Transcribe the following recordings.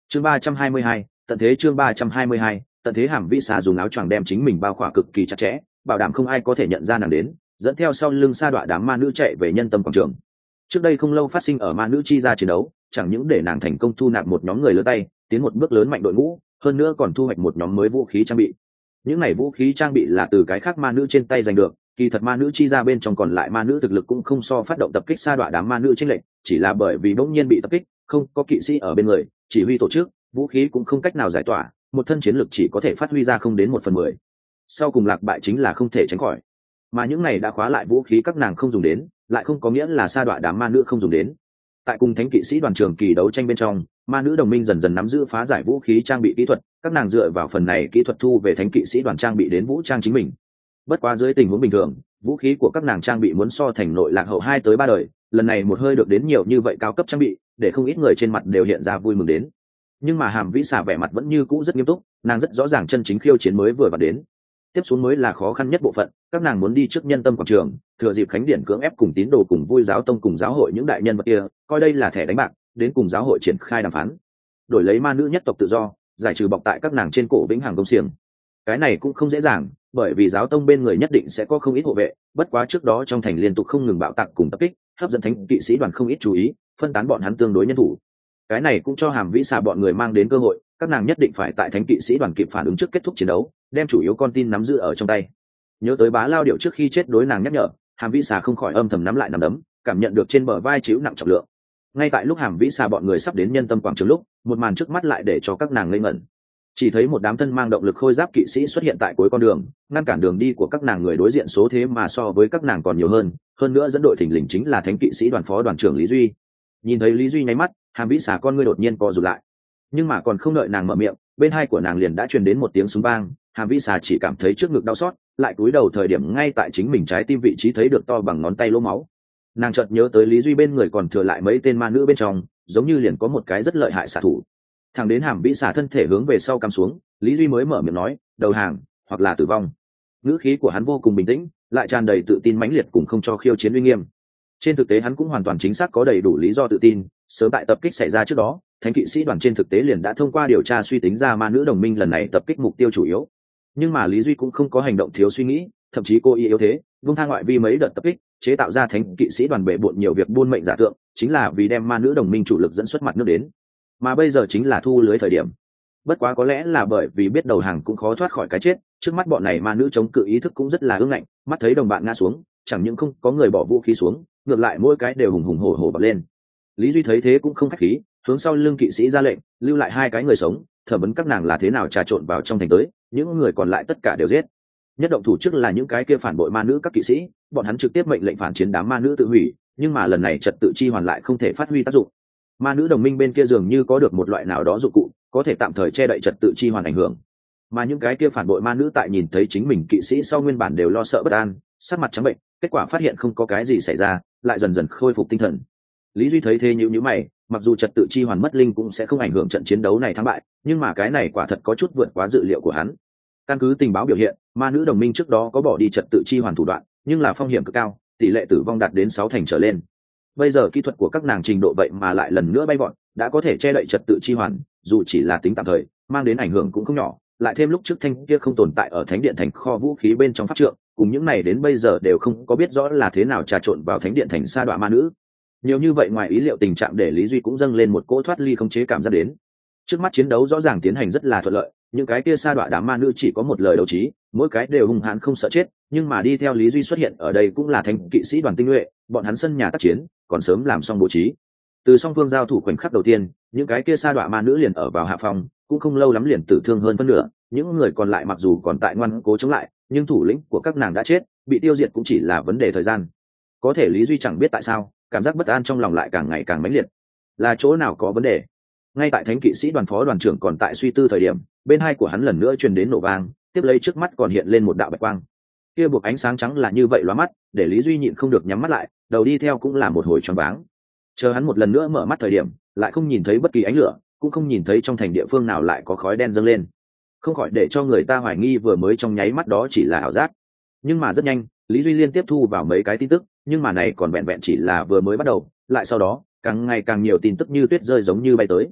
Chương 322, tận thế. Chương 322, tận thế. Hàm Vĩ Xà dùng áo choàng đem chính mình bao khỏa cực kỳ chặt chẽ, bảo đảm không ai có thể nhận ra nàng đến, dẫn theo sau lưng sa đọa đám ma nữ chạy về nhân tâm quảng trường. Trước đây không lâu phát sinh ở ma nữ chi ra chiến đấu, chẳng những để nàng thành công thu nạp một nhóm người lớn tay, tiến một bước lớn mạnh đội ngũ, hơn nữa còn thu hoạch một nhóm mới vũ khí trang bị. Những này vũ khí trang bị là từ cái khác ma nữ trên tay giành được, kỳ thật ma nữ chi ra bên trong còn lại ma nữ thực lực cũng không so phát động tập kích sa đọa đám ma nữ chênh lệch, chỉ là bởi vì bỗng nhiên bị tập kích, không có kỵ sĩ ở bên người, chỉ huy tổ chức, vũ khí cũng không cách nào giải tỏa, một thân chiến lực chỉ có thể phát huy ra không đến 1/10. Sau cùng lạc bại chính là không thể tránh khỏi. Mà những này đã khóa lại vũ khí các nàng không dùng đến, lại không có nghĩa là sa đọa đám ma nữ không dùng đến. Tại cùng thánh kỵ sĩ đoàn trường kỳ đấu tranh bên trong, ma nữ đồng minh dần dần nắm giữ phá giải vũ khí trang bị kỹ thuật, các nàng dựa vào phần này kỹ thuật thu về thánh kỵ sĩ đoàn trang bị đến vũ trang chính mình. Bất quá dưới tình huống bình thường, vũ khí của các nàng trang bị muốn so thành nội lạc hậu 2 tới 3 đời, lần này một hơi được đến nhiều như vậy cao cấp trang bị, để không ít người trên mặt đều hiện ra vui mừng đến. Nhưng mà Hàm Vĩ Xà vẻ mặt vẫn như cũ rất nghiêm túc, nàng rất rõ ràng chân chính khiêu chiến mới vừa vào đến. Tiếp xuống mới là khó khăn nhất bộ phận, các nàng muốn đi trước nhân tâm quảng trường, thừa dịp khánh điện cưỡng ép cùng tín đồ cùng vui giáo tông cùng giáo hội những đại nhân vật kia, coi đây là thẻ đánh bạc, đến cùng giáo hội triển khai đàm phán, đổi lấy ma nữ nhất tộc tự do, giải trừ bọc tại các nàng trên cổ vĩnh hằng công xiềng. Cái này cũng không dễ dàng, bởi vì giáo tông bên người nhất định sẽ có không ít hộ vệ, bất quá trước đó trong thành liên tục không ngừng bạo tạc cùng tập kích, hấp dẫn thánh kỵ sĩ đoàn không ít chú ý, phân tán bọn hắn tương đối nhân thủ. Cái này cũng cho Hàm Vĩ Xà bọn người mang đến cơ hội, các nàng nhất định phải tại thánh kỵ sĩ đoàn kịp phản ứng trước kết thúc chiến đấu, đem chủ yếu con tin nắm giữ ở trong tay. Nhớ tới Bá Lao Điệu trước khi chết đối nàng nhắc nhở, Hàm Vĩ Xà không khỏi âm thầm nắm lại nắm đấm, cảm nhận được trên bờ vai chịu nặng trọng lượng. Ngay tại lúc Hàm Vĩ Xà bọn người sắp đến nhân tâm quảng trường lúc, một màn trước mắt lại để cho các nàng ngây ngẩn. Chỉ thấy một đám thân mang động lực khôi giáp kỵ sĩ xuất hiện tại cuối con đường, ngăn cản đường đi của các nàng người đối diện số thế mà so với các nàng còn nhiều hơn nữa dẫn đội thình lình chính là thánh kỵ sĩ đoàn phó đoàn trưởng Lý Duy. Nhìn thấy Lý Duy nháy mắt, Hàm Vĩ Xà con ngươi đột nhiên co rụt lại, nhưng mà còn không đợi nàng mở miệng, bên hai của nàng liền đã truyền đến một tiếng súng vang. Hàm Vĩ Xà chỉ cảm thấy trước ngực đau xót, lại cúi đầu thời điểm ngay tại chính mình trái tim vị trí thấy được to bằng ngón tay lỗ máu. Nàng chợt nhớ tới Lý Duy bên người còn thừa lại mấy tên ma nữ bên trong, giống như liền có một cái rất lợi hại xạ thủ. Thẳng đến Hàm Vĩ Xà thân thể hướng về sau cắm xuống, Lý Duy mới mở miệng nói, đầu hàng hoặc là tử vong. Ngữ khí của hắn vô cùng bình tĩnh, lại tràn đầy tự tin mãnh liệt cùng không cho khiêu chiến uy nghiêm. Trên thực tế hắn cũng hoàn toàn chính xác có đầy đủ lý do tự tin, sớm tại tập kích xảy ra trước đó, thánh kỵ sĩ đoàn trên thực tế liền đã thông qua điều tra suy tính ra ma nữ đồng minh lần này tập kích mục tiêu chủ yếu. Nhưng mà Lý Duy cũng không có hành động thiếu suy nghĩ, thậm chí cố ý yếu thế, vung tha ngoại vi mấy đợt tập kích, chế tạo ra thánh kỵ sĩ đoàn bệ bội nhiều việc buôn mệnh giả tượng, chính là vì đem ma nữ đồng minh chủ lực dẫn xuất mặt nước đến. Mà bây giờ chính là thu lưới thời điểm. Bất quá có lẽ là bởi vì biết đầu hàng cũng khó thoát khỏi cái chết, trước mắt bọn này ma nữ chống cự ý thức cũng rất là ương ngạnh, mắt thấy đồng bạn ngã xuống, chẳng những không có người bỏ vũ khí xuống, ngược lại mỗi cái đều hùng hùng hổ hổ bật lên. Lý Duy thấy thế cũng không khách khí, hướng sau lưng kỵ sĩ ra lệnh, lưu lại 2 cái người sống, thẩm vấn các nàng là thế nào trà trộn vào trong thành tới, những người còn lại tất cả đều giết. Nhất động thủ trước là những cái kia phản bội ma nữ các kỵ sĩ, bọn hắn trực tiếp mệnh lệnh phản chiến đám ma nữ tự hủy, nhưng mà lần này trật tự chi hoàn lại không thể phát huy tác dụng. Ma nữ đồng minh bên kia dường như có được một loại nào đó dụng cụ, có thể tạm thời che đậy trật tự chi hoàn ảnh hưởng. Mà những cái kia phản bội ma nữ tại nhìn thấy chính mình kỵ sĩ sau nguyên bản đều lo sợ bất an, sắc mặt trắng bệnh, kết quả phát hiện không có cái gì xảy ra, lại dần dần khôi phục tinh thần. Lý Duy thấy thế nhíu mày, mặc dù trật tự chi hoàn mất linh cũng sẽ không ảnh hưởng trận chiến đấu này thắng bại, nhưng mà cái này quả thật có chút vượt quá dự liệu của hắn. Căn cứ tình báo biểu hiện, ma nữ đồng minh trước đó có bỏ đi trật tự chi hoàn thủ đoạn, nhưng là phong hiểm cực cao, tỷ lệ tử vong đạt đến 6 thành trở lên. Bây giờ kỹ thuật của các nàng trình độ vậy mà lại lần nữa bay vọt, đã có thể che đậy trật tự chi hoàn, dù chỉ là tính tạm thời, mang đến ảnh hưởng cũng không nhỏ. Lại thêm lúc trước thanh kia không tồn tại ở thánh điện thành kho vũ khí bên trong pháp trượng, cùng những này đến bây giờ đều không có biết rõ là thế nào trà trộn vào thánh điện thành sa đọa ma nữ. Nhiều như vậy ngoài ý liệu tình trạng để Lý Duy cũng dâng lên một cỗ thoát ly khống chế cảm giác đến. Trước mắt chiến đấu rõ ràng tiến hành rất là thuận lợi, những cái kia sa đọa đám ma nữ chỉ có một lời đấu trí, mỗi cái đều hung hãn không sợ chết, nhưng mà đi theo Lý Duy xuất hiện ở đây cũng là thánh kỵ sĩ đoàn tinh nhuệ, bọn hắn sân nhà tác chiến, còn sớm làm xong bố trí. Từ song phương giao thủ khoảnh khắc đầu tiên, những cái kia sa đọa ma nữ liền ở vào hạ phòng, cũng không lâu lắm liền tử thương hơn phân nửa, những người còn lại mặc dù còn tại ngoan cố chống lại, nhưng thủ lĩnh của các nàng đã chết, bị tiêu diệt cũng chỉ là vấn đề thời gian. Có thể Lý Duy chẳng biết tại sao, cảm giác bất an trong lòng lại càng ngày càng mãnh liệt. Là chỗ nào có vấn đề? Ngay tại thánh kỵ sĩ đoàn phó đoàn trưởng còn tại suy tư thời điểm, bên hai của hắn lần nữa truyền đến nổ vang, tiếp lấy trước mắt còn hiện lên một đạo bạch quang. Kia buộc ánh sáng trắng là như vậy lóa mắt, để Lý Duy nhịn không được nhắm mắt lại, đầu đi theo cũng là một hồi choáng váng. Chờ hắn một lần nữa mở mắt thời điểm, lại không nhìn thấy bất kỳ ánh lửa, cũng không nhìn thấy trong thành địa phương nào lại có khói đen dâng lên, không khỏi để cho người ta hoài nghi vừa mới trong nháy mắt đó chỉ là ảo giác. Nhưng mà rất nhanh, Lý Duy liên tiếp thu vào mấy cái tin tức, nhưng mà này còn vẹn vẹn chỉ là vừa mới bắt đầu, lại sau đó càng ngày càng nhiều tin tức như tuyết rơi giống như bay tới.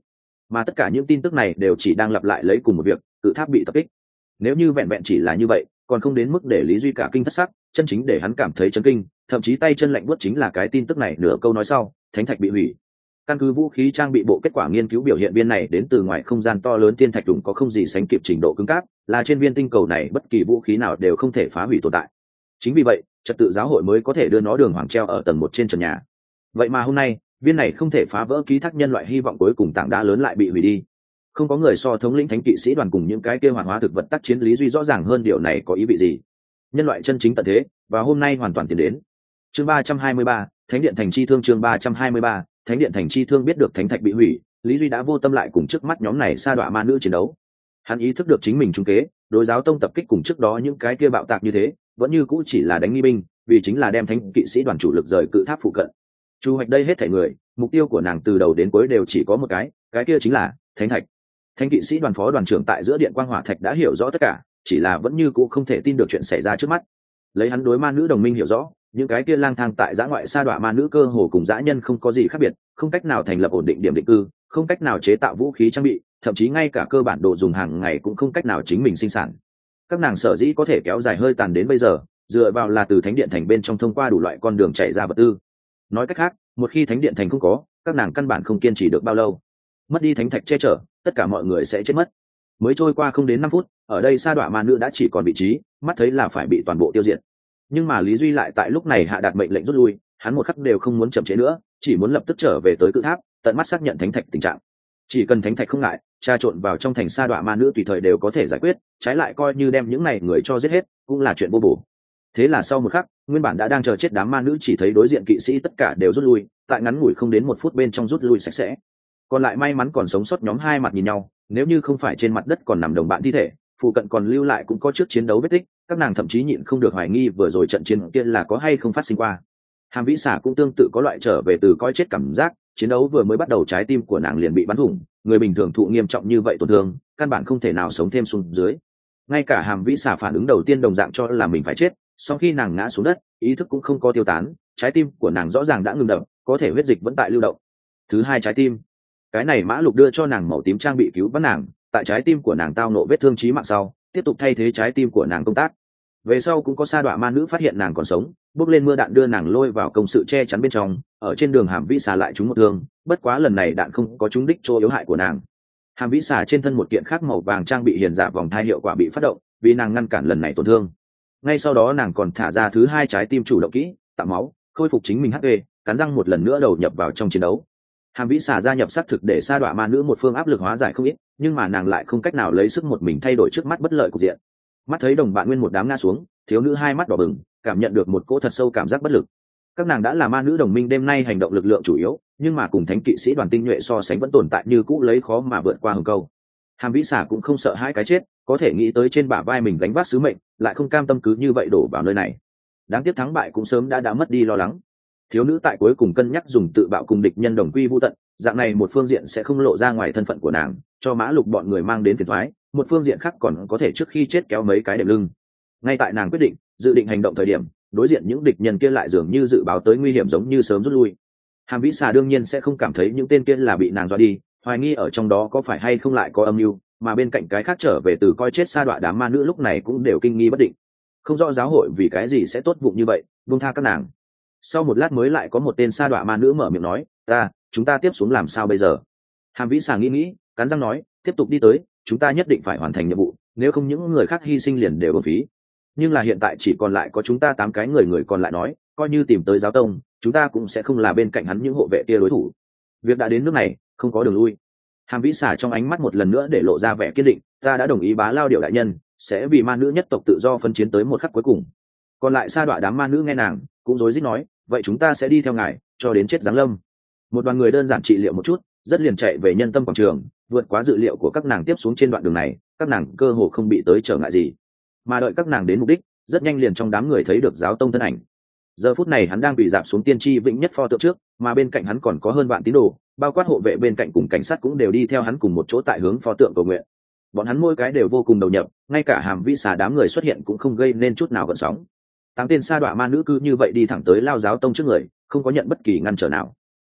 mà tất cả những tin tức này đều chỉ đang lặp lại lấy cùng một việc: cự tháp bị tập kích. Nếu như vẹn vẹn chỉ là như vậy, còn không đến mức để Lý Duy cả kinh thất sắc, chân chính để hắn cảm thấy chấn kinh, thậm chí tay chân lạnh buốt chính là cái tin tức này nửa câu nói sau: thánh thạch bị hủy. Căn cứ vũ khí trang bị bộ kết quả nghiên cứu biểu hiện, viên này đến từ ngoài không gian to lớn thiên thạch đủng có không gì sánh kịp trình độ cứng cáp, là trên viên tinh cầu này bất kỳ vũ khí nào đều không thể phá hủy tồn tại. Chính vì vậy, trật tự giáo hội mới có thể đưa nó đường hoàng treo ở tầng 1 trên trần nhà. Vậy mà hôm nay, viên này không thể phá vỡ ký thác nhân loại hy vọng cuối cùng tảng đá lớn lại bị hủy đi. Không có người so thống lĩnh thánh kỵ sĩ đoàn cùng những cái kia hoạt hóa thực vật tác chiến Lý Duy rõ ràng hơn điều này có ý vị gì. Nhân loại chân chính tận thế, và hôm nay hoàn toàn tiến đến. Chương 323, Thánh điện thành chi thương. Chương 323, Thánh điện thành chi thương. Biết được thánh thạch bị hủy, Lý Duy đã vô tâm lại cùng trước mắt nhóm này sa đọa ma nữ chiến đấu. Hắn ý thức được chính mình trung kế, đối giáo tông tập kích cùng trước đó những cái kia bạo tạc như thế, vẫn như cũ chỉ là đánh nghi binh, vì chính là đem thánh kỵ sĩ đoàn chủ lực rời cự tháp phụ cận. Chu hoạch đây hết thảy người, mục tiêu của nàng từ đầu đến cuối đều chỉ có một cái kia chính là thánh thạch. Thánh kỵ sĩ đoàn phó đoàn trưởng tại giữa điện quang hỏa thạch đã hiểu rõ tất cả, chỉ là vẫn như cũ không thể tin được chuyện xảy ra trước mắt. Lấy hắn đối ma nữ đồng minh hiểu rõ, những cái kia lang thang tại dã ngoại sa đọa ma nữ cơ hồ cùng dã nhân không có gì khác biệt, không cách nào thành lập ổn định điểm định cư, không cách nào chế tạo vũ khí trang bị, thậm chí ngay cả cơ bản đồ dùng hàng ngày cũng không cách nào chính mình sinh sản. Các nàng sở dĩ có thể kéo dài hơi tàn đến bây giờ, dựa vào là từ thánh điện thành bên trong thông qua đủ loại con đường chạy ra vật tư. Nói cách khác, một khi thánh điện thành không có, các nàng căn bản không kiên trì được bao lâu. Mất đi thánh thạch che chở, tất cả mọi người sẽ chết mất. Mới trôi qua không đến 5 phút, ở đây sa đọa ma nữ đã chỉ còn vị trí, mắt thấy là phải bị toàn bộ tiêu diệt. Nhưng mà Lý Duy lại tại lúc này hạ đạt mệnh lệnh rút lui, hắn một khắc đều không muốn chậm trễ nữa, chỉ muốn lập tức trở về tới cự tháp, tận mắt xác nhận thánh thạch tình trạng. Chỉ cần thánh thạch không ngại, tra trộn vào trong thành sa đọa ma nữ tùy thời đều có thể giải quyết, trái lại coi như đem những này người cho giết hết, cũng là chuyện vô bổ. Thế là sau một khắc, nguyên bản đã đang chờ chết đám ma nữ chỉ thấy đối diện kỵ sĩ tất cả đều rút lui, tại ngắn ngủi không đến 1 phút bên trong rút lui sạch sẽ. Còn lại may mắn còn sống sót nhóm hai mặt nhìn nhau, nếu như không phải trên mặt đất còn nằm đồng bạn thi thể, phụ cận còn lưu lại cũng có trước chiến đấu vết tích, các nàng thậm chí nhịn không được hoài nghi vừa rồi trận chiến kia là có hay không phát sinh qua. Hàm Vĩ Xà cũng tương tự có loại trở về từ coi chết cảm giác, chiến đấu vừa mới bắt đầu trái tim của nàng liền bị bắn thủng, người bình thường thụ nghiêm trọng như vậy tổn thương, căn bản không thể nào sống thêm xuống dưới. Ngay cả Hàm Vĩ Xà phản ứng đầu tiên đồng dạng cho là mình phải chết, sau khi nàng ngã xuống đất, ý thức cũng không có tiêu tán, trái tim của nàng rõ ràng đã ngừng đập, có thể huyết dịch vẫn tại lưu động. Thứ hai trái tim, cái này Mã Lục đưa cho nàng màu tím trang bị cứu vãn nàng, tại trái tim của nàng tao nộ vết thương chí mạng sau, tiếp tục thay thế trái tim của nàng công tác. Về sau cũng có sa đọa ma nữ phát hiện nàng còn sống, bước lên mưa đạn đưa nàng lôi vào công sự che chắn bên trong, ở trên đường Hàm Vĩ Xà lại trúng một thương, bất quá lần này đạn không có trúng đích chỗ yếu hại của nàng. Hàm Vĩ Xà trên thân một kiện khác màu vàng trang bị hiền giả vòng thai hiệu quả bị phát động, vì nàng ngăn cản lần này tổn thương. Ngay sau đó nàng còn thả ra thứ hai trái tim chủ động kỹ, tạo máu, khôi phục chính mình HP, cắn răng một lần nữa đầu nhập vào trong chiến đấu. Hàm Vĩ Xà gia nhập xác thực để sa đọa ma nữ một phương áp lực hóa giải không ít, nhưng mà nàng lại không cách nào lấy sức một mình thay đổi trước mắt bất lợi cục diện. Mắt thấy đồng bạn nguyên một đám ngã xuống, thiếu nữ hai mắt đỏ bừng, cảm nhận được một cỗ thật sâu cảm giác bất lực. Các nàng đã là ma nữ đồng minh đêm nay hành động lực lượng chủ yếu, nhưng mà cùng thánh kỵ sĩ đoàn tinh nhuệ so sánh vẫn tồn tại như cũ lấy khó mà vượt qua hừng câu. Hàm Vĩ Xà cũng không sợ hai cái chết, có thể nghĩ tới trên bả vai mình gánh vác sứ mệnh, lại không cam tâm cứ như vậy đổ vào nơi này. Đáng tiếc thắng bại cũng sớm đã mất đi lo lắng. Thiếu nữ tại cuối cùng cân nhắc dùng tự bạo cùng địch nhân đồng quy vu tận, dạng này một phương diện sẽ không lộ ra ngoài thân phận của nàng, cho Mã Lục bọn người mang đến phiền toái, một phương diện khác còn có thể trước khi chết kéo mấy cái đệm lưng. Ngay tại nàng quyết định dự định hành động thời điểm, đối diện những địch nhân kia lại dường như dự báo tới nguy hiểm giống như sớm rút lui. Hàm Vĩ Xà đương nhiên sẽ không cảm thấy những tên kia là bị nàng dọa đi, hoài nghi ở trong đó có phải hay không lại có âm mưu, mà bên cạnh cái khác trở về từ coi chết sa đọa đám ma nữ lúc này cũng đều kinh nghi bất định, không rõ giáo hội vì cái gì sẽ tốt vụng như vậy buông tha các nàng. Sau một lát mới lại có một tên sa đọa ma nữ mở miệng nói, chúng ta tiếp xuống làm sao bây giờ? Hàm Vĩ Xà nghĩ, cắn răng nói, tiếp tục đi tới, chúng ta nhất định phải hoàn thành nhiệm vụ, nếu không những người khác hy sinh liền đều uổng phí. Nhưng là hiện tại chỉ còn lại có chúng ta 8 cái người còn lại nói, coi như tìm tới giáo tông, chúng ta cũng sẽ không là bên cạnh hắn những hộ vệ kia đối thủ. Việc đã đến nước này, không có đường lui. Hàm Vĩ Xà trong ánh mắt một lần nữa để lộ ra vẻ kiên định, ta đã đồng ý bá lao điệu đại nhân, sẽ vì ma nữ nhất tộc tự do phân chiến tới một khắc cuối cùng. Còn lại sa đọa đám ma nữ nghe nàng, cũng rối rít nói, vậy chúng ta sẽ đi theo ngài, cho đến chết giáng lâm. Một đoàn người đơn giản trị liệu một chút, rất liền chạy về Nhân Tâm quảng trường, vượt quá dự liệu của các nàng tiếp xuống trên đoạn đường này, các nàng cơ hồ không bị tới trở ngại gì. Mà đợi các nàng đến mục đích, rất nhanh liền trong đám người thấy được giáo tông thân ảnh. Giờ phút này hắn đang bị dạp xuống tiên tri vĩnh nhất pho tượng trước, mà bên cạnh hắn còn có hơn vạn tín đồ, bao quát hộ vệ bên cạnh cùng cảnh sát cũng đều đi theo hắn cùng một chỗ tại hướng pho tượng cầu nguyện. Bọn hắn mỗi cái đều vô cùng đầu nhập, ngay cả Hàm Vĩ Xà đám người xuất hiện cũng không gây nên chút nào gợn sóng. 8 tên sa đọa ma nữ cứ như vậy đi thẳng tới lao giáo tông trước người, không có nhận bất kỳ ngăn trở nào.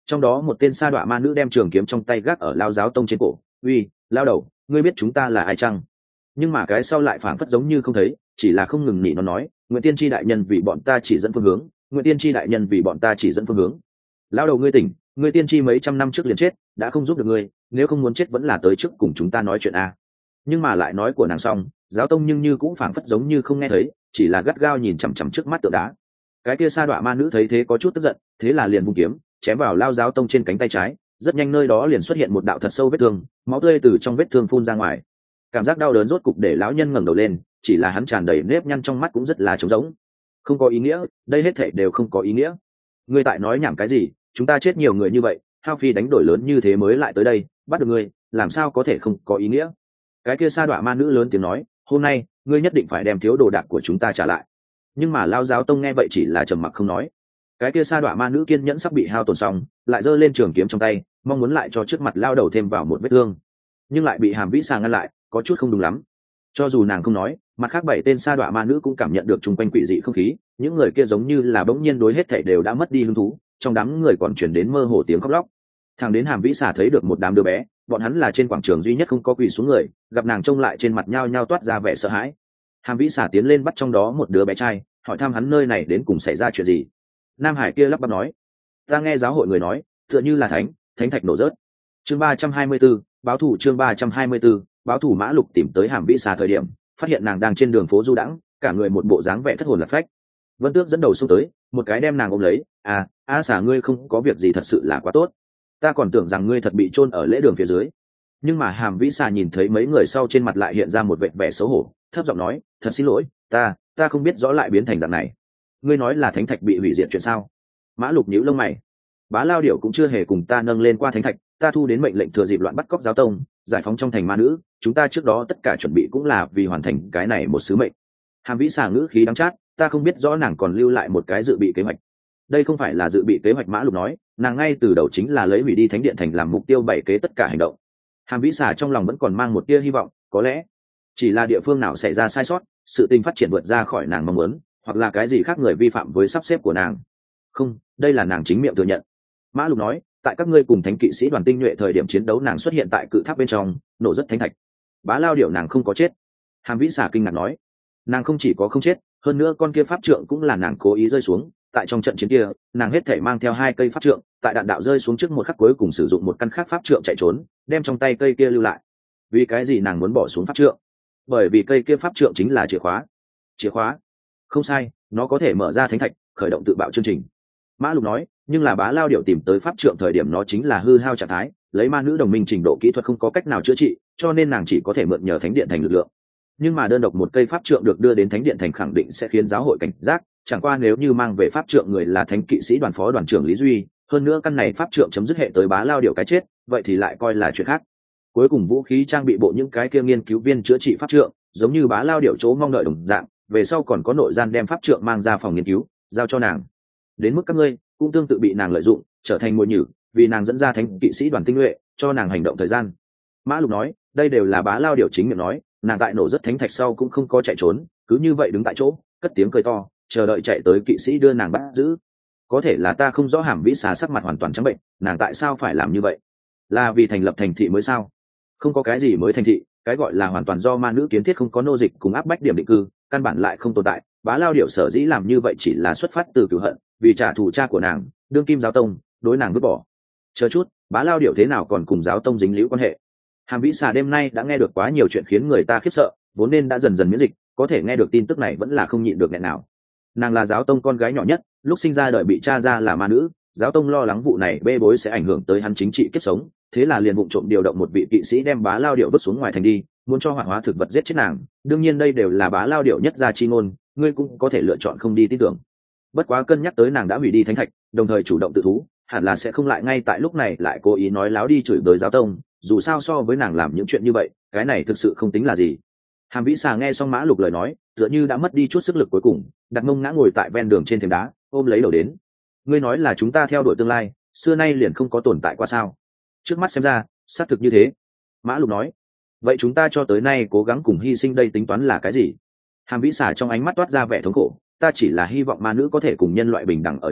Trong đó một tên sa đọa ma nữ đem trường kiếm trong tay gác ở lao giáo tông trên cổ. Uy, lao đầu, ngươi biết chúng ta là ai chăng? Nhưng mà cái sau lại phảng phất giống như không thấy, chỉ là không ngừng nỉ nó nói, nguyện tiên tri đại nhân vì bọn ta chỉ dẫn phương hướng, nguyện tiên tri đại nhân vì bọn ta chỉ dẫn phương hướng. Lao đầu ngươi tỉnh, ngươi tiên tri mấy trăm năm trước liền chết, đã không giúp được ngươi, nếu không muốn chết vẫn là tới trước cùng chúng ta nói chuyện a. Nhưng mà lại nói của nàng xong, giáo tông nhưng như cũng phảng phất giống như không nghe thấy, chỉ là gắt gao nhìn chằm chằm trước mắt tượng đá. Cái kia sa đọa ma nữ thấy thế có chút tức giận, thế là liền vung kiếm chém vào lao giáo tông trên cánh tay trái, rất nhanh nơi đó liền xuất hiện một đạo thật sâu vết thương, máu tươi từ trong vết thương phun ra ngoài. Cảm giác đau đớn rốt cục để lão nhân ngẩng đầu lên, chỉ là hắn tràn đầy nếp nhăn trong mắt cũng rất là trống rỗng. Không có ý nghĩa, đây hết thảy đều không có ý nghĩa. Ngươi tại nói nhảm cái gì? Chúng ta chết nhiều người như vậy, hao phi đánh đổi lớn như thế mới lại tới đây, bắt được ngươi, làm sao có thể không có ý nghĩa? Cái kia sa đọa ma nữ lớn tiếng nói, hôm nay ngươi nhất định phải đem thiếu đồ đạc của chúng ta trả lại. Nhưng mà lao giáo tông nghe vậy chỉ là trầm mặc không nói. Cái kia sa đọa ma nữ kiên nhẫn sắp bị hao tổn xong, lại giơ lên trường kiếm trong tay, mong muốn lại cho trước mặt lao đầu thêm vào một vết thương, nhưng lại bị Hàm Vĩ Xà ngăn lại, có chút không đúng lắm. Cho dù nàng không nói, mặt khác 7 tên sa đọa ma nữ cũng cảm nhận được chung quanh quỷ dị không khí, những người kia giống như là bỗng nhiên đối hết thảy đều đã mất đi hứng thú, trong đám người còn truyền đến mơ hồ tiếng khóc lóc. Thằng đến Hàm Vĩ Xà thấy được một đám đứa bé, bọn hắn là trên quảng trường duy nhất không có quỳ xuống người, gặp nàng trông lại trên mặt nhao nhao toát ra vẻ sợ hãi. Hàm Vĩ Xà tiến lên bắt trong đó một đứa bé trai, hỏi thăm hắn nơi này đến cùng xảy ra chuyện gì. Nam Hải kia lắp bắp nói, ta nghe giáo hội người nói, tựa như là thánh thạch nổ rớt. Chương 324, báo thủ. Chương 324, báo thủ. Mã Lục tìm tới Hàm Vĩ Xà thời điểm, phát hiện nàng đang trên đường phố du đãng, cả người một bộ dáng vẻ thất hồn lạc phách. Vân Tước dẫn đầu xông tới, một cái đem nàng ôm lấy, Xà ngươi không có việc gì thật sự là quá tốt, ta còn tưởng rằng ngươi thật bị chôn ở lễ đường phía dưới. Nhưng mà Hàm Vĩ Xà nhìn thấy mấy người sau trên mặt lại hiện ra một vẻ xấu hổ, thấp giọng nói, thật xin lỗi, ta không biết rõ lại biến thành dạng này. Ngươi nói là thánh thạch bị hủy diệt chuyện sao? Mã Lục nhíu lông mày, Bá Lao Điểu cũng chưa hề cùng ta nâng lên qua thánh thạch, ta thu đến mệnh lệnh thừa dịp loạn bắt cóc giáo tông, giải phóng trong thành ma nữ, chúng ta trước đó tất cả chuẩn bị cũng là vì hoàn thành cái này một sứ mệnh. Hàm Vĩ Xà ngữ khí đắng chát, ta không biết rõ nàng còn lưu lại một cái dự bị kế hoạch. Đây không phải là dự bị kế hoạch, Mã Lục nói, nàng ngay từ đầu chính là lấy hủy đi thánh điện thành làm mục tiêu bày kế tất cả hành động. Hàm Vĩ Xà trong lòng vẫn còn mang một tia hy vọng, có lẽ chỉ là địa phương nào xảy ra sai sót, sự tình phát triển vượt ra khỏi nàng mong muốn, hoặc là cái gì khác người vi phạm với sắp xếp của nàng. Không, đây là nàng chính miệng thừa nhận. Mã Lục nói, tại các ngươi cùng thánh kỵ sĩ đoàn tinh nhuệ thời điểm chiến đấu nàng xuất hiện tại cự tháp bên trong, nổ rất thánh thạch. Bá Lao Điểu nàng không có chết. Hàm Vĩ Xà kinh ngạc nói, nàng không chỉ có không chết, hơn nữa con kia pháp trượng cũng là nàng cố ý rơi xuống. Tại trong trận chiến kia, nàng hết thể mang theo 2 cây pháp trượng, tại đạn đạo rơi xuống trước một khắc cuối cùng sử dụng một căn khác pháp trượng chạy trốn, đem trong tay cây kia lưu lại. Vì cái gì nàng muốn bỏ xuống pháp trượng? Bởi vì cây kia pháp trượng chính là chìa khóa. Chìa khóa? Không sai, nó có thể mở ra thánh thạch, khởi động tự bạo chương trình. Mã Lục nói, nhưng là Bá Lao Điểu tìm tới pháp trượng thời điểm nó chính là hư hao trạng thái, lấy ma nữ đồng minh trình độ kỹ thuật không có cách nào chữa trị, cho nên nàng chỉ có thể mượn nhờ thánh điện thành lực lượng. Nhưng mà đơn độc một cây pháp trượng được đưa đến thánh điện thành khẳng định sẽ khiến giáo hội cảnh giác, chẳng qua nếu như mang về pháp trượng người là thánh kỵ sĩ đoàn phó đoàn trưởng Lý Duy, hơn nữa căn này pháp trượng chấm dứt hệ tới Bá Lao Điểu cái chết, vậy thì lại coi là chuyện khác. Cuối cùng vũ khí trang bị bộ những cái kia nghiên cứu viên chữa trị pháp trượng, giống như Bá Lao Điểu chỗ mong đợi đồng dạng, về sau còn có nội gian đem pháp trượng mang ra phòng nghiên cứu, giao cho nàng. Đến mức các ngươi cũng tương tự bị nàng lợi dụng, trở thành mồi nhử, vì nàng dẫn ra thánh kỵ sĩ đoàn tinh nhuệ, cho nàng hành động thời gian. Mã Lục nói, đây đều là Bá Lao Điểu chính miệng nói, nàng tại nổ rất thánh thạch sau cũng không có chạy trốn, cứ như vậy đứng tại chỗ, cất tiếng cười to, chờ đợi chạy tới kỵ sĩ đưa nàng bắt giữ. Có thể là ta không rõ Hàm Vĩ Xà sắc mặt hoàn toàn trắng bệnh, nàng tại sao phải làm như vậy? Là vì thành lập thành thị mới sao? Không có cái gì mới thành thị, cái gọi là hoàn toàn do ma nữ kiến thiết không có nô dịch cùng áp bách điểm định cư, căn bản lại không tồn tại. Bá Lao Điểu sở dĩ làm như vậy chỉ là xuất phát từ cửu hận, vì trả thù cha của nàng, đương kim giáo tông, đối nàng vứt bỏ. Chờ chút, Bá Lao Điểu thế nào còn cùng giáo tông dính líu quan hệ? Hàm Vĩ Xà đêm nay đã nghe được quá nhiều chuyện khiến người ta khiếp sợ, vốn nên đã dần dần miễn dịch, có thể nghe được tin tức này vẫn là không nhịn được nghẹn nào. Nàng là giáo tông con gái nhỏ nhất, lúc sinh ra đợi bị cha ra là ma nữ, giáo tông lo lắng vụ này bê bối sẽ ảnh hưởng tới hắn chính trị kiếp sống, thế là liền vụng trộm điều động một vị kỵ sĩ đem Bá Lao Điểu vứt xuống ngoài thành đi, muốn cho hoạt hóa thực vật giết chết nàng. Đương nhiên đây đều là Bá Lao Điểu nhất gia chi ngôn, ngươi cũng có thể lựa chọn không đi tin tưởng. Bất quá cân nhắc tới nàng đã hủy đi thánh thạch, đồng thời chủ động tự thú, hẳn là sẽ không lại ngay tại lúc này lại cố ý nói láo đi chửi bới giáo tông, dù sao so với nàng làm những chuyện như vậy, cái này thực sự không tính là gì. Hàm Vĩ Xà nghe xong Mã Lục lời nói, tựa như đã mất đi chút sức lực cuối cùng, đặt mông ngã ngồi tại ven đường trên thềm đá, ôm lấy đầu đến. Ngươi nói là chúng ta theo đuổi tương lai, xưa nay liền không có tồn tại qua sao? Trước mắt xem ra, xác thực như thế. Mã Lục nói. Vậy chúng ta cho tới nay cố gắng cùng hy sinh đây tính toán là cái gì? Hàm Vĩ Xà trong ánh mắt toát ra vẻ thống khổ, ta chỉ là hy vọng ma nữ có thể cùng nhân loại bình đẳng ở chung,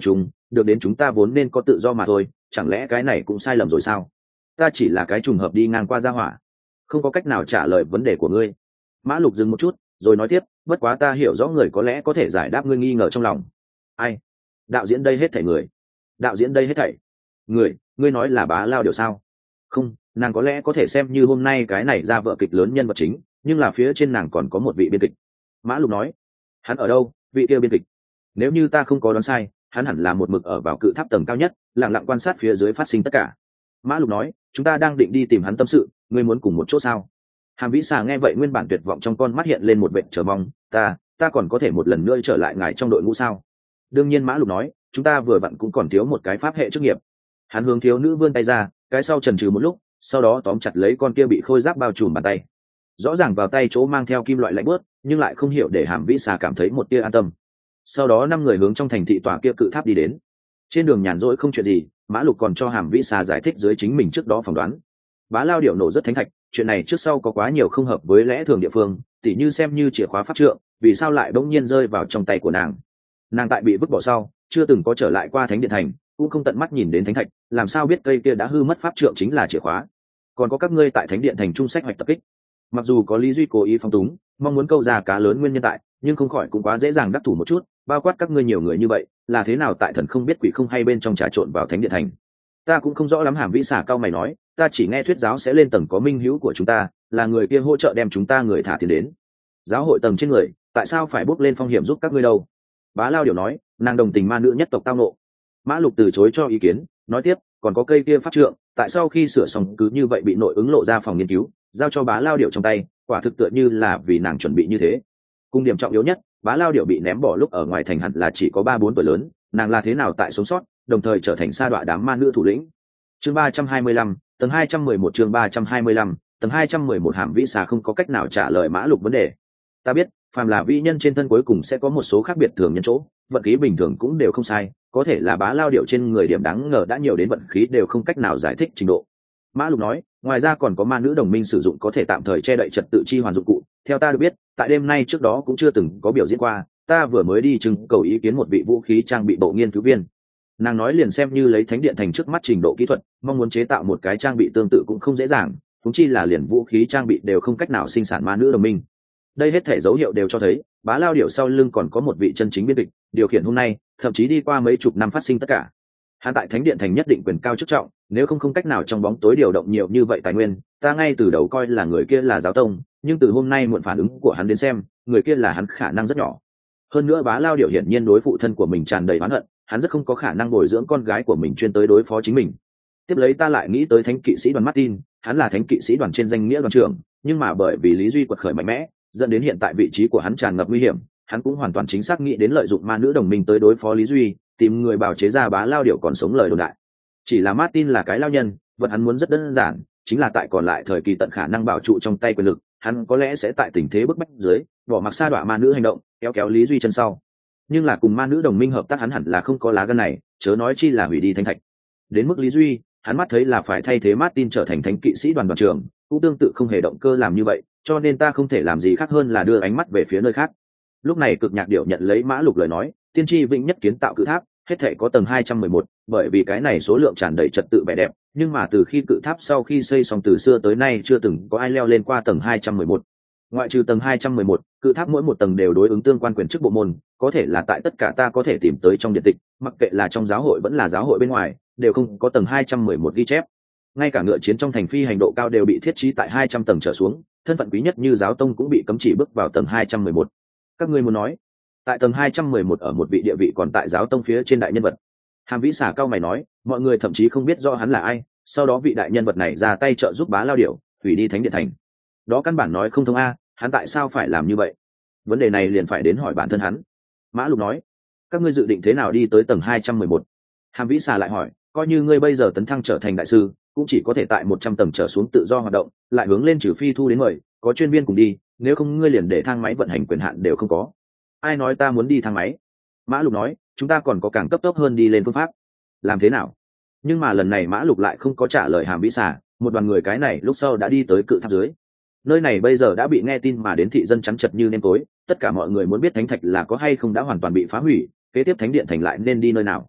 được đến chúng ta vốn nên có tự do mà thôi, chẳng lẽ cái này cũng sai lầm rồi sao? Ta chỉ là cái trùng hợp đi ngang qua gia hỏa, không có cách nào trả lời vấn đề của ngươi. Mã Lục dừng một chút rồi nói tiếp, bất quá ta hiểu rõ người có lẽ có thể giải đáp ngươi nghi ngờ trong lòng. Ai? Đạo diễn đây hết thảy người. Đạo diễn đây hết thảy người? Ngươi nói là Bá Lao Điểu sao? Không, nàng có lẽ có thể xem như hôm nay cái này ra vợ kịch lớn nhân vật chính, nhưng là phía trên nàng còn có một vị biên kịch. Mã Lục nói. Hắn ở đâu? Vị kia biên kịch? Nếu như ta không có đoán sai, hắn hẳn là một mực ở vào cự tháp tầng cao nhất, lặng lặng quan sát phía dưới phát sinh tất cả. Mã Lục nói, chúng ta đang định đi tìm hắn tâm sự, ngươi muốn cùng một chỗ sao? Hàm Vĩ Xà nghe vậy nguyên bản tuyệt vọng trong con mắt hiện lên một vẻ chờ mong. Ta còn có thể một lần nữa trở lại ngài trong đội ngũ sao? Đương nhiên. Mã Lục nói, chúng ta vừa vặn cũng còn thiếu một cái pháp hệ chức nghiệp. Hắn hướng thiếu nữ vươn tay ra, cái sau chần chừ một lúc, sau đó tóm chặt lấy con kia bị khôi giáp bao trùm bàn tay. Rõ ràng vào tay chỗ mang theo kim loại lạnh bớt, nhưng lại không hiểu để Hàm Vĩ Xà cảm thấy một tia an tâm. Sau đó 5 người hướng trong thành thị tòa kia cự tháp đi đến. Trên đường nhàn rỗi không chuyện gì, Mã Lục còn cho Hàm Vĩ Xà giải thích dưới chính mình trước đó phỏng đoán. Bá Lao Điểu nổ rất thánh thạch, chuyện này trước sau có quá nhiều không hợp với lẽ thường địa phương, tỉ như xem như chìa khóa pháp trượng, vì sao lại bỗng nhiên rơi vào trong tay của nàng. Nàng tại bị vứt bỏ sau, chưa từng có trở lại qua Thánh Điện Thành, cũng không tận mắt nhìn đến thánh thạch, làm sao biết cây kia đã hư mất pháp trượng chính là chìa khóa. Còn có các ngươi tại Thánh Điện Thành trung sách hoạch tập kích, mặc dù có Lý Duy cố ý phóng túng, mong muốn câu ra cá lớn nguyên nhân tại, nhưng không khỏi cũng quá dễ dàng đắc thủ một chút, bao quát các ngươi nhiều người như vậy, là thế nào tại thần không biết quỷ không hay bên trong trà trộn vào Thánh Điện Thành. Ta cũng không rõ lắm. Hàm Vĩ Xà cao mày nói, ta chỉ nghe thuyết giáo sẽ lên tầng có minh hữu của chúng ta, là người kia hỗ trợ đem chúng ta người thả tiền đến. Giáo hội tầng trên người, tại sao phải bốc lên phong hiểm giúp các ngươi đâu? Bá Lao Điểu nói, nàng đồng tình ma nữ nhất tộc tao nộ. Mã Lục từ chối cho ý kiến, nói tiếp, còn có cây kia pháp trượng, tại sao khi sửa xong cứ như vậy bị nội ứng lộ ra phòng nghiên cứu, giao cho Bá Lao Điểu trong tay, quả thực tựa như là vì nàng chuẩn bị như thế. Cung điểm trọng yếu nhất, Bá Lao Điểu bị ném bỏ lúc ở ngoài thành hẳn là chỉ có 3-4 tuổi lớn, nàng là thế nào tại sống sót, đồng thời trở thành sa đọa đám ma nữ thủ lĩnh. Chương 325, tầng 211. Chương 325, tầng 211. Hàm Vĩ Xà không có cách nào trả lời Mã Lục vấn đề. Ta biết, phàm là vĩ nhân trên thân cuối cùng sẽ có một số khác biệt thường nhân chỗ, vận khí bình thường cũng đều không sai, có thể là Bá Lao Điểu trên người điểm đáng ngờ đã nhiều đến vận khí đều không cách nào giải thích trình độ. Mã Lục nói, ngoài ra còn có ma nữ đồng minh sử dụng có thể tạm thời che đậy trật tự chi hoàn dụng cụ, theo ta được biết, tại đêm nay trước đó cũng chưa từng có biểu diễn qua, ta vừa mới đi trưng cầu ý kiến một vị vũ khí trang bị bộ nghiên cứu viên. Nàng nói liền xem như lấy Thánh Điện Thành trước mắt trình độ kỹ thuật, mong muốn chế tạo một cái trang bị tương tự cũng không dễ dàng, thúng chi là liền vũ khí trang bị đều không cách nào sinh sản ma nữ đồng minh. Đây hết thể dấu hiệu đều cho thấy Bá Lao Điểu sau lưng còn có một vị chân chính biên kịch điều khiển hôm nay, thậm chí đi qua mấy chục năm phát sinh tất cả. Hắn tại Thánh Điện Thành nhất định quyền cao chức trọng, nếu không cách nào trong bóng tối điều động nhiều như vậy tài nguyên, ta ngay từ đầu coi là người kia là giáo tông, nhưng từ hôm nay muộn phản ứng của hắn đến xem, người kia là hắn khả năng rất nhỏ. Hơn nữa Bá Lao Điểu hiển nhiên đối phụ thân của mình tràn đầy oán hận, hắn rất không có khả năng bồi dưỡng con gái của mình chuyên tới đối phó chính mình. Tiếp lấy ta lại nghĩ tới Thánh Kỵ sĩ đoàn Martin, hắn là Thánh Kỵ sĩ đoàn trên danh nghĩa đoàn trưởng, nhưng mà bởi vì Lý Duy quật khởi mạnh mẽ, dẫn đến hiện tại vị trí của hắn tràn ngập nguy hiểm, hắn cũng hoàn toàn chính xác nghĩ đến lợi dụng ma nữ đồng minh tới đối phó Lý Duy, tìm người bào chế ra Bá Lao Điểu còn sống lời đồn đại. Chỉ là Martin là cái lao nhân, vật hắn muốn rất đơn giản, chính là tại còn lại thời kỳ tận khả năng bảo trụ trong tay quyền lực, hắn có lẽ sẽ tại tình thế bức bách dưới, bỏ mặc sa đọa ma nữ hành động, kéo Lý Duy chân sau. Nhưng là cùng ma nữ đồng minh hợp tác hắn hẳn là không có lá gan này, chớ nói chi là hủy đi thánh thạch. Đến mức Lý Duy, hắn mắt thấy là phải thay thế Martin trở thành Thánh Kỵ sĩ đoàn đoàn trưởng, cũng tương tự không hề động cơ làm như vậy, cho nên ta không thể làm gì khác hơn là đưa ánh mắt về phía nơi khác. Lúc này Cực Nhạc Điểu nhận lấy Mã Lục lời nói, tiên tri vĩnh nhất kiến tạo cự tháp, hết thể có tầng 211, bởi vì cái này số lượng tràn đầy trật tự vẻ đẹp, nhưng mà từ khi cự tháp sau khi xây xong từ xưa tới nay chưa từng có ai leo lên qua tầng 211. Ngoại trừ tầng 211, cự tháp mỗi một tầng đều đối ứng tương quan quyền chức bộ môn, có thể là tại tất cả ta có thể tìm tới trong điện tịch, mặc kệ là trong giáo hội vẫn là giáo hội bên ngoài, đều không có tầng 211 ghi chép. Ngay cả ngựa chiến trong thành phi hành độ cao đều bị thiết trí tại 200 tầng trở xuống, thân phận quý nhất như giáo tông cũng bị cấm chỉ bước vào tầng 211. Các ngươi muốn nói, tại tầng 211 ở một vị địa vị còn tại giáo tông phía trên đại nhân vật. Hàm Vĩ Xà cao mày nói, mọi người thậm chí không biết rõ hắn là ai, sau đó vị đại nhân vật này ra tay trợ giúp Bá Lao Điểu hủy đi Thánh Điện Thành. Đó căn bản nói không thông a, hắn tại sao phải làm như vậy? Vấn đề này liền phải đến hỏi bản thân hắn. Mã Lục nói, các ngươi dự định thế nào đi tới tầng 211? Hàm Vĩ Xà lại hỏi, coi như ngươi bây giờ tấn thăng trở thành đại sư, cũng chỉ có thể tại 100 tầng trở xuống tự do hoạt động, lại hướng lên trừ phi thu đến mời, có chuyên viên cùng đi, nếu không ngươi liền để thang máy vận hành quyền hạn đều không có. Ai nói ta muốn đi thang máy? Mã Lục nói, chúng ta còn có càng cấp tốc hơn đi lên phương pháp. Làm thế nào? Nhưng mà lần này Mã Lục lại không có trả lời Hàm Vĩ Xà, một đoàn người cái này lúc sau đã đi tới cự tháp dưới. Nơi này bây giờ đã bị nghe tin mà đến thị dân chắn chật như nêm tối, tất cả mọi người muốn biết thánh thạch là có hay không đã hoàn toàn bị phá hủy, kế tiếp Thánh Điện Thành lại nên đi nơi nào.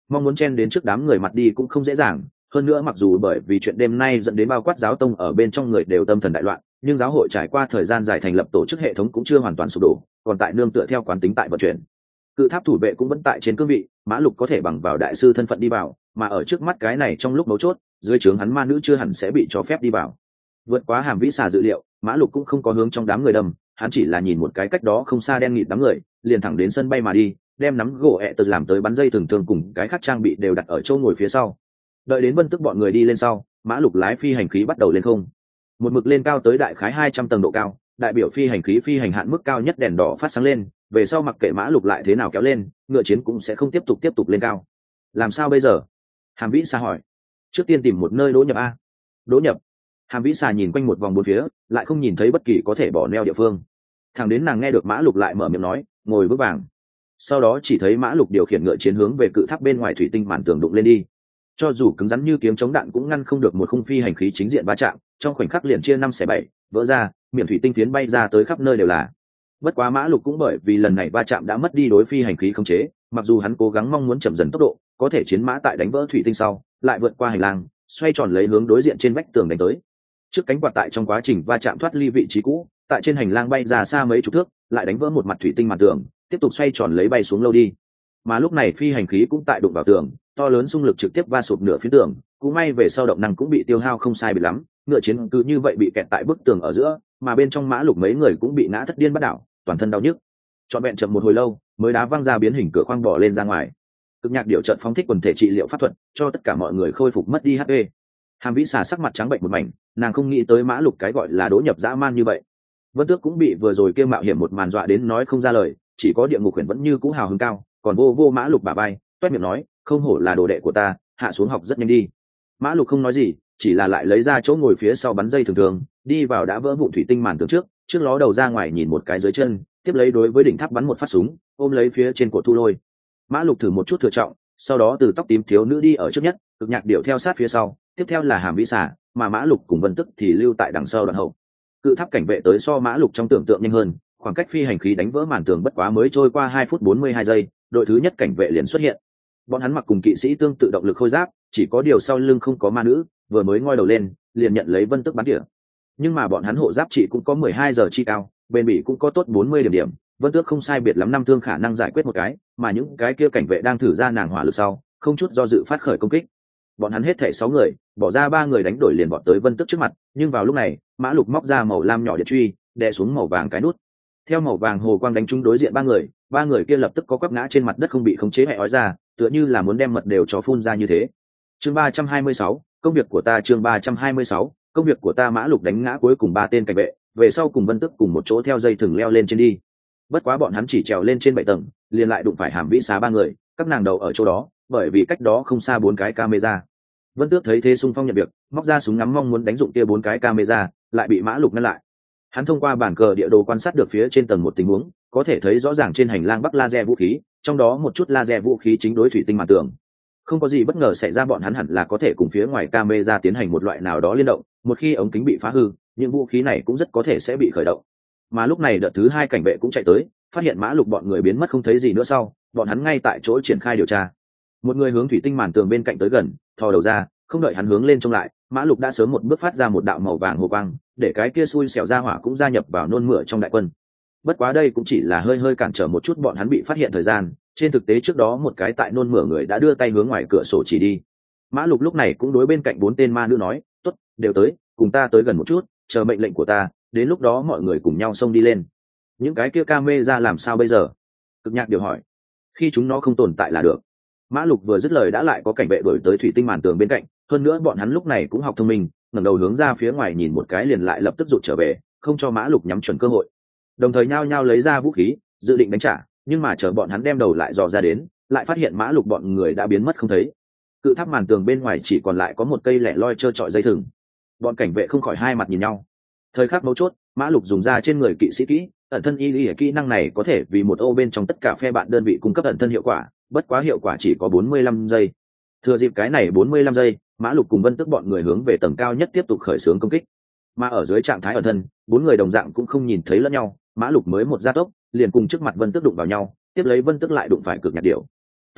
mong muốn chen đến trước đám người mặt đi cũng không dễ dàng. Hơn nữa mặc dù bởi vì chuyện đêm nay dẫn đến bao quát giáo tông ở bên trong người đều tâm thần đại loạn, nhưng giáo hội trải qua thời gian dài thành lập tổ chức hệ thống cũng chưa hoàn toàn sụp đổ, còn tại nương tựa theo quán tính tại vận chuyển. Cự tháp thủ vệ cũng vẫn tại trên cương vị, Mã Lục có thể bằng vào đại sư thân phận đi vào, mà ở trước mắt cái này trong lúc mấu chốt, dưới trướng hắn ma nữ chưa hẳn sẽ bị cho phép đi vào. Vượt quá Hàm Vĩ Xà dự liệu, Mã Lục cũng không có hướng trong đám người đâm, hắn chỉ là nhìn một cái cách đó không xa đen nghịt đám người, liền thẳng đến sân bay mà đi, đem nắm gỗ ẹ tật làm tới bắn dây thường thường cùng cái khác trang bị đều đặt ở chỗ ngồi phía sau. Đợi đến Vân Tức bọn người đi lên sau, Mã Lục lái phi hành khí bắt đầu lên không. Một mực lên cao tới đại khái 200 tầng độ cao, đại biểu phi hành khí phi hành hạn mức cao nhất đèn đỏ phát sáng lên, về sau mặc kệ Mã Lục lại thế nào kéo lên, ngựa chiến cũng sẽ không tiếp tục lên cao. Làm sao bây giờ? Hàm Vĩ Xà hỏi. Trước tiên tìm một nơi đỗ nhập a. Đỗ nhập. Hàm Vĩ Xà nhìn quanh một vòng bốn phía, lại không nhìn thấy bất kỳ có thể bỏ neo địa phương. Thẳng đến nàng nghe được Mã Lục lại mở miệng nói, ngồi vững vàng. Sau đó chỉ thấy Mã Lục điều khiển ngựa chiến hướng về cự tháp bên ngoài thủy tinh màn tường đụng lên đi. Cho dù cứng rắn như kiếm chống đạn cũng ngăn không được một khung phi hành khí chính diện va chạm, trong khoảnh khắc liền chia 5/7, vỡ ra, miệng thủy tinh phiến bay ra tới khắp nơi đều là. Bất quá Mã Lục cũng bởi vì lần này va chạm đã mất đi đối phi hành khí khống chế, mặc dù hắn cố gắng mong muốn chậm dần tốc độ, có thể chiến mã tại đánh vỡ thủy tinh sau, lại vượt qua hành lang, xoay tròn lấy hướng đối diện trên vách tường đánh tới. Trước cánh quạt tại trong quá trình va chạm thoát ly vị trí cũ, tại trên hành lang bay ra xa mấy chục thước, lại đánh vỡ một mặt thủy tinh màn tường, tiếp tục xoay tròn lấy bay xuống lâu đi. Mà lúc này phi hành khí cũng tại đụng vào tường, to lớn xung lực trực tiếp va sụp nửa phía tường, cũng may về sau động năng cũng bị tiêu hao không sai biệt lắm, ngựa chiến cứ như vậy bị kẹt tại bức tường ở giữa, mà bên trong Mã Lục mấy người cũng bị ngã thất điên bắt đảo, toàn thân đau nhức. Trọn vẹn chậm một hồi lâu, mới đá văng ra biến hình cửa khoang bỏ lên ra ngoài. Cực nhạc điệu trận phóng thích quần thể trị liệu pháp thuật, cho tất cả mọi người khôi phục mất đi HP. Hàm Vĩ Xà sắc mặt trắng bệnh một mảnh, nàng không nghĩ tới Mã Lục cái gọi là đỗ nhập dã man như vậy. Vân Tước cũng bị vừa rồi kêu mạo hiểm một màn dọa đến nói không ra lời, chỉ có địa ngục huyền vẫn như cũ hào hứng cao, còn vô Mã Lục bả vai, toét miệng nói, không hổ là đồ đệ của ta, hạ xuống học rất nhanh đi. Mã Lục không nói gì, chỉ là lại lấy ra chỗ ngồi phía sau bắn dây thường đi vào đã vỡ vụn thủy tinh màn tường trước ló đầu ra ngoài nhìn một cái dưới chân, tiếp lấy đối với đỉnh tháp bắn một phát súng, ôm lấy phía trên của thu lôi. Mã Lục thử một chút thừa trọng, sau đó từ tóc tím thiếu nữ đi ở trước nhất, cực nhạc điệu theo sát phía sau, tiếp theo là Hàm Vĩ Xà, mà Mã Lục cùng Vân Tức thì lưu tại đằng sau đoạn hậu. Cự tháp cảnh vệ tới so Mã Lục trong tưởng tượng nhanh hơn, khoảng cách phi hành khí đánh vỡ màn tường bất quá mới trôi qua 2 phút 42 giây, đội thứ nhất cảnh vệ liền xuất hiện. Bọn hắn mặc cùng kỵ sĩ tương tự động lực khôi giáp, chỉ có điều sau lưng không có ma nữ, vừa mới ngoi đầu lên, liền nhận lấy Vân Tức bắn tỉa. Nhưng mà bọn hắn hộ giáp chỉ cũng có 12 giờ chi cao, bền bỉ cũng có tốt 40 điểm. Vân Tước không sai biệt lắm 5 thương khả năng giải quyết một cái, mà những cái kia cảnh vệ đang thử ra nàng hỏa lực sau, không chút do dự phát khởi công kích. Bọn hắn hết thảy 6 người, bỏ ra 3 người đánh đổi liền bọn tới Vân Tước trước mặt, nhưng vào lúc này, Mã Lục móc ra màu lam nhỏ điện truy, đè xuống màu vàng cái nút. Theo màu vàng hồ quang đánh trúng đối diện 3 người kia lập tức có quắp ngã trên mặt đất không bị khống chế hệ ói ra, tựa như là muốn đem mật đều cho phun ra như thế. Chương 326, công việc của ta. Chương 326, công việc của ta. Mã Lục đánh ngã cuối cùng 3 tên cảnh vệ, về sau cùng Vân Tức cùng một chỗ theo dây thừng leo lên trên đi. Bất quá bọn hắn chỉ trèo lên trên 7 tầng, liền lại đụng phải Hàm Vĩ Xà 3 người, các nàng đầu ở chỗ đó, bởi vì cách đó không xa 4 cái camera. Vân Tước thấy thế xung phong nhận việc, móc ra súng ngắm mong muốn đánh dụng kia 4 cái camera, lại bị Mã Lục ngăn lại. Hắn thông qua bản cờ địa đồ quan sát được phía trên tầng một tình huống, có thể thấy rõ ràng trên hành lang bắc laser vũ khí, trong đó một chút laser vũ khí chính đối thủy tinh màn tường. Không có gì bất ngờ xảy ra, bọn hắn hẳn là có thể cùng phía ngoài camera tiến hành một loại nào đó liên động, một khi ống kính bị phá hư, những vũ khí này cũng rất có thể sẽ bị khởi động. Mà lúc này đợt thứ 2 cảnh vệ cũng chạy tới, phát hiện Mã Lục bọn người biến mất không thấy gì nữa sau, bọn hắn ngay tại chỗ triển khai điều tra. Một người hướng thủy tinh màn tường bên cạnh tới gần, thò đầu ra, không đợi hắn hướng lên trông lại, Mã Lục đã sớm một bước phát ra một đạo màu vàng hồ quang, để cái kia xui xẻo ra hỏa cũng gia nhập vào nôn mửa trong đại quân. Bất quá đây cũng chỉ là hơi cản trở một chút bọn hắn bị phát hiện thời gian, trên thực tế trước đó một cái tại nôn mửa người đã đưa tay hướng ngoài cửa sổ chỉ đi. Mã Lục lúc này cũng đối bên cạnh 4 tên ma nữ nói, tốt, đều tới, cùng ta tới gần một chút, chờ mệnh lệnh của ta, đến lúc đó mọi người cùng nhau xông đi lên. Những cái kia camera làm sao bây giờ? Cực nhạc điều hỏi. Khi chúng nó không tồn tại là được. Mã Lục vừa dứt lời đã lại có cảnh vệ đuổi tới thủy tinh màn tường bên cạnh, hơn nữa bọn hắn lúc này cũng học thông minh, ngẩng đầu hướng ra phía ngoài nhìn một cái liền lại lập tức rụt trở về, không cho Mã Lục nhắm chuẩn cơ hội. Đồng thời nhao nhao lấy ra vũ khí, dự định đánh trả, nhưng mà chờ bọn hắn đem đầu lại dò ra đến, lại phát hiện Mã Lục bọn người đã biến mất không thấy. Cự tháp màn tường bên ngoài chỉ còn lại có một cây lẻ loi trơ trọi dây thừng. Bọn cảnh vệ không khỏi hai mặt nhìn nhau. Thời khắc mấu chốt, Mã Lục dùng ra trên người kỵ sĩ kỹ, ẩn thân y kỹ năng này có thể vì một ô bên trong tất cả phe bạn đơn vị cung cấp ẩn thân hiệu quả, bất quá hiệu quả chỉ có 45 giây. Thừa dịp cái này 45 giây, Mã Lục cùng Vân Tức bọn người hướng về tầng cao nhất tiếp tục khởi xướng công kích. Mà ở dưới trạng thái ẩn thân, 4 người đồng dạng cũng không nhìn thấy lẫn nhau, Mã Lục mới một gia tốc, liền cùng trước mặt Vân Tức đụng vào nhau, tiếp lấy Vân Tức lại đụng phải cực nhạc điểu.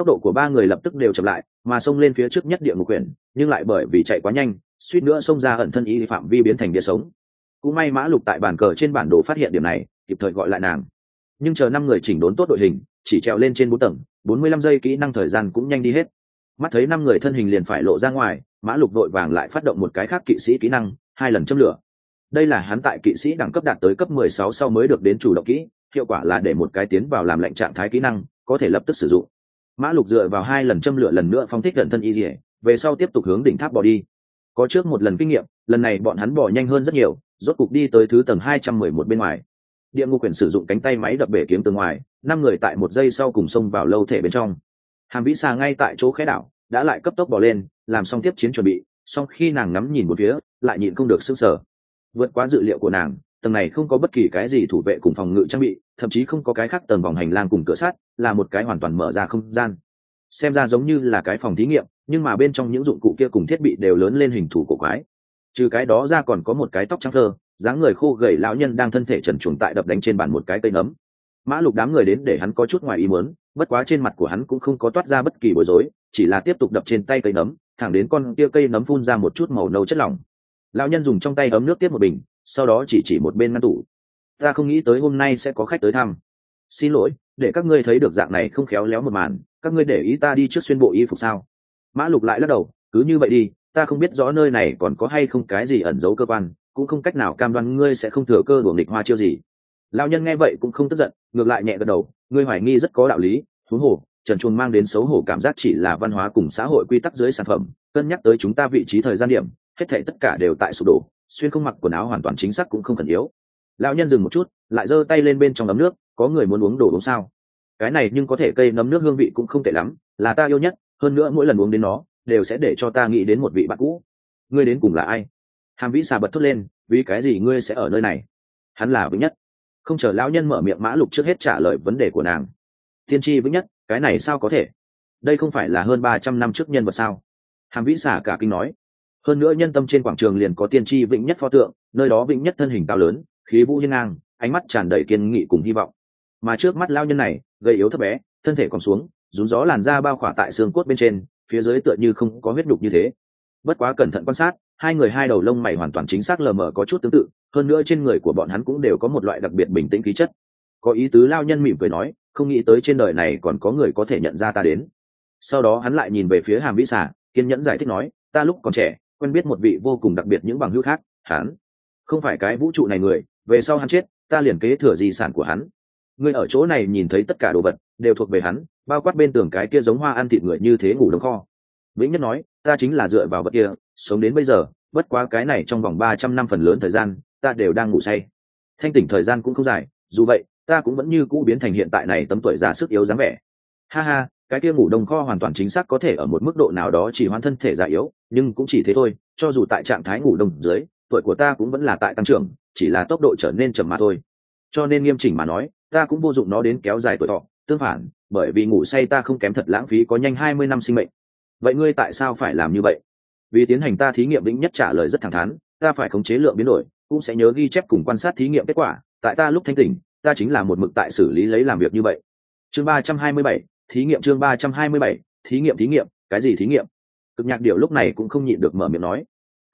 tốc độ của ba người lập tức đều chậm lại, mà xông lên phía trước nhất địa ngục quyển, nhưng lại bởi vì chạy quá nhanh, suýt nữa xông ra ẩn thân ý phạm vi biến thành bia sống. Cũng may Mã Lục tại bàn cờ trên bản đồ phát hiện điểm này, kịp thời gọi lại nàng. Nhưng chờ 5 người chỉnh đốn tốt đội hình, chỉ trèo lên trên 4 tầng, 45 giây kỹ năng thời gian cũng nhanh đi hết. Mắt thấy 5 người thân hình liền phải lộ ra ngoài, Mã Lục vội vàng lại phát động một cái khác kỵ sĩ kỹ năng, 2 lần châm lửa. Đây là hắn tại kỵ sĩ đẳng cấp đạt tới cấp 16 sau mới được đến chủ động kỹ, hiệu quả là để một cái tiến vào làm lệnh trạng thái kỹ năng, có thể lập tức sử dụng. Mã Lục dựa vào 2 lần châm lửa lần nữa phóng thích gần thân y liễu, về sau tiếp tục hướng đỉnh tháp bò đi. Có trước một lần kinh nghiệm, lần này bọn hắn bò nhanh hơn rất nhiều, rốt cục đi tới thứ tầng 211 bên ngoài. Địa ngục quyển sử dụng cánh tay máy đập bể kiếm từ ngoài, 5 người tại 1 giây sau cùng xông vào lâu thể bên trong. Hàm Vĩ Xà ngay tại chỗ khẽ đảo, đã lại cấp tốc bò lên, làm xong tiếp chiến chuẩn bị, song khi nàng ngắm nhìn một phía, lại nhịn không được sửng sở. Vượt quá dự liệu của nàng, tầng này không có bất kỳ cái gì thủ vệ cùng phòng ngự trang bị, thậm chí không có cái khác tầng vòng hành lang cùng cửa sắt, là một cái hoàn toàn mở ra không gian. Xem ra giống như là cái phòng thí nghiệm, nhưng mà bên trong những dụng cụ kia cùng thiết bị đều lớn lên hình thù cổ quái. Trừ cái đó ra còn có một cái tóc trắng thơ, dáng người khô gầy lão nhân đang thân thể trần truồng tại đập đánh trên bàn một cái cây nấm. Mã Lục đám người đến để hắn có chút ngoài ý muốn, bất quá trên mặt của hắn cũng không có toát ra bất kỳ bối rối, chỉ là tiếp tục đập trên tay cây nấm, thẳng đến con kia cây nấm phun ra một chút màu nâu chất lỏng. Lão nhân dùng trong tay ấm nước tiếp một bình, sau đó chỉ một bên ngăn tủ. Ta không nghĩ tới hôm nay sẽ có khách tới thăm. Xin lỗi, để các ngươi thấy được dạng này không khéo léo một màn, các ngươi để ý ta đi trước xuyên bộ y phục sao? Mã Lục lại lắc đầu, cứ như vậy đi, ta không biết rõ nơi này còn có hay không cái gì ẩn giấu cơ quan, cũng không cách nào cam đoan ngươi sẽ không thừa cơ đuổi nghịch hoa chiêu gì. Lão nhân nghe vậy cũng không tức giận, ngược lại nhẹ gật đầu, ngươi hoài nghi rất có đạo lý, huống hồ trần truồng mang đến xấu hổ cảm giác chỉ là văn hóa cùng xã hội quy tắc dưới sản phẩm, cân nhắc tới chúng ta vị trí thời gian điểm, hết thảy tất cả đều tại sụp đổ, xuyên không mặc quần áo hoàn toàn chính xác cũng không cần yếu. Lão nhân dừng một chút, lại giơ tay lên bên trong ấm nước, có người muốn uống đồ uống sao? Cái này nhưng có thể cây nấm nước hương vị cũng không tệ lắm, là ta yêu nhất, hơn nữa mỗi lần uống đến nó đều sẽ để cho ta nghĩ đến một vị bạn cũ. Ngươi đến cùng là ai? Hàm Vĩ Xà bật thốt lên, vì cái gì ngươi sẽ ở nơi này? Hắn là Vĩnh Nhất. Không chờ lão nhân mở miệng, Mã Lục trước hết trả lời vấn đề của nàng. Tiên tri Vĩnh Nhất, cái này sao có thể? Đây không phải là hơn 300 năm trước nhân vật sao? Hàm Vĩ Xà cả kinh nói. Hơn nữa nhân tâm trên quảng trường liền có tiên tri Vĩnh Nhất pho tượng, nơi đó Vĩnh Nhất thân hình cao lớn, khí vũ hiên ngang, ánh mắt tràn đầy kiên nghị cùng hy vọng. Mà trước mắt lão nhân này, gầy yếu thấp bé, thân thể còn xuống, rún gió làn da bao khỏa tại xương cốt bên trên, phía dưới tựa như không có huyết đục như thế. Bất quá cẩn thận quan sát, hai người hai đầu lông mày hoàn toàn chính xác lờ mờ có chút tương tự, hơn nữa trên người của bọn hắn cũng đều có một loại đặc biệt bình tĩnh khí chất. Có ý tứ, lao nhân mỉm cười nói, không nghĩ tới trên đời này còn có người có thể nhận ra ta đến. Sau đó hắn lại nhìn về phía Hàm Vĩ Xà, kiên nhẫn giải thích nói, ta lúc còn trẻ quen biết một vị vô cùng đặc biệt những bằng hữu khác, hắn không phải cái vũ trụ này người, về sau hắn chết, ta liền kế thừa di sản của hắn. Ngươi ở chỗ này nhìn thấy tất cả đồ vật đều thuộc về hắn, bao quát bên tường cái kia giống hoa ăn thịt người như thế ngủ đống kho. Vĩnh Nhất nói, ta chính là dựa vào vật kia sống đến bây giờ, bất quá cái này trong vòng 300 năm phần lớn thời gian ta đều đang ngủ say, thanh tỉnh thời gian cũng không dài, dù vậy ta cũng vẫn như cũ biến thành hiện tại này tấm tuổi già sức yếu dáng vẻ. Ha ha, cái kia ngủ đồng kho hoàn toàn chính xác có thể ở một mức độ nào đó chỉ hoãn thân thể già yếu, nhưng cũng chỉ thế thôi, cho dù tại trạng thái ngủ đông dưới, tuổi của ta cũng vẫn là tại tăng trưởng, chỉ là tốc độ trở nên chậm mà thôi. Cho nên nghiêm chỉnh mà nói, ta cũng vô dụng nó đến kéo dài tuổi thọ, tương phản, bởi vì ngủ say ta không kém thật lãng phí có nhanh 20 năm sinh mệnh. Vậy ngươi tại sao phải làm như vậy? Vì tiến hành ta thí nghiệm. Vĩnh Nhất trả lời rất thẳng thắn, ta phải khống chế lượng biến đổi, cũng sẽ nhớ ghi chép cùng quan sát thí nghiệm kết quả, tại ta lúc thanh tỉnh, ta chính là một mực tại xử lý lấy làm việc như vậy. Chương 327, thí nghiệm. Chương 327, thí nghiệm, cái gì thí nghiệm? Cực Nhạc Điểu lúc này cũng không nhịn được mở miệng nói,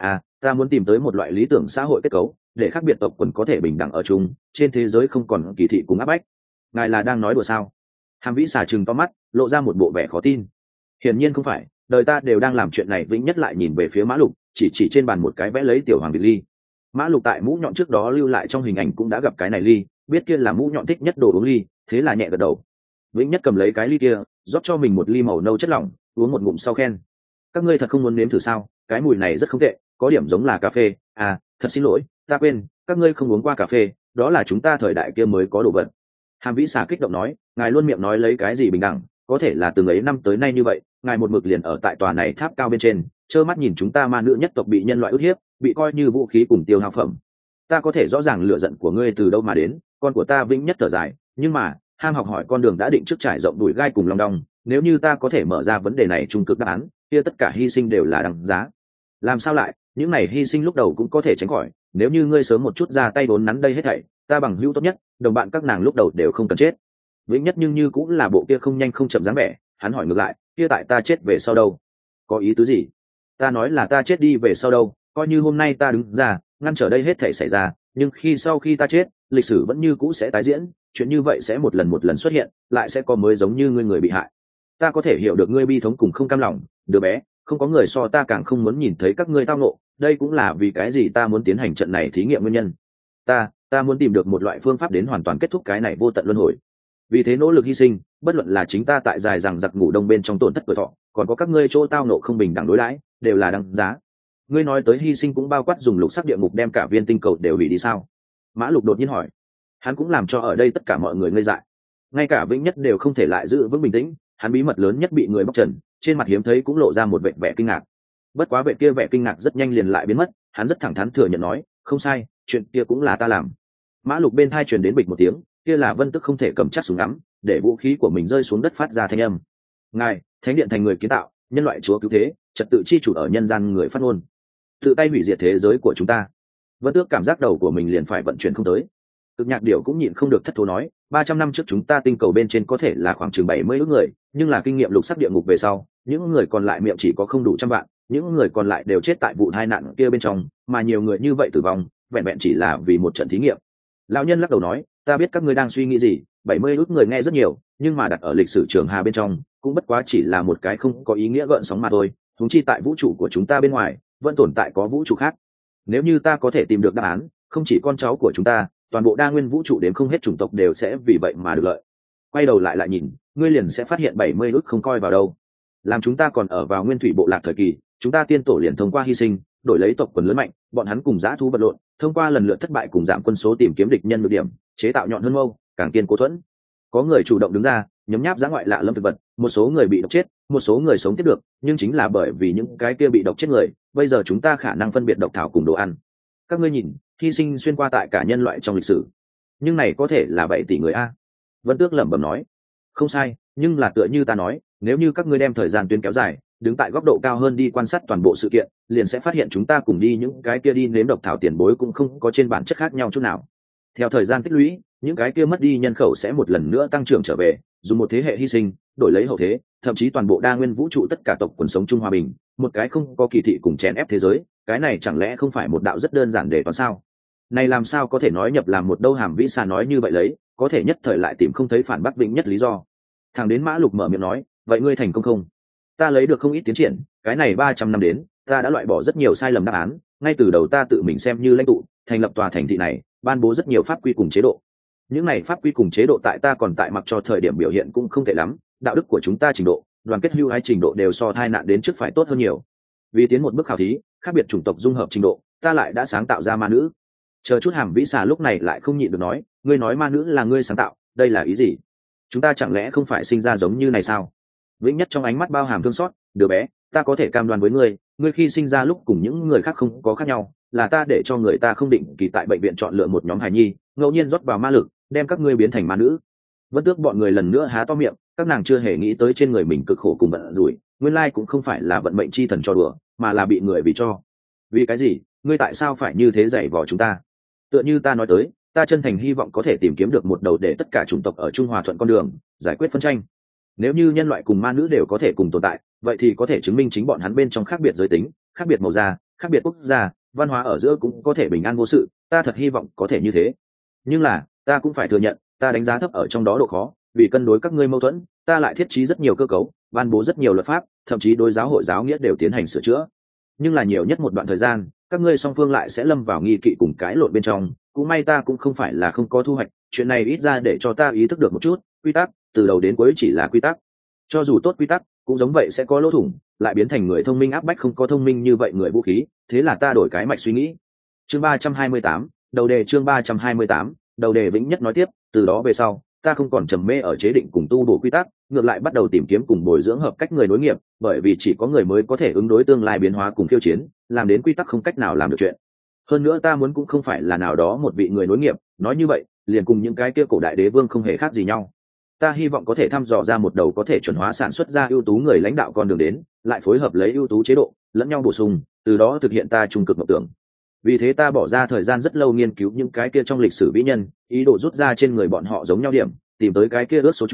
ta muốn tìm tới một loại lý tưởng xã hội kết cấu, để khác biệt tộc quần có thể bình đẳng ở chung, trên thế giới không còn kỳ thị cùng áp bách. Ngài là đang nói đùa sao? Hàm Vĩ Xà trừng to mắt, lộ ra một bộ vẻ khó tin. Hiển nhiên không phải, đời ta đều đang làm chuyện này. Vĩnh Nhất lại nhìn về phía Mã Lục, chỉ trên bàn một cái vẽ lấy tiểu hoàng biệt ly. Mã Lục tại mũ nhọn trước đó lưu lại trong hình ảnh cũng đã gặp cái này ly, biết kia là mũ nhọn thích nhất đồ uống ly, thế là nhẹ gật đầu. Vĩnh Nhất cầm lấy cái ly kia, rót cho mình một ly màu nâu chất lỏng, uống một ngụm sau khen, các ngươi thật không muốn nếm thử sao? Cái mùi này rất không tệ, có điểm giống là cà phê. Thật xin lỗi, ta quên, các ngươi không uống qua cà phê, đó là chúng ta thời đại kia mới có đồ vật. Hàm Vĩ Xà kích động nói, ngài luôn miệng nói lấy cái gì bình đẳng, có thể là từng ấy năm tới nay như vậy, ngài một mực liền ở tại tòa này tháp cao bên trên, trơ mắt nhìn chúng ta ma nữ nhất tộc bị nhân loại ức hiếp, bị coi như vũ khí cùng tiêu hao phẩm. Ta có thể rõ ràng lựa giận của ngươi từ đâu mà đến, con của ta Vĩnh Nhất thở dài, nhưng mà ham học hỏi con đường đã định trước trải rộng đùi gai cùng long đong, nếu như ta có thể mở ra vấn đề này trung cực đáp án, kia tất cả hy sinh đều là đáng giá. Làm sao lại, những này hy sinh lúc đầu cũng có thể tránh khỏi, nếu như ngươi sớm một chút ra tay đốn nắn đây hết thảy, ta bằng hữu tốt nhất, đồng bạn các nàng lúc đầu đều không cần chết. Vĩnh Nhất nhưng như cũng là bộ kia không nhanh không chậm dáng vẻ, hắn hỏi ngược lại, kia tại ta chết về sau đâu? Có ý tứ gì? Ta nói là ta chết đi về sau đâu, coi như hôm nay ta đứng ra ngăn trở đây hết thể xảy ra, nhưng sau khi ta chết, lịch sử vẫn như cũ sẽ tái diễn, chuyện như vậy sẽ một lần xuất hiện, lại sẽ có mới giống như ngươi người bị hại. Ta có thể hiểu được ngươi bi thống cùng không cam lòng, đứa bé, không có người so ta càng không muốn nhìn thấy các ngươi tao ngộ, đây cũng là vì cái gì ta muốn tiến hành trận này thí nghiệm nguyên nhân. Ta muốn tìm được một loại phương pháp đến hoàn toàn kết thúc cái này vô tận luân hồi. Vì thế nỗ lực hy sinh, bất luận là chính ta tại dài rằng giặc ngủ đông bên trong tổn thất tuổi thọ, còn có các ngươi chỗ tao nộ không bình đẳng đối đãi, đều là đáng giá. Ngươi nói tới hy sinh cũng bao quát dùng lục sắc địa ngục đem cả viên tinh cầu đều hủy đi sao? Mã Lục đột nhiên hỏi. Hắn cũng làm cho ở đây tất cả mọi người ngây dại, ngay cả Vĩnh Nhất đều không thể lại giữ vững bình tĩnh. Hắn bí mật lớn nhất bị người bóc trần, trên mặt hiếm thấy cũng lộ ra một vẻ kinh ngạc. Bất quá vẻ kia vẻ kinh ngạc rất nhanh liền lại biến mất, hắn rất thẳng thắn thừa nhận nói, không sai, chuyện kia cũng là ta làm. Mã Lục bên tai truyền đến bịch một tiếng, kia là Vân Tức không thể cầm chắc súng ngắm, để vũ khí của mình rơi xuống đất phát ra thanh âm. Ngài, Thánh điện thành người kiến tạo, nhân loại chúa cứu thế, trật tự chi chủ ở nhân gian người phát ngôn, tự tay hủy diệt thế giới của chúng ta. Vân Tước cảm giác đầu của mình liền phải vận chuyển không tới. Cực Nhạc Điểu cũng nhịn không được thất thố nói, 300 năm trước chúng ta tinh cầu bên trên có thể là khoảng chừng 70 ức người, nhưng là kinh nghiệm lục sắc địa ngục về sau, những người còn lại miệng chỉ có không đủ trăm vạn, những người còn lại đều chết tại vụ tai nạn kia bên trong, mà nhiều người như vậy tử vong, vẹn vẹn chỉ là vì một trận thí nghiệm. Lão nhân lắc đầu nói, ta biết các ngươi đang suy nghĩ gì, 70 ức người nghe rất nhiều, nhưng mà đặt ở lịch sử trường hà bên trong, cũng bất quá chỉ là một cái không có ý nghĩa gợn sóng mà thôi, huống chi tại vũ trụ của chúng ta bên ngoài, vẫn tồn tại có vũ trụ khác. Nếu như ta có thể tìm được đáp án, không chỉ con cháu của chúng ta, toàn bộ đa nguyên vũ trụ đến không hết chủng tộc đều sẽ vì vậy mà được lợi. Quay đầu lại nhìn, ngươi liền sẽ phát hiện 70 ức không coi vào đâu. Làm chúng ta còn ở vào nguyên thủy bộ lạc thời kỳ, chúng ta tiên tổ liền thông qua hy sinh, đổi lấy tộc quần lớn mạnh, bọn hắn cùng dã thú vật lộn, thông qua lần lượt thất bại cùng giảm quân số tìm kiếm địch nhân nhược điểm, chế tạo nhọn hơn mâu, càng kiên cố thuẫn. Có người chủ động đứng ra, nhấm nháp dã ngoại lạ lâm thực vật, một số người bị độc chết, một số người sống tiếp được, nhưng chính là bởi vì những cái kia bị độc chết người, bây giờ chúng ta khả năng phân biệt độc thảo cùng đồ ăn. Các ngươi nhìn, hy sinh xuyên qua tại cả nhân loại trong lịch sử, nhưng này có thể là 7 tỷ người a. Vân Tước lẩm bẩm nói, không sai, nhưng là tựa như ta nói, nếu như các ngươi đem thời gian tuyến kéo dài, đứng tại góc độ cao hơn đi quan sát toàn bộ sự kiện, liền sẽ phát hiện chúng ta cùng đi những cái kia đi nếm độc thảo tiền bối cũng không có trên bản chất khác nhau chút nào. Theo thời gian tích lũy, những cái kia mất đi nhân khẩu sẽ một lần nữa tăng trưởng trở về, dùng một thế hệ hy sinh đổi lấy hậu thế, thậm chí toàn bộ đa nguyên vũ trụ tất cả tộc quần sống chung hòa bình, một cái không có kỳ thị cùng chèn ép thế giới, cái này chẳng lẽ không phải một đạo rất đơn giản để toán sao? Này làm sao có thể nói nhập làm một đâu Hàm Vĩ Sa nói như vậy lấy, có thể nhất thời lại tìm không thấy phản bác Vĩnh Nhất lý do. Thằng đến Mã Lục mở miệng nói, vậy ngươi thành công không? Ta lấy được không ít tiến triển, cái này 300 năm đến, ta đã loại bỏ rất nhiều sai lầm đáp án, ngay từ đầu ta tự mình xem như lãnh tụ, thành lập tòa thành thị này, ban bố rất nhiều pháp quy cùng chế độ. Những này pháp quy cùng chế độ tại ta còn tại mặc cho thời điểm biểu hiện cũng không tệ lắm, đạo đức của chúng ta trình độ, đoàn kết hưu hay trình độ đều so tai nạn đến trước phải tốt hơn nhiều. Vì tiến một bước khảo thí, khác biệt chủng tộc dung hợp trình độ, ta lại đã sáng tạo ra ma nữ. Chờ chút Hàm Vĩ Sa lúc này lại không nhịn được nói, ngươi nói ma nữ là ngươi sáng tạo, đây là ý gì? Chúng ta chẳng lẽ không phải sinh ra giống như này sao? Vĩnh Nhất trong ánh mắt bao hàm thương xót, đứa bé, ta có thể cam đoan với ngươi, ngươi khi sinh ra lúc cùng những người khác không có khác nhau, là ta để cho người ta không định kỳ tại bệnh viện chọn lựa một nhóm hài nhi, ngẫu nhiên rót vào ma lực, đem các ngươi biến thành ma nữ. Vân Tước bọn người lần nữa há to miệng, các nàng chưa hề nghĩ tới trên người mình cực khổ cùng bận rủi, nguyên lai cũng không phải là vận mệnh chi thần cho đùa, mà là bị người vì cho. Vì cái gì? Ngươi tại sao phải như thế dạy vò chúng ta? Tựa như ta nói tới, ta chân thành hy vọng có thể tìm kiếm được một đầu để tất cả chủng tộc ở Trung Hòa thuận con đường, giải quyết phân tranh. Nếu như nhân loại cùng ma nữ đều có thể cùng tồn tại, vậy thì có thể chứng minh chính bọn hắn bên trong khác biệt giới tính, khác biệt màu da, khác biệt quốc gia, văn hóa ở giữa cũng có thể bình an vô sự. Ta thật hy vọng có thể như thế. Nhưng là, ta cũng phải thừa nhận, ta đánh giá thấp ở trong đó độ khó, vì cân đối các ngươi mâu thuẫn, ta lại thiết trí rất nhiều cơ cấu, ban bố rất nhiều luật pháp, thậm chí đối giáo hội giáo nghĩa đều tiến hành sửa chữa. Nhưng là nhiều nhất một đoạn thời gian, các ngươi song phương lại sẽ lâm vào nghi kỵ cùng cãi lộn bên trong. Cũng may ta cũng không phải là không có thu hoạch, chuyện này ít ra để cho ta ý thức được một chút, quy tắc từ đầu đến cuối chỉ là quy tắc, cho dù tốt quy tắc cũng giống vậy sẽ có lỗ thủng, lại biến thành người thông minh áp bách không có thông minh như vậy người vũ khí. Thế là ta đổi cái mạch suy nghĩ. Chương 328, đầu đề. Chương 328, đầu đề. Vĩnh Nhất nói tiếp, từ đó về sau, ta không còn trầm mê ở chế định cùng tu bổ quy tắc, ngược lại bắt đầu tìm kiếm cùng bồi dưỡng hợp cách người nối nghiệp, bởi vì chỉ có người mới có thể ứng đối tương lai biến hóa cùng khiêu chiến, làm đến quy tắc không cách nào làm được chuyện. Hơn nữa ta muốn cũng không phải là nào đó một vị người nối nghiệp, nói như vậy liền cùng những cái kia cổ đại đế vương không hề khác gì nhau. Ta hy vọng có thể thăm dò ra một đầu có thể chuẩn hóa sản xuất ra ưu tú người lãnh đạo con đường đến, lại phối hợp lấy ưu tú chế độ lẫn nhau bổ sung, từ đó thực hiện ta trung cực mộng tưởng. Vì thế ta bỏ ra thời gian rất lâu nghiên cứu những cái kia trong lịch sử vĩ nhân, ý đồ rút ra trên người bọn họ giống nhau điểm, tìm tới cái kia ước số chung,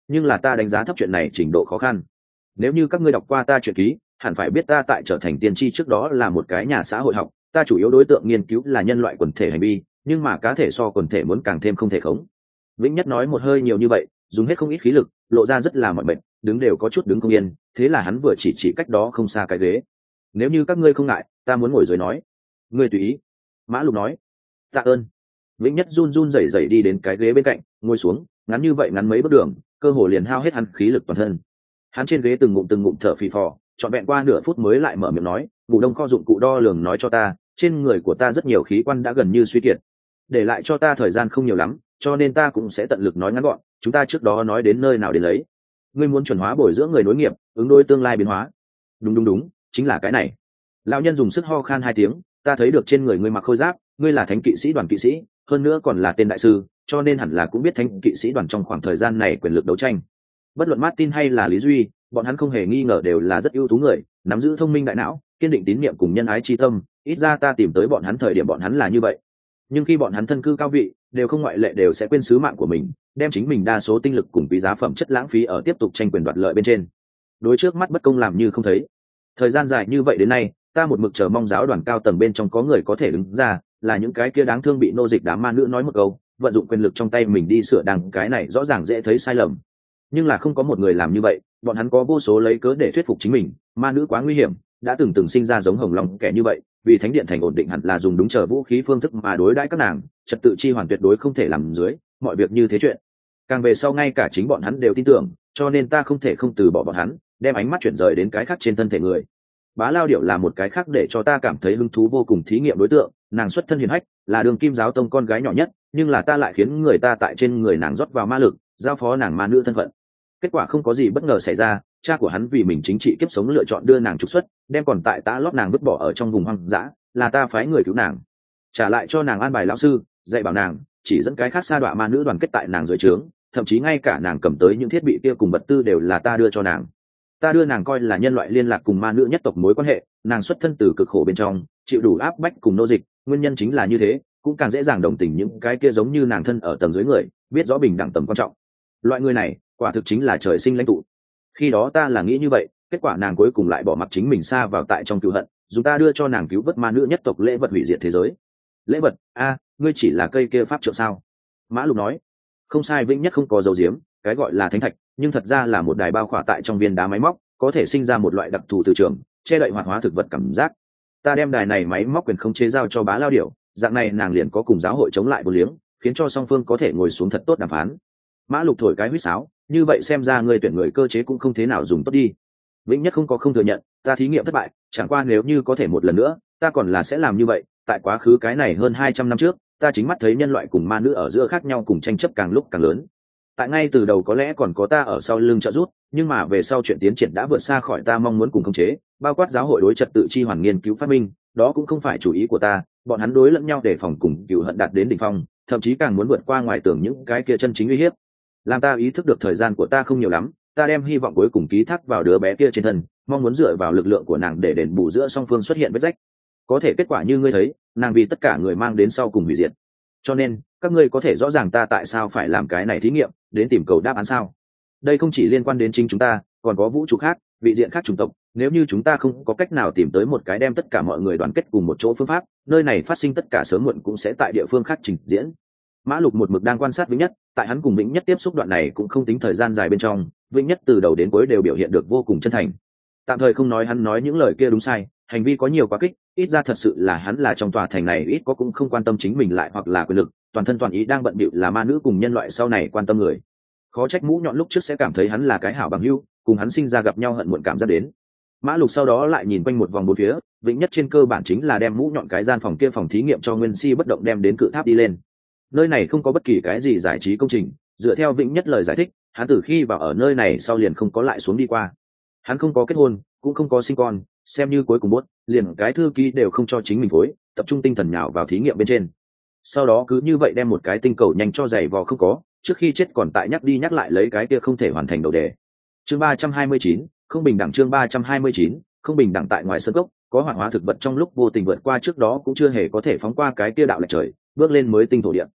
nhưng là ta đánh giá thấp chuyện này trình độ khó khăn. Nếu như các ngươi đọc qua ta truyện ký, hẳn phải biết ta tại trở thành tiên tri trước đó là một cái nhà xã hội học, ta chủ yếu đối tượng nghiên cứu là nhân loại quần thể hành vi, nhưng mà cá thể so quần thể muốn càng thêm không thể khống. Vĩnh Nhất nói một hơi nhiều như vậy, dùng hết không ít khí lực, lộ ra rất là mỏi mệt, đứng đều có chút đứng không yên, thế là hắn vừa chỉ cách đó không xa cái ghế. Nếu như các ngươi không ngại, ta muốn ngồi dưới nói. Ngươi tùy ý. Mã Lục nói. Tạ ơn. Vĩnh Nhất run run rẩy rẩy đi đến cái ghế bên cạnh, ngồi xuống, ngắn như vậy ngắn mấy bước đường, cơ hồ liền hao hết hắn khí lực toàn thân. Hắn trên ghế từng ngụm thở phì phò, trọn vẹn qua nửa phút mới lại mở miệng nói, ngủ đông kho dụng cụ đo lường nói cho ta, trên người của ta rất nhiều khí quan đã gần như suy kiệt, để lại cho ta thời gian không nhiều lắm, cho nên ta cũng sẽ tận lực nói ngắn gọn. Chúng ta trước đó nói đến nơi nào đến lấy. Ngươi muốn chuẩn hóa bồi dưỡng người nối nghiệp, ứng đối tương lai biến hóa. Đúng, chính là cái này. Lão nhân dùng sức ho khan 2 tiếng, ta thấy được trên người ngươi mặc khôi giáp, ngươi là thánh kỵ sĩ đoàn kỵ sĩ, hơn nữa còn là tên đại sư, cho nên hẳn là cũng biết thánh kỵ sĩ đoàn trong khoảng thời gian này quyền lực đấu tranh. Bất luận Martin hay là Lý Duy, bọn hắn không hề nghi ngờ đều là rất ưu tú người, nắm giữ thông minh đại não, kiên định tín niệm cùng nhân ái chi tâm, ít ra ta tìm tới bọn hắn thời điểm bọn hắn là như vậy. Nhưng khi bọn hắn thân cư cao vị, đều không ngoại lệ đều sẽ quên sứ mạng của mình, đem chính mình đa số tinh lực cùng quý giá phẩm chất lãng phí ở tiếp tục tranh quyền đoạt lợi bên trên. Đối trước mắt bất công làm như không thấy. Thời gian dài như vậy đến nay, ta một mực chờ mong giáo đoàn cao tầng bên trong có người có thể đứng ra, là những cái kia đáng thương bị nô dịch đám ma nữ nói một câu, vận dụng quyền lực trong tay mình đi sửa đằng cái này rõ ràng dễ thấy sai lầm. Nhưng là không có một người làm như vậy, bọn hắn có vô số lấy cớ để thuyết phục chính mình, ma nữ quá nguy hiểm, đã từng sinh ra giống Hồng Long kẻ như vậy, vì thánh điện thành ổn định hẳn là dùng đúng chờ vũ khí phương thức mà đối đãi các nàng, trật tự chi hoàn tuyệt đối không thể làm dưới, mọi việc như thế chuyện. Càng về sau ngay cả chính bọn hắn đều tin tưởng, cho nên ta không thể không từ bỏ bọn hắn, đem ánh mắt chuyển rời đến cái khác trên thân thể người. Bá Lao Điệu là một cái khác để cho ta cảm thấy hứng thú vô cùng thí nghiệm đối tượng, nàng xuất thân hiền hách, là Đường Kim giáo tông con gái nhỏ nhất, nhưng là ta lại khiến người ta tại trên người nàng rót vào ma lực, giao phó nàng ma nữ thân phận. Kết quả không có gì bất ngờ xảy ra, cha của hắn vì mình chính trị kiếp sống lựa chọn đưa nàng trục xuất, đem còn tại tá lót nàng vứt bỏ ở trong vùng hoang dã, là ta phái người cứu nàng, trả lại cho nàng an bài lão sư, dạy bảo nàng, chỉ dẫn cái khác sa đọa ma nữ đoàn kết tại nàng dưới trướng, thậm chí ngay cả nàng cầm tới những thiết bị kia cùng vật tư đều là ta đưa cho nàng. Ta đưa nàng coi là nhân loại liên lạc cùng ma nữ nhất tộc mối quan hệ, nàng xuất thân từ cực khổ bên trong, chịu đủ áp bách cùng nô dịch, nguyên nhân chính là như thế, cũng càng dễ dàng đồng tình những cái kia giống như nàng thân ở tầng dưới người, biết rõ bình đẳng tầm quan trọng. Loại người này quả thực chính là trời sinh lãnh tụ. Khi đó ta là nghĩ như vậy, kết quả nàng cuối cùng lại bỏ mặc chính mình xa vào tại trong cựu hận, dùng ta đưa cho nàng cứu vớt ma nữ nhất tộc lễ vật hủy diệt thế giới. Lễ vật? Ngươi chỉ là cây kia pháp trượng sao? Mã Lục nói. Không sai, Vĩnh Nhất không có dấu diếm, cái gọi là thánh thạch, nhưng thật ra là một đài bao khỏa tại trong viên đá máy móc, có thể sinh ra một loại đặc thù từ trường, che đậy hoạt hóa thực vật cảm giác. Ta đem đài này máy móc quyền khống chế giao cho Bá Lao Điểu, dạng này nàng liền có cùng giáo hội chống lại vô liếng, khiến cho song phương có thể ngồi xuống thật tốt đàm phán. Mã Lục thổi cái huýt sáo, như vậy xem ra người tuyển người cơ chế cũng không thế nào dùng tốt đi. Vĩnh Nhất không thừa nhận, ta thí nghiệm thất bại, chẳng qua nếu như có thể một lần nữa, ta còn là sẽ làm như vậy. Tại quá khứ cái này hơn 200 năm trước, ta chính mắt thấy nhân loại cùng ma nữ ở giữa khác nhau cùng tranh chấp càng lúc càng lớn. Tại ngay từ đầu có lẽ còn có ta ở sau lưng trợ giúp, nhưng mà về sau chuyện tiến triển đã vượt xa khỏi ta mong muốn cùng khống chế, bao quát giáo hội đối trật tự chi hoàn nghiên cứu phát minh, đó cũng không phải chủ ý của ta, bọn hắn đối lẫn nhau để phòng cùng cựu hận đạt đến đỉnh phong, thậm chí càng muốn vượt qua ngoài tưởng những cái kia chân chính uy hiếp. Làm ta ý thức được thời gian của ta không nhiều lắm, ta đem hy vọng cuối cùng ký thác vào đứa bé kia trên thân, mong muốn dựa vào lực lượng của nàng để đền bù giữa song phương xuất hiện vết rách. Có thể kết quả như ngươi thấy, nàng vì tất cả người mang đến sau cùng hủy diệt. Cho nên các ngươi có thể rõ ràng ta tại sao phải làm cái này thí nghiệm, đến tìm cầu đáp án sao? Đây không chỉ liên quan đến chính chúng ta, còn có vũ trụ khác, vị diện khác chủng tộc. Nếu như chúng ta không có cách nào tìm tới một cái đem tất cả mọi người đoàn kết cùng một chỗ phương pháp, nơi này phát sinh tất cả sớm muộn cũng sẽ tại địa phương khác trình diễn. Mã Lục một mực đang quan sát Vĩnh Nhất, tại hắn cùng Vĩnh Nhất tiếp xúc đoạn này cũng không tính thời gian dài bên trong, Vĩnh Nhất từ đầu đến cuối đều biểu hiện được vô cùng chân thành. Tạm thời không nói hắn nói những lời kia đúng sai, hành vi có nhiều quá kích, ít ra thật sự là hắn là trong tòa thành này ít có cũng không quan tâm chính mình lại hoặc là quyền lực, toàn thân toàn ý đang bận bịu là ma nữ cùng nhân loại sau này quan tâm người. Khó trách Mũ Nhọn lúc trước sẽ cảm thấy hắn là cái hảo bằng hữu, cùng hắn sinh ra gặp nhau hận muộn cảm giác đến. Mã Lục sau đó lại nhìn quanh một vòng bốn phía, Vĩnh Nhất trên cơ bản chính là đem Mũ Nhọn cái gian phòng kia phòng thí nghiệm cho Nguyên Si bất động đem đến cự tháp đi lên. Nơi này không có bất kỳ cái gì giải trí công trình, dựa theo Vĩnh Nhất lời giải thích, hắn từ khi vào ở nơi này sau liền không có lại xuống đi qua. Hắn không có kết hôn, cũng không có sinh con, xem như cuối cùng buốt, liền cái thư ký đều không cho chính mình phối, tập trung tinh thần nhào vào thí nghiệm bên trên. Sau đó cứ như vậy đem một cái tinh cầu nhanh cho giày vò không có, trước khi chết còn tại nhắc đi nhắc lại lấy cái kia không thể hoàn thành đầu đề. Chương 329, không bình đẳng. Chương 329, không bình đẳng. Tại ngoài sân cốc, có hoạt hóa thực vật trong lúc vô tình vượt qua trước đó cũng chưa hề có thể phóng qua cái kia đạo lệch trời, bước lên mới tinh thổ địa.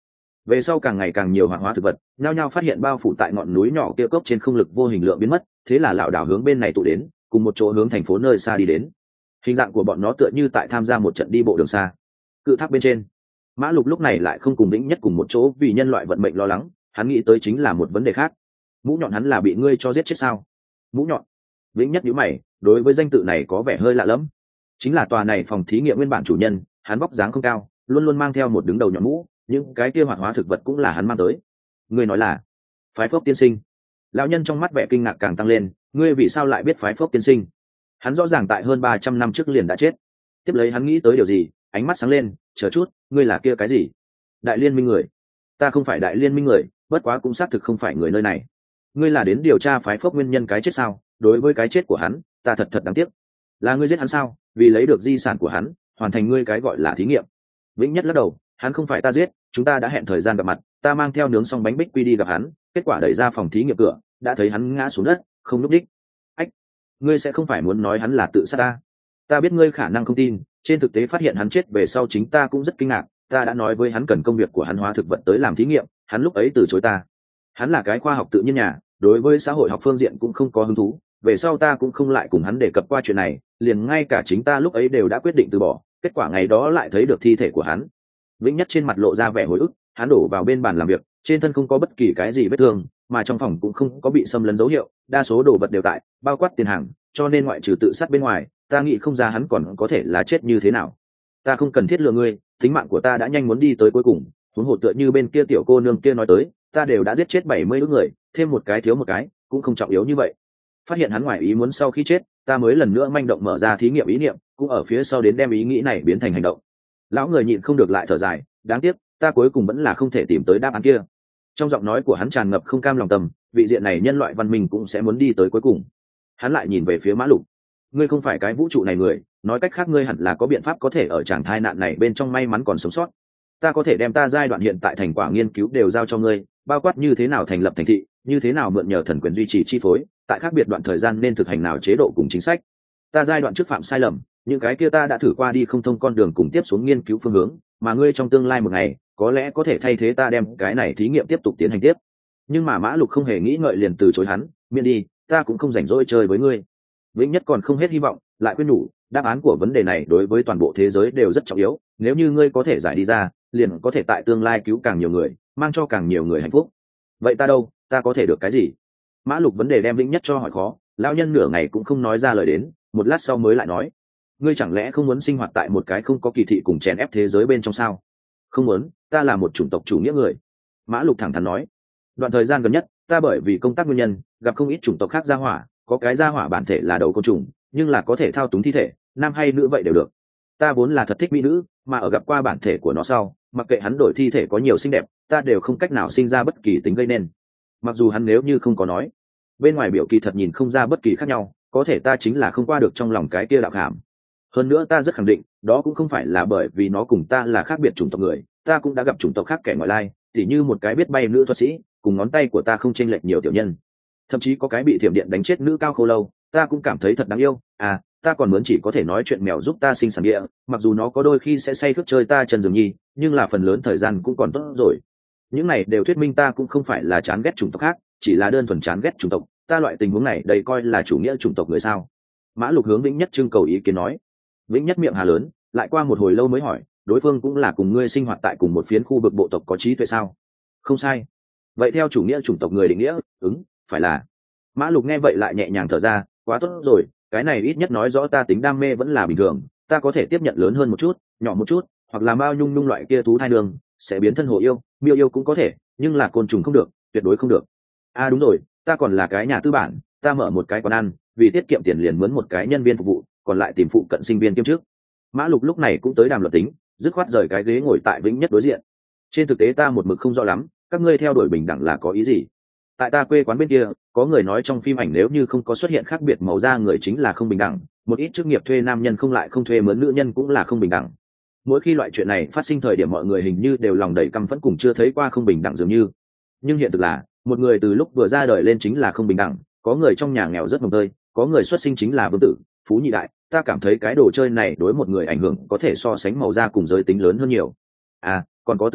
Về sau càng ngày càng nhiều hoạt hóa thực vật nhao nhao phát hiện bao phủ tại ngọn núi nhỏ kia cốc trên không lực vô hình lượng biến mất, thế là lảo đảo hướng bên này tụ đến, cùng một chỗ hướng thành phố nơi xa đi đến. Hình dạng của bọn nó tựa như tại tham gia một trận đi bộ đường xa. Cự tháp bên trên, Mã Lục lúc này lại không cùng Vĩnh Nhất cùng một chỗ vì nhân loại vận mệnh lo lắng, hắn nghĩ tới chính là một vấn đề khác. Mũ nhọn hắn là bị ngươi cho giết chết sao? Mũ nhọn. Vĩnh Nhất nhíu mày, đối với danh tự này có vẻ hơi lạ lẫm. Chính là tòa này phòng thí nghiệm nguyên bản chủ nhân, hắn vóc dáng không cao, luôn luôn mang theo một đứng đầu nhọn mũ, những cái kia hoạt hóa thực vật cũng là hắn mang tới. Ngươi nói là Phái Phốc tiên sinh? Lão nhân trong mắt vẻ kinh ngạc càng tăng lên, ngươi vì sao lại biết Phái Phốc tiên sinh? Hắn rõ ràng tại hơn 300 năm trước liền đã chết. Tiếp lấy hắn nghĩ tới điều gì, ánh mắt sáng lên, chờ chút, ngươi là kia cái gì? Đại liên minh người? Ta không phải đại liên minh người, bất quá cũng xác thực không phải người nơi này. Ngươi là đến điều tra Phái Phốc nguyên nhân cái chết sao? Đối với cái chết của hắn, ta thật đáng tiếc. Là ngươi giết hắn sao? Vì lấy được di sản của hắn, hoàn thành ngươi cái gọi là thí nghiệm. Vĩnh Nhất lắc đầu, hắn không phải ta giết, chúng ta đã hẹn thời gian gặp mặt, ta mang theo nướng xong bánh bích quy đi gặp hắn, kết quả đẩy ra phòng thí nghiệm cửa, đã thấy hắn ngã xuống đất, không lúc đích. Ách, ngươi sẽ không phải muốn nói hắn là tự sát ta? Ta biết ngươi khả năng không tin, trên thực tế phát hiện hắn chết về sau chính ta cũng rất kinh ngạc, ta đã nói với hắn cần công việc của hắn hóa thực vật tới làm thí nghiệm, hắn lúc ấy từ chối ta. Hắn là cái khoa học tự nhiên nhà, đối với xã hội học phương diện cũng không có hứng thú, về sau ta cũng không lại cùng hắn đề cập qua chuyện này, liền ngay cả chính ta lúc ấy đều đã quyết định từ bỏ, kết quả ngày đó lại thấy được thi thể của hắn. Vĩnh Nhất trên mặt lộ ra vẻ hồi ức, hắn đổ vào bên bàn làm việc, trên thân không có bất kỳ cái gì vết thương, mà trong phòng cũng không có bị xâm lấn dấu hiệu, đa số đồ vật đều tại, bao quát tiền hàng, cho nên ngoại trừ tự sát bên ngoài, ta nghĩ không ra hắn còn có thể là chết như thế nào. Ta không cần thiết lừa ngươi, tính mạng của ta đã nhanh muốn đi tới cuối cùng, huống hồ tựa như bên kia tiểu cô nương kia nói tới, ta đều đã giết chết 70 đứa người, thêm một cái thiếu một cái, cũng không trọng yếu như vậy. Phát hiện hắn ngoài ý muốn sau khi chết, ta mới lần nữa manh động mở ra thí nghiệm ý niệm, cũng ở phía sau đến đem ý nghĩ này biến thành hành động. Lão người nhịn không được lại thở dài, đáng tiếc, ta cuối cùng vẫn là không thể tìm tới đáp án kia. Trong giọng nói của hắn tràn ngập không cam lòng tầm, vị diện này nhân loại văn minh cũng sẽ muốn đi tới cuối cùng. Hắn lại nhìn về phía Mã Lục, ngươi không phải cái vũ trụ này người, nói cách khác ngươi hẳn là có biện pháp có thể ở tràng thai nạn này bên trong may mắn còn sống sót. Ta có thể đem ta giai đoạn hiện tại thành quả nghiên cứu đều giao cho ngươi, bao quát như thế nào thành lập thành thị, như thế nào mượn nhờ thần quyền duy trì chi phối, tại khác biệt đoạn thời gian nên thực hành nào chế độ cùng chính sách. Ta giai đoạn trước phạm sai lầm, những cái kia ta đã thử qua đi không thông con đường cùng tiếp xuống nghiên cứu phương hướng, mà ngươi trong tương lai một ngày có lẽ có thể thay thế ta đem cái này thí nghiệm tiếp tục tiến hành tiếp. Nhưng mà Mã Lục không hề nghĩ ngợi liền từ chối hắn, miễn đi, ta cũng không rảnh rỗi chơi với ngươi. Vĩnh Nhất còn không hết hy vọng, lại khuyên nhủ, đáp án của vấn đề này đối với toàn bộ thế giới đều rất trọng yếu, nếu như ngươi có thể giải đi ra, liền có thể tại tương lai cứu càng nhiều người, mang cho càng nhiều người hạnh phúc. Vậy ta đâu, ta có thể được cái gì? Mã Lục vấn đề đem Vĩnh Nhất cho hỏi khó, lão nhân nửa ngày cũng không nói ra lời đến, một lát sau mới lại nói, ngươi chẳng lẽ không muốn sinh hoạt tại một cái không có kỳ thị cùng chèn ép thế giới bên trong sao? Không muốn, ta là một chủng tộc chủ nghĩa người. Mã Lục thẳng thắn nói, đoạn thời gian gần nhất, ta bởi vì công tác nguyên nhân, gặp không ít chủng tộc khác gia hỏa, có cái gia hỏa bản thể là đầu côn trùng, nhưng là có thể thao túng thi thể, nam hay nữ vậy đều được. Ta vốn là thật thích mỹ nữ, mà ở gặp qua bản thể của nó sau, mặc kệ hắn đổi thi thể có nhiều xinh đẹp, ta đều không cách nào sinh ra bất kỳ tính gây nên. Mặc dù hắn nếu như không có nói, bên ngoài biểu kỳ thật nhìn không ra bất kỳ khác nhau, có thể ta chính là không qua được trong lòng cái kia đạo hàm. Hơn nữa ta rất khẳng định, đó cũng không phải là bởi vì nó cùng ta là khác biệt chủng tộc người, ta cũng đã gặp chủng tộc khác kẻ ngoại lai, tỉ như một cái biết bay nữ thuật sĩ, cùng ngón tay của ta không chênh lệch nhiều tiểu nhân. Thậm chí có cái bị thiểm điện đánh chết nữ cao khô lâu, ta cũng cảm thấy thật đáng yêu. À, ta còn muốn chỉ có thể nói chuyện mèo giúp ta sinh sản địa, mặc dù nó có đôi khi sẽ say khướt chơi ta chân giường nhi, nhưng là phần lớn thời gian cũng còn tốt rồi. Những này đều thuyết minh ta cũng không phải là chán ghét chủng tộc khác, chỉ là đơn thuần chán ghét chủng tộc. Ta loại tình huống này đây coi là chủ nghĩa chủng tộc người sao? Mã Lục hướng Vĩnh Nhất trưng cầu ý kiến nói. Vĩnh Nhất miệng hà lớn, lại qua một hồi lâu mới hỏi, đối phương cũng là cùng ngươi sinh hoạt tại cùng một phiến khu vực bộ tộc có trí tuệ sao? Không sai. Vậy theo chủ nghĩa chủng tộc người định nghĩa, phải là. Mã Lục nghe vậy lại nhẹ nhàng thở ra, quá tốt rồi, cái này ít nhất nói rõ ta tính đam mê vẫn là bình thường, ta có thể tiếp nhận lớn hơn một chút, nhỏ một chút, hoặc là mao nhung nhung loại kia thú thai đường, sẽ biến thân hồ yêu, miêu yêu cũng có thể, nhưng là côn trùng không được, tuyệt đối không được. À đúng rồi, ta còn là cái nhà tư bản, ta mở một cái quán ăn, vì tiết kiệm tiền liền mướn một cái nhân viên phục vụ, còn lại tìm phụ cận sinh viên kiêm trước. Mã Lục lúc này cũng tới đàm luật tính, dứt khoát rời cái ghế ngồi tại Vĩnh Nhất đối diện. Trên thực tế ta một mực không rõ lắm, các ngươi theo đuổi bình đẳng là có ý gì? Tại ta quê quán bên kia, có người nói trong phim ảnh nếu như không có xuất hiện khác biệt màu da người chính là không bình đẳng, một ít chức nghiệp thuê nam nhân không lại không thuê mướn nữ nhân cũng là không bình đẳng. Mỗi khi loại chuyện này phát sinh thời điểm mọi người hình như đều lòng đầy căm phẫn cùng chưa thấy qua không bình đẳng dường như. Nhưng hiện thực là, một người từ lúc vừa ra đời lên chính là không bình đẳng, có người trong nhà nghèo rất mồng tơi, có người xuất sinh chính là vương tử, phú nhị đại, ta cảm thấy cái đồ chơi này đối một người ảnh hưởng có thể so sánh màu da cùng giới tính lớn hơn nhiều. À, còn có tướng mạo,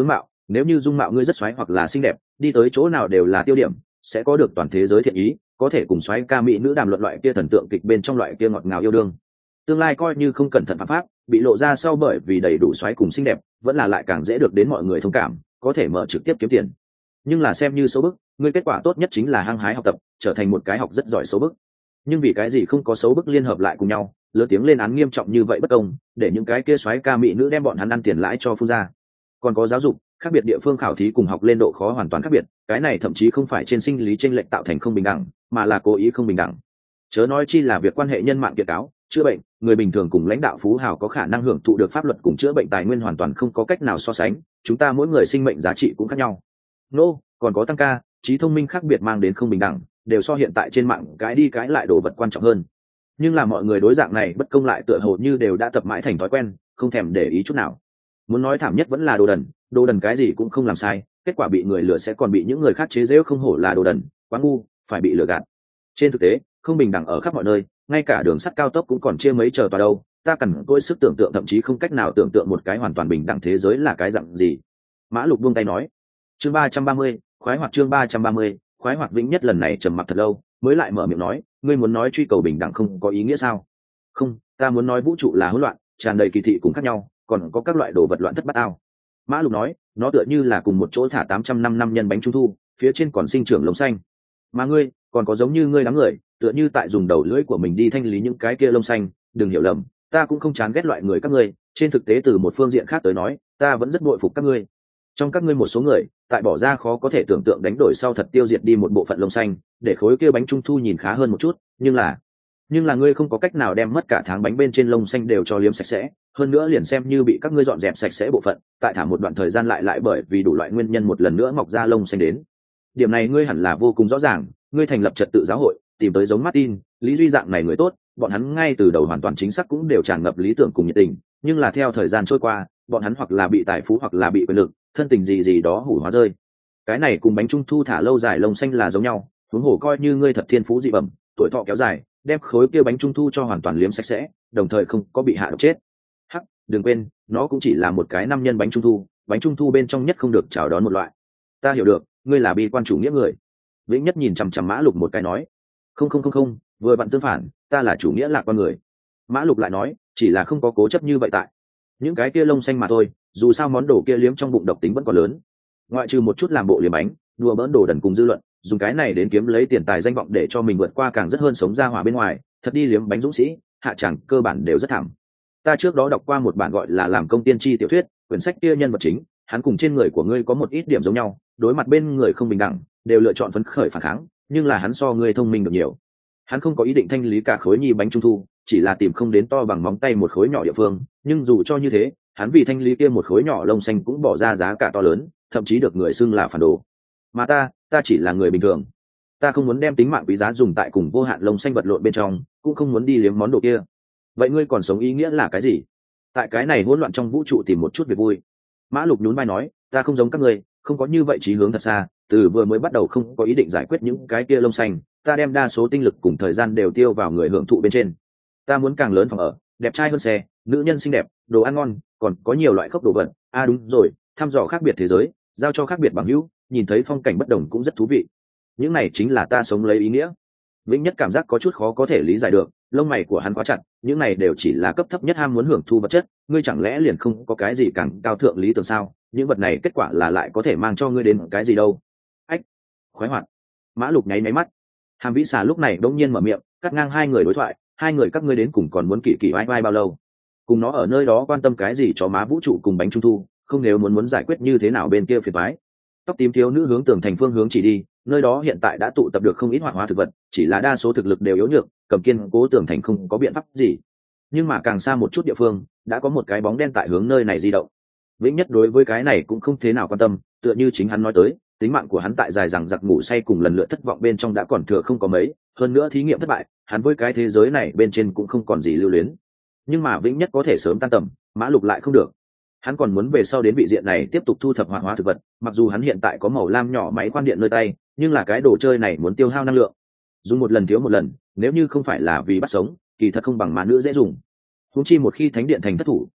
nếu như dung mạo ngươi rất xoáy hoặc là xinh đẹp, đi tới chỗ nào đều là tiêu điểm, sẽ có được toàn thế giới thiện ý, có thể cùng xoáy ca mỹ nữ đàm luận loại kia thần tượng kịch bên trong loại kia ngọt ngào yêu đương. Tương lai coi như không cẩn thận phạm pháp, bị lộ ra sau bởi vì đầy đủ xoáy cùng xinh đẹp, vẫn là lại càng dễ được đến mọi người thông cảm, có thể mở trực tiếp kiếm tiền. Nhưng là xem như xấu bức, ngươi kết quả tốt nhất chính là hăng hái học tập, trở thành một cái học rất giỏi xấu bức. Nhưng vì cái gì không có xấu bức liên hợp lại cùng nhau, lớn tiếng lên án nghiêm trọng như vậy bất công, để những cái kia xoáy ca mỹ nữ đem bọn hắn ăn tiền lãi cho phun ra. Còn có giáo dục, khác biệt địa phương khảo thí cùng học lên độ khó hoàn toàn khác biệt, cái này thậm chí không phải trên sinh lý chênh lệch tạo thành không bình đẳng, mà là cố ý không bình đẳng. Chớ nói chi là việc quan hệ nhân mạng kiện cáo, chữa bệnh, người bình thường cùng lãnh đạo phú hào có khả năng hưởng thụ được pháp luật cùng chữa bệnh tài nguyên hoàn toàn không có cách nào so sánh, chúng ta mỗi người sinh mệnh giá trị cũng khác nhau. Còn có tăng ca, trí thông minh khác biệt mang đến không bình đẳng, đều so hiện tại trên mạng cái đi cái lại đồ vật quan trọng hơn. Nhưng là mọi người đối dạng này bất công lại tựa hồ như đều đã tập mãi thành thói quen, không thèm để ý chút nào. Muốn nói thảm nhất vẫn là đồ đần cái gì cũng không làm sai, kết quả bị người lừa sẽ còn bị những người khác chế giễu không hổ là đồ đần, quá ngu, phải bị lừa gạt. Trên thực tế, không bình đẳng ở khắp mọi nơi, ngay cả đường sắt cao tốc cũng còn chia mấy chờ tòa đâu. Ta cần tôi sức tưởng tượng, thậm chí không cách nào tưởng tượng một cái hoàn toàn bình đẳng thế giới là cái dạng gì. Mã Lục buông tay nói. Chương 330, khoái hoạt. Chương 330, khoái hoạt. Vĩnh Nhất lần này trầm mặc thật lâu, mới lại mở miệng nói, ngươi muốn nói truy cầu bình đẳng không có ý nghĩa sao? Không, ta muốn nói vũ trụ là hỗn loạn, tràn đầy kỳ thị cùng khác nhau, còn có các loại đồ vật loạn thất bát ao. Mã Lục nói, nó tựa như là cùng một chỗ thả 800 năm nhân bánh trung thu, phía trên còn sinh trưởng lông xanh. Mà ngươi, còn có giống như ngươi đám người, tựa như tại dùng đầu lưỡi của mình đi thanh lý những cái kia lông xanh, đừng hiểu lầm, ta cũng không chán ghét loại người các ngươi, trên thực tế từ một phương diện khác tới nói, ta vẫn rất bội phục các ngươi. Trong các ngươi một số người, tại bỏ ra khó có thể tưởng tượng đánh đổi sau thật tiêu diệt đi một bộ phận lông xanh, để khối kia bánh trung thu nhìn khá hơn một chút, nhưng là ngươi không có cách nào đem mất cả tháng bánh bên trên lông xanh đều cho liếm sạch sẽ, hơn nữa liền xem như bị các ngươi dọn dẹp sạch sẽ bộ phận, tại thả một đoạn thời gian lại bởi vì đủ loại nguyên nhân một lần nữa mọc ra lông xanh đến. Điểm này ngươi hẳn là vô cùng rõ ràng, ngươi thành lập trật tự giáo hội, tìm tới giống Martin, Lý Duy dạng này người tốt, bọn hắn ngay từ đầu hoàn toàn chính xác cũng đều tràn ngập lý tưởng cùng nhiệt tình, nhưng là theo thời gian trôi qua, bọn hắn hoặc là bị tài phú hoặc là bị quyền lực, thân tình gì đó hủ hóa rơi. Cái này cùng bánh trung thu thả lâu dài lông xanh là giống nhau, huống hồ coi như ngươi thật thiên phú dị bẩm, tuổi thọ kéo dài, đem khối kia bánh trung thu cho hoàn toàn liếm sạch sẽ, đồng thời không có bị hạ độc chết. Hắc, đừng quên, nó cũng chỉ là một cái năm nhân bánh trung thu bên trong nhất không được chào đón một loại. Ta hiểu được, ngươi là bi quan chủ nghĩa người. Vĩnh Nhất nhìn chằm chằm Mã Lục một cái nói, không, vừa vặn tương phản, ta là chủ nghĩa lạc quan người. Mã Lục lại nói, chỉ là không có cố chấp như vậy tại những cái kia lông xanh mà thôi, dù sao món đồ kia liếm trong bụng độc tính vẫn còn lớn, ngoại trừ một chút làm bộ liếm bánh đùa bỡn đồ đần cùng dư luận, dùng cái này đến kiếm lấy tiền tài danh vọng để cho mình vượt qua càng rất hơn sống ra hỏa bên ngoài, thật đi liếm bánh dũng sĩ hạ chẳng cơ bản đều rất thảm. Ta trước đó đọc qua một bản gọi là Làm Công Tiên Tri tiểu thuyết, quyển sách kia nhân vật chính hắn cùng trên người của ngươi có một ít điểm giống nhau, đối mặt bên người không bình đẳng đều lựa chọn phấn khởi phản kháng, nhưng là hắn so ngươi thông minh được nhiều. Hắn không có ý định thanh lý cả khối nhi bánh trung thu, chỉ là tìm không đến to bằng móng tay một khối nhỏ địa phương, nhưng dù cho như thế, hắn vì thanh lý kia một khối nhỏ lông xanh cũng bỏ ra giá cả to lớn, thậm chí được người xưng là phản đồ. Mà ta chỉ là người bình thường, ta không muốn đem tính mạng quý giá dùng tại cùng vô hạn lông xanh vật lộn bên trong, cũng không muốn đi liếm món đồ kia. Vậy ngươi còn sống ý nghĩa là cái gì? Tại cái này hỗn loạn trong vũ trụ tìm một chút việc vui. Mã Lục nhún vai nói, ta không giống các ngươi, không có như vậy chí hướng thật xa, từ vừa mới bắt đầu không có ý định giải quyết những cái kia lông xanh, ta đem đa số tinh lực cùng thời gian đều tiêu vào người hưởng thụ bên trên. Ta muốn càng lớn phòng ở, đẹp trai hơn xe, nữ nhân xinh đẹp, đồ ăn ngon, còn có nhiều loại khốc đồ vật. Đúng rồi, thăm dò khác biệt thế giới, giao cho khác biệt bằng hữu, nhìn thấy phong cảnh bất đồng cũng rất thú vị. Những này chính là ta sống lấy ý nghĩa. Vĩnh Nhất cảm giác có chút khó có thể lý giải được, lông mày của hắn quá chặt, những này đều chỉ là cấp thấp nhất ham muốn hưởng thu vật chất, ngươi chẳng lẽ liền không có cái gì càng cao thượng lý tưởng sao? Những vật này kết quả là lại có thể mang cho ngươi đến cái gì đâu? Ách, khoái hoạt. Mã Lục nháy mắt. Hàm Vĩ Xà lúc này đột nhiên mở miệng, cắt ngang hai người đối thoại, hai người các ngươi đến cùng còn muốn kỳ vai vai bao lâu? Cùng nó ở nơi đó quan tâm cái gì cho má vũ trụ cùng bánh trung thu, không nếu muốn giải quyết như thế nào bên kia phiền toái. Tóc tím thiếu nữ hướng tường thành phương hướng chỉ đi, nơi đó hiện tại đã tụ tập được không ít hoạt hóa thực vật, chỉ là đa số thực lực đều yếu nhược, cầm kiên cố tường thành không có biện pháp gì. Nhưng mà càng xa một chút địa phương, đã có một cái bóng đen tại hướng nơi này di động. Vĩnh Nhất đối với cái này cũng không thế nào quan tâm, tựa như chính hắn nói tới, tính mạng của hắn tại dài dằng dặc ngủ say cùng lần lượt thất vọng bên trong đã còn thừa không có mấy, hơn nữa thí nghiệm thất bại, hắn với cái thế giới này bên trên cũng không còn gì lưu luyến. Nhưng mà Vĩnh Nhất có thể sớm tan tầm, Mã Lục lại không được. Hắn còn muốn về sau đến vị diện này tiếp tục thu thập hoạt hóa thực vật, mặc dù hắn hiện tại có màu lam nhỏ máy khoan điện nơi tay, nhưng là cái đồ chơi này muốn tiêu hao năng lượng, dùng một lần thiếu một lần, nếu như không phải là vì bắt sống, kỳ thật không bằng má nữ dễ dùng. Huống chi một khi thánh điện thành thất thủ,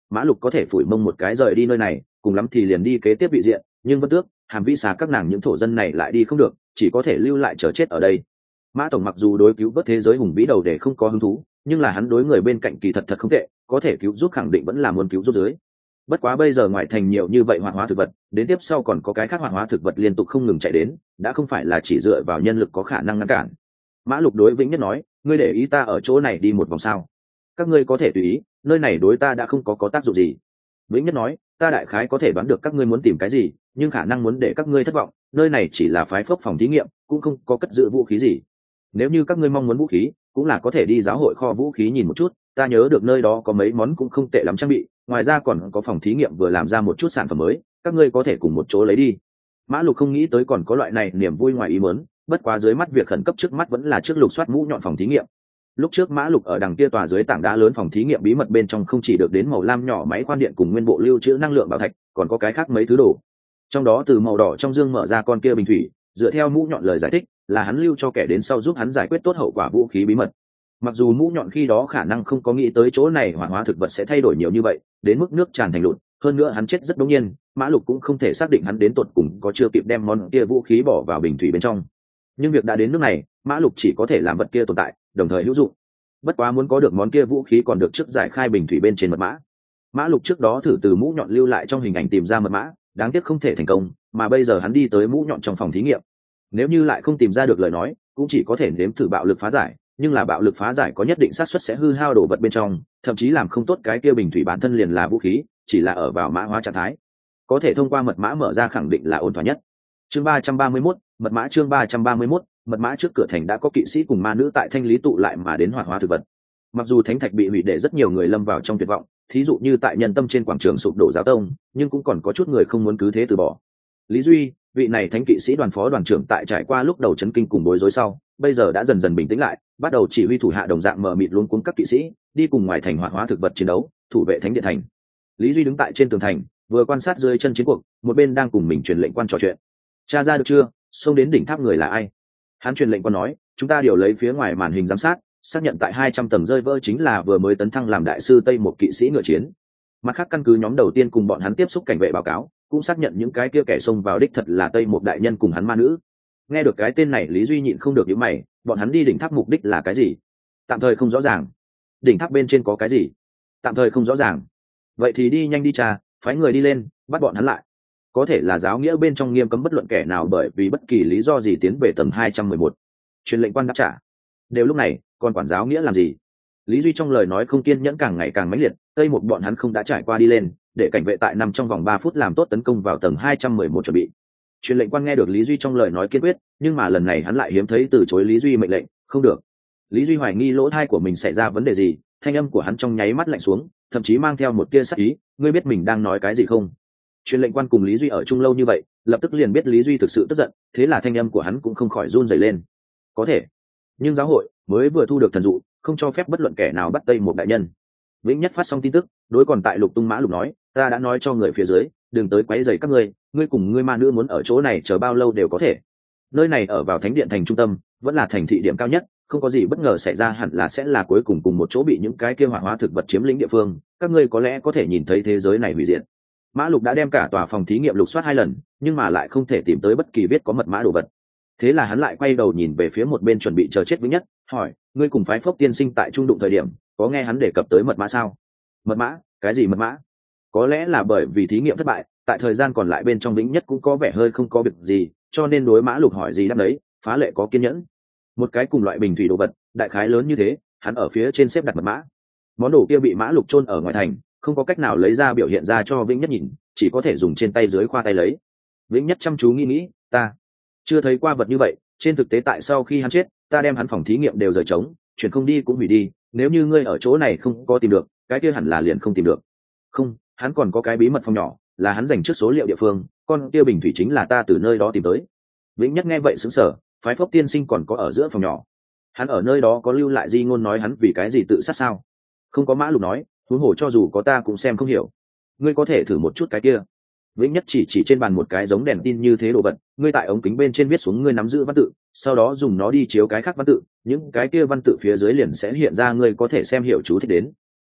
Mã Lục có thể phủi mông một cái rời đi nơi này, cùng lắm thì liền đi kế tiếp vị diện, nhưng Vân Tước, Hàm Vĩ Xà các nàng những thổ dân này lại đi không được, chỉ có thể lưu lại chờ chết ở đây. Mã tổng mặc dù đối cứu vớt thế giới hùng vĩ đầu để không có hứng thú, nhưng là hắn đối người bên cạnh kỳ thật thật không tệ, có thể cứu giúp khẳng định vẫn là muốn cứu giúp dưới. Bất quá bây giờ ngoại thành nhiều như vậy hoạt hóa thực vật, đến tiếp sau còn có cái khác hoạt hóa thực vật liên tục không ngừng chạy đến, đã không phải là chỉ dựa vào nhân lực có khả năng ngăn cản. Mã Lục đối Vĩnh Nhất nói, ngươi để ý ta ở chỗ này đi một vòng sao? Các ngươi có thể tùy ý, nơi này đối ta đã không có tác dụng gì. Vĩnh Nhất nói, ta đại khái có thể đoán được các ngươi muốn tìm cái gì, nhưng khả năng muốn để các ngươi thất vọng, nơi này chỉ là phái phốc phòng thí nghiệm, cũng không có cất giữ vũ khí gì. Nếu như các ngươi mong muốn vũ khí, cũng là có thể đi giáo hội kho vũ khí nhìn một chút, ta nhớ được nơi đó có mấy món cũng không tệ lắm trang bị, ngoài ra còn có phòng thí nghiệm vừa làm ra một chút sản phẩm mới, các ngươi có thể cùng một chỗ lấy đi. Mã Lục không nghĩ tới còn có loại này niềm vui ngoài ý muốn, bất quá dưới mắt việc khẩn cấp trước mắt vẫn là trước lục soát mũ nhọn phòng thí nghiệm. Lúc trước Mã Lục ở đằng kia tòa dưới tảng đá lớn phòng thí nghiệm bí mật bên trong không chỉ được đến màu lam nhỏ máy khoan điện cùng nguyên bộ lưu trữ năng lượng bảo thạch, còn có cái khác mấy thứ đồ. Trong đó từ màu đỏ trong dương mở ra con kia bình thủy, dựa theo mũ nhọn lời giải thích, là hắn lưu cho kẻ đến sau giúp hắn giải quyết tốt hậu quả vũ khí bí mật. Mặc dù mũ nhọn khi đó khả năng không có nghĩ tới chỗ này hỏa hóa thực vật sẽ thay đổi nhiều như vậy, đến mức nước tràn thành lụt, hơn nữa hắn chết rất đột nhiên, Mã Lục cũng không thể xác định hắn đến tột cùng có chưa kịp đem món kia vũ khí bỏ vào bình thủy bên trong. Nhưng việc đã đến nước này, Mã Lục chỉ có thể làm vật kia tồn tại, đồng thời hữu dụng. Bất quá muốn có được món kia vũ khí còn được trước giải khai bình thủy bên trên mật mã. Mã Lục trước đó thử từ mũ nhọn lưu lại trong hình ảnh tìm ra mật mã, đáng tiếc không thể thành công, mà bây giờ hắn đi tới mũ nhọn trong phòng thí nghiệm. Nếu như lại không tìm ra được lời nói, cũng chỉ có thể nếm thử bạo lực phá giải, nhưng là bạo lực phá giải có nhất định xác suất sẽ hư hao đồ vật bên trong, thậm chí làm không tốt cái kia bình thủy bản thân liền là vũ khí, chỉ là ở vào mã hóa trạng thái. Có thể thông qua mật mã mở ra khẳng định là ổn thỏa nhất. Chương 331, mật mã chương 331, mật mã trước cửa thành đã có kỵ sĩ cùng ma nữ tại thanh lý tụ lại mà đến hoạt hóa thực vật. Mặc dù thánh thạch bị hủy để rất nhiều người lâm vào trong tuyệt vọng, thí dụ như tại Nhân Tâm trên quảng trường sụp đổ giáo tông, nhưng cũng còn có chút người không muốn cứ thế từ bỏ. Lý Duy, vị này thánh kỵ sĩ đoàn phó đoàn trưởng tại trải qua lúc đầu chấn kinh cùng bối rối sau, bây giờ đã dần dần bình tĩnh lại, bắt đầu chỉ huy thủ hạ đồng dạng mờ mịt luống cuống các kỵ sĩ đi cùng ngoài thành hoạt hóa thực vật chiến đấu, thủ vệ thánh điện thành. Lý Duy đứng tại trên tường thành, vừa quan sát dưới chân chiến cuộc, một bên đang cùng mình truyền lệnh quan trò chuyện. Tra ra được chưa, xông đến đỉnh tháp người là ai? Hắn truyền lệnh quan nói, chúng ta điều lấy phía ngoài màn hình giám sát, xác nhận tại 200 tầng rơi vỡ chính là vừa mới tấn thăng làm đại sư Tây một kỵ sĩ ngựa chiến. Mặt khác căn cứ nhóm đầu tiên cùng bọn hắn tiếp xúc cảnh vệ báo cáo, cũng xác nhận những cái kia kẻ xông vào đích thật là Tây một đại nhân cùng hắn ma nữ. Nghe được cái tên này Lý Duy nhịn không được nhíu mày, bọn hắn đi đỉnh tháp mục đích là cái gì? Tạm thời không rõ ràng. Đỉnh tháp bên trên có cái gì? Tạm thời không rõ ràng. Vậy thì đi nhanh đi tra, phái người đi lên, bắt bọn hắn lại. Có thể là giáo nghĩa bên trong nghiêm cấm bất luận kẻ nào bởi vì bất kỳ lý do gì tiến về tầng 211. Truyền lệnh quan đáp trả. Đều lúc này, còn quản giáo nghĩa làm gì? Lý Duy trong lời nói không kiên nhẫn càng ngày càng mãnh liệt, Tây một bọn hắn không đã trải qua đi lên, để cảnh vệ tại nằm trong vòng 3 phút làm tốt tấn công vào tầng 211 chuẩn bị. Truyền lệnh quan nghe được Lý Duy trong lời nói kiên quyết, nhưng mà lần này hắn lại hiếm thấy từ chối Lý Duy mệnh lệnh, không được. Lý Duy hoài nghi lỗ tai của mình xảy ra vấn đề gì, thanh âm của hắn trong nháy mắt lạnh xuống, thậm chí mang theo một tia sắc ý, ngươi biết mình đang nói cái gì không? Truyền lệnh quan cùng Lý Duy ở chung lâu như vậy, lập tức liền biết Lý Duy thực sự tức giận, thế là thanh âm của hắn cũng không khỏi run rẩy lên. Có thể, nhưng giáo hội mới vừa thu được thần dụ, không cho phép bất luận kẻ nào bắt Tây một đại nhân. Vĩnh Nhất phát xong tin tức, đối còn tại Lục Tung Mã Lục nói, ta đã nói cho người phía dưới, đừng tới quấy rầy các ngươi, ngươi cùng ngươi ma nữ muốn ở chỗ này chờ bao lâu đều có thể. Nơi này ở vào thánh điện thành trung tâm, vẫn là thành thị điểm cao nhất, không có gì bất ngờ xảy ra hẳn là sẽ là cuối cùng cùng một chỗ bị những cái kia hỏa hóa thực vật chiếm lĩnh địa phương, các ngươi có lẽ có thể nhìn thấy thế giới này hủy diệt. Mã Lục đã đem cả tòa phòng thí nghiệm lục soát 2 lần, nhưng mà lại không thể tìm tới bất kỳ viết có mật mã đồ vật. Thế là hắn lại quay đầu nhìn về phía một bên chuẩn bị chờ chết Vĩnh Nhất, hỏi, ngươi cùng phái Phốc tiên sinh tại trung đụng thời điểm, có nghe hắn đề cập tới mật mã sao? Mật mã? Cái gì mật mã? Có lẽ là bởi vì thí nghiệm thất bại, tại thời gian còn lại bên trong Vĩnh Nhất cũng có vẻ hơi không có việc gì, cho nên đối Mã Lục hỏi gì đáp đấy, phá lệ có kiên nhẫn. Một cái cùng loại bình thủy đồ vật, đại khái lớn như thế, hắn ở phía trên xếp đặt mật mã. Món đồ kia bị Mã Lục chôn ở ngoài thành, không có cách nào lấy ra biểu hiện ra cho Vĩnh Nhất nhìn, chỉ có thể dùng trên tay dưới khoa tay lấy. Vĩnh Nhất chăm chú nghĩ, ta chưa thấy qua vật như vậy, trên thực tế tại sau khi hắn chết, ta đem hắn phòng thí nghiệm đều rời trống, chuyển không đi cũng hủy đi, nếu như ngươi ở chỗ này không có tìm được, cái kia hẳn là liền không tìm được. Không, hắn còn có cái bí mật phòng nhỏ, là hắn dành trước số liệu địa phương, con kia bình thủy chính là ta từ nơi đó tìm tới. Vĩnh Nhất nghe vậy sững sờ, phái Phốc tiên sinh còn có ở giữa phòng nhỏ. Hắn ở nơi đó có lưu lại di ngôn nói hắn vì cái gì tự sát sao? Không có. Mã Lục nói, huống hồ cho dù có ta cũng xem không hiểu. Ngươi có thể thử một chút cái kia. Vĩnh Nhất chỉ trên bàn một cái giống đèn tin như thế đồ vật, ngươi tại ống kính bên trên viết xuống ngươi nắm giữ văn tự, sau đó dùng nó đi chiếu cái khác văn tự, những cái kia văn tự phía dưới liền sẽ hiện ra ngươi có thể xem hiểu chú thích đến. Không,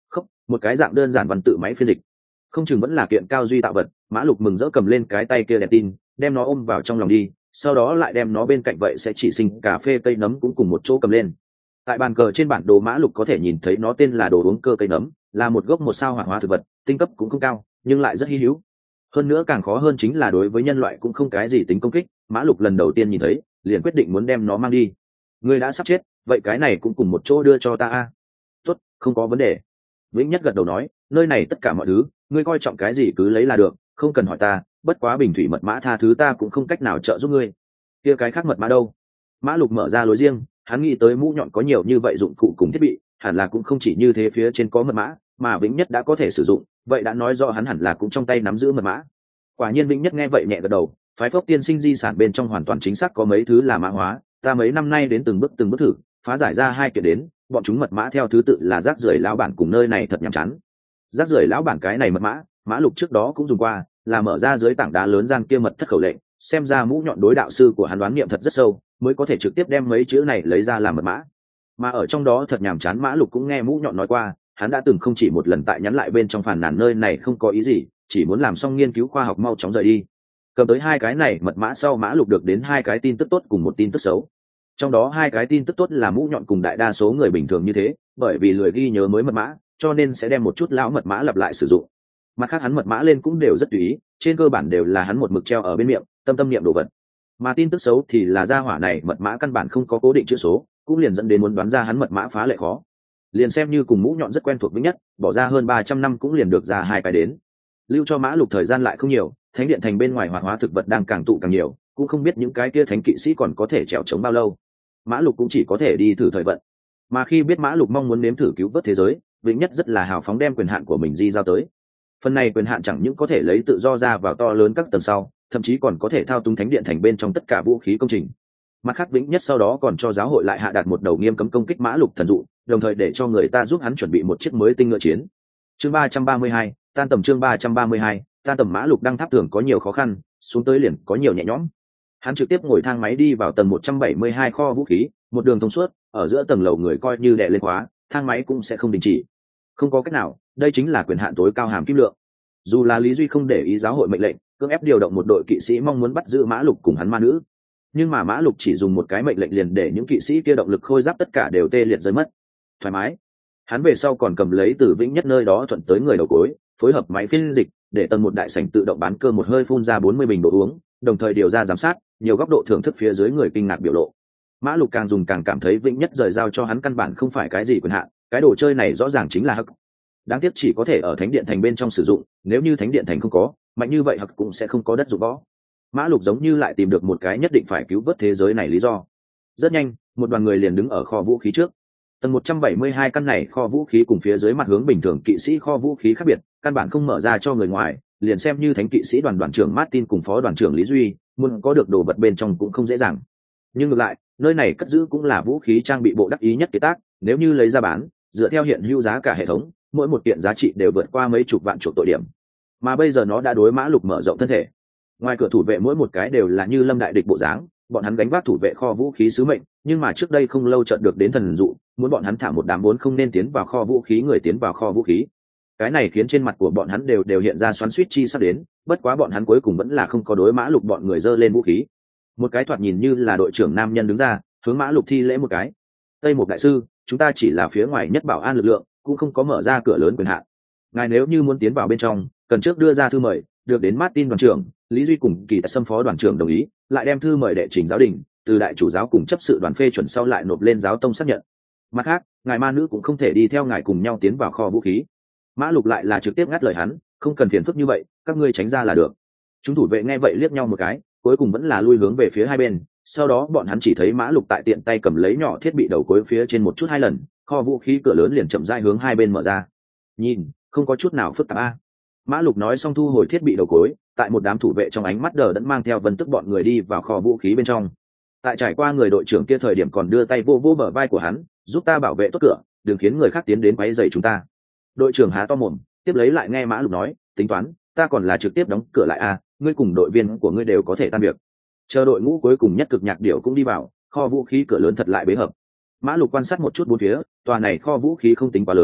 một cái dạng đơn giản văn tự máy phiên dịch, không chừng vẫn là kiện cao duy tạo vật. Mã Lục mừng rỡ cầm lên cái tay kia đèn tin, đem nó ôm vào trong lòng đi, sau đó lại đem nó bên cạnh vậy sẽ chỉ sinh cà phê cây nấm cũng cùng một chỗ cầm lên. Tại bàn cờ trên bản đồ Mã Lục có thể nhìn thấy nó tên là đồ uống cơ cây nấm, là một gốc một sao hoạt hóa thực vật, tinh cấp cũng không cao nhưng lại rất hy hữu. Hơn nữa càng khó hơn chính là đối với nhân loại cũng không cái gì tính công kích. Mã Lục lần đầu tiên nhìn thấy liền quyết định muốn đem nó mang đi. Ngươi đã sắp chết, vậy cái này cũng cùng một chỗ đưa cho ta a. Tốt, không có vấn đề. Vĩnh Nhất gật đầu nói, nơi này tất cả mọi thứ ngươi coi trọng cái gì cứ lấy là được, không cần hỏi ta, bất quá bình thủy mật mã tha thứ ta cũng không cách nào trợ giúp ngươi. Kia cái khác mật mã đâu? Mã Lục mở ra lối riêng, hắn nghĩ tới mũ nhọn có nhiều như vậy dụng cụ cùng thiết bị, hẳn là cũng không chỉ như thế, phía trên có mật mã mà Vĩnh Nhất đã có thể sử dụng, vậy đã nói rõ hắn hẳn là cũng trong tay nắm giữ mật mã. Quả nhiên Vĩnh Nhất nghe vậy nhẹ gật đầu, phái Phốc tiên sinh di sản bên trong hoàn toàn chính xác có mấy thứ là mã hóa, ta mấy năm nay đến từng bước thử phá giải ra hai kiện đến, bọn chúng mật mã theo thứ tự là rác rưởi lão bản cùng nơi này thật nhàm chán. Rác rưởi lão bản cái này mật mã Mã Lục trước đó cũng dùng qua, là mở ra dưới tảng đá lớn gian kia mật thất khẩu lệnh, xem ra mũ nhọn đối đạo sư của hắn đoán niệm thật rất sâu, mới có thể trực tiếp đem mấy chữ này lấy ra làm mật mã. Mà ở trong đó thật nhàm chán Mã Lục cũng nghe mũ nhọn nói qua, hắn đã từng không chỉ một lần tại nhắn lại bên trong phàn nàn nơi này không có ý gì, chỉ muốn làm xong nghiên cứu khoa học mau chóng rời đi. Cầm tới hai cái này mật mã sau, Mã Lục được đến hai cái tin tức tốt cùng một tin tức xấu. Trong đó hai cái tin tức tốt là mũ nhọn cùng đại đa số người bình thường như thế, bởi vì lười ghi nhớ mới mật mã, cho nên sẽ đem một chút lão mật mã lặp lại sử dụng. Mặt khác hắn mật mã lên cũng đều rất tùy ý, trên cơ bản đều là hắn một mực treo ở bên miệng, tâm niệm đồ vật. Mà tin tức xấu thì là gia hỏa này mật mã căn bản không có cố định chữ số, cũng liền dẫn đến muốn đoán ra hắn mật mã phá lệ khó. Liền xem như cùng mũ nhọn rất quen thuộc Vĩnh Nhất, bỏ ra hơn 300 năm cũng liền được ra hai cái đến. Lưu cho Mã Lục thời gian lại không nhiều, thánh điện thành bên ngoài hoạt hóa thực vật đang càng tụ càng nhiều, cũng không biết những cái kia thánh kỵ sĩ còn có thể trèo chống bao lâu. Mã Lục cũng chỉ có thể đi thử thời vận. Mà khi biết Mã Lục mong muốn nếm thử cứu vớt thế giới, Vĩnh Nhất rất là hào phóng đem quyền hạn của mình di giao tới. Phần này quyền hạn chẳng những có thể lấy tự do ra vào to lớn các tầng sau, thậm chí còn có thể thao túng thánh điện thành bên trong tất cả vũ khí công trình. Mặt khác Vĩnh Nhất sau đó còn cho giáo hội lại hạ đạt một đầu nghiêm cấm công kích Mã Lục thần dụ, đồng thời để cho người ta giúp hắn chuẩn bị một chiếc mới tinh ngựa chiến. Chương 332, tan tầm. Chương 332, tan tầm. Mã Lục đăng tháp tường có nhiều khó khăn, xuống tới liền có nhiều nhẹ nhõm. Hắn trực tiếp ngồi thang máy đi vào tầng 172 kho vũ khí, một đường thông suốt, ở giữa tầng lầu người coi như đè lên khóa, thang máy cũng sẽ không đình chỉ. Không có cách nào, đây chính là quyền hạn tối cao hàm kim lượng. Dù là Lý Duy không để ý giáo hội mệnh lệnh, cưỡng ép điều động một đội kỵ sĩ mong muốn bắt giữ Mã Lục cùng hắn ma nữ, nhưng mà Mã Lục chỉ dùng một cái mệnh lệnh liền để những kỵ sĩ kia động lực khôi giáp tất cả đều tê liệt rơi mất. Thoải mái. Hắn về sau còn cầm lấy từ Vĩnh Nhất nơi đó thuận tới người đầu cối, phối hợp máy phiên dịch, để tầng một đại sảnh tự động bán cơ một hơi phun ra 40 bình đồ uống, đồng thời điều ra giám sát, nhiều góc độ thưởng thức phía dưới người kinh ngạc biểu lộ. Mã Lục càng dùng càng cảm thấy Vĩnh Nhất rời giao cho hắn căn bản không phải cái gì quyền hạn, cái đồ chơi này rõ ràng chính là hắc. Đáng tiếc chỉ có thể ở thánh điện thành bên trong sử dụng, nếu như thánh điện thành không có, mạnh như vậy hắc cũng sẽ không có đất dụng võ. Mã Lục giống như lại tìm được một cái nhất định phải cứu vớt thế giới này lý do. Rất nhanh, một đoàn người liền đứng ở kho vũ khí trước. Tầng 172 căn này kho vũ khí cùng phía dưới mặt hướng bình thường kỵ sĩ kho vũ khí khác biệt, căn bản không mở ra cho người ngoài, liền xem như thánh kỵ sĩ đoàn đoàn trưởng Martin cùng phó đoàn trưởng Lý Duy, muốn có được đồ vật bên trong cũng không dễ dàng. Nhưng ngược lại, nơi này cất giữ cũng là vũ khí trang bị bộ đắc ý nhất kế tác, nếu như lấy ra bán, dựa theo hiện hữu giá cả hệ thống, mỗi một kiện giá trị đều vượt qua mấy chục vạn chuộc tội điểm. Mà bây giờ nó đã đối Mã Lục mở rộng thân thể. Ngoài cửa thủ vệ mỗi một cái đều là như lâm đại địch bộ dáng, bọn hắn gánh vác thủ vệ kho vũ khí sứ mệnh, nhưng mà trước đây không lâu chợt được đến thần dụ, muốn bọn hắn thả một đám vốn không nên tiến vào kho vũ khí người tiến vào kho vũ khí. Cái này khiến trên mặt của bọn hắn đều hiện ra xoắn xuýt chi sắp đến, bất quá bọn hắn cuối cùng vẫn là không có đối Mã Lục bọn người giơ lên vũ khí. Một cái thoạt nhìn như là đội trưởng nam nhân đứng ra, hướng Mã Lục thi lễ một cái. Tây Mục đại sư, chúng ta chỉ là phía ngoài nhất bảo an lực lượng, cũng không có mở ra cửa lớn quyền hạn. Ngài nếu như muốn tiến vào bên trong, cần trước đưa ra thư mời, được đến Martin đoàn trưởng, Lý Duy cùng Kỳ Tài Sâm phó đoàn trưởng đồng ý, lại đem thư mời đệ trình giáo đình, từ đại chủ giáo cùng chấp sự đoàn phê chuẩn sau lại nộp lên giáo tông xác nhận. Mặt khác, ngài ma nữ cũng không thể đi theo ngài cùng nhau tiến vào kho vũ khí. Mã Lục lại là trực tiếp ngắt lời hắn, không cần phiền phức như vậy, các ngươi tránh ra là được. Chúng thủ vệ nghe vậy liếc nhau một cái, cuối cùng vẫn là lui hướng về phía hai bên. Sau đó bọn hắn chỉ thấy Mã Lục tại tiện tay cầm lấy nhỏ thiết bị đầu cuối phía trên một chút hai lần, kho vũ khí cửa lớn liền chậm rãi hướng hai bên mở ra. Nhìn, không có chút nào phức tạp a. Mã Lục nói xong thu hồi thiết bị đầu cối, tại một đám thủ vệ trong ánh mắt đờ đẫn mang theo Vân Tức bọn người đi vào kho vũ khí bên trong. Tại trải qua người đội trưởng kia thời điểm còn đưa tay vô bờ vai của hắn, giúp ta bảo vệ tốt cửa, đừng khiến người khác tiến đến quấy rầy chúng ta. Đội trưởng há to mồm, tiếp lấy lại nghe Mã Lục nói, tính toán, ta còn là trực tiếp đóng cửa lại a, ngươi cùng đội viên của ngươi đều có thể tan việc. Chờ đội ngũ cuối cùng nhất cực nhạc điểu cũng đi vào, kho vũ khí cửa lớn thật lại bế hợp. Mã Lục quan sát một chút bốn phía, tòa này kho vũ khí không tính quá lớn,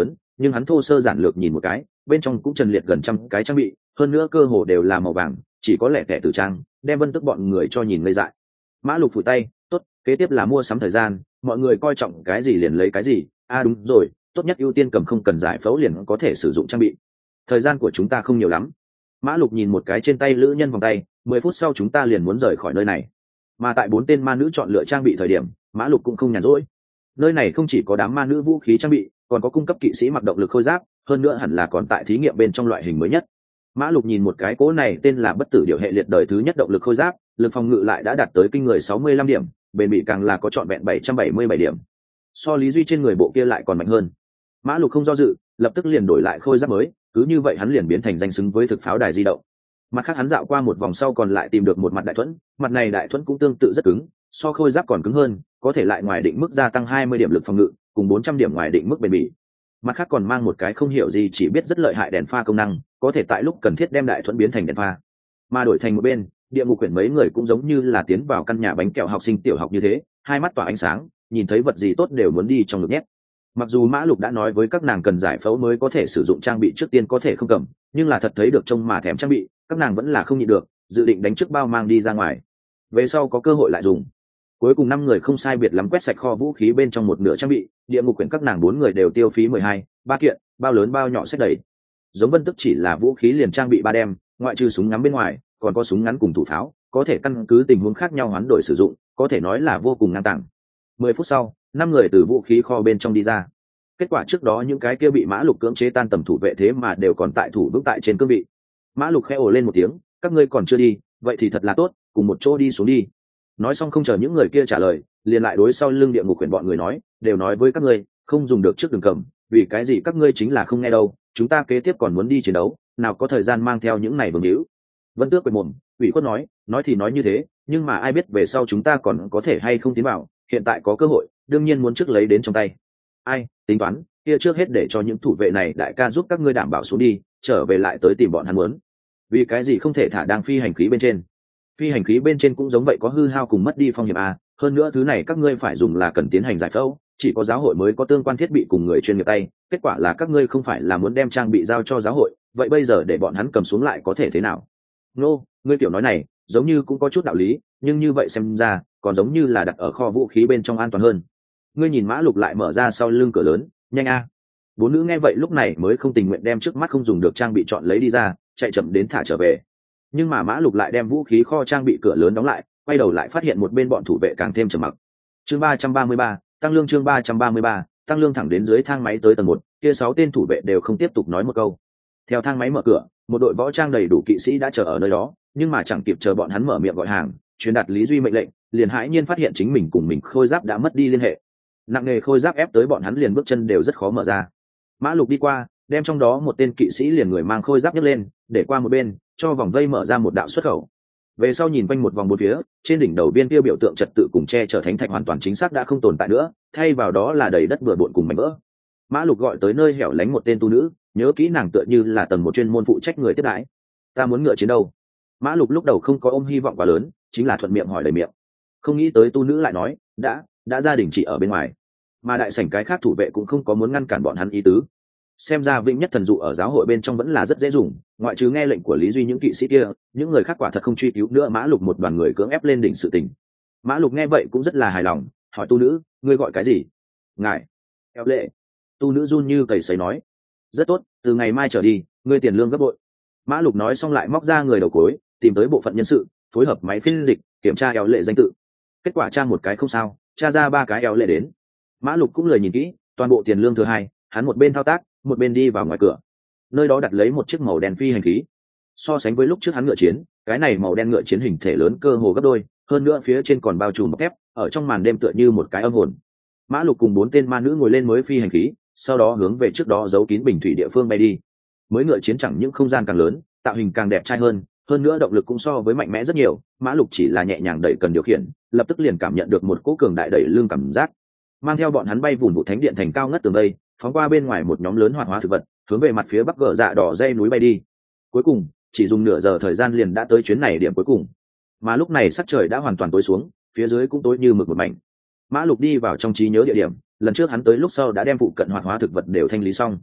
nhưng hắn thô sơ giản lược nhìn một cái, bên trong cũng trần liệt gần trăm cái trang bị, hơn nữa cơ hồ đều là màu vàng, chỉ có lẻ tẻ tử trang, đem Vân Tước bọn người cho nhìn ngây dại. Mã Lục phủi tay, tốt, kế tiếp là mua sắm thời gian, mọi người coi trọng cái gì liền lấy cái gì. Đúng rồi, tốt nhất ưu tiên cầm không cần giải phẫu liền có thể sử dụng trang bị. Thời gian của chúng ta không nhiều lắm. Mã Lục nhìn một cái trên tay lữ nhân vòng tay, 10 phút sau chúng ta liền muốn rời khỏi nơi này. Mà tại 4 tên ma nữ chọn lựa trang bị thời điểm, Mã Lục cũng không nhàn rỗi. Nơi này không chỉ có đám ma nữ vũ khí trang bị, còn có cung cấp kỵ sĩ mặc động lực khôi giáp, hơn nữa hẳn là còn tại thí nghiệm bên trong loại hình mới nhất. Mã Lục nhìn một cái cỗ này tên là bất tử điệu hệ liệt đời thứ nhất động lực khôi giáp, lực phòng ngự lại đã đạt tới kinh người 65 điểm, bền bỉ càng là có trọn vẹn 777 điểm. So Lý Duy trên người bộ kia lại còn mạnh hơn. Mã Lục không do dự, lập tức liền đổi lại khôi giáp mới, cứ như vậy hắn liền biến thành danh xứng với thực pháo đài di động. Mặt khác hắn dạo qua một vòng sau còn lại tìm được một mặt đại thuẫn, mặt này đại thuẫn cũng tương tự rất cứng, so khôi giáp còn cứng hơn, có thể lại ngoài định mức gia tăng 20 điểm lực phòng ngự, cùng 400 điểm ngoài định mức bền bỉ. Mặt khác còn mang một cái không hiểu gì chỉ biết rất lợi hại đèn pha công năng, có thể tại lúc cần thiết đem đại thuẫn biến thành đèn pha. Mà đổi thành một bên, địa ngục quyển mấy người cũng giống như là tiến vào căn nhà bánh kẹo học sinh tiểu học như thế, hai mắt tỏa ánh sáng, nhìn thấy vật gì tốt đều muốn đi trong ngực nhét. Mặc dù Mã Lục đã nói với các nàng cần giải phẫu mới có thể sử dụng trang bị trước tiên có thể không cầm, nhưng là thật thấy được trông mà thèm trang bị, các nàng vẫn là không nhịn được, dự định đánh trước bao mang đi ra ngoài, về sau có cơ hội lại dùng. Cuối cùng 5 người không sai biệt lắm quét sạch kho vũ khí bên trong một nửa trang bị, địa ngục quyển các nàng 4 người đều tiêu phí 3 kiện, bao lớn bao nhỏ xếp đầy. Giống Vân Tức chỉ là vũ khí liền trang bị 3 đem, ngoại trừ súng ngắm bên ngoài, còn có súng ngắn cùng thủ pháo, có thể căn cứ tình huống khác nhau hoán đổi sử dụng, có thể nói là vô cùng ngang tàng. 10 phút sau, 5 người từ vũ khí kho bên trong đi ra. Kết quả trước đó những cái kia bị Mã Lục cưỡng chế tan tầm thủ vệ thế mà đều còn tại thủ vững tại trên cương vị. Mã Lục khẽ ồ lên một tiếng, các ngươi còn chưa đi, vậy thì thật là tốt, cùng một chỗ đi xuống đi. Nói xong không chờ những người kia trả lời, liền lại đối sau lưng địa ngục quyển bọn người nói, đều nói với các ngươi, không dùng được trước đường cầm, vì cái gì các ngươi chính là không nghe đâu, chúng ta kế tiếp còn muốn đi chiến đấu, nào có thời gian mang theo những này vương hữu. Vân Tước quệt mồm, ủy khuất nói thì nói như thế, nhưng mà ai biết về sau chúng ta còn có thể hay không tiến vào, hiện tại có cơ hội, đương nhiên muốn trước lấy đến trong tay. Ai, tính toán, kia trước hết để cho những thủ vệ này đại ca giúp các ngươi đảm bảo xuống đi, trở về lại tới tìm bọn hắn muốn. Vì cái gì không thể thả đang phi hành khí bên trên? Phi hành khí bên trên cũng giống vậy có hư hao cùng mất đi phong hiểm hơn nữa thứ này các ngươi phải dùng là cần tiến hành giải phẫu, chỉ có giáo hội mới có tương quan thiết bị cùng người chuyên nghiệp tay, kết quả là các ngươi không phải là muốn đem trang bị giao cho giáo hội, vậy bây giờ để bọn hắn cầm xuống lại có thể thế nào? Ngươi tiểu nói này giống như cũng có chút đạo lý, nhưng như vậy xem ra còn giống như là đặt ở kho vũ khí bên trong an toàn hơn. Ngươi nhìn Mã Lục lại mở ra sau lưng cửa lớn, nhanh a. 4 nữ nghe vậy lúc này mới không tình nguyện đem trước mắt không dùng được trang bị chọn lấy đi ra, chạy chậm đến thả trở về. Nhưng mà Mã Lục lại đem vũ khí kho trang bị cửa lớn đóng lại, quay đầu lại phát hiện một bên bọn thủ vệ càng thêm trầm mặc. Chương 333, tăng lương. Chương 333, tăng lương. Thẳng đến dưới thang máy tới tầng 1, kia 6 tên thủ vệ đều không tiếp tục nói một câu. Theo thang máy mở cửa, một đội võ trang đầy đủ kỵ sĩ đã chờ ở nơi đó, nhưng mà chẳng kịp chờ bọn hắn mở miệng gọi hàng, truyền đạt Lý Duy mệnh lệnh, liền hãi nhiên phát hiện chính mình cùng mình khôi giáp đã mất đi liên hệ. Nặng nề khôi giáp ép tới bọn hắn liền bước chân đều rất khó mở ra. Mã Lục đi qua, đem trong đó một tên kỵ sĩ liền người mang khôi giáp nhấc lên, để qua một bên, cho vòng vây mở ra một đạo xuất khẩu. Về sau nhìn quanh một vòng bốn phía, trên đỉnh đầu viên kia biểu tượng trật tự cùng che chở thánh thạch hoàn toàn chính xác đã không tồn tại nữa, thay vào đó là đầy đất bừa bộn cùng mảnh vỡ. Mã Lục gọi tới nơi hẻo lánh một tên tu nữ, nhớ kỹ nàng tựa như là tầng một chuyên môn phụ trách người tiếp đãi. Ta muốn ngựa chiến đâu? Mã Lục lúc đầu không có ôm hy vọng quá lớn, chính là thuận miệng hỏi đầy miệng. Không nghĩ tới tu nữ lại nói, đã gia đình chỉ ở bên ngoài, mà đại sảnh cái khác thủ vệ cũng không có muốn ngăn cản bọn hắn ý tứ. Xem ra Vĩnh Nhất Thần dụ ở giáo hội bên trong vẫn là rất dễ dùng, ngoại trừ nghe lệnh của Lý Duy những kỵ sĩ kia, những người khác quả thật không truy cứu nữa Mã Lục một đoàn người cưỡng ép lên đỉnh sự tình. Mã Lục nghe vậy cũng rất là hài lòng, hỏi tu nữ, ngươi gọi cái gì? Ngài. Eo lệ. Tu nữ run như cầy sấy nói. Rất tốt, từ ngày mai trở đi, ngươi tiền lương gấp bội. Mã Lục nói xong lại móc ra người đầu cối, tìm tới bộ phận nhân sự, phối hợp máy phiên dịch, kiểm tra Eo lệ danh tự. Kết quả tra một cái không sao, tra ra 3 cái Eo lệ đến. Mã Lục cũng lời nhìn kỹ, toàn bộ tiền lương thứ 2, hắn một bên thao tác, một bên đi vào ngoài cửa. Nơi đó đặt lấy một chiếc màu đen phi hành khí. So sánh với lúc trước hắn ngựa chiến, cái này màu đen ngựa chiến hình thể lớn cơ hồ gấp đôi, hơn nữa phía trên còn bao trùm bọc thép, ở trong màn đêm tựa như một cái âm hồn. Mã Lục cùng 4 tên ma nữ ngồi lên mới phi hành khí, sau đó hướng về trước đó giấu kín bình thủy địa phương bay đi. Mới ngựa chiến chẳng những không gian càng lớn, tạo hình càng đẹp trai hơn nữa động lực cũng so với mạnh mẽ rất nhiều. Mã Lục chỉ là nhẹ nhàng đẩy cần điều khiển, lập tức liền cảm nhận được một cỗ cường đại đẩy lưng cảm giác. Mang theo bọn hắn bay vùn vụ thánh điện thành cao ngất tường đây, phóng qua bên ngoài một nhóm lớn hoạt hóa thực vật, hướng về mặt phía bắc gờ dạ đỏ dây núi bay đi. Cuối cùng chỉ dùng nửa giờ thời gian liền đã tới chuyến này điểm cuối cùng. Mà lúc này sắc trời đã hoàn toàn tối xuống, phía dưới cũng tối như mực một mảnh. Mã Lục đi vào trong trí nhớ địa điểm, lần trước hắn tới lúc sau đã đem phụ cận hoạt hóa thực vật đều thanh lý xong.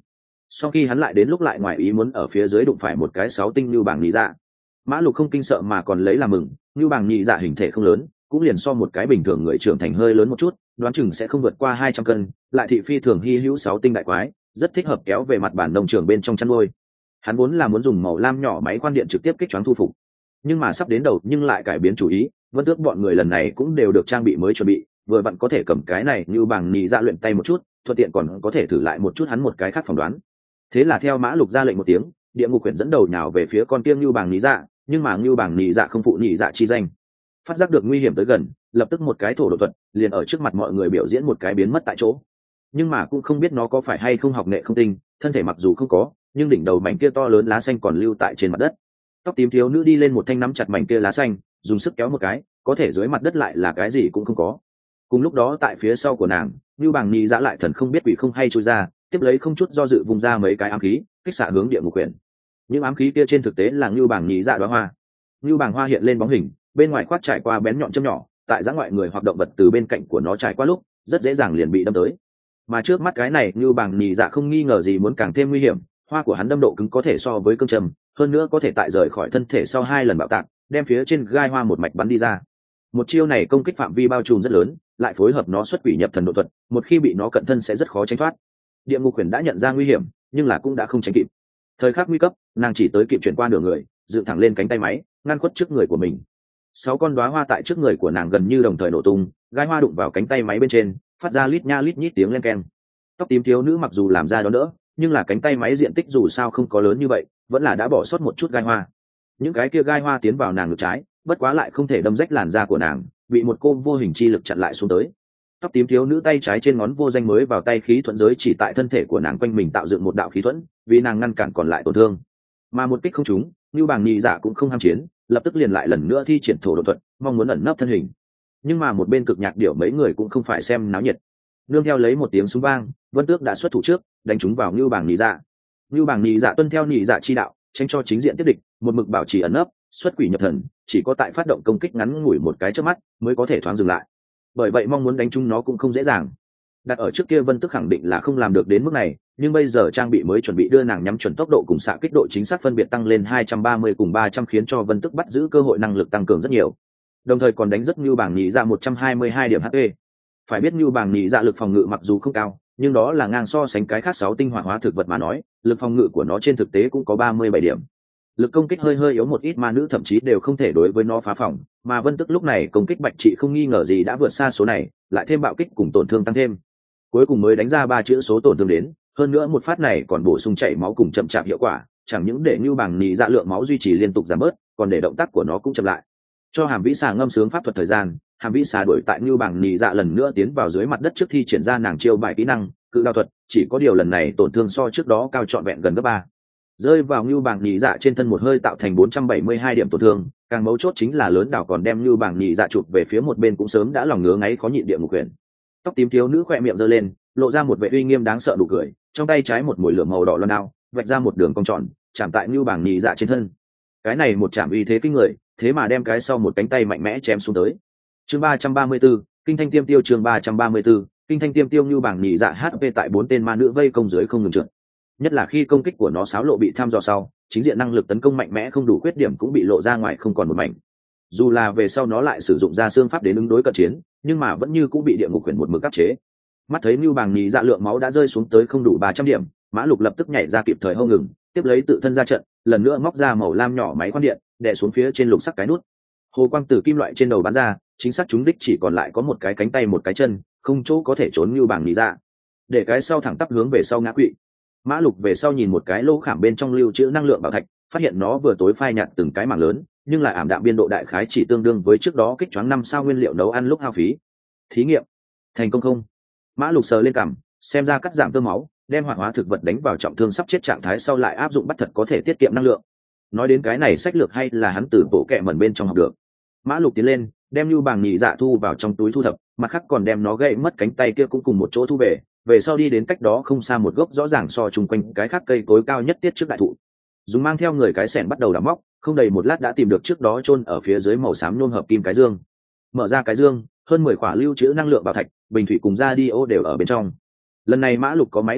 sau khi hắn lại đến lúc lại ngoài ý muốn ở phía dưới đụng phải một cái 6 tinh như bảng nhị dạ. Mã Lục không kinh sợ mà còn lấy làm mừng, như bảng nhị dạ hình thể không lớn, cũng liền so một cái bình thường người trưởng thành hơi lớn một chút, đoán chừng sẽ không vượt qua 200 cân, lại thị phi thường hy hữu 6 tinh đại quái, rất thích hợp kéo về mặt bản nông trường bên trong chăn nuôi. Hắn vốn là muốn dùng màu lam nhỏ máy khoan điện trực tiếp kích choáng thu phục, nhưng mà sắp đến đầu nhưng lại cải biến chủ ý, Vân Tước bọn người lần này cũng đều được trang bị mới chuẩn bị, vừa vặn có thể cầm cái này như bảng nhị dạ luyện tay một chút, thuận tiện còn có thể thử lại một chút hắn một cái khác phỏng đoán. Thế là theo Mã Lục ra lệnh một tiếng, địa ngục quyển dẫn đầu nhào về phía con tiêm như bảng nhị dạ, nhưng mà như bảng nhị dạ không phụ nhị dạ chi danh, phát giác được nguy hiểm tới gần, lập tức một cái thổ độ thuật liền ở trước mặt mọi người biểu diễn một cái biến mất tại chỗ. Nhưng mà cũng không biết nó có phải hay không học nghệ không tinh, thân thể mặc dù không có, nhưng đỉnh đầu mảnh kia to lớn lá xanh còn lưu tại trên mặt đất. Tóc tím thiếu nữ đi lên một thanh nắm chặt mảnh kia lá xanh, dùng sức kéo một cái, có thể dưới mặt đất lại là cái gì cũng không có. Cùng lúc đó tại phía sau của nàng, như bảng nhị dạ lại thần không biết quỷ không hay trôi ra, tiếp lấy không chút do dự vùng ra mấy cái ám khí, kích xạ hướng địa ngục quyển. Những ám khí kia trên thực tế là như bảng nhị dạ đóa hoa. Như bảng hoa hiện lên bóng hình, bên ngoài khoát trải qua bén nhọn châm nhỏ, tại giã ngoại người hoặc động vật từ bên cạnh của nó trải qua lúc, rất dễ dàng liền bị đâm tới. Mà trước mắt cái này như bảng nhị dạ không nghi ngờ gì muốn càng thêm nguy hiểm, hoa của hắn đâm độ cứng có thể so với cương trầm, hơn nữa có thể tại rời khỏi thân thể sau 2 lần bạo tạc, đem phía trên gai hoa một mạch bắn đi ra. Một chiêu này công kích phạm vi bao trùm rất lớn, lại phối hợp nó xuất quỷ nhập thần độ thuật, một khi bị nó cận thân sẽ rất khó tránh thoát. Địa ngục quyển đã nhận ra nguy hiểm, nhưng là cũng đã không tránh kịp. Thời khắc nguy cấp, nàng chỉ tới kịp chuyển qua nửa người, dựng thẳng lên cánh tay máy, ngăn khuất trước người của mình. 6 con đóa hoa tại trước người của nàng gần như đồng thời nổ tung, gai hoa đụng vào cánh tay máy bên trên, phát ra lít nha lít nhít tiếng len keng. Tóc tím thiếu nữ mặc dù làm ra đó đỡ, nhưng là cánh tay máy diện tích dù sao không có lớn như vậy, vẫn là đã bỏ sót một chút gai hoa. Những cái kia gai hoa tiến vào nàng ngực trái, bất quá lại không thể đâm rách làn da của nàng, bị một côn vô hình chi lực chặn lại xuống tới. Tóc tím thiếu nữ tay trái trên ngón vô danh mới vào tay khí thuẫn giới chỉ tại thân thể của nàng quanh mình tạo dựng một đạo khí thuẫn, vì nàng ngăn cản còn lại tổn thương. Mà một kích không trúng, như bảng nhị dạ cũng không ham chiến, lập tức liền lại lần nữa thi triển thổ độ thuật, mong muốn ẩn nấp thân hình. Nhưng mà một bên cực nhạc điểu mấy người cũng không phải xem náo nhiệt. Nương theo lấy một tiếng súng vang, Vân Tước đã xuất thủ trước, đánh trúng vào như bảng nhị dạ. Như bảng nhị dạ tuân theo nhị dạ chi đạo, tránh cho chính diện tiếp địch, một mực bảo trì ẩn nấp, xuất quỷ nhập thần, chỉ có tại phát động công kích ngắn ngủi một cái chớp mắt mới có thể thoáng dừng lại. Bởi vậy mong muốn đánh trúng nó cũng không dễ dàng. Đặt ở trước kia Vân Tước khẳng định là không làm được đến mức này, nhưng bây giờ trang bị mới chuẩn bị đưa nàng nhắm chuẩn tốc độ cùng xạ kích độ chính xác phân biệt tăng lên 230 cùng 300 khiến cho Vân Tước bắt giữ cơ hội năng lực tăng cường rất nhiều. Đồng thời còn đánh rất như bảng nhị dạ 122 điểm HP. Phải biết như bảng nhị dạ lực phòng ngự mặc dù không cao, nhưng đó là ngang so sánh cái khác 6 tinh hoạt hóa thực vật mà nói, lực phòng ngự của nó trên thực tế cũng có 37 điểm. Lực công kích hơi hơi yếu một ít ma nữ thậm chí đều không thể đối với nó phá phòng, mà Vân Tước lúc này công kích bạch trị không nghi ngờ gì đã vượt xa số này, lại thêm bạo kích cùng tổn thương tăng thêm, cuối cùng mới đánh ra 3 chữ số tổn thương đến, hơn nữa một phát này còn bổ sung chảy máu cùng chậm chạp hiệu quả, chẳng những để như bảng nhị dạ lượng máu duy trì liên tục giảm bớt, còn để động tác của nó cũng chậm lại. Cho Hàm Vĩ Xà ngâm sướng pháp thuật thời gian, Hàm Vĩ Xà đuổi tại như bảng nhị dạ lần nữa tiến vào dưới mặt đất trước thi triển ra nàng chiêu bài kỹ năng cự đao thuật, chỉ có điều lần này tổn thương so trước đó cao trọn vẹn gần gấp 3. Rơi vào như bảng nhị dạ trên thân một hơi tạo thành 472 điểm tổn thương, càng mấu chốt chính là lớn đảo còn đem như bảng nhị dạ chụp về phía một bên cũng sớm đã lòng ngứa ngáy khó nhịn địa ngục quyển. Tóc tím thiếu nữ khỏe miệng giơ lên, lộ ra một vẻ uy nghiêm đáng sợ nụ cười, trong tay trái một mũi lửa màu đỏ loan đao vạch ra một đường cong tròn chạm tại như bảng nhị dạ trên thân. Cái này một chạm uy thế kinh người, thế mà đem cái sau một cánh tay mạnh mẽ chém xuống tới. Chương 334, kinh thanh tiêm tiêu. Chương 334, kinh thanh tiêm tiêu. Như bảng nhị dạ HP tại 4 tên ma nữ vây công dưới không ngừng trượt, nhất là khi công kích của nó xáo lộ bị thăm dò sau, chính diện năng lực tấn công mạnh mẽ không đủ khuyết điểm cũng bị lộ ra ngoài không còn một mảnh. Dù là về sau nó lại sử dụng ra xương pháp đến ứng đối cận chiến, nhưng mà vẫn như cũng bị địa ngục quyển một mực áp chế. Mắt thấy như bảng nhị dạ lượng máu đã rơi xuống tới không đủ 300 điểm, Mã Lục lập tức nhảy ra kịp thời hô ngừng, tiếp lấy tự thân ra trận, lần nữa móc ra màu lam nhỏ máy khoan điện, đè xuống phía trên lục sắc cái nút. Hồ quang từ kim loại trên đầu bắn ra, chính xác trúng đích chỉ còn lại có một cái cánh tay một cái chân, không chỗ có thể trốn như bảng nhị dạ. Để cái sau thẳng tắp hướng về sau ngã quỵ. Mã Lục về sau nhìn một cái lỗ khảm bên trong lưu trữ năng lượng bảo thạch, phát hiện nó vừa tối phai nhạt từng cái mảng lớn, nhưng lại ảm đạm biên độ đại khái chỉ tương đương với trước đó kích choáng 5 sao nguyên liệu nấu ăn lúc hao phí. Thí nghiệm thành công không? Mã Lục sờ lên cằm, xem ra cắt giảm tơ máu, đem hoạt hóa thực vật đánh vào trọng thương sắp chết trạng thái sau lại áp dụng bắt thật có thể tiết kiệm năng lượng. Nói đến cái này sách lược hay là hắn từ bộ kệ mẩn bên trong học được. Mã Lục tiến lên, đem như bảng nhị dạ thu vào trong túi thu thập, mặt khác còn đem nó gãy mất cánh tay kia cũng cùng một chỗ thu về sau đi đến cách đó không xa một gốc rõ ràng so chung quanh cái khác cây cối cao nhất tiết trước đại thụ, dùng mang theo người cái xẻng bắt đầu đào móc, không đầy một lát đã tìm được trước đó chôn ở phía dưới màu xám nhôm hợp kim cái dương. Mở ra cái dương, hơn 10 khỏa lưu trữ năng lượng bảo thạch, bình thủy cùng radio đều ở bên trong. Lần này Mã Lục có máy phiên dịch,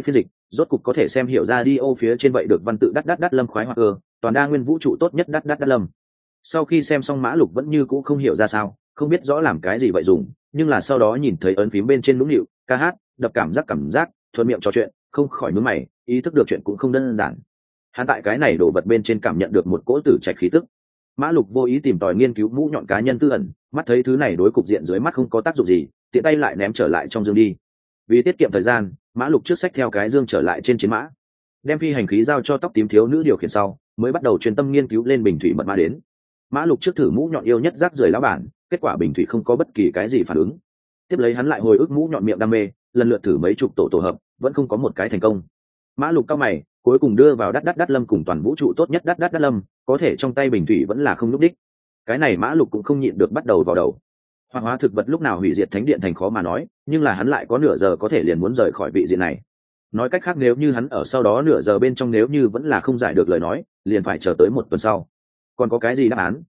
rốt cục có thể xem hiểu ra đi ô phía trên vậy được văn tự đắt đắt đắt lâm khoái hoặc cơ toàn đa nguyên vũ trụ tốt nhất đắt đắt đắt lâm. Sau khi xem xong Mã Lục vẫn như cũ không hiểu ra sao, không biết rõ làm cái gì vậy dùng, nhưng là sau đó nhìn thấy ấn phím bên trên nũng nịu ca hát đập cảm giác thuận miệng trò chuyện, không khỏi nhướng mày, ý thức được chuyện cũng không đơn giản. Hắn tại cái này đồ vật bên trên cảm nhận được một cỗ tử trạch khí tức. Mã Lục vô ý tìm tòi nghiên cứu mũ nhọn cá nhân tư ẩn, mắt thấy thứ này đối cục diện dưới mắt không có tác dụng gì, tiện tay lại ném trở lại trong dương đi. Vì tiết kiệm thời gian, Mã Lục trước xách theo cái dương trở lại trên chiến mã, đem phi hành khí giao cho tóc tím thiếu nữ điều khiển sau, mới bắt đầu chuyên tâm nghiên cứu lên bình thủy mật mã đến. Mã Lục trước thử mũ nhọn yêu nhất rác rưởi lão bản, kết quả bình thủy không có bất kỳ cái gì phản ứng. Tiếp lấy hắn lại hồi ức mũ nhọn miệng đam mê, lần lượt thử mấy chục tổ hợp, vẫn không có một cái thành công. Mã Lục cao mày, cuối cùng đưa vào đắt đắt đắt lâm cùng toàn vũ trụ tốt nhất đắt đắt đắt lâm, có thể trong tay bình thủy vẫn là không lúc đích. Cái này Mã Lục cũng không nhịn được bắt đầu vào đầu. Hoạt hóa thực vật lúc nào hủy diệt thánh điện thành khó mà nói, nhưng là hắn lại có nửa giờ có thể liền muốn rời khỏi vị diện này. Nói cách khác nếu như hắn ở sau đó nửa giờ bên trong nếu như vẫn là không giải được lời nói, liền phải chờ tới một tuần sau. Còn có cái gì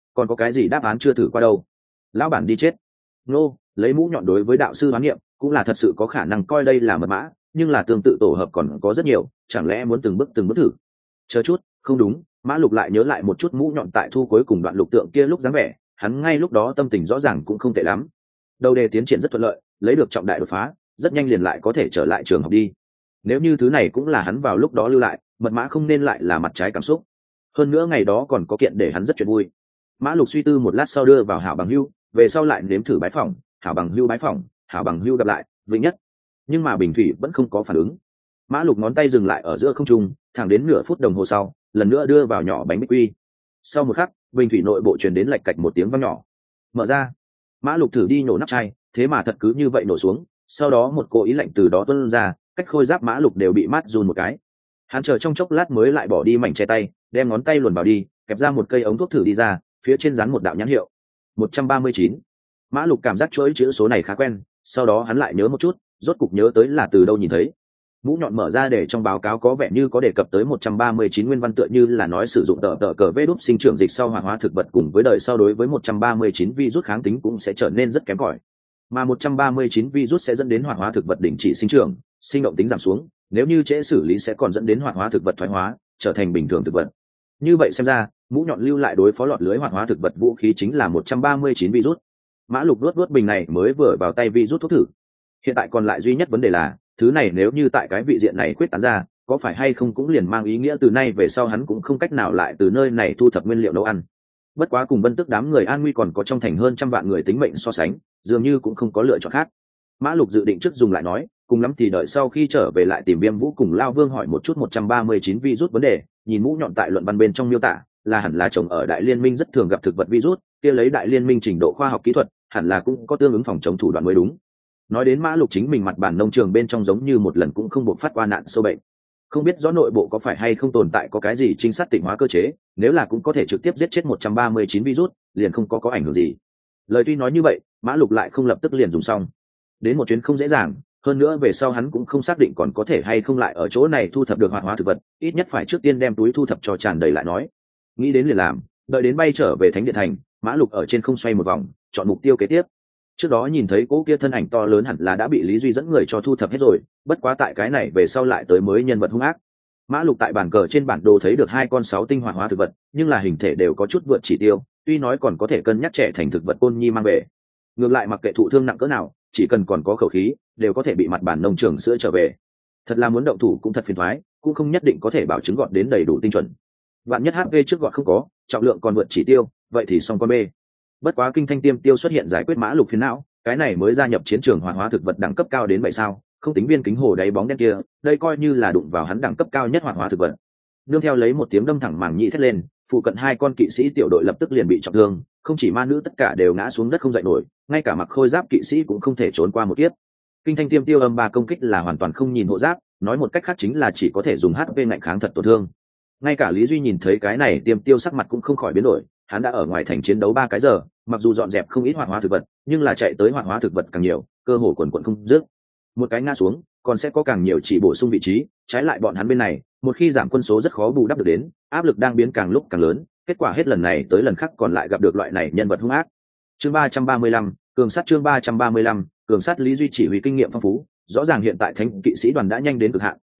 đáp án chưa thử qua đâu. Lão bản đi chết. Nô, lấy mũ nhọn đối với đạo sư hoán niệm, cũng là thật sự có khả năng coi đây là mật mã, nhưng là tương tự tổ hợp còn có rất nhiều, chẳng lẽ muốn từng bước thử. Chờ chút, không đúng, Mã Lục lại nhớ lại một chút mũ nhọn tại thu cuối cùng đoạn lục tượng kia lúc dáng vẻ, hắn ngay lúc đó tâm tình rõ ràng cũng không tệ lắm. Đầu đề tiến triển rất thuận lợi, lấy được trọng đại đột phá, rất nhanh liền lại có thể trở lại trường học đi. Nếu như thứ này cũng là hắn vào lúc đó lưu lại, mật mã không nên lại là mặt trái cảm xúc. Hơn nữa ngày đó còn có kiện để hắn rất chuyện vui. Mã Lục suy tư một lát sau đưa vào hảo bằng hưu, về sau lại nếm thử bái phỏng, hảo bằng hưu gặp lại, vĩnh nhất. Nhưng mà bình thủy vẫn không có phản ứng. Mã Lục ngón tay dừng lại ở giữa không trung, thẳng đến nửa phút đồng hồ sau, lần nữa đưa vào nhỏ bánh bích quy. Sau một khắc, bình thủy nội bộ truyền đến lạch cạch một tiếng vang nhỏ. Mở ra. Mã Lục thử đi nổ nắp chai, thế mà thật cứ như vậy nổ xuống, sau đó một cỗ ý lạnh từ đó tuôn ra, cách khôi giáp Mã Lục đều bị mát run một cái. Hắn chờ trong chốc lát mới lại bỏ đi mảnh che tay, đem ngón tay luồn vào đi, kẹp ra một cây ống thuốc thử đi ra, phía trên dán một đạo nhãn hiệu 139. Mã Lục cảm giác chuỗi chữ số này khá quen, sau đó hắn lại nhớ một chút, rốt cục nhớ tới là từ đâu nhìn thấy. Mũ nhọn mở ra để trong báo cáo có vẻ như có đề cập tới 139 nguyên văn, tựa như là nói sử dụng tờ cờ vê đúp sinh trưởng dịch sau hoạt hóa thực vật cùng với đời sau đối với 139 virus kháng tính cũng sẽ trở nên rất kém cỏi. Mà 139 virus sẽ dẫn đến hoạt hóa thực vật đình chỉ sinh trưởng, sinh động tính giảm xuống, nếu như trễ xử lý sẽ còn dẫn đến hoạt hóa thực vật thoái hóa, trở thành bình thường thực vật. Như vậy xem ra, mũ nhọn lưu lại đối phó lọt lưới hoạt hóa thực vật vũ khí chính là 139 virus. Mã Lục luốt bình này mới vừa vào tay virus thuốc thử. Hiện tại còn lại duy nhất vấn đề là, thứ này nếu như tại cái vị diện này khuyết tán ra, có phải hay không cũng liền mang ý nghĩa từ nay về sau hắn cũng không cách nào lại từ nơi này thu thập nguyên liệu nấu ăn. Bất quá cùng Vân Tức đám người an nguy còn có trong thành hơn trăm vạn người tính mệnh so sánh, dường như cũng không có lựa chọn khác. Mã Lục dự định trước dùng lại nói, cùng lắm thì đợi sau khi trở về lại tìm Viêm Vũ cùng Lao Vương hỏi một chút 139 virus vấn đề, nhìn mũ nhọn tại luận văn bên trong miêu tả, là hẳn là trồng ở Đại Liên Minh rất thường gặp thực vật virus, kia lấy Đại Liên Minh trình độ khoa học kỹ thuật, hẳn là cũng có tương ứng phòng chống thủ đoạn mới đúng. Nói đến Mã Lục chính mình mặt bản nông trường bên trong giống như một lần cũng không buộc phát qua nạn sâu bệnh. Không biết rõ nội bộ có phải hay không tồn tại có cái gì trinh sát tịnh hóa cơ chế, nếu là cũng có thể trực tiếp giết chết 139 virus, liền không có ảnh hưởng gì. Lời tuy nói như vậy, Mã Lục lại không lập tức liền dùng xong. Đến một chuyến không dễ dàng, hơn nữa về sau hắn cũng không xác định còn có thể hay không lại ở chỗ này thu thập được hoạt hóa thực vật, ít nhất phải trước tiên đem túi thu thập cho tràn đầy lại nói. Nghĩ đến liền làm, đợi đến bay trở về Thánh Điện thành, Mã Lục ở trên không xoay một vòng, chọn mục tiêu kế tiếp. Trước đó nhìn thấy cỗ kia thân ảnh to lớn hẳn là đã bị Lý Duy dẫn người cho thu thập hết rồi, bất quá tại cái này về sau lại tới mới nhân vật hung ác. Mã Lục tại bàn cờ trên bản đồ thấy được 2 con 6 tinh hoạt hóa thực vật, nhưng là hình thể đều có chút vượt chỉ tiêu, tuy nói còn có thể cân nhắc trẻ thành thực vật Côn Nhi mang về. Ngược lại mặc kệ thụ thương nặng cỡ nào, chỉ cần còn có khẩu khí, đều có thể bị mặt bản nông trường sữa trở về. Thật là muốn động thủ cũng thật phiền toái, cũng không nhất định có thể bảo chứng gọn đến đầy đủ tinh chuẩn. Vạn nhất HP trước gọn không có, trọng lượng còn vượt chỉ tiêu, vậy thì xong con bê. Bất quá kinh thanh tiêm tiêu xuất hiện giải quyết Mã Lục phiền não, cái này mới gia nhập chiến trường hoạt hóa thực vật đẳng cấp cao đến 7 sao, không tính viên kính hồ đáy bóng đen kia, đây coi như là đụng vào hắn đẳng cấp cao nhất hoạt hóa thực vật. Nương theo lấy một tiếng đâm thẳng màng nhĩ thét lên, phụ cận 2 con kỵ sĩ tiểu đội lập tức liền bị trọng thương, không chỉ ma nữ tất cả đều ngã xuống đất không dậy nổi, ngay cả mặc khôi giáp kỵ sĩ cũng không thể trốn qua một kiếp. Kinh thanh tiêm tiêu âm 3 công kích là hoàn toàn không nhìn hộ giáp, nói một cách khác chính là chỉ có thể dùng HP ngạnh kháng thật tổn thương. Ngay cả Lý Duy nhìn thấy cái này tiêm tiêu sắc mặt cũng không khỏi biến đổi, hắn đã ở ngoài thành chiến đấu 3 cái giờ, mặc dù dọn dẹp không ít hoạt hóa thực vật, nhưng là chạy tới hoạt hóa thực vật càng nhiều, cơ hồ quần quần không dứt. Một cái ngã xuống, còn sẽ có càng nhiều chỉ bổ sung vị trí, trái lại bọn hắn bên này, một khi giảm quân số rất khó bù đắp được đến, áp lực đang biến càng lúc càng lớn, kết quả hết lần này tới lần khác còn lại gặp được loại này nhân vật hung ác. Chương 335, cường sát chương 335, cường sát Lý Duy chỉ huy kinh nghiệm phong phú, rõ ràng hiện tại thánh kỵ sĩ đoàn đã nhanh đến cực hạn,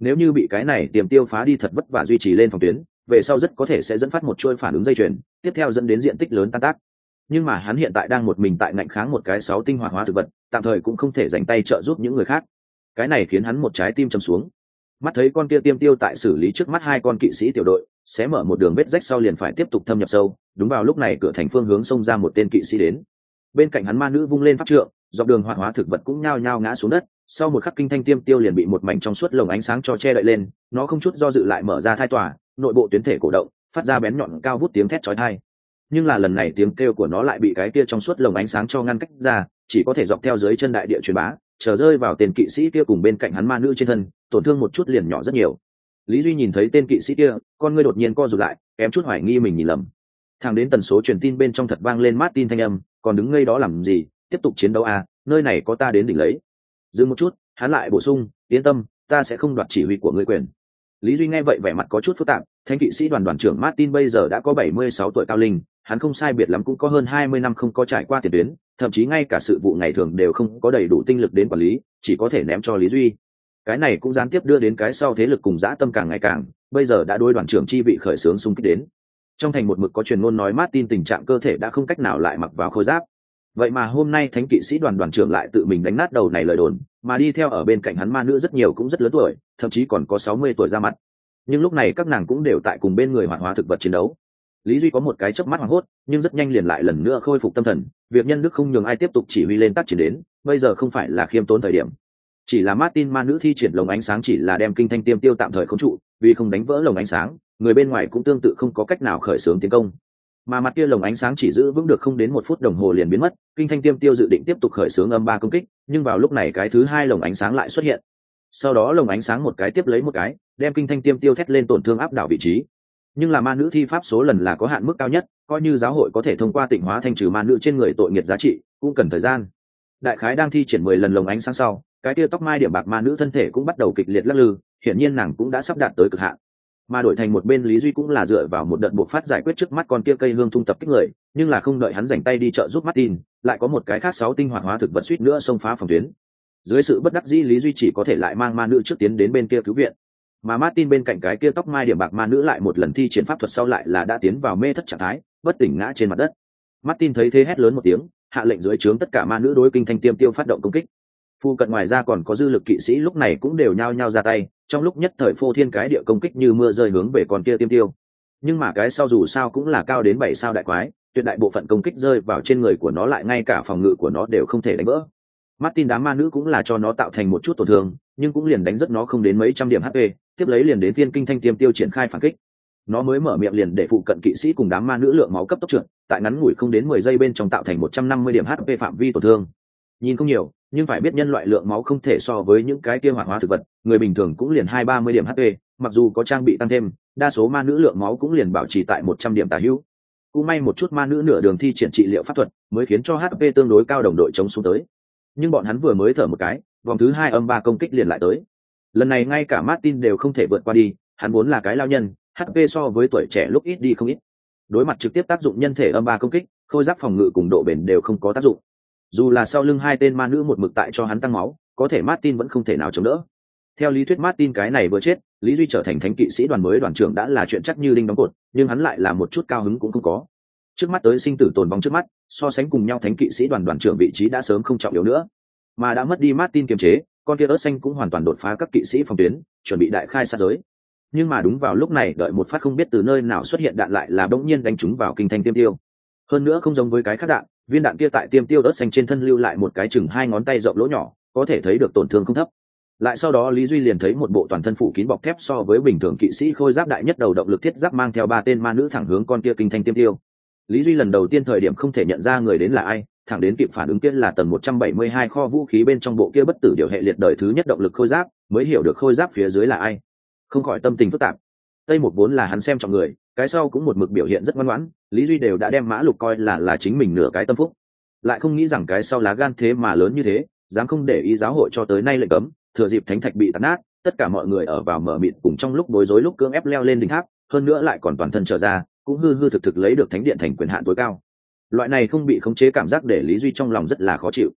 nếu như bị cái này tiềm tiêu phá đi thật vất vả duy trì lên phòng tuyến, về sau rất có thể sẽ dẫn phát một chuỗi phản ứng dây chuyền, tiếp theo dẫn đến diện tích lớn tan tác. Nhưng mà hắn hiện tại đang một mình tại ngạnh kháng một cái 6 tinh hoạt hóa thực vật, tạm thời cũng không thể dành tay trợ giúp những người khác. Cái này khiến hắn một trái tim trầm xuống. Mắt thấy con kia tiêm tiêu tại xử lý trước mắt hai con kỵ sĩ tiểu đội, sẽ mở một đường vết rách sau liền phải tiếp tục thâm nhập sâu. Đúng vào lúc này cửa thành phương hướng xông ra một tên kỵ sĩ đến. Bên cạnh hắn ma nữ vung lên pháp trượng, dọc đường hoạt hóa thực vật cũng nhao nhao ngã xuống đất. Sau một khắc kinh thanh tiêm tiêu liền bị một mảnh trong suốt lồng ánh sáng cho che đậy lên, nó không chút do dự lại mở ra thai tỏa, nội bộ tuyến thể cổ động, phát ra bén nhọn cao vút tiếng thét chói tai. Nhưng là lần này tiếng kêu của nó lại bị cái kia trong suốt lồng ánh sáng cho ngăn cách ra, chỉ có thể dọc theo dưới chân đại địa truyền bá, chờ rơi vào tên kỵ sĩ kia cùng bên cạnh hắn ma nữ trên thân, tổn thương một chút liền nhỏ rất nhiều. Lý Duy nhìn thấy tên kỵ sĩ kia, con ngươi đột nhiên co rụt lại, kém chút hoài nghi mình nhìn lầm. Thẳng đến tần số truyền tin bên trong thật vang lên Martin thanh âm, còn đứng ngây đó làm gì, tiếp tục chiến đấu à, nơi này có ta đến đỉnh lấy. Dừng một chút, hắn lại bổ sung, yên tâm, ta sẽ không đoạt chỉ huy của ngươi quyền. Lý Duy nghe vậy vẻ mặt có chút phức tạp, thánh kỵ sĩ đoàn trưởng Martin bây giờ đã có 76 tuổi cao龄, hắn không sai biệt lắm cũng có hơn 20 năm không có trải qua tiền tuyến, thậm chí ngay cả sự vụ ngày thường đều không có đầy đủ tinh lực đến quản lý, chỉ có thể ném cho Lý Duy. Cái này cũng gián tiếp đưa đến cái sau thế lực cùng dã tâm càng ngày càng, bây giờ đã đối đoàn trưởng chi vị khởi xướng xung kích đến. Trong thành một mực có truyền ngôn nói Martin tình trạng cơ thể đã không cách nào lại mặc vào khôi giáp. Vậy mà hôm nay thánh kỵ sĩ đoàn trưởng lại tự mình đánh nát đầu này lời đồn, mà đi theo ở bên cạnh hắn ma nữ rất nhiều cũng rất lớn tuổi, thậm chí còn có 60 tuổi ra mặt. Nhưng lúc này các nàng cũng đều tại cùng bên người hoạt hóa thực vật chiến đấu. Lý Duy có một cái chớp mắt hoảng hốt, nhưng rất nhanh liền lại lần nữa khôi phục tâm thần, việc nhân đức không nhường ai tiếp tục chỉ huy lên tác chiến đến, bây giờ không phải là khiêm tốn thời điểm. Chỉ là Martin ma nữ thi triển lồng ánh sáng chỉ là đem kinh thanh tiêm tiêu tạm thời khống trụ, vì không đánh vỡ lồng ánh sáng, người bên ngoài cũng tương tự không có cách nào khởi xướng tiến công. Mà mặt kia lồng ánh sáng chỉ giữ vững được không đến 1 phút đồng hồ liền biến mất, kinh thanh tiêm tiêu dự định tiếp tục khởi xướng âm 3 công kích, nhưng vào lúc này cái thứ hai lồng ánh sáng lại xuất hiện. Sau đó lồng ánh sáng một cái tiếp lấy một cái, đem kinh thanh tiêm tiêu thét lên tổn thương áp đảo vị trí. Nhưng là ma nữ thi pháp số lần là có hạn mức cao nhất, coi như giáo hội có thể thông qua tịnh hóa thanh trừ ma nữ trên người tội nghiệp giá trị, cũng cần thời gian. Đại khái đang thi triển 10 lần lồng ánh sáng sau, cái tia tóc mai điểm bạc ma nữ thân thể cũng bắt đầu kịch liệt lắc lư, hiển nhiên nàng cũng đã sắp đạt tới cực hạn. Mà đổi thành một bên Lý Duy cũng là dựa vào một đợt buộc phát giải quyết trước mắt con kia cây hương thung tập kích người, nhưng là không đợi hắn rảnh tay đi trợ giúp Martin, lại có một cái khác 6 tinh hoạt hóa thực vật suýt nữa xông phá phòng tuyến. Dưới sự bất đắc dĩ Lý Duy chỉ có thể lại mang ma nữ trước tiến đến bên kia cứu viện. Mà Martin bên cạnh cái kia tóc mai điểm bạc ma nữ lại một lần thi triển pháp thuật sau lại là đã tiến vào mê thất trạng thái, bất tỉnh ngã trên mặt đất. Martin thấy thế hét lớn một tiếng, hạ lệnh dưới trướng tất cả ma nữ đối kinh thanh tiêm tiêu phát động công kích. Phu cận ngoài ra còn có dư lực kỵ sĩ lúc này cũng đều nhao nhao ra tay, trong lúc nhất thời phô thiên cái địa công kích như mưa rơi hướng về con kia tiêm tiêu. Nhưng mà cái sau dù sao cũng là cao đến 7 sao đại quái, tuyệt đại bộ phận công kích rơi vào trên người của nó lại ngay cả phòng ngự của nó đều không thể đánh vỡ. Martin đám ma nữ cũng là cho nó tạo thành một chút tổn thương, nhưng cũng liền đánh rất nó không đến mấy trăm điểm HP, tiếp lấy liền đến phiên kinh thanh tiêm tiêu triển khai phản kích. Nó mới mở miệng liền để phụ cận kỵ sĩ cùng đám ma nữ lượng máu cấp tốc trượt, tại ngắn ngủi không đến 10 giây bên trong tạo thành 150 điểm HP phạm vi tổn thương. Nhìn không nhiều, nhưng phải biết nhân loại lượng máu không thể so với những cái kia hoạt hóa thực vật, người bình thường cũng liền 2-30 điểm HP, mặc dù có trang bị tăng thêm, đa số ma nữ lượng máu cũng liền bảo trì tại 100 điểm tả hữu. Cũng may một chút ma nữ nửa đường thi triển trị liệu pháp thuật, mới khiến cho HP tương đối cao đồng đội chống xuống tới. Nhưng bọn hắn vừa mới thở một cái, vòng thứ 2 âm 3 công kích liền lại tới. Lần này ngay cả Martin đều không thể vượt qua đi, hắn vốn là cái lao nhân, HP so với tuổi trẻ lúc ít đi không ít. Đối mặt trực tiếp tác dụng nhân thể âm 3 công kích, khôi giáp phòng ngự cùng độ bền đều không có tác dụng. Dù là sau lưng hai tên ma nữ một mực tại cho hắn tăng máu, có thể Martin vẫn không thể nào chống đỡ. Theo lý thuyết Martin cái này vừa chết, Lý Duy trở thành thánh kỵ sĩ đoàn mới đoàn trưởng đã là chuyện chắc như đinh đóng cột, nhưng hắn lại là một chút cao hứng cũng không có. Trước mắt tới sinh tử tồn vong trước mắt, so sánh cùng nhau thánh kỵ sĩ đoàn đoàn trưởng vị trí đã sớm không trọng yếu nữa, mà đã mất đi Martin kiềm chế, con kia ớt xanh cũng hoàn toàn đột phá các kỵ sĩ phòng tuyến, chuẩn bị đại khai sát giới. Nhưng mà đúng vào lúc này đợi một phát không biết từ nơi nào xuất hiện đạn lại là bỗng nhiên đánh trúng vào kinh thanh tiêm tiêu. Hơn nữa không giống với cái khác đạn, viên đạn kia tại tiêm tiêu ớt xanh trên thân lưu lại một cái chừng 2 ngón tay rộng lỗ nhỏ, có thể thấy được tổn thương không thấp. Lại sau đó Lý Duy liền thấy một bộ toàn thân phủ kín bọc thép so với bình thường kỵ sĩ khôi giáp đại nhất đầu động lực thiết giáp mang theo 3 tên ma nữ thẳng hướng con kia kinh thanh tiêm tiêu. Lý Duy lần đầu tiên thời điểm không thể nhận ra người đến là ai, thẳng đến kịp phản ứng kia là tầng 172 kho vũ khí bên trong bộ kia bất tử điều hệ liệt đời thứ nhất động lực khôi giáp, mới hiểu được khôi giáp phía dưới là ai. Không khỏi tâm tình phức tạp. Tây một vốn là hắn xem trọng người, cái sau cũng một mực biểu hiện rất ngoan ngoãn, Lý Duy đều đã đem Mã Lục coi là chính mình nửa cái tâm phúc. Lại không nghĩ rằng cái sau lá gan thế mà lớn như thế, dám không để ý giáo hội cho tới nay lệnh cấm, thừa dịp thánh thạch bị tàn nát, tất cả mọi người ở vào mở mịt cùng trong lúc bối rối lúc cưỡng ép leo lên đỉnh tháp, hơn nữa lại còn toàn thân trở ra, cũng hư hư thực thực lấy được thánh điện thành quyền hạn tối cao. Loại này không bị khống chế cảm giác để Lý Duy trong lòng rất là khó chịu.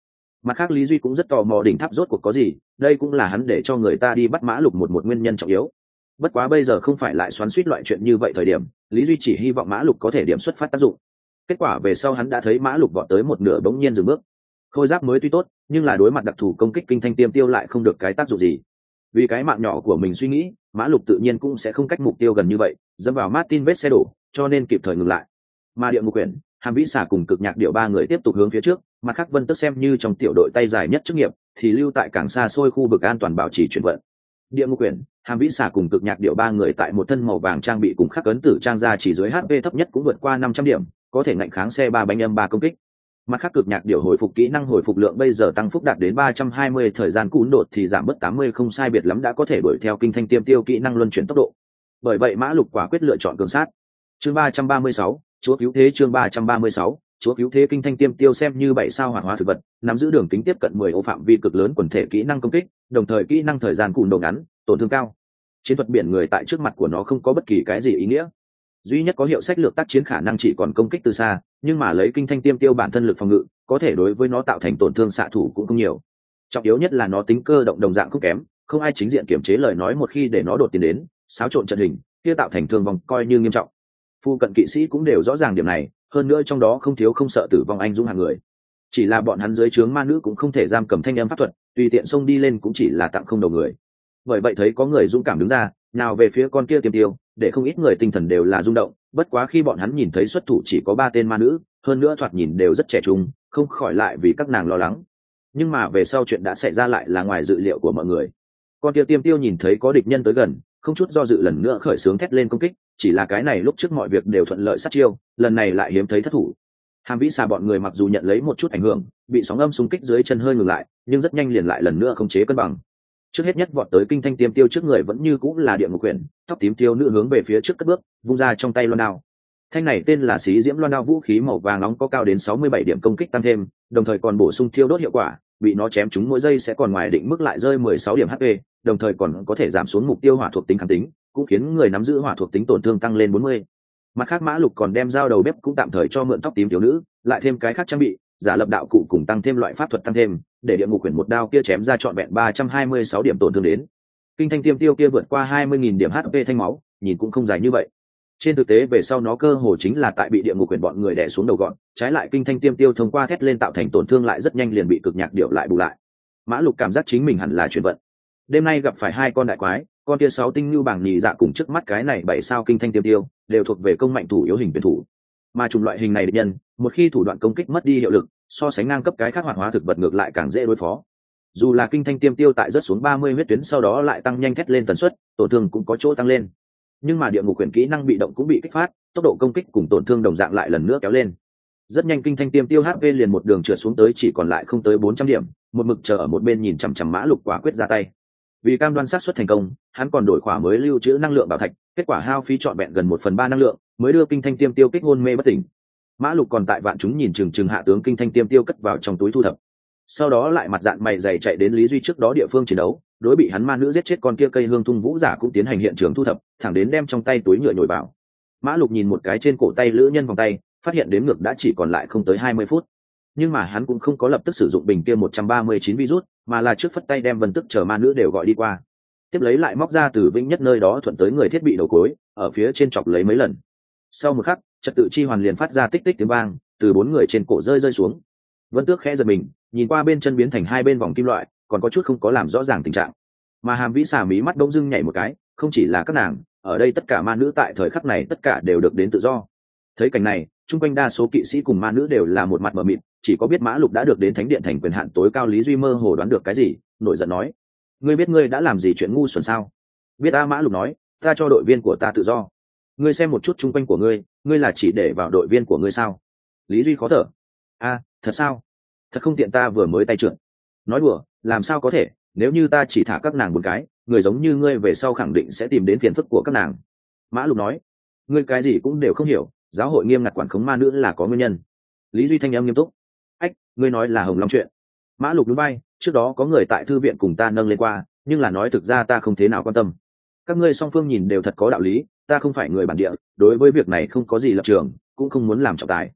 Mặt khác Lý Duy cũng rất tò mò đỉnh tháp rốt cuộc có gì, đây cũng là hắn để cho người ta đi bắt Mã Lục một nguyên nhân trọng yếu. Bất quá bây giờ không phải lại xoắn xuýt loại chuyện như vậy thời điểm, Lý Duy chỉ hy vọng Mã Lục có thể điểm xuất phát tác dụng. Kết quả về sau hắn đã thấy Mã Lục vọt tới một nửa bỗng nhiên dừng bước. Khôi giáp mới tuy tốt, nhưng là đối mặt đặc thù công kích kinh thanh tiêm tiêu lại không được cái tác dụng gì. Vì cái mạng nhỏ của mình suy nghĩ, Mã Lục tự nhiên cũng sẽ không cách mục tiêu gần như vậy, dẫm vào Martin vết xe đổ, cho nên kịp thời ngừng lại. Mà Địa Ngục Quyển, Hàm Vĩ Xà cùng Cực Nhạc Điểu ba người tiếp tục hướng phía trước, mặt khác Vân Tước xem như trong tiểu đội tay dài nhất chức nghiệp, thì lưu tại càng xa xôi khu vực an toàn bảo trì chuyển vận. Địa Ngục Quyển, Hàm Vĩ Xà cùng Cực Nhạc Điểu ba người tại một thân màu vàng trang bị cùng khắc ấn tử trang ra chỉ dưới HP thấp nhất cũng vượt qua 500 điểm, có thể ngạnh kháng xe ba bánh âm ba công kích. Mặt khác Cực Nhạc Điểu hồi phục kỹ năng hồi phục lượng bây giờ tăng phúc đạt đến 320, thời gian cún đột thì giảm bớt 80, không sai biệt lắm đã có thể đuổi theo kinh thanh tiêm tiêu kỹ năng luân chuyển tốc độ. Bởi vậy Mã Lục quả quyết lựa chọn cường sát. Chương 336, chúa cứu thế. Chương 336, chúa cứu thế. Kinh thanh tiêm tiêu xem như 7 sao hoạt hóa thực vật, nắm giữ đường kính tiếp cận 10 ô phạm vi cực lớn quần thể kỹ năng công kích, đồng thời kỹ năng thời gian cún độ ngắn, tổn thương cao. Chiến thuật biển người tại trước mặt của nó không có bất kỳ cái gì ý nghĩa. Duy nhất có hiệu sách lược tác chiến khả năng chỉ còn công kích từ xa, nhưng mà lấy kinh thanh tiêm tiêu bản thân lực phòng ngự, có thể đối với nó tạo thành tổn thương xạ thủ cũng không nhiều. Trọng yếu nhất là nó tính cơ động đồng dạng không kém, không ai chính diện kiểm chế lời nói một khi để nó đột tiến đến, xáo trộn trận hình, kia tạo thành thương vong coi như nghiêm trọng. Phu cận kỵ sĩ cũng đều rõ ràng điểm này, hơn nữa trong đó không thiếu không sợ tử vong anh dũng hàng người. Chỉ là bọn hắn dưới trướng ma nữ cũng không thể giam cầm thanh âm pháp thuật, tùy tiện xông đi lên cũng chỉ là tặng không đầu người. Bởi vậy thấy có người dũng cảm đứng ra, nào về phía con kia tiêm tiêu, để không ít người tinh thần đều là rung động. Bất quá khi bọn hắn nhìn thấy xuất thủ chỉ có 3 tên ma nữ, hơn nữa thoạt nhìn đều rất trẻ trung, không khỏi lại vì các nàng lo lắng. Nhưng mà về sau chuyện đã xảy ra lại là ngoài dự liệu của mọi người. Con kia tiêm tiêu nhìn thấy có địch nhân tới gần, không chút do dự lần nữa khởi xướng thét lên công kích, chỉ là cái này lúc trước mọi việc đều thuận lợi sát chiêu, lần này lại hiếm thấy thất thủ. Hàm Vĩ Xà bọn người mặc dù nhận lấy một chút ảnh hưởng, bị sóng âm xung kích dưới chân hơi ngừng lại, nhưng rất nhanh liền lại lần nữa khống chế cân bằng. Trước hết nhất vọt tới kinh thanh tiêm tiêu trước người vẫn như cũng là Địa Ngục Quyển, tóc tím tiêu nữ hướng về phía trước cất bước, vung ra trong tay loan đao. Thanh này tên là Xí Diễm loan đao, vũ khí màu vàng nóng có cao đến 67 điểm công kích tăng thêm, đồng thời còn bổ sung thiêu đốt hiệu quả, bị nó chém trúng mỗi giây sẽ còn ngoài định mức lại rơi 16 điểm HP, đồng thời còn có thể giảm xuống mục tiêu hỏa thuộc tính kháng tính, cũng khiến người nắm giữ hỏa thuộc tính tổn thương tăng lên 40. Mặt khác Mã Lục còn đem dao đầu bếp cũng tạm thời cho mượn tóc tím thiếu nữ, lại thêm cái khác trang bị, giả lập đạo cụ cùng tăng thêm loại pháp thuật tăng thêm, để Địa Ngục Quyển một đao kia chém ra trọn vẹn 326 điểm tổn thương đến. Kinh thanh tiêm tiêu kia vượt qua 20.000 điểm HP thanh máu, nhìn cũng không dài như vậy. Trên thực tế về sau nó cơ hồ chính là tại bị Địa Ngục Quyển bọn người đè xuống đầu gọn, trái lại kinh thanh tiêm tiêu thông qua thét lên tạo thành tổn thương lại rất nhanh liền bị Cực Nhạc Điểu lại bù lại. Mã Lục cảm giác chính mình hẳn là chuyển vận. Đêm nay gặp phải 2 con đại quái, con kia 6 tinh lưu bảng nhì dạ cùng trước mắt cái này 7 sao kinh thanh tiêm tiêu, đều thuộc về công mạnh thủ yếu hình tuyển thủ. Mà chủng loại hình này địch nhân, một khi thủ đoạn công kích mất đi hiệu lực, so sánh ngang cấp cái khác hoạt hóa thực vật ngược lại càng dễ đối phó. Dù là kinh thanh tiêm tiêu tại rớt xuống 30 huyết tuyến sau đó lại tăng nhanh thét lên tần suất, tổn thương cũng có chỗ tăng lên. Nhưng mà Địa Ngục Quyển kỹ năng bị động cũng bị kích phát, tốc độ công kích cùng tổn thương đồng dạng lại lần nữa kéo lên. Rất nhanh kinh thanh tiêm tiêu HP liền một đường trượt xuống tới chỉ còn lại không tới 400 điểm, một mực chờ ở một bên nhìn chằm chằm Mã Lục quả quyết ra tay. Vì cam đoan xác suất thành công, hắn còn đổi khỏa mới lưu trữ năng lượng bảo thạch, kết quả hao phí trọn vẹn gần 1/3 năng lượng, mới đưa kinh thanh tiêm tiêu kích hôn mê bất tỉnh. Mã Lục còn tại vạn chúng nhìn chừng hạ tướng kinh thanh tiêm tiêu cất vào trong túi thu thập. Sau đó lại mặt dạn mày dày chạy đến Lý Duy trước đó địa phương chiến đấu, đối bị hắn ma nữ giết chết con kia cây hương thung vũ giả cũng tiến hành hiện trường thu thập, thẳng đến đem trong tay túi nhựa nhồi vào. Mã Lục nhìn một cái trên cổ tay lữ nhân vòng tay, phát hiện đếm ngược đã chỉ còn lại không tới 20 phút. Nhưng mà hắn cũng không có lập tức sử dụng bình kia 139 virus, mà là trước phất tay đem Vân Tức chờ ma nữ đều gọi đi qua. Tiếp lấy lại móc ra từ Vĩnh Nhất nơi đó thuận tới người thiết bị đầu cuối, ở phía trên chọc lấy mấy lần. Sau một khắc, trật tự chi hoàn liền phát ra tích tích tiếng vang, từ 4 người trên cổ rơi xuống. Vân Tước khẽ giật mình, nhìn qua bên chân biến thành 2 bên vòng kim loại, còn có chút không có làm rõ ràng tình trạng. Mà Hàm Vĩ Xà mí mắt đông dưng nhảy một cái, không chỉ là các nàng, ở đây tất cả ma nữ tại thời khắc này tất cả đều được đến tự do. Thấy cảnh này, chung quanh đa số kỵ sĩ cùng ma nữ đều là một mặt mờ mịt, chỉ có biết Mã Lục đã được đến thánh điện thành quyền hạn tối cao. Lý Duy mơ hồ đoán được cái gì, nổi giận nói: "Ngươi biết ngươi đã làm gì chuyện ngu xuẩn sao?" "Biết a." Mã Lục nói, "Ta cho đội viên của ta tự do. Ngươi xem một chút chung quanh của ngươi, ngươi là chỉ để vào đội viên của ngươi sao?" Lý Duy khó thở: "A, thật sao? Thật không tiện, ta vừa mới tay trượt." "Nói đùa, làm sao có thể, nếu như ta chỉ thả các nàng 4 cái, người giống như ngươi về sau khẳng định sẽ tìm đến phiền phức của các nàng." Mã Lục nói: "Ngươi cái gì cũng đều không hiểu, giáo hội nghiêm ngặt quản khống ma nữ là có nguyên nhân." Lý Duy thanh âm nghiêm túc: "Ách, ngươi nói là Hồng Long chuyện?" Mã Lục núi bay, "Trước đó có người tại thư viện cùng ta nâng lên qua, nhưng là nói thực ra ta không thế nào quan tâm. Các ngươi song phương nhìn đều thật có đạo lý, ta không phải người bản địa, đối với việc này không có gì lập trường, cũng không muốn làm trọng tài.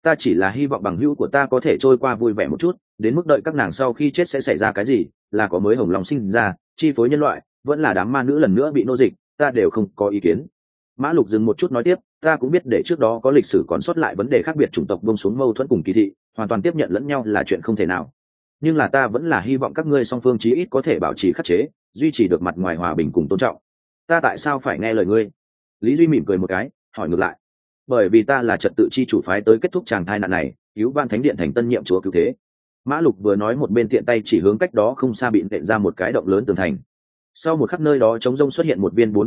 ta chỉ là hy vọng bằng hữu của ta có thể trôi qua vui vẻ một chút, đến mức đợi các nàng sau khi chết sẽ xảy ra cái gì, là có mới hồng lòng sinh ra chi phối nhân loại, vẫn là đám ma nữ lần nữa bị nô dịch, ta đều không có ý kiến. Mã Lục dừng một chút nói tiếp, ta cũng biết để trước đó có lịch sử còn sót lại vấn đề khác biệt chủng tộc buông xuống mâu thuẫn cùng kỳ thị, hoàn toàn tiếp nhận lẫn nhau là chuyện không thể nào, nhưng là ta vẫn là hy vọng các ngươi song phương chí ít có thể bảo trì khắc chế, duy trì được mặt ngoài hòa bình cùng tôn trọng. Ta tại sao phải nghe lời ngươi? Lý Duy mỉm cười một cái, hỏi ngược lại. Bởi vì ta là trật tự chi chủ phái tới kết thúc tràng thai nạn này, cứu Van Thánh Điện thành tân nhiệm chúa cứu thế. Mã Lục vừa nói một bên tiện tay chỉ hướng cách đó không xa bị nện ra một cái động lớn tường thành. Sau một khắc nơi đó trống rông xuất hiện một viên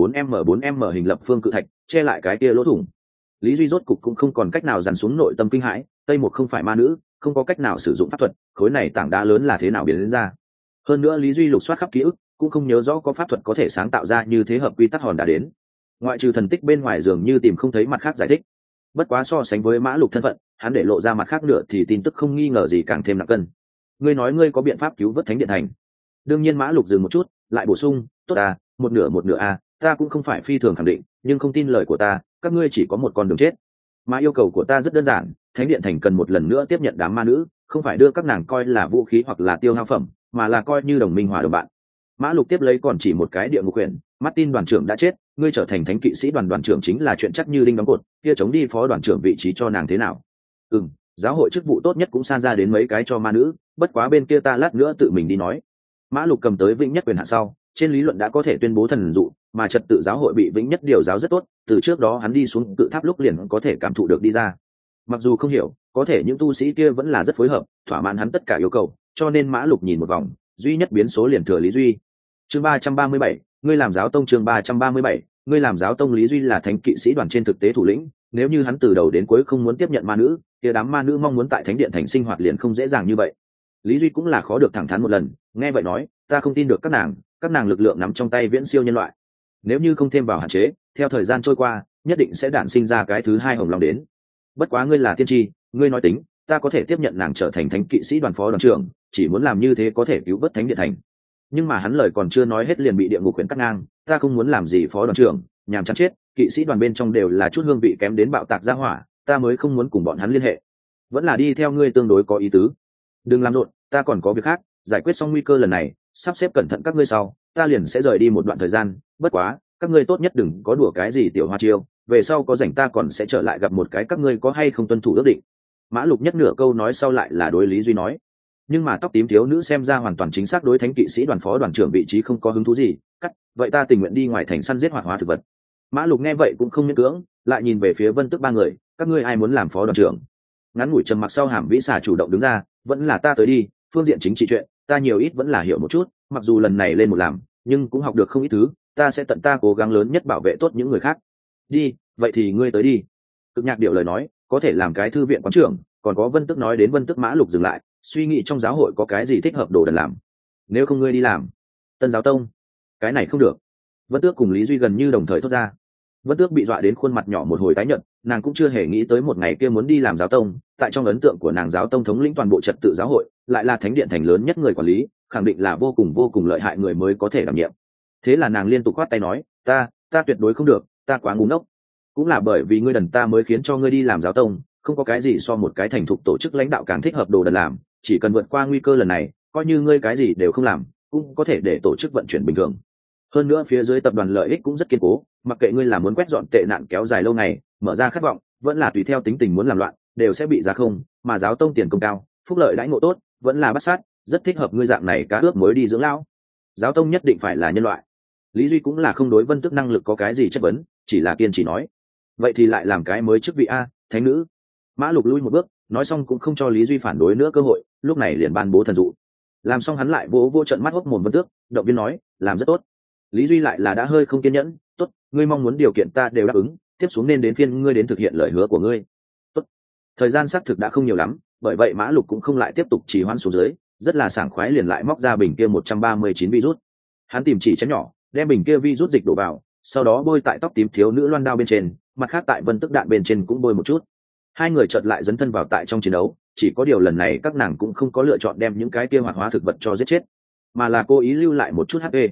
4m hình lập phương cự thạch, che lại cái kia lỗ thủng. Lý Duy rốt cục cũng không còn cách nào dằn xuống nội tâm kinh hãi, Tây Mục không phải ma nữ, không có cách nào sử dụng pháp thuật, khối này tảng đá lớn là thế nào biến đến ra. Hơn nữa Lý Duy lục soát khắp ký ức, cũng không nhớ rõ có pháp thuật có thể sáng tạo ra như thế hợp quy tắc hòn đá đến. Ngoại trừ thần tích bên ngoài dường như tìm không thấy mặt khác giải thích. Bất quá so sánh với Mã Lục thân phận, hắn để lộ ra mặt khác nữa thì tin tức không nghi ngờ gì càng thêm nặng cân. Ngươi nói ngươi có biện pháp cứu vớt Thánh Điện thành? Đương nhiên Mã Lục dừng một chút, lại bổ sung, tốt à, một nửa à, ta cũng không phải phi thường khẳng định, nhưng không tin lời của ta, các ngươi chỉ có một con đường chết. Mà yêu cầu của ta rất đơn giản, Thánh Điện thành cần một lần nữa tiếp nhận đám ma nữ, không phải đưa các nàng coi là vũ khí hoặc là tiêu hao phẩm, mà là coi như đồng minh hòa đồng bạn. Mã Lục tiếp lấy còn chỉ một cái địa ngục quyển, Martin đoàn trưởng đã chết, ngươi trở thành thánh kỵ sĩ đoàn trưởng chính là chuyện chắc như đinh đóng cột, kia chống đi phó đoàn trưởng vị trí cho nàng thế nào? Giáo hội chức vụ tốt nhất cũng san ra đến mấy cái cho ma nữ, bất quá bên kia ta lát nữa tự mình đi nói. Mã Lục cầm tới vĩnh nhất quyền hạn sau, trên lý luận đã có thể tuyên bố thần dụ, mà trật tự giáo hội bị vĩnh nhất điều giáo rất tốt, từ trước đó hắn đi xuống tự tháp lúc liền có thể cảm thụ được đi ra. Mặc dù không hiểu, có thể những tu sĩ kia vẫn là rất phối hợp, thỏa mãn hắn tất cả yêu cầu, cho nên Mã Lục nhìn một vòng, duy nhất biến số liền thừa Lý Duy. Chương 337, ngươi làm giáo tông. Chương 337, ngươi làm giáo tông. Lý Duy là thánh kỵ sĩ đoàn trên thực tế thủ lĩnh, nếu như hắn từ đầu đến cuối không muốn tiếp nhận ma nữ, kia đám ma nữ mong muốn tại Thánh Điện thành sinh hoạt liền không dễ dàng như vậy. Lý Duy cũng là khó được thẳng thắn một lần, nghe vậy nói, ta không tin được các nàng lực lượng nắm trong tay viễn siêu nhân loại. Nếu như không thêm vào hạn chế, theo thời gian trôi qua, nhất định sẽ đản sinh ra cái thứ hai hồng long đến. Bất quá ngươi là tiên tri, ngươi nói tính, ta có thể tiếp nhận nàng trở thành thánh kỵ sĩ đoàn phó đoàn trưởng, chỉ muốn làm như thế có thể cứu vớt Thánh Điện thành. Nhưng mà hắn lời còn chưa nói hết liền bị địa ngục quyển cắt ngang, ta không muốn làm gì phó đoàn trưởng, nhàm chán chết, kỵ sĩ đoàn bên trong đều là chút hương vị kém đến bạo tạc ra hỏa, ta mới không muốn cùng bọn hắn liên hệ. Vẫn là đi theo ngươi tương đối có ý tứ. Đừng làm rộn, ta còn có việc khác, giải quyết xong nguy cơ lần này, sắp xếp cẩn thận các ngươi sau, ta liền sẽ rời đi một đoạn thời gian, bất quá, các ngươi tốt nhất đừng có đùa cái gì tiểu hoa chiêu, về sau có rảnh ta còn sẽ trở lại gặp một cái các ngươi có hay không tuân thủ ước định. Mã Lục nhất nửa câu nói sau lại là đối Lý Duy nói. Nhưng mà tóc tím thiếu nữ xem ra hoàn toàn chính xác đối thánh kỵ sĩ đoàn phó đoàn trưởng vị trí không có hứng thú gì, vậy ta tình nguyện đi ngoài thành săn giết hoạt hóa thực vật. Mã Lục nghe vậy cũng không miễn cưỡng, lại nhìn về phía Vân Tước ba người, các ngươi ai muốn làm phó đoàn trưởng? Ngắn ngủi trầm mặc sau Hàm Vĩ Xà chủ động đứng ra, vẫn là ta tới đi, phương diện chính trị chuyện ta nhiều ít vẫn là hiểu một chút, mặc dù lần này lên một làm nhưng cũng học được không ít thứ, ta sẽ tận ta cố gắng lớn nhất bảo vệ tốt những người khác. Đi, vậy thì ngươi tới đi. Cực Nhạc Điệu lời nói, có thể làm cái thư viện quán trưởng, còn có Vân Tước nói đến Vân Tước. Mã Lục dừng lại, suy nghĩ trong giáo hội có cái gì thích hợp đồ đần làm. Nếu không ngươi đi làm Tân giáo tông? Cái này không được. Vân Tước cùng Lý Duy gần như đồng thời thốt ra. Vân Tước bị dọa đến khuôn mặt nhỏ một hồi tái nhợt, nàng cũng chưa hề nghĩ tới một ngày kia muốn đi làm giáo tông, tại trong ấn tượng của nàng giáo tông thống lĩnh toàn bộ trật tự giáo hội, lại là Thánh Điện thành lớn nhất người quản lý, khẳng định là vô cùng lợi hại người mới có thể đảm nhiệm. Thế là nàng liên tục khoát tay nói, ta tuyệt đối không được, ta quá ngu ngốc. Cũng là bởi vì ngươi đần ta mới khiến cho ngươi đi làm giáo tông, không có cái gì so một cái thành thục tổ chức lãnh đạo càng thích hợp đồ đần làm, chỉ cần vượt qua nguy cơ lần này, coi như ngươi cái gì đều không làm, cũng có thể để tổ chức vận chuyển bình thường. Hơn nữa phía dưới tập đoàn lợi ích cũng rất kiên cố, mặc kệ ngươi là muốn quét dọn tệ nạn kéo dài lâu ngày, mở ra khát vọng, vẫn là tùy theo tính tình muốn làm loạn, đều sẽ bị giá không, mà giáo tông tiền công cao, phúc lợi đãi ngộ tốt, vẫn là bắt sát, rất thích hợp ngươi dạng này cá ướp mới đi dưỡng lão. Giáo tông nhất định phải là nhân loại. Lý Duy cũng là không đối Vân Tước năng lực có cái gì chất vấn, chỉ là kiên trì nói, vậy thì lại làm cái mới chức vị a, thánh nữ. Mã Lục lui một bước, nói xong cũng không cho Lý Duy phản đối nữa cơ hội, lúc này liền ban bố thần dụ. Làm xong hắn lại vỗ trận mắt hốc mồm Vân Tước, động viên nói, làm rất tốt. Lý Duy lại là đã hơi không kiên nhẫn, tốt, ngươi mong muốn điều kiện ta đều đáp ứng, tiếp xuống nên đến phiên ngươi đến thực hiện lời hứa của ngươi. Tốt. Thời gian xác thực đã không nhiều lắm, bởi vậy Mã Lục cũng không lại tiếp tục trì hoãn xuống dưới, rất là sảng khoái liền lại móc ra bình kia 139 virus. Hắn tìm chỉ chén nhỏ, đem bình kia virus dịch đổ vào, sau đó bôi tại tóc tím thiếu nữ loan đao bên trên, mặt khác tại Vân Tước đạn bên trên cũng bôi một chút. Hai người chợt lại dấn thân vào tại trong chiến đấu, chỉ có điều lần này các nàng cũng không có lựa chọn đem những cái kia hoạt hóa thực vật cho giết chết, mà là cố ý lưu lại một chút HP.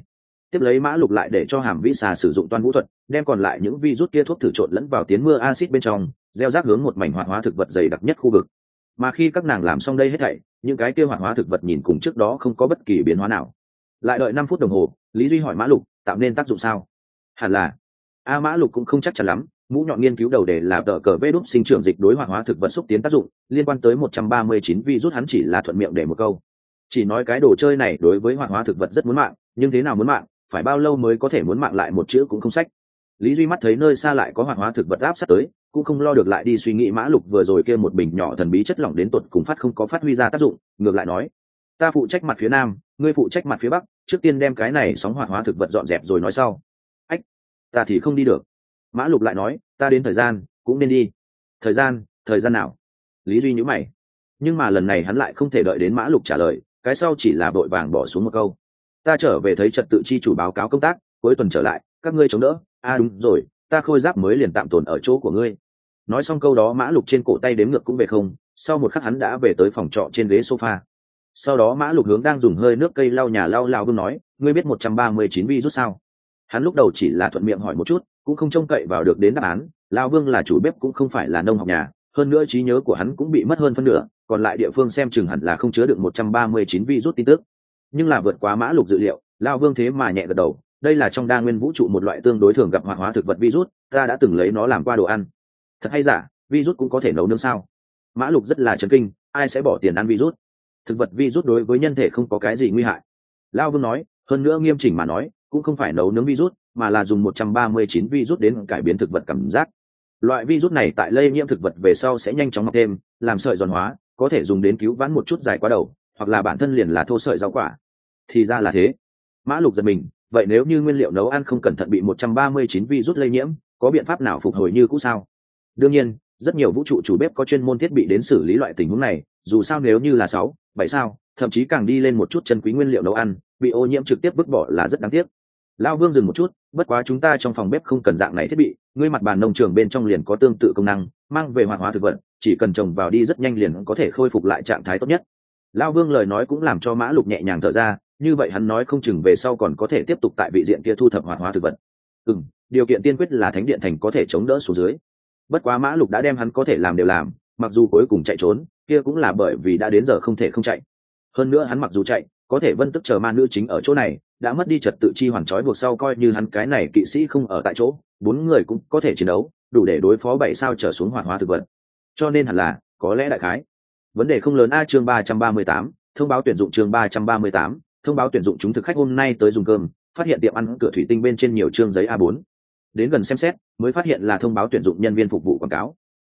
Tiếp lấy Mã Lục lại để cho Hàm Vĩ Xà sử dụng toan vũ thuật, đem còn lại những virus kia thuốc thử trộn lẫn vào tiến mưa axit bên trong, gieo rắc hướng một mảnh hoạt hóa thực vật dày đặc nhất khu vực. Mà khi các nàng làm xong đây hết thảy, những cái kia hoạt hóa thực vật nhìn cùng trước đó không có bất kỳ biến hóa nào. Lại đợi 5 phút đồng hồ, Lý Duy hỏi Mã Lục, tạo nên tác dụng sao? Hẳn là Mã Lục cũng không chắc chắn lắm, mũ nhọn nghiên cứu đầu đề là tờ cờ vê đúp sinh trưởng dịch đối hoạt hóa thực vật xúc tiến tác dụng, liên quan tới 139 virus hắn chỉ là thuận miệng để một câu. Chỉ nói cái đồ chơi này đối với hoạt hóa thực vật rất muốn mạng, nhưng thế nào muốn mạng, phải bao lâu mới có thể muốn mạng lại một chữ cũng không sách. Lý Duy mắt thấy nơi xa lại có hoạt hóa thực vật áp sát tới, cũng không lo được lại đi suy nghĩ Mã Lục vừa rồi kia một bình nhỏ thần bí chất lỏng đến tột cùng không có phát huy ra tác dụng, ngược lại nói: ta phụ trách mặt phía nam, ngươi phụ trách mặt phía bắc, trước tiên đem cái này sóng hoạt hóa thực vật dọn dẹp rồi nói sau. Ách, ta thì không đi được. Mã Lục lại nói: ta đến thời gian cũng nên đi. Thời gian nào? Lý Duy nhíu mày, nhưng mà lần này hắn lại không thể đợi đến Mã Lục trả lời, cái sau chỉ là vội vàng bỏ xuống một câu: ta trở về thấy trật tự chi chủ báo cáo công tác, cuối tuần trở lại, các ngươi chống đỡ. Đúng rồi, ta khôi giáp mới liền tạm tồn ở chỗ của ngươi. Nói xong câu đó Mã Lục trên cổ tay đếm ngược cũng về không, sau một khắc hắn đã về tới phòng trọ trên ghế sofa. Sau đó Mã Lục hướng đang dùng hơi nước cây lau nhà lau Lao Vương nói: ngươi biết 139 virus sao? Hắn lúc đầu chỉ là thuận miệng hỏi một chút, cũng không trông cậy vào được đến đáp án. Lao Vương là chủ bếp cũng không phải là nông học nhà, hơn nữa trí nhớ của hắn cũng bị mất hơn phân nửa, còn lại địa phương xem chừng hẳn là không chứa được 139 virus tin tức. Nhưng là vượt quá Mã Lục dự liệu, Lao Vương thế mà nhẹ gật đầu: đây là trong đa nguyên vũ trụ một loại tương đối thường gặp hoạt hóa thực vật virus, ta đã từng lấy nó làm qua đồ ăn. Thật hay giả, virus cũng có thể nấu nướng sao? Mã Lục rất là chấn kinh, ai sẽ bỏ tiền ăn virus? Thực vật virus đối với nhân thể không có cái gì nguy hại. Lao Vương nói, hơn nữa nghiêm chỉnh mà nói, cũng không phải nấu nướng virus, mà là dùng 139 virus đến cải biến thực vật cảm giác. Loại virus này tại lây nhiễm thực vật về sau sẽ nhanh chóng mọc thêm, làm sợi giòn hóa, có thể dùng đến cứu vãn một chút dài quá đầu, hoặc là bản thân liền là thô sợi rau quả. Thì ra là thế. Mã Lục giật mình, vậy nếu như nguyên liệu nấu ăn không cẩn thận bị 139 virus lây nhiễm, có biện pháp nào phục hồi như cũ sao? Đương nhiên, rất nhiều vũ trụ chủ bếp có chuyên môn thiết bị đến xử lý loại tình huống này, dù sao nếu như là 6, 7 sao, thậm chí càng đi lên một chút chân quý nguyên liệu nấu ăn, bị ô nhiễm trực tiếp vứt bỏ là rất đáng tiếc. Lao Vương dừng một chút, bất quá chúng ta trong phòng bếp không cần dạng này thiết bị, ngươi mặt bàn nông trường bên trong liền có tương tự công năng, mang về hoạt hóa thực vật, chỉ cần trồng vào đi rất nhanh liền có thể khôi phục lại trạng thái tốt nhất. Lao Vương lời nói cũng làm cho Mã Lục nhẹ nhàng thở ra, như vậy hắn nói không chừng về sau còn có thể tiếp tục tại vị diện kia thu thập hoạt hóa thực vật. Điều kiện tiên quyết là thánh điện thành có thể chống đỡ xuống dưới. Bất quá Mã Lục đã đem hắn có thể làm đều làm, mặc dù cuối cùng chạy trốn, kia cũng là bởi vì đã đến giờ không thể không chạy. Hơn nữa hắn mặc dù chạy, có thể Vân Tức chờ ma nữ chính ở chỗ này, đã mất đi trật tự chi hoàn trói buộc sau, coi như hắn cái này kỵ sĩ không ở tại chỗ, 4 người cũng có thể chiến đấu, đủ để đối phó 7 sao trở xuống hoạt hóa thực vật. Cho nên hẳn là, có lẽ đại khái. Vấn đề không lớn. Chương 338, thông báo tuyển dụng. Chương 338, thông báo tuyển dụng. Chúng thực khách hôm nay tới dùng cơm, phát hiện tiệm ăn cửa thủy tinh bên trên nhiều chương giấy A4. Đến gần xem xét, mới phát hiện là thông báo tuyển dụng nhân viên phục vụ quảng cáo.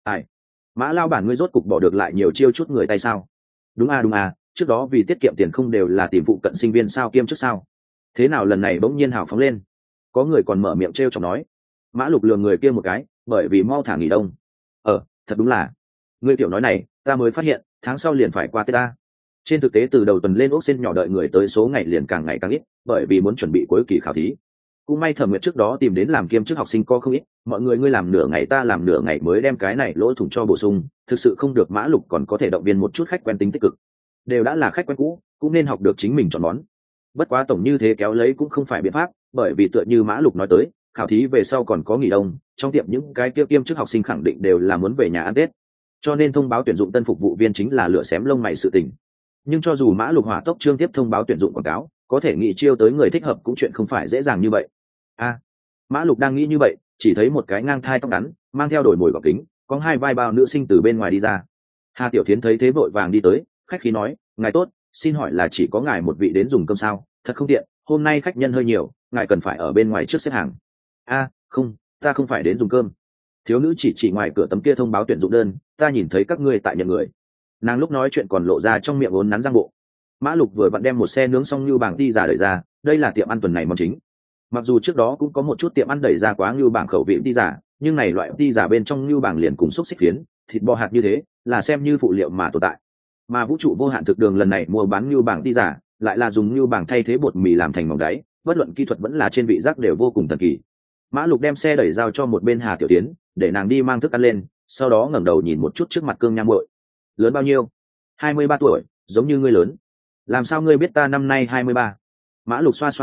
Mã lao bản, ngươi rốt cục bỏ được lại nhiều chiêu chút người tay sao? Đúng à, trước đó vì tiết kiệm tiền không đều là tìm phụ cận sinh viên sao kiêm trước sao? Thế nào lần này bỗng nhiên hào phóng lên? Có người còn mở miệng trêu chọc nói. Mã Lục lườm người kia một cái, bởi vì mau thả nghỉ đông. Thật đúng là. Ngươi tiểu nói này, ta mới phát hiện, tháng sau liền phải qua Tết ta. Trên thực tế từ đầu tuần lên ốc sen nhỏ đợi người tới số ngày liền càng ngày càng ít, bởi vì muốn chuẩn bị cuối kỳ khảo thí. Cũng may Thẩm Nguyệt trước đó tìm đến làm kiêm chức học sinh có không ít, mọi người ngươi làm nửa ngày ta làm nửa ngày mới đem cái này lỗ thủng cho bổ sung, thực sự không được Mã Lục còn có thể động viên một chút khách quen tính tích cực. Đều đã là khách quen cũ, cũng nên học được chính mình chọn món. Bất quá tổng như thế kéo lấy cũng không phải biện pháp, bởi vì tựa như Mã Lục nói tới, khảo thí về sau còn có nghỉ đông, trong tiệm những cái kia kiêm chức học sinh khẳng định đều là muốn về nhà ăn Tết. Cho nên thông báo tuyển dụng tân phục vụ viên chính là lửa xém lông mày sự tình. Nhưng cho dù Mã Lục hỏa tốc trương tiếp thông báo tuyển dụng quảng cáo, có thể nghị chiêu tới người thích hợp cũng chuyện không phải dễ dàng như vậy. Mã Lục đang nghĩ như vậy, chỉ thấy một cái ngang thai tóc ngắn, mang theo đổi mồi gọc kính, có 2 vai bao nữ sinh từ bên ngoài đi ra. Hà Tiểu Thiến thấy thế vội vàng đi tới, khách khí nói: ngài tốt, xin hỏi là chỉ có ngài một vị đến dùng cơm sao? Thật không tiện, hôm nay khách nhân hơi nhiều, ngài cần phải ở bên ngoài trước xếp hàng. Không, ta không phải đến dùng cơm. Thiếu nữ chỉ ngoài cửa tấm kia thông báo tuyển dụng đơn, ta nhìn thấy các ngươi tại nhận người. Nàng lúc nói chuyện còn lộ ra trong miệng uốn nắn răng bộ. Mã Lục vừa vặn đem một xe nướng xong như bảng ti giả đẩy ra, đây là tiệm ăn tuần này món chính. Mặc dù trước đó cũng có một chút tiệm ăn đẩy ra quá như bảng khẩu vị ti giả, nhưng này loại ti giả bên trong như bảng liền cùng xúc xích phiến, thịt bò hạt như thế, là xem như phụ liệu mà tồn tại. Mà vũ trụ vô hạn thực đường lần này mua bán như bảng ti giả, lại là dùng như bảng thay thế bột mì làm thành mỏng đáy, bất luận kỹ thuật vẫn là trên vị giác đều vô cùng thần kỳ. Mã Lục đem xe đẩy giao cho một bên Hà Tiểu Tiến, để nàng đi mang thức ăn lên, sau đó ngẩng đầu nhìn một chút trước mặt Cương Nham muội. Lớn bao nhiêu? 23 tuổi, giống như ngươi lớn. Làm sao ngươi biết ta năm nay 23? Mã Lục xoa xoa tay,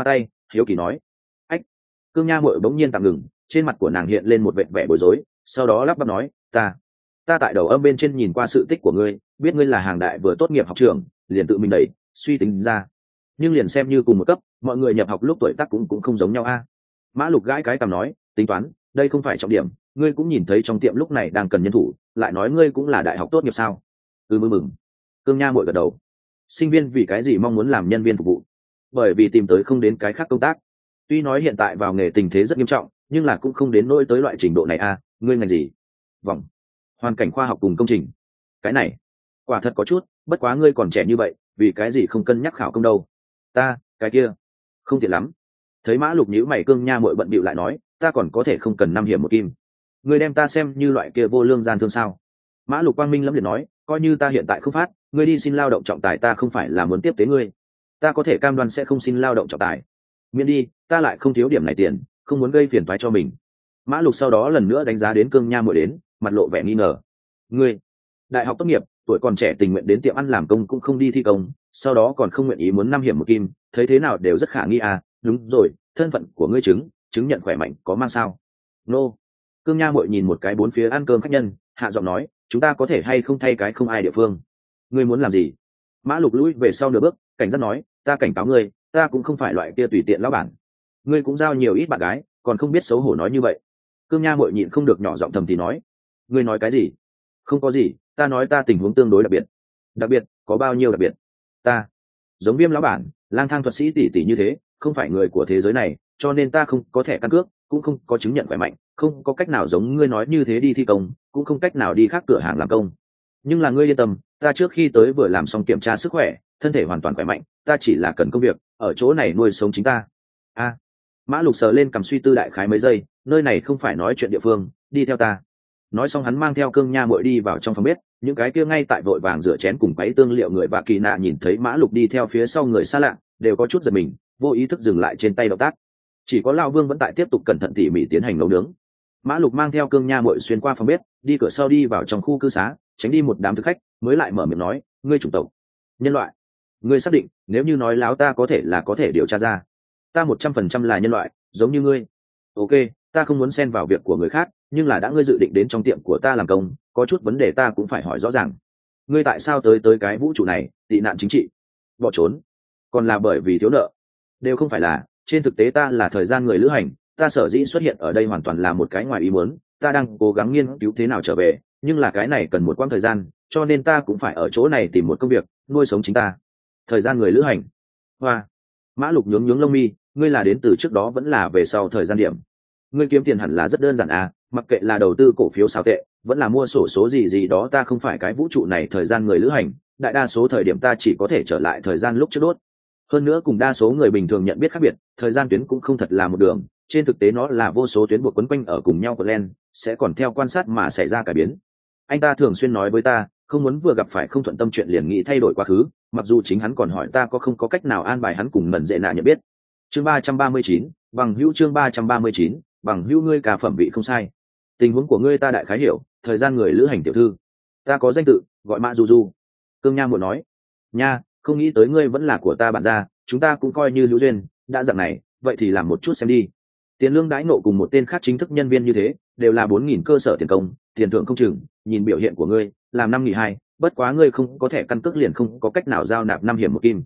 hiếu kỳ nói. Ách. Cương Nha Muội bỗng nhiên tạm ngừng, trên mặt của nàng hiện lên một vẻ vẻ bối rối, sau đó lắp bắp nói, ta tại đầu âm bên trên nhìn qua sự tích của ngươi, biết ngươi là hàng đại vừa tốt nghiệp học trường, liền tự mình đẩy suy tính ra, nhưng liền xem như cùng một cấp, mọi người nhập học lúc tuổi tác cũng không giống nhau a. Mã Lục gãi cái cằm nói, tính toán, đây không phải trọng điểm, ngươi cũng nhìn thấy trong tiệm lúc này đang cần nhân thủ, lại nói ngươi cũng là đại học tốt nghiệp sao? Mừng. Cương Nha Muội gật đầu. Sinh viên vì cái gì mong muốn làm nhân viên phục vụ? Bởi vì tìm tới không đến cái khác công tác. Tuy nói hiện tại vào nghề tình thế rất nghiêm trọng, nhưng là cũng không đến nỗi tới loại trình độ này a. Ngươi ngành gì? Vòng. Hoàn cảnh khoa học cùng công trình. Cái này, quả thật có chút, bất quá ngươi còn trẻ như vậy, vì cái gì không cân nhắc khảo công đâu? Cái kia, không tiện lắm. Thấy Mã Lục nhíu mày, Cương Nha Muội bận bịu lại nói, ta còn có thể không cần 5 hiểm một kim. Ngươi đem ta xem như loại kia vô lương gian thương sao? Mã Lục quang minh lẫm liệt nói, coi như ta hiện tại không phát, ngươi đi xin lao động trọng tài, ta không phải là muốn tiếp tế ngươi, ta có thể cam đoan sẽ không xin lao động trọng tài. Miễn đi, ta lại không thiếu điểm này tiền, không muốn gây phiền toái cho mình. Mã Lục sau đó lần nữa đánh giá đến Cương Nha Muội đến, mặt lộ vẻ nghi ngờ. Ngươi, đại học tốt nghiệp, tuổi còn trẻ tình nguyện đến tiệm ăn làm công cũng không đi thi công, sau đó còn không nguyện ý muốn 5 hiểm một kim, thấy thế nào đều rất khả nghi à. Đúng rồi, thân phận của ngươi chứng nhận khỏe mạnh có mang sao? Nô. Cương Nha Muội nhìn một cái bốn phía ăn cơm khách nhân, hạ giọng nói, chúng ta có thể hay không thay cái không ai địa phương? Ngươi muốn làm gì? Mã Lục lùi về sau nửa bước, cảnh giác nói, ta cảnh cáo ngươi, ta cũng không phải loại kia tùy tiện lão bản. Ngươi cũng giao nhiều ít bạn gái, còn không biết xấu hổ nói như vậy. Cương Nha Muội nhịn không được nhỏ giọng thầm thì nói, ngươi nói cái gì? Không có gì, ta nói ta tình huống tương đối đặc biệt. Đặc biệt? Có bao nhiêu đặc biệt? Ta giống Viêm lão bản, lang thang thuật sĩ tỷ tỷ như thế, không phải người của thế giới này, cho nên ta không có thẻ căn cước, cũng không có chứng nhận khỏe mạnh, không có cách nào giống ngươi nói như thế đi thi công, cũng không cách nào đi khác cửa hàng làm công. Nhưng là ngươi yên tâm, ta trước khi tới vừa làm xong kiểm tra sức khỏe, thân thể hoàn toàn khỏe mạnh, ta chỉ là cần công việc, ở chỗ này nuôi sống chính ta. Mã Lục sờ lên cầm suy tư đại khái mấy giây, nơi này không phải nói chuyện địa phương, đi theo ta. Nói xong hắn mang theo Cương Nha Muội đi vào trong phòng bếp, những cái kia ngay tại vội vàng rửa chén cùng quấy tương liệu người và Kỳ Nạ nhìn thấy Mã Lục đi theo phía sau người xa lạ, đều có chút giật mình, vô ý thức dừng lại trên tay động tác. Chỉ có Lão Vương vẫn tại tiếp tục cẩn thận tỉ mỉ tiến hành nấu nướng. Mã Lục mang theo Cương Nha Muội xuyên qua phòng bếp, đi cửa sau đi vào trong khu cư xá, tránh đi một đám thực khách, mới lại mở miệng nói, ngươi chủng tộc nhân loại. Ngươi xác định, nếu như nói láo ta có thể điều tra ra. Ta 100% là nhân loại, giống như ngươi. Ok, ta không muốn xen vào việc của người khác, nhưng là đã ngươi dự định đến trong tiệm của ta làm công, có chút vấn đề ta cũng phải hỏi rõ ràng. Ngươi tại sao tới cái vũ trụ này, tị nạn chính trị, bỏ trốn, còn là bởi vì thiếu nợ? Đều không phải là, trên thực tế ta là thời gian người lữ hành, ta sở dĩ xuất hiện ở đây hoàn toàn là một cái ngoài ý muốn, ta đang cố gắng nghiên cứu thế nào trở về, nhưng là cái này cần một quãng thời gian, cho nên ta cũng phải ở chỗ này tìm một công việc, nuôi sống chính ta. Thời gian người lữ hành. Hoa. Mã Lục nhướng lông mi, ngươi là đến từ trước đó vẫn là về sau thời gian điểm? Ngươi kiếm tiền hẳn là rất đơn giản à, mặc kệ là đầu tư cổ phiếu xào tệ, vẫn là mua sổ số gì đó, ta không phải cái vũ trụ này thời gian người lữ hành, đại đa số thời điểm ta chỉ có thể trở lại thời gian lúc trước đốt. Hơn nữa cùng đa số người bình thường nhận biết khác biệt, thời gian tuyến cũng không thật là một đường, trên thực tế nó là vô số tuyến buộc quấn quanh ở cùng nhau của len, sẽ còn theo quan sát mà xảy ra cải biến. Anh ta thường xuyên nói với ta, không muốn vừa gặp phải không thuận tâm chuyện liền nghĩ thay đổi quá khứ, mặc dù chính hắn còn hỏi ta có không có cách nào an bài hắn cùng Mẫn Dệ Nạ nhận biết. Chương 339, bằng hữu. Chương 339, bằng hữu. Ngươi cả phẩm vị không sai, tình huống của ngươi ta đại khái hiểu, thời gian người lữ hành tiểu thư, ta có danh tự gọi Mã Du Du. Cương Nha Muội nói, nha, không nghĩ tới ngươi vẫn là của ta bạn gia, chúng ta cũng coi như hữu duyên, đã dạng này, vậy thì làm một chút xem đi. Tiền lương đãi nộ cùng một tên khác chính thức nhân viên như thế, đều là 4.000 cơ sở tiền công, tiền thưởng không chừng, nhìn biểu hiện của ngươi, làm 5 nghỉ 2, bất quá ngươi không có thẻ căn cước liền không có cách nào giao nạp 5 hiểm một kim.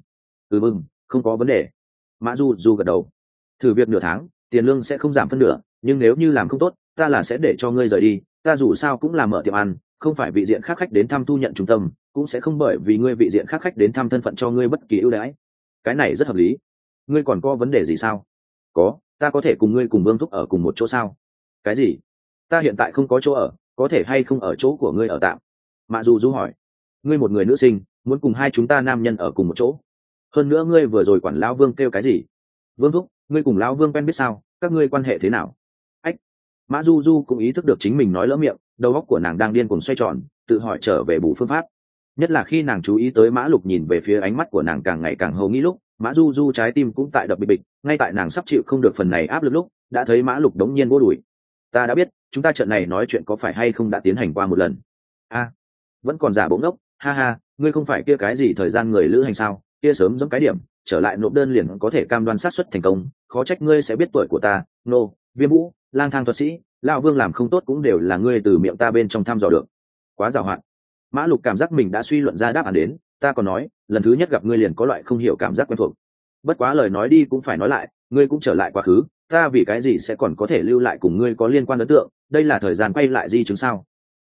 Không có vấn đề. Mã Du Du gật đầu. Thử việc nửa tháng, tiền lương sẽ không giảm phân nửa, nhưng nếu như làm không tốt, ta là sẽ để cho ngươi rời đi, ta dù sao cũng là mở tiệm ăn, không phải vị diện khác khách đến thăm thu nhận trung tâm, cũng sẽ không bởi vì ngươi vị diện khác khách đến thăm thân phận cho ngươi bất kỳ ưu đãi. Cái này rất hợp lý. Ngươi còn có vấn đề gì sao? Có, ta có thể cùng ngươi cùng Vương Thúc ở cùng một chỗ sao? Cái gì? Ta hiện tại không có chỗ ở, có thể hay không ở chỗ của ngươi ở tạm? Mã Du Du hỏi. Ngươi một người nữ sinh, muốn cùng hai chúng ta nam nhân ở cùng một chỗ? Hơn nữa ngươi vừa rồi quản lão Vương kêu cái gì? Vương Thúc, ngươi cùng lão Vương quen biết sao? Các ngươi quan hệ thế nào? Ách. Mã Du Du cũng ý thức được chính mình nói lỡ miệng, đầu óc của nàng đang điên cuồng xoay tròn, tự hỏi trở về bù phương pháp. Nhất là khi nàng chú ý tới Mã Lục nhìn về phía ánh mắt của nàng càng ngày càng hầu nghi lúc, Mã Du Du trái tim cũng tại đập bịch bịch, ngay tại nàng sắp chịu không được phần này áp lực lúc, đã thấy Mã Lục đống nhiên vô đuổi. Ta đã biết, chúng ta trận này nói chuyện có phải hay không đã tiến hành qua một lần. Vẫn còn giả bộ ngốc, ha ha, ngươi không phải kia cái gì thời gian người lữ hành sao? kia sớm giống cái điểm trở lại nộp đơn liền có thể cam đoan sát suất thành công, khó trách ngươi sẽ biết tuổi của ta. Nô, Viêm Vũ, lang thang thuật sĩ, lão Vương làm không tốt cũng đều là ngươi từ miệng ta bên trong thăm dò được. Quá giàu hạn. Mã Lục cảm giác mình đã suy luận ra đáp án đến, ta còn nói, lần thứ nhất gặp ngươi liền có loại không hiểu cảm giác quen thuộc. Bất quá lời nói đi cũng phải nói lại, ngươi cũng trở lại quá khứ, ta vì cái gì sẽ còn có thể lưu lại cùng ngươi có liên quan ấn tượng, đây là thời gian quay lại di chứng sao?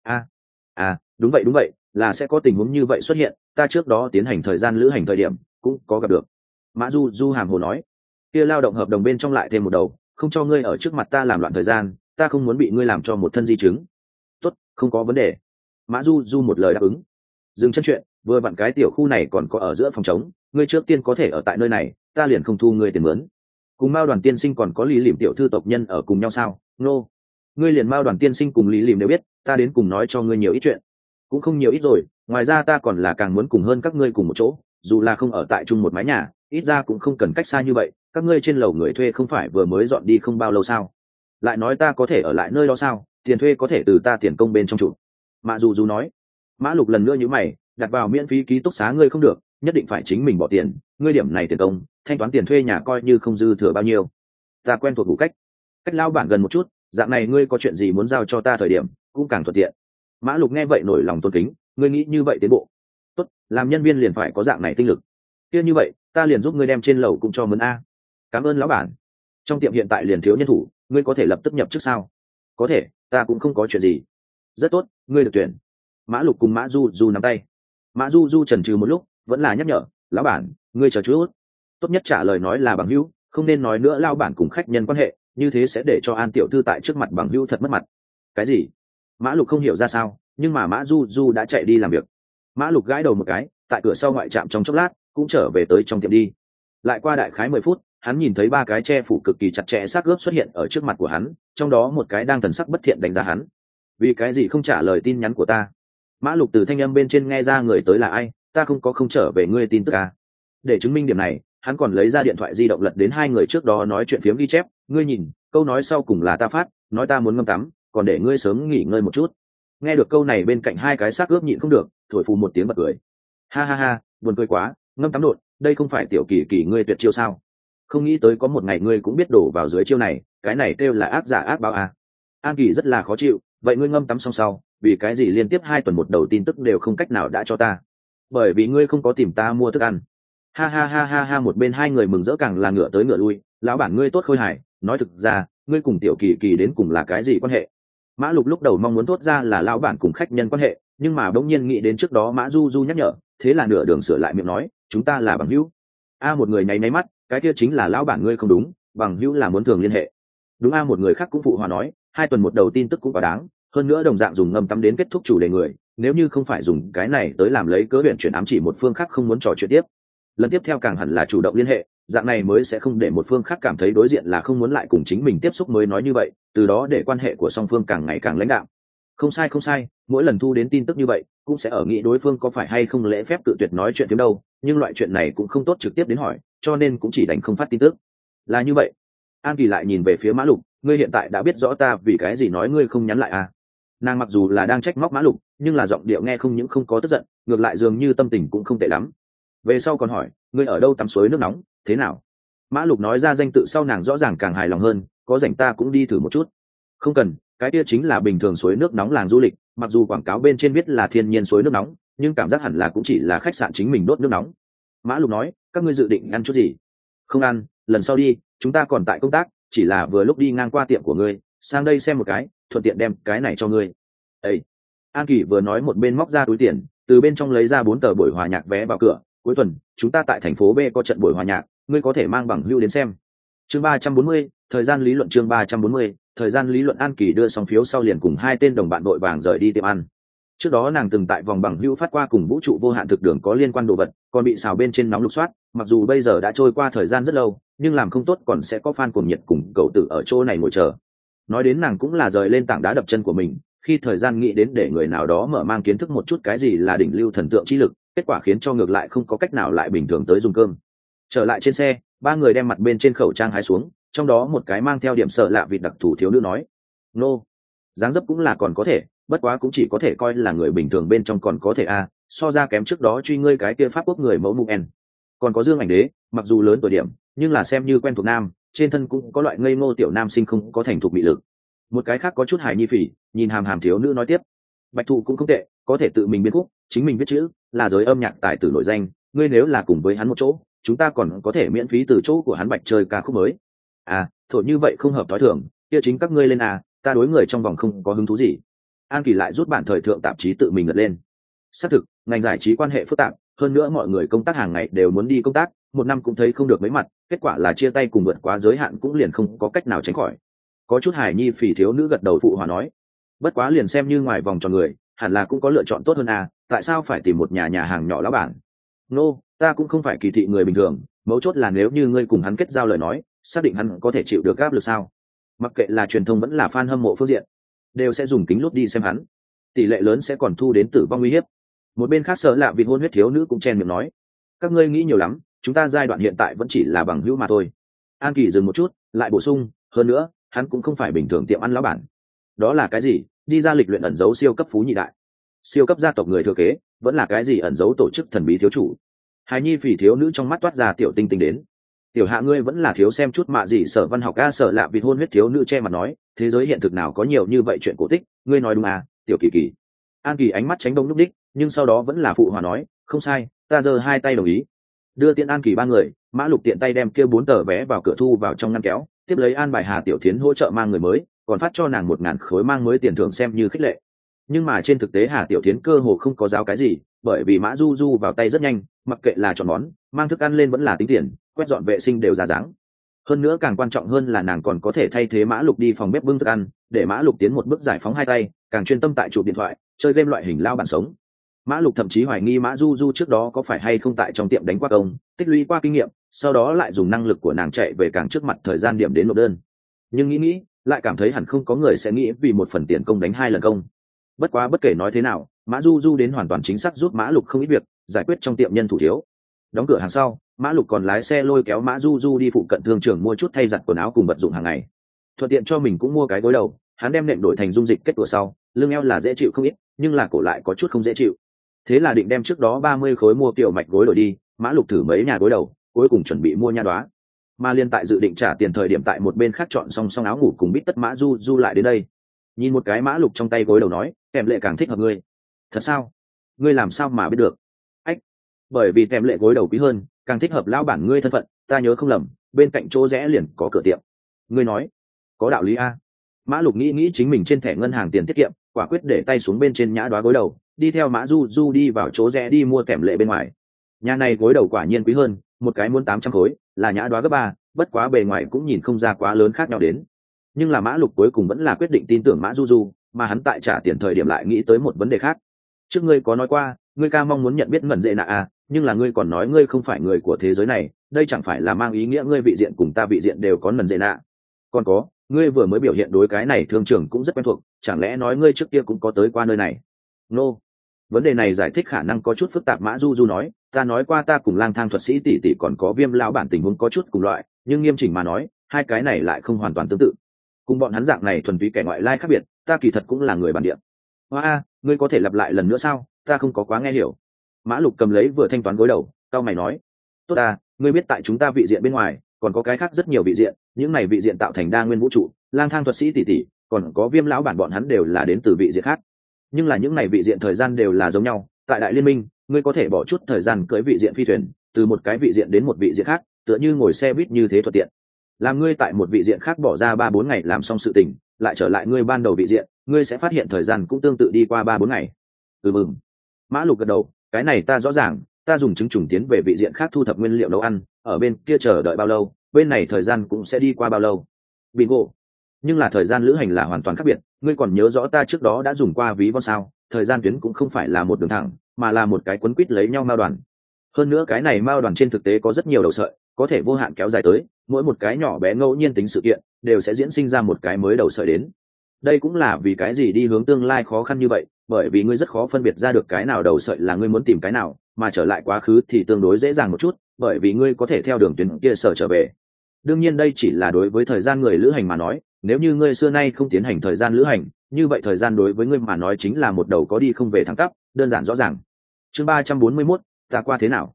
Đúng vậy, là sẽ có tình huống như vậy xuất hiện, ta trước đó tiến hành thời gian lữ hành thời điểm cũng có gặp được. Mã Du Du hàm hồ nói, kia lao động hợp đồng bên trong lại thêm một đầu, không cho ngươi ở trước mặt ta làm loạn thời gian, ta không muốn bị ngươi làm cho một thân di chứng. Tốt, không có vấn đề. Mã Du Du một lời đáp ứng. Dừng chân chuyện, vừa vặn cái tiểu khu này còn có ở giữa phòng trống, ngươi trước tiên có thể ở tại nơi này, ta liền không thu ngươi tiền mướn. Cùng Mao Đoàn tiên sinh còn có Lý Lìm tiểu thư tộc nhân ở cùng nhau sao? Nô, ngươi liền Mao Đoàn tiên sinh cùng Lý Lìm đều biết, ta đến cùng nói cho ngươi nhiều ít chuyện. Cũng không nhiều ít rồi, ngoài ra ta còn là càng muốn cùng hơn các ngươi cùng một chỗ, dù là không ở tại chung một mái nhà, ít ra cũng không cần cách xa như vậy, các ngươi trên lầu người thuê không phải vừa mới dọn đi không bao lâu sao? Lại nói ta có thể ở lại nơi đó sao? Tiền thuê có thể từ ta tiền công bên trong chủ. Mã Du Du nói. Mã Lục lần nữa nhíu mày, đặt vào miễn phí ký túc xá ngươi không được, nhất định phải chính mình bỏ tiền, ngươi điểm này tiền công, thanh toán tiền thuê nhà coi như không dư thừa bao nhiêu. Ta quen thuộc đủ cách lao bản gần một chút, dạng này ngươi có chuyện gì muốn giao cho ta thời điểm cũng càng thuận tiện. Mã Lục nghe vậy nổi lòng tôn kính, ngươi nghĩ như vậy tiến bộ tốt, làm nhân viên liền phải có dạng này tinh lực. Kia như vậy ta liền giúp ngươi đem trên lầu cũng cho mướn a. Cảm ơn lão bản. Trong tiệm hiện tại liền thiếu nhân thủ, ngươi có thể lập tức nhập trước sao? Có thể, ta cũng không có chuyện gì. Rất tốt, ngươi được tuyển. Mã Lục cùng Mã Du Du nắm tay. Mã Du Du chần chừ một lúc, vẫn là nhắc nhở, lão bản, ngươi chờ chút. Tốt nhất trả lời nói là bằng hữu, không nên nói nữa lão bản cùng khách nhân quan hệ, như thế sẽ để cho An tiểu thư tại trước mặt bằng hữu thật mất mặt. Cái gì? Mã Lục không hiểu ra sao, nhưng mà Mã Du Du đã chạy đi làm việc. Mã Lục gãi đầu một cái, tại cửa sau ngoại trạm trong chốc lát, cũng trở về tới trong tiệm đi. Lại qua đại khái 10 phút, hắn nhìn thấy ba cái che phủ cực kỳ chặt chẽ xác ướp xuất hiện ở trước mặt của hắn, trong đó một cái đang thần sắc bất thiện đánh giá hắn. Vì cái gì không trả lời tin nhắn của ta? Mã Lục từ thanh âm bên trên nghe ra người tới là ai, ta không trở về ngươi tin tức à? Để chứng minh điểm này, hắn còn lấy ra điện thoại di động lật đến hai người trước đó nói chuyện phiếm ghi chép, ngươi nhìn, câu nói sau cùng là ta phát, nói ta muốn ngâm tắm, còn để ngươi sớm nghỉ ngơi một chút. Nghe được câu này bên cạnh hai cái xác ướp nhịn không được, thổi phù một tiếng bật cười. Ha ha ha, buồn cười quá, ngâm tắm đột, đây không phải tiểu kỳ kỳ ngươi tuyệt chiêu sao? Không nghĩ tới có một ngày ngươi cũng biết đổ vào dưới chiêu này, cái này kêu là ác giả ác báo à? An Kỳ rất là khó chịu, vậy ngươi ngâm tắm xong sau, vì cái gì liên tiếp 2 tuần một đầu tin tức đều không cách nào đã cho ta? Bởi vì ngươi không có tìm ta mua thức ăn. Ha ha ha ha ha, một bên hai người mừng rỡ càng là ngựa tới ngựa lui, lão bản ngươi tốt khôi hài, nói thực ra, ngươi cùng tiểu kỳ kỳ đến cùng là cái gì quan hệ? Mã Lục lúc đầu mong muốn thốt ra là lão bản cùng khách nhân quan hệ, nhưng mà bỗng nhiên nghĩ đến trước đó Mã Du Du nhắc nhở, thế là nửa đường sửa lại miệng nói, chúng ta là bằng hữu. Một người nháy mắt, cái kia chính là lão bản ngươi không đúng, bằng hữu là muốn thường liên hệ. Đúng một người khác cũng phụ hòa nói, 2 tuần một đầu tin tức cũng quá đáng, hơn nữa đồng dạng dùng ngâm tắm đến kết thúc chủ đề người, nếu như không phải dùng cái này tới làm lấy cớ huyện chuyển ám chỉ một phương khác không muốn trò chuyện tiếp. Lần tiếp theo càng hẳn là chủ động liên hệ, dạng này mới sẽ không để một phương khác cảm thấy đối diện là không muốn lại cùng chính mình tiếp xúc mới nói như vậy, từ đó để quan hệ của song phương càng ngày càng lãnh đạm. Không sai, mỗi lần thu đến tin tức như vậy cũng sẽ ở nghĩ đối phương có phải hay không lễ phép tự tuyệt nói chuyện phiếm đâu, nhưng loại chuyện này cũng không tốt trực tiếp đến hỏi, cho nên cũng chỉ đành không phát tin tức. Là như vậy. An Kỳ lại nhìn về phía Mã Lục, ngươi hiện tại đã biết rõ ta vì cái gì nói ngươi không nhắn lại à? Nàng mặc dù là đang trách móc Mã Lục, nhưng là giọng điệu nghe không những không có tức giận, ngược lại dường như tâm tình cũng không tệ lắm. Về sau còn hỏi, ngươi ở đâu tắm suối nước nóng, thế nào? Mã Lục nói ra danh tự sau nàng rõ ràng càng hài lòng hơn, có rảnh ta cũng đi thử một chút. Không cần, cái kia chính là bình thường suối nước nóng làng du lịch, mặc dù quảng cáo bên trên viết là thiên nhiên suối nước nóng, nhưng cảm giác hẳn là cũng chỉ là khách sạn chính mình đốt nước nóng. Mã Lục nói, các ngươi dự định ăn chút gì? Không ăn, lần sau đi, chúng ta còn tại công tác, chỉ là vừa lúc đi ngang qua tiệm của ngươi, sang đây xem một cái, thuận tiện đem cái này cho ngươi. Ê! An Kỳ vừa nói một bên móc ra túi tiền, từ bên trong lấy ra 4 tờ buổi hòa nhạc vé vào cửa, cuối tuần chúng ta tại thành phố B có trận buổi hòa nhạc, ngươi có thể mang bằng hữu đến xem. Chương 340, thời gian lý luận. Chương 340, thời gian lý luận. An Kỳ đưa xong phiếu sau liền cùng 2 tên đồng bạn vội vàng rời đi tiệm ăn. Trước đó nàng từng tại vòng bằng hữu phát qua cùng vũ trụ vô hạn thực đường có liên quan đồ vật, còn bị xào bên trên nóng lục soát, mặc dù bây giờ đã trôi qua thời gian rất lâu, nhưng làm không tốt còn sẽ có fan cuồng nhiệt cùng cậu tử ở chỗ này ngồi chờ. Nói đến nàng cũng là rời lên tảng đá đập chân của mình, khi thời gian nghĩ đến để người nào đó mở mang kiến thức một chút cái gì là đỉnh lưu thần tượng chi lực, kết quả khiến cho ngược lại không có cách nào lại bình thường tới dùng cơm. Trở lại trên xe, 3 người đem mặt bên trên khẩu trang hái xuống, trong đó một cái mang theo điểm sợ lạ vịt đặc thù thiếu nữ nói, nô, dáng dấp cũng là còn có thể, bất quá cũng chỉ có thể coi là người bình thường bên trong còn có thể so ra kém trước đó truy ngươi cái kia pháp quốc người mẫu Muen. còn có Dương Ảnh Đế, mặc dù lớn tuổi điểm nhưng là xem như quen thuộc nam, trên thân cũng có loại ngây ngô tiểu nam sinh không có thành thục bị lực. Một cái khác có chút hài nhi phỉ, nhìn hàm hàm thiếu nữ nói tiếp, Bạch Thụ cũng không tệ, có thể tự mình biên khúc, chính mình viết chữ, là giới âm nhạc tài tử nổi danh, ngươi nếu là cùng với hắn một chỗ, chúng ta còn có thể miễn phí từ chỗ của hắn Bạch chơi ca khúc mới. À, thổi như vậy không hợp thói thường, kia chính các ngươi lên à, ta đối người trong vòng không có hứng thú gì. An Kỳ lại rút bản thời thượng tạp chí tự mình lật lên. Xác thực, ngành giải trí quan hệ phức tạp, hơn nữa mọi người công tác hàng ngày đều muốn đi công tác, một năm cũng thấy không được mấy mặt, kết quả là chia tay cùng vượt quá giới hạn cũng liền không có cách nào tránh khỏi. Có chút hài nhi phỉ thiếu nữ gật đầu phụ hòa nói, bất quá liền xem như ngoài vòng tròn người, hẳn là cũng có lựa chọn tốt hơn à, tại sao phải tìm một nhà hàng nhỏ lão bản? Nô, ta cũng không phải kỳ thị người bình thường, mấu chốt là nếu như ngươi cùng hắn kết giao lời nói, xác định hắn có thể chịu được áp lực sao? Mặc kệ là truyền thông vẫn là fan hâm mộ phương diện, đều sẽ dùng kính lúp đi xem hắn, tỷ lệ lớn sẽ còn thu đến tử vong nguy hiểm. Một bên khác Sở Lạ Vịt hôn huyết thiếu nữ cũng chen miệng nói, các ngươi nghĩ nhiều lắm, chúng ta giai đoạn hiện tại vẫn chỉ là bằng hữu mà thôi. An Kỳ dừng một chút, lại bổ sung, hơn nữa, hắn cũng không phải bình thường tiệm ăn lão bản. Đó là cái gì? Đi ra lịch luyện ẩn giấu siêu cấp phú nhị đại, siêu cấp gia tộc người thừa kế, vẫn là cái gì ẩn giấu tổ chức thần bí thiếu chủ? Hài nhi phỉ thiếu nữ trong mắt toát ra tiểu tinh tinh đến. Tiểu hạ ngươi vẫn là thiếu xem chút mạ gì Sở Văn học a. Sở Lạ Vịt hôn huyết thiếu nữ che mặt nói, thế giới hiện thực nào có nhiều như vậy chuyện cổ tích, ngươi nói đúng à, tiểu Kỳ Kỳ. An Kỳ ánh mắt tránh đông lúc đích, nhưng sau đó vẫn là phụ hòa nói, không sai, ta giơ hai tay đồng ý. Đưa tiện An Kỳ ba người, Mã Lục tiện tay đem kia 4 tờ vé vào cửa thu vào trong ngăn kéo, tiếp lấy an bài Hà Tiểu Thiến hỗ trợ mang người mới, còn phát cho nàng 1.000 khối mang mới tiền thưởng xem như khích lệ. Nhưng mà trên thực tế Hà Tiểu Thiến cơ hồ không có giáo cái gì, bởi vì Mã Du Du vào tay rất nhanh, mặc kệ là chọn món, mang thức ăn lên vẫn là tính tiền, quét dọn vệ sinh đều ra dáng. Hơn nữa càng quan trọng hơn là nàng còn có thể thay thế Mã Lục đi phòng bếp bưng thức ăn, để Mã Lục tiến một bước giải phóng hai tay, càng chuyên tâm tại chụp điện thoại, chơi game loại hình lao bản sống. Mã Lục thậm chí hoài nghi Mã Du Du trước đó có phải hay không tại trong tiệm đánh qua công, tích lũy qua kinh nghiệm, sau đó lại dùng năng lực của nàng chạy về càng trước mặt thời gian điểm đến nộp đơn. Nhưng nghĩ, lại cảm thấy hẳn không có người sẽ nghĩ vì một phần tiền công đánh 2 lần công. Bất quá bất kể nói thế nào, Mã Du Du đến hoàn toàn chính xác giúp Mã Lục không ít việc, giải quyết trong tiệm nhân thủ thiếu. Đóng cửa hàng sau, Mã Lục còn lái xe lôi kéo Mã Du Du đi phụ cận thương trường mua chút thay giặt quần áo cùng vật dụng hàng ngày. Thuận tiện cho mình cũng mua cái gối đầu, hắn đem nệm đổi thành dung dịch kết tủa sau, lưng eo là dễ chịu không ít, nhưng là cổ lại có chút không dễ chịu. Thế là định đem trước đó 30 khối mua kiểu mạch gối đổi đi, Mã Lục thử mấy nhà gối đầu, cuối cùng chuẩn bị mua nha đoá. Mà liên tại dự định trả tiền thời điểm tại một bên khác chọn xong áo ngủ cùng bít tất Mã Du Du lại đến đây. Nhìn một cái Mã Lục trong tay gối đầu nói, Tèm Lệ càng thích hợp ngươi. Thật sao? Ngươi làm sao mà biết được? Ách, bởi vì Tèm Lệ gối đầu quý hơn, càng thích hợp lão bản ngươi thân phận, ta nhớ không lầm, bên cạnh chỗ rẽ liền có cửa tiệm. Ngươi nói, có đạo lý a. Mã Lục nghĩ chính mình trên thẻ ngân hàng tiền tiết kiệm, quả quyết để tay xuống bên trên nhã đoá gối đầu, đi theo Mã Du Du đi vào chỗ rẽ đi mua Tèm Lệ bên ngoài. Nhà này gối đầu quả nhiên quý hơn, một cái muốn 800 khối, là nhã đoá gấp 3, bất quá bề ngoài cũng nhìn không ra quá lớn khác nhau đến. Nhưng là Mã Lục cuối cùng vẫn là quyết định tin tưởng Mã Du Du, mà hắn tại trả tiền thời điểm lại nghĩ tới một vấn đề khác. Trước ngươi có nói qua, ngươi ca mong muốn nhận biết Ngẩn Dệ Nạ à, nhưng là ngươi còn nói ngươi không phải người của thế giới này, đây chẳng phải là mang ý nghĩa ngươi vị diện cùng ta vị diện đều có Ngẩn Dệ Nạ. Còn có, ngươi vừa mới biểu hiện đối cái này thương trường cũng rất quen thuộc, chẳng lẽ nói ngươi trước kia cũng có tới qua nơi này? Nô, vấn đề này giải thích khả năng có chút phức tạp. Mã Du Du nói, ta nói qua ta cùng lang thang thuật sĩ tỷ tỷ còn có Viêm lão bản tình huống có chút cùng loại, nhưng nghiêm chỉnh mà nói, hai cái này lại không hoàn toàn tương tự. Cùng bọn hắn dạng này thuần túy kẻ ngoại lai khác biệt, ta kỳ thật cũng là người bản địa. Hoa, ngươi có thể lặp lại lần nữa sao? Ta không có quá nghe hiểu. Mã Lục cầm lấy vừa thanh toán gối đầu, tao mày nói, tốt à, ngươi biết tại chúng ta vị diện bên ngoài còn có cái khác rất nhiều vị diện, những này vị diện tạo thành đa nguyên vũ trụ, lang thang thuật sĩ tỷ tỷ còn có Viêm lão bản bọn hắn đều là đến từ vị diện khác, nhưng là những này vị diện thời gian đều là giống nhau. Tại đại liên minh, ngươi có thể bỏ chút thời gian cưỡi vị diện phi thuyền từ một cái vị diện đến một vị diện khác, tựa như ngồi xe buýt như thế thuận tiện. Làm ngươi tại một vị diện khác bỏ ra 3-4 ngày làm xong sự tình, lại trở lại ngươi ban đầu vị diện, ngươi sẽ phát hiện thời gian cũng tương tự đi qua 3-4 ngày. Mã Lục gật đầu, cái này ta rõ ràng, ta dùng trứng trùng tiến về vị diện khác thu thập nguyên liệu nấu ăn, ở bên kia chờ đợi bao lâu, bên này thời gian cũng sẽ đi qua bao lâu. Bingo. Nhưng là thời gian lữ hành là hoàn toàn khác biệt, ngươi còn nhớ rõ ta trước đó đã dùng qua ví von sao? Thời gian tuyến cũng không phải là một đường thẳng, mà là một cái quấn quít lấy nhau mao đoàn. Hơn nữa cái này mao đoàn trên thực tế có rất nhiều đầu sợi, có thể vô hạn kéo dài tới, mỗi một cái nhỏ bé ngẫu nhiên tính sự kiện đều sẽ diễn sinh ra một cái mới đầu sợi đến. Đây cũng là vì cái gì đi hướng tương lai khó khăn như vậy, bởi vì ngươi rất khó phân biệt ra được cái nào đầu sợi là ngươi muốn tìm cái nào, mà trở lại quá khứ thì tương đối dễ dàng một chút, bởi vì ngươi có thể theo đường tuyến kia sở trở về. Đương nhiên đây chỉ là đối với thời gian người lữ hành mà nói, nếu như ngươi xưa nay không tiến hành thời gian lữ hành, như vậy thời gian đối với ngươi mà nói chính là một đầu có đi không về thẳng tắp, đơn giản rõ ràng. Chương 341, ta qua thế nào?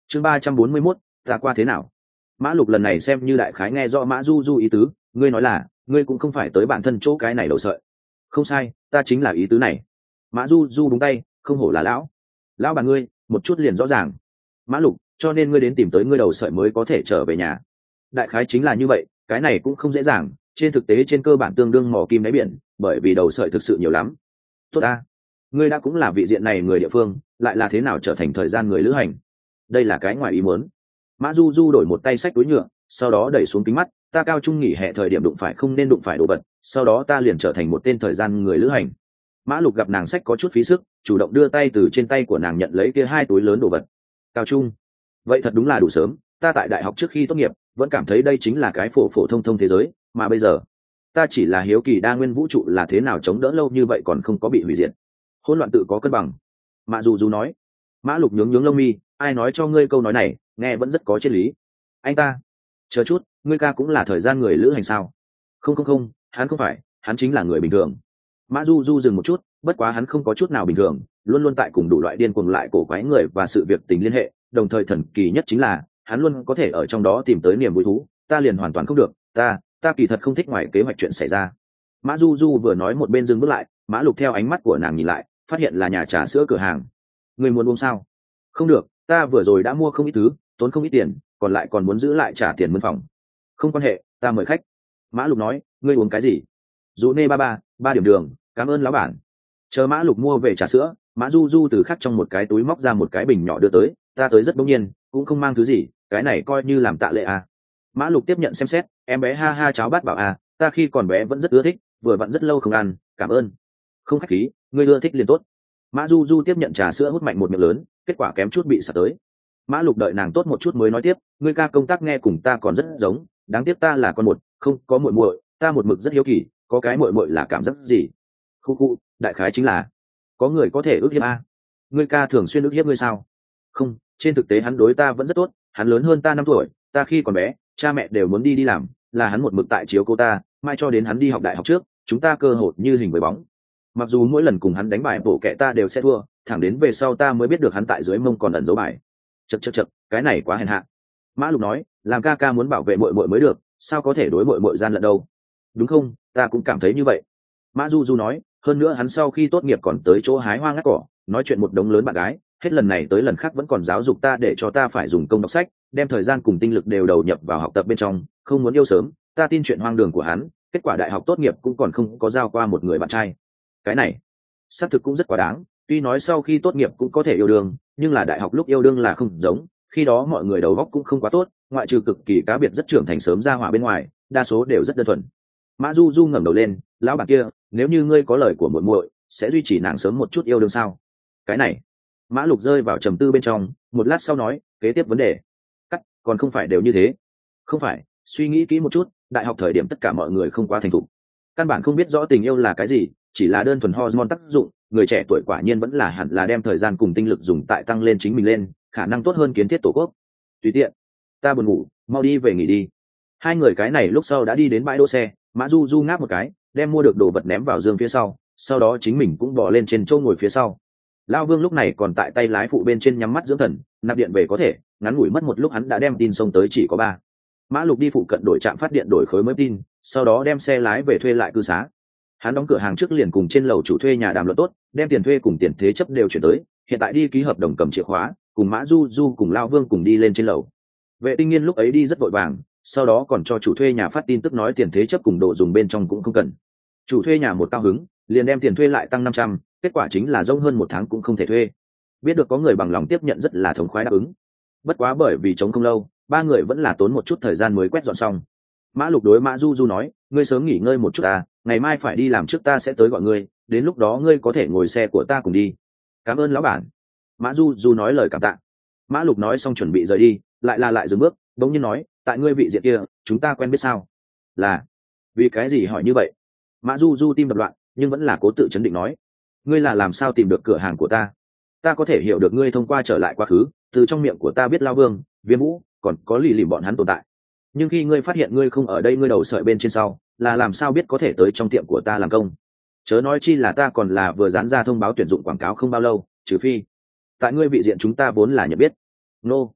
chương 341, ta qua thế nào? Mã Lục lần này xem như đại khái nghe rõ Mã Du Du ý tứ, ngươi nói là ngươi cũng không phải tới bản thân chỗ cái này đầu sợi. Không sai, ta chính là ý tứ này. Mã Du Du búng tay, không hổ là lão bà ngươi, một chút liền rõ ràng. Mã Lục, cho nên ngươi đến tìm tới ngươi đầu sợi mới có thể trở về nhà. Đại khái chính là như vậy, cái này cũng không dễ dàng, trên thực tế trên cơ bản tương đương mò kim đáy biển, bởi vì đầu sợi thực sự nhiều lắm. Tốt ta, ngươi đã cũng là vị diện này người địa phương, lại là thế nào trở thành thời gian người lữ hành? Đây là cái ngoài ý muốn. Mã Du Du đổi một tay xách túi nhựa, sau đó đẩy xuống kính mắt, ta cao trung nghỉ hè thời điểm đụng phải không nên đụng phải đồ vật, sau đó ta liền trở thành một tên thời gian người lữ hành. Mã Lục gặp nàng xách có chút phí sức, chủ động đưa tay từ trên tay của nàng nhận lấy kia hai túi lớn đồ vật. Cao trung? Vậy thật đúng là đủ sớm, ta tại đại học trước khi tốt nghiệp, vẫn cảm thấy đây chính là cái phổ phổ thông thông thế giới, mà bây giờ, ta chỉ là hiếu kỳ đa nguyên vũ trụ là thế nào chống đỡ lâu như vậy còn không có bị hủy diệt. Hỗn loạn tự có cân bằng. Mã Du Du nói. Mã Lục nhướng nhướng lông mi, ai nói cho ngươi câu nói này, nghe vẫn rất có triết lý. Anh ta, chờ chút, ngươi ca cũng là thời gian người lữ hành sao? Không, hắn không phải, hắn chính là người bình thường. Mã Du Du dừng một chút, bất quá hắn không có chút nào bình thường, luôn luôn tại cùng đủ loại điên cuồng lại cổ quái người và sự việc tình liên hệ, đồng thời thần kỳ nhất chính là hắn luôn có thể ở trong đó tìm tới niềm vui thú. Ta liền hoàn toàn không được, ta kỳ thật không thích ngoài kế hoạch chuyện xảy ra. Mã Du Du vừa nói một bên dừng bước lại, Mã Lục theo ánh mắt của nàng nhìn lại, phát hiện là nhà trà sữa cửa hàng. Người muốn uống sao? Không được, ta vừa rồi đã mua không ít thứ, tốn không ít tiền, còn lại còn muốn giữ lại trả tiền mướn phòng. Không quan hệ, ta mời khách. Mã Lục nói, ngươi uống cái gì? Dụ nê ba điểm đường, cảm ơn lão bản. Chờ Mã Lục mua về trà sữa, Mã Du Du từ khắc trong một cái túi móc ra một cái bình nhỏ đưa tới, ta tới rất bỗng nhiên, cũng không mang thứ gì, cái này coi như làm tạ lệ à. Mã Lục tiếp nhận xem xét, em bé ha ha cháo bát bảo à, ta khi còn bé vẫn rất ưa thích, vừa vặn rất lâu không ăn, cảm ơn. Không khách khí, ngươi ưa thích liền tốt. Mã Du Du tiếp nhận trà sữa hút mạnh một miệng lớn, kết quả kém chút bị sặc tới. Mã Lục đợi nàng tốt một chút mới nói tiếp, ngươi ca công tác nghe cùng ta còn rất giống, đáng tiếc ta là con một, không có muội muội, ta một mực rất hiếu kỳ, có cái muội muội là cảm giác gì? Khu, đại khái chính là có người có thể ức hiếp a. Ngươi ca thường xuyên ức hiếp ngươi sao? Không, trên thực tế hắn đối ta vẫn rất tốt, hắn lớn hơn ta 5 tuổi, ta khi còn bé, cha mẹ đều muốn đi làm, là hắn một mực tại chiếu cô ta, mai cho đến hắn đi học đại học trước, chúng ta cơ hội như hình với bóng. Mặc dù mỗi lần cùng hắn đánh bài bổ kẹ ta đều sẽ thua, thẳng đến về sau ta mới biết được hắn tại dưới mông còn ẩn giấu bài. Chậc, cái này quá hèn hạ. Mã Lục nói, làm ca muốn bảo vệ muội muội mới được, sao có thể đối muội muội gian lận đâu? Đúng không, ta cũng cảm thấy như vậy. Mã Du Du nói, hơn nữa hắn sau khi tốt nghiệp còn tới chỗ hái hoa ngắt cỏ, nói chuyện một đống lớn bạn gái, hết lần này tới lần khác vẫn còn giáo dục ta để cho ta phải dùng công đọc sách, đem thời gian cùng tinh lực đều đầu nhập vào học tập bên trong, không muốn yêu sớm, ta tin chuyện hoang đường của hắn, kết quả đại học tốt nghiệp cũng còn không có giao qua một người bạn trai. Cái này, xác thực cũng rất quá đáng, tuy nói sau khi tốt nghiệp cũng có thể yêu đương, nhưng là đại học lúc yêu đương là không giống, khi đó mọi người đầu óc cũng không quá tốt, ngoại trừ cực kỳ cá biệt rất trưởng thành sớm ra hỏa bên ngoài, đa số đều rất đơn thuần. Mã Du Du ngẩng đầu lên, lão bản kia, nếu như ngươi có lời của muội muội, sẽ duy trì nàng sớm một chút yêu đương sao? Cái này, Mã Lục rơi vào trầm tư bên trong, một lát sau nói, kế tiếp vấn đề. Còn không phải đều như thế. Không phải, suy nghĩ kỹ một chút, đại học thời điểm tất cả mọi người không quá thành thục, căn bản không biết rõ tình yêu là cái gì, chỉ là đơn thuần hormone tác dụng, người trẻ tuổi quả nhiên vẫn là hẳn là đem thời gian cùng tinh lực dùng tại tăng lên chính mình lên, khả năng tốt hơn kiến thiết tổ quốc. Tùy tiện, ta buồn ngủ, mau đi về nghỉ đi. Hai người cái này lúc sau đã đi đến bãi đỗ xe, Mã Du Du ngáp một cái, đem mua được đồ vật ném vào giường phía sau đó chính mình cũng bò lên trên chỗ ngồi phía sau. Lão Vương lúc này còn tại tay lái phụ bên trên nhắm mắt dưỡng thần, nạp điện về có thể, ngắn ngủi mất một lúc hắn đã đem tin xông tới chỉ có 3. Mã Lục đi phụ cận đổi trạm phát điện đổi khối mới tin, sau đó đem xe lái về thuê lại cư xá. Hắn đóng cửa hàng trước liền cùng trên lầu chủ thuê nhà đàm luận tốt, đem tiền thuê cùng tiền thế chấp đều chuyển tới, hiện tại đi ký hợp đồng cầm chìa khóa, cùng Mã Du Du cùng Lão Vương cùng đi lên trên lầu. Vệ Tinh Nghiên lúc ấy đi rất vội vàng, sau đó còn cho chủ thuê nhà phát tin tức nói tiền thế chấp cùng đồ dùng bên trong cũng không cần. Chủ thuê nhà một cao hứng, liền đem tiền thuê lại tăng 500, kết quả chính là rông hơn 1 tháng cũng không thể thuê. Biết được có người bằng lòng tiếp nhận rất là thống khoái đáp ứng. Bất quá bởi vì chống không lâu, 3 người vẫn là tốn một chút thời gian mới quét dọn xong. Mã Lục đối Mã Du Du nói, ngươi sớm nghỉ ngơi một chút à, ngày mai phải đi làm trước ta sẽ tới gọi ngươi, đến lúc đó ngươi có thể ngồi xe của ta cùng đi. Cảm ơn lão bản. Mã Du Du nói lời cảm tạ. Mã Lục nói xong chuẩn bị rời đi, lại dừng bước, bỗng nhiên nói, tại ngươi vị diện kia, chúng ta quen biết sao? Là, vì cái gì hỏi như vậy? Mã Du Du tim đập loạn, nhưng vẫn là cố tự chấn định nói, ngươi là làm sao tìm được cửa hàng của ta? Ta có thể hiểu được ngươi thông qua trở lại quá khứ, từ trong miệng của ta biết Lao Vương, Viêm Vũ, còn có lì lìm bọn hắn tồn tại. Nhưng khi ngươi phát hiện ngươi không ở đây, ngươi đầu sợi bên trên sau, là làm sao biết có thể tới trong tiệm của ta làm công? Chớ nói chi là ta còn là vừa dán ra thông báo tuyển dụng quảng cáo không bao lâu, trừ phi tại ngươi vị diện chúng ta vốn là nhận biết. Nô,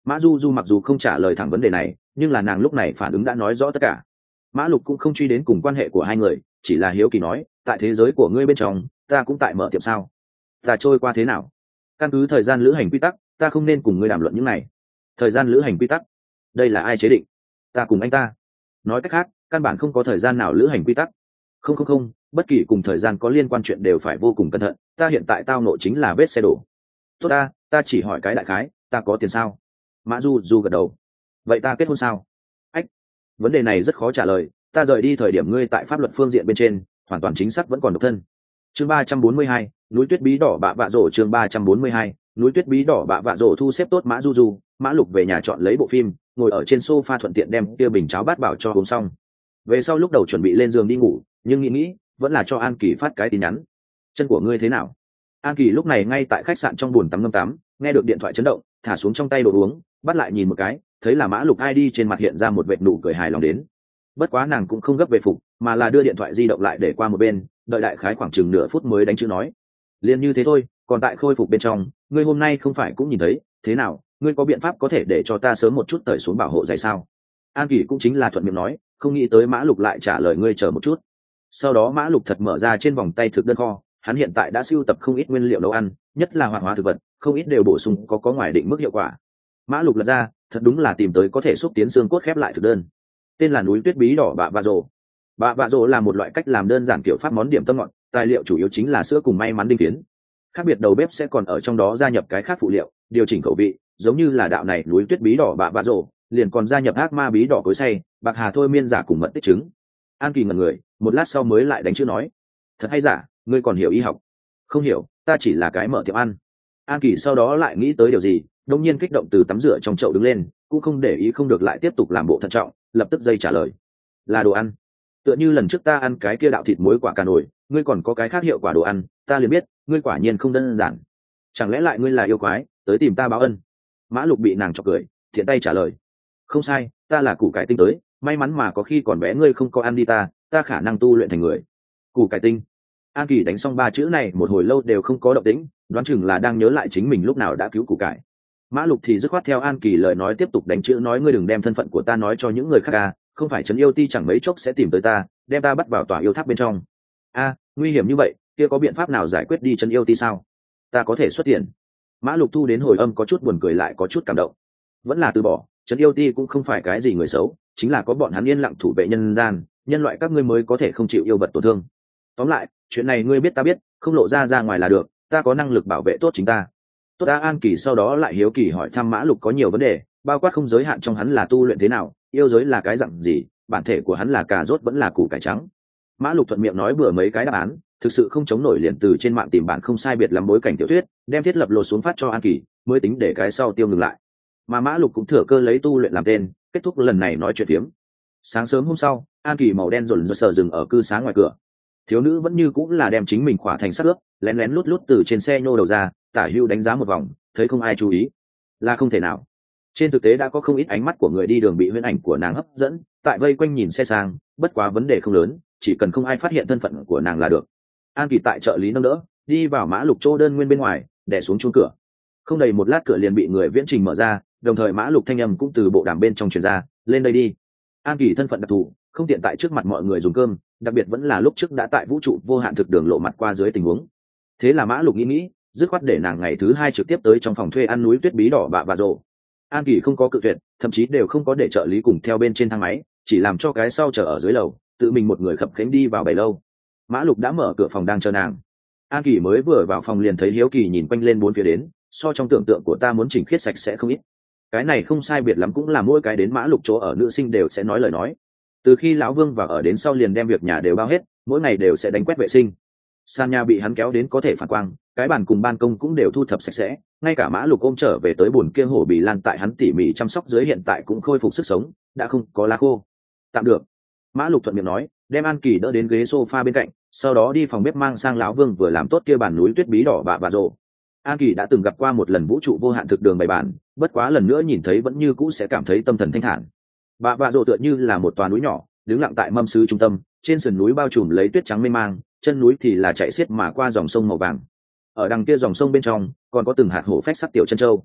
Mã du du mặc dù không trả lời thẳng vấn đề này, nhưng là nàng lúc này phản ứng đã nói rõ tất cả. Mã Lục cũng không truy đến cùng quan hệ của hai người, chỉ là hiếu kỳ nói, tại thế giới của ngươi bên trong ta cũng tại mở tiệm sao, ta trôi qua thế nào? Căn cứ thời gian lữ hành quy tắc, ta không nên cùng ngươi đàm luận những này. Thời gian lữ hành quy tắc, đây là ai chế định? Ta cùng anh ta. Nói cách khác, căn bản không có thời gian nào lữ hành quy tắc. Không, bất kỳ cùng thời gian có liên quan chuyện đều phải vô cùng cẩn thận. Ta hiện tại tao nộ chính là vết xe đổ. Tốt, ta chỉ hỏi cái đại khái, ta có tiền sao? Mã du du gật đầu. Vậy ta kết hôn sao? Ách, vấn đề này rất khó trả lời. Ta rời đi thời điểm ngươi tại pháp luật phương diện bên trên hoàn toàn chính xác vẫn còn độc thân. Chương 342, núi tuyết bí đỏ bạ vạ rổ. Chương 342, núi tuyết bí đỏ bạ vạ rổ. Thu xếp tốt Mã du du, Mã Lục về nhà chọn lấy bộ phim, ngồi ở trên sofa thuận tiện đem kia bình cháo bát bảo cho uống xong. Về sau lúc đầu chuẩn bị lên giường đi ngủ, nhưng nghĩ vẫn là cho An Kỳ phát cái tin nhắn. Chân của ngươi thế nào? An Kỳ lúc này ngay tại khách sạn trong bồn tắm ngâm tắm, nghe được điện thoại chấn động, thả xuống trong tay đồ uống, bắt lại nhìn một cái, thấy là Mã Lục ID trên mặt hiện ra một vệt nụ cười hài lòng đến. Bất quá nàng cũng không gấp về phục, mà là đưa điện thoại di động lại để qua một bên, đợi đại khái khoảng chừng nửa phút mới đánh chữ nói. Liên như thế thôi, còn tại khôi phục bên trong, ngươi hôm nay không phải cũng nhìn thấy, thế nào, ngươi có biện pháp có thể để cho ta sớm một chút tởi xuống bảo hộ giày sao? An Kỳ cũng chính là thuận miệng nói, không nghĩ tới Mã Lục lại trả lời ngươi chờ một chút. Sau đó Mã Lục thật mở ra trên vòng tay thực đơn kho, hắn hiện tại đã sưu tập không ít nguyên liệu nấu ăn, nhất là hoạt hóa thực vật, không ít đều bổ sung có ngoài định mức hiệu quả. Mã Lục lật ra, thật đúng là tìm tới có thể xúc tiến xương cốt khép lại thực đơn. Tên là núi tuyết bí đỏ bạ vạ rồ. Bạ vạ rồ là một loại cách làm đơn giản kiểu pháp món điểm tâm ngọt, tài liệu chủ yếu chính là sữa cùng may mắn đinh phiến. Khác biệt đầu bếp sẽ còn ở trong đó gia nhập cái khác phụ liệu, điều chỉnh khẩu vị, giống như là đạo này núi tuyết bí đỏ bạ vạ rồ, liền còn gia nhập ác ma bí đỏ cối xay, bạc hà thôi miên giả cùng mật tích trứng. An Kỳ ngẩn người, một lát sau mới lại đánh chữ nói, thật hay giả, ngươi còn hiểu y học? Không hiểu, ta chỉ là cái mở tiệm ăn. An Kỳ sau đó lại nghĩ tới điều gì, đột nhiên kích động từ tắm rửa trong chậu đứng lên, cũng không để ý không được lại tiếp tục làm bộ thận trọng, lập tức dây trả lời, là đồ ăn. Tựa như lần trước ta ăn cái kia đạo thịt muối quả cà nồi, ngươi còn có cái khác hiệu quả đồ ăn, ta liền biết ngươi quả nhiên không đơn giản. Chẳng lẽ lại ngươi là yêu quái tới tìm ta báo ân? Mã Lục bị nàng chọc cười, thiện tay trả lời, không sai, ta là củ cải tinh tới, may mắn mà có khi còn bé ngươi không có ăn đi ta khả năng tu luyện thành người. Củ cải tinh. An Kỳ đánh xong ba chữ này một hồi lâu đều không có động tĩnh, đoán chừng là đang nhớ lại chính mình lúc nào đã cứu củ cải. Mã Lục thì dứt khoát theo An Kỳ lời nói tiếp tục đánh chữ nói, ngươi đừng đem thân phận của ta nói cho những người khác à, không phải trấn yêu ti chẳng mấy chốc sẽ tìm tới ta, đem ta bắt vào tòa yêu tháp bên trong. Nguy hiểm như vậy, kia có biện pháp nào giải quyết đi trấn yêu ti sao? Ta có thể xuất tiền. Mã Lục thu đến hồi âm có chút buồn cười lại có chút cảm động. Vẫn là từ bỏ, trấn yêu ti cũng không phải cái gì người xấu, chính là có bọn hắn yên lặng thủ vệ nhân gian, nhân loại các ngươi mới có thể không chịu yêu vật tổn thương. Tóm lại, chuyện này ngươi biết ta biết, không lộ ra ngoài là được, ta có năng lực bảo vệ tốt chính ta. Tốt đã. An Kỳ sau đó lại hiếu kỳ hỏi thăm Mã Lục có nhiều vấn đề, bao quát không giới hạn trong hắn là tu luyện thế nào, yêu giới là cái dặn gì, bản thể của hắn là cà rốt vẫn là củ cải trắng. Mã Lục thuận miệng nói bừa mấy cái đáp án, thực sự không chống nổi liền từ trên mạng tìm bản không sai biệt lắm bối cảnh tiểu thuyết, đem thiết lập lột xuống phát cho An Kỳ, mới tính để cái sau tiêu ngừng lại. Mà Mã Lục cũng thừa cơ lấy tu luyện làm tên, kết thúc lần này nói chuyện phiếm. Sáng sớm hôm sau, An Kỳ màu đen rồn rợn sờ dừng ở cư xá ngoài cửa. Thiếu nữ vẫn như cũng là đem chính mình khỏa thành sắt ướp, lén lén lút lút từ trên xe nhô đầu ra, tả hữu đánh giá một vòng, thấy không ai chú ý là không thể nào. Trên thực tế đã có không ít ánh mắt của người đi đường bị huyễn ảnh của nàng hấp dẫn, tại vây quanh nhìn xe sang, bất quá vấn đề không lớn, chỉ cần không ai phát hiện thân phận của nàng là được. An Kỳ tại trợ lý nâng đỡ, đi vào Mã Lục chỗ đơn nguyên bên ngoài, đè xuống chuông cửa. Không đầy một lát cửa liền bị người viễn trình mở ra, đồng thời Mã Lục thanh âm cũng từ bộ đàm bên trong truyền ra, lên đây đi. An Kỳ thân phận đặc thù, không tiện tại trước mặt mọi người dùng cơm, đặc biệt vẫn là lúc trước đã tại vũ trụ vô hạn thực đường lộ mặt qua dưới tình huống. Thế là Mã Lục nghĩ, dứt khoát để nàng ngày thứ hai trực tiếp tới trong phòng thuê ăn núi tuyết bí đỏ bạ và rồ. An Kỳ không có cự tuyệt, thậm chí đều không có để trợ lý cùng theo bên trên thang máy, chỉ làm cho cái sau chờ ở dưới lầu, tự mình một người khập khiễng đi vào bày lâu. Mã Lục đã mở cửa phòng đang chờ nàng. An Kỳ mới vừa vào phòng liền thấy hiếu kỳ nhìn quanh lên bốn phía đến, so trong tưởng tượng của ta muốn chỉnh khiết sạch sẽ không ít. Cái này không sai biệt lắm cũng là mỗi cái đến Mã Lục chỗ ở nữ sinh đều sẽ nói lời nói. Từ khi lão Vương vào ở đến sau liền đem việc nhà đều bao hết, mỗi ngày đều sẽ đánh quét vệ sinh. Sàn nhà bị hắn kéo đến có thể phản quang, cái bàn cùng ban công cũng đều thu thập sạch sẽ, ngay cả Mã Lục ôm trở về tới bồn kia hổ bì lan tại hắn tỉ mỉ chăm sóc dưới hiện tại cũng khôi phục sức sống, đã không có lá khô. Tạm được. Mã Lục thuận miệng nói, đem An Kỳ đỡ đến ghế sofa bên cạnh, sau đó đi phòng bếp mang sang lão Vương vừa làm tốt kia bàn núi tuyết bí đỏ bạ và rồ. An Kỳ đã từng gặp qua một lần vũ trụ vô hạn thực đường bày bàn, bất quá lần nữa nhìn thấy vẫn như cũ sẽ cảm thấy tâm thần thanh thản. Bạ và rồ tựa như là một tòa núi nhỏ, đứng lặng tại mâm sứ trung tâm, trên sườn núi bao trùm lấy tuyết trắng mênh mang, chân núi thì là chạy xiết mà qua dòng sông màu vàng. Ở đằng kia dòng sông bên trong còn có từng hạt hổ phách sắc tiểu chân châu.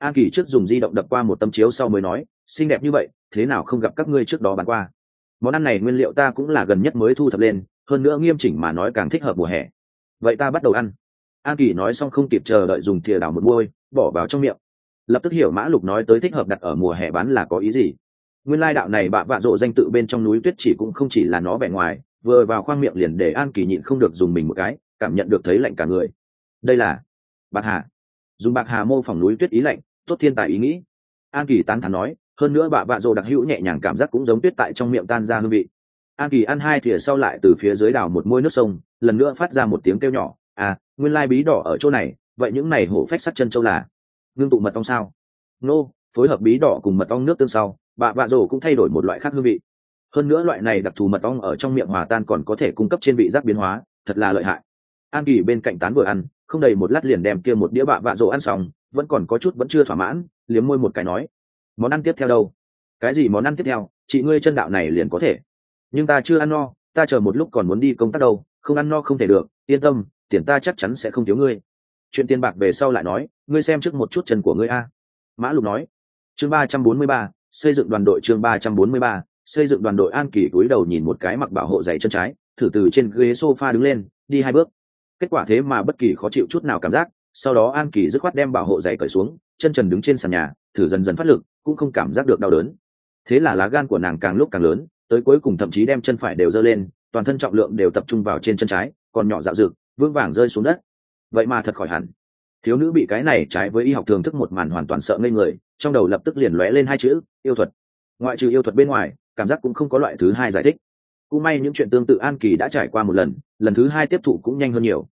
An Kỳ trước dùng di động đập qua một tấm chiếu sau mới nói, xinh đẹp như vậy thế nào không gặp các ngươi trước đó bán qua. Món ăn này nguyên liệu ta cũng là gần nhất mới thu thập lên, hơn nữa nghiêm chỉnh mà nói càng thích hợp mùa hè. Vậy ta bắt đầu ăn. An Kỳ nói xong không kịp chờ đợi dùng thìa đào một muôi bỏ vào trong miệng, lập tức hiểu Mã Lục nói tới thích hợp đặt ở mùa hè bán là có ý gì. Nguyên lai đạo này bạ vạ rộ danh tự bên trong núi tuyết chỉ cũng không chỉ là nó vẻ ngoài, vừa vào khoang miệng liền để An Kỳ nhịn không được dùng mình một cái, cảm nhận được thấy lạnh cả người. Đây là bạc hà. Dùng bạc hà mô phỏng núi tuyết ý lạnh, tốt thiên tài ý nghĩ. An Kỳ tán thán nói, hơn nữa bạ vạ rộ đặc hữu nhẹ nhàng cảm giác cũng giống tuyết tại trong miệng tan ra hương vị. An Kỳ ăn hai thìa sau lại từ phía dưới đào một muôi nước sông, lần nữa phát ra một tiếng kêu nhỏ, à, nguyên lai bí đỏ ở chỗ này, vậy những này hổ phách sắt chân châu là ngưng tụ mật ong sao? Nô, phối hợp bí đỏ cùng mật ong nước tương sau, bạ vạ rồ cũng thay đổi một loại khác hương vị. Hơn nữa loại này đặc thù mật ong ở trong miệng hòa tan còn có thể cung cấp trên vị giác biến hóa, thật là lợi hại. An Kỳ bên cạnh tán vừa ăn, không đầy một lát liền đem kia một đĩa bạ vạ rồ ăn xong, vẫn còn có chút vẫn chưa thỏa mãn, liếm môi một cái nói, món ăn tiếp theo đâu? Cái gì món ăn tiếp theo? Chị ngươi chân đạo này liền có thể. Nhưng ta chưa ăn no, ta chờ một lúc còn muốn đi công tác đâu, không ăn no không thể được, yên tâm, tiền ta chắc chắn sẽ không thiếu ngươi. Chuyện tiền bạc về sau lại nói, ngươi xem trước một chút chân của ngươi a. Mã Lục nói. Chương 343, xây dựng đoàn đội. Chương 343, xây dựng đoàn đội. An Kỳ cúi đầu nhìn một cái mặc bảo hộ giày chân trái, thử từ trên ghế sofa đứng lên, đi hai bước. Kết quả thế mà bất kỳ khó chịu chút nào cảm giác, sau đó An Kỳ dứt khoát đem bảo hộ giày cởi xuống, chân trần đứng trên sàn nhà, thử dần dần phát lực, cũng không cảm giác được đau đớn. Thế là lá gan của nàng càng lúc càng lớn, tới cuối cùng thậm chí đem chân phải đều giơ lên, toàn thân trọng lượng đều tập trung vào trên chân trái, còn nhỏ dạo dực, vững vàng rơi xuống đất. Vậy mà thật khỏi hẳn. Thiếu nữ bị cái này trái với y học thường thức một màn hoàn toàn sợ ngây người, trong đầu lập tức liền lóe lên hai chữ yêu thuật. Ngoại trừ yêu thuật bên ngoài, cảm giác cũng không có loại thứ hai giải thích. Cũng may những chuyện tương tự An Kỳ đã trải qua một lần, lần thứ hai tiếp thụ cũng nhanh hơn nhiều.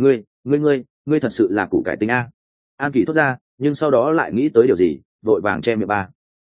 Ngươi thật sự là củ cải tinh a. An Kỳ thốt ra, nhưng sau đó lại nghĩ tới điều gì, vội vàng che miệng ba.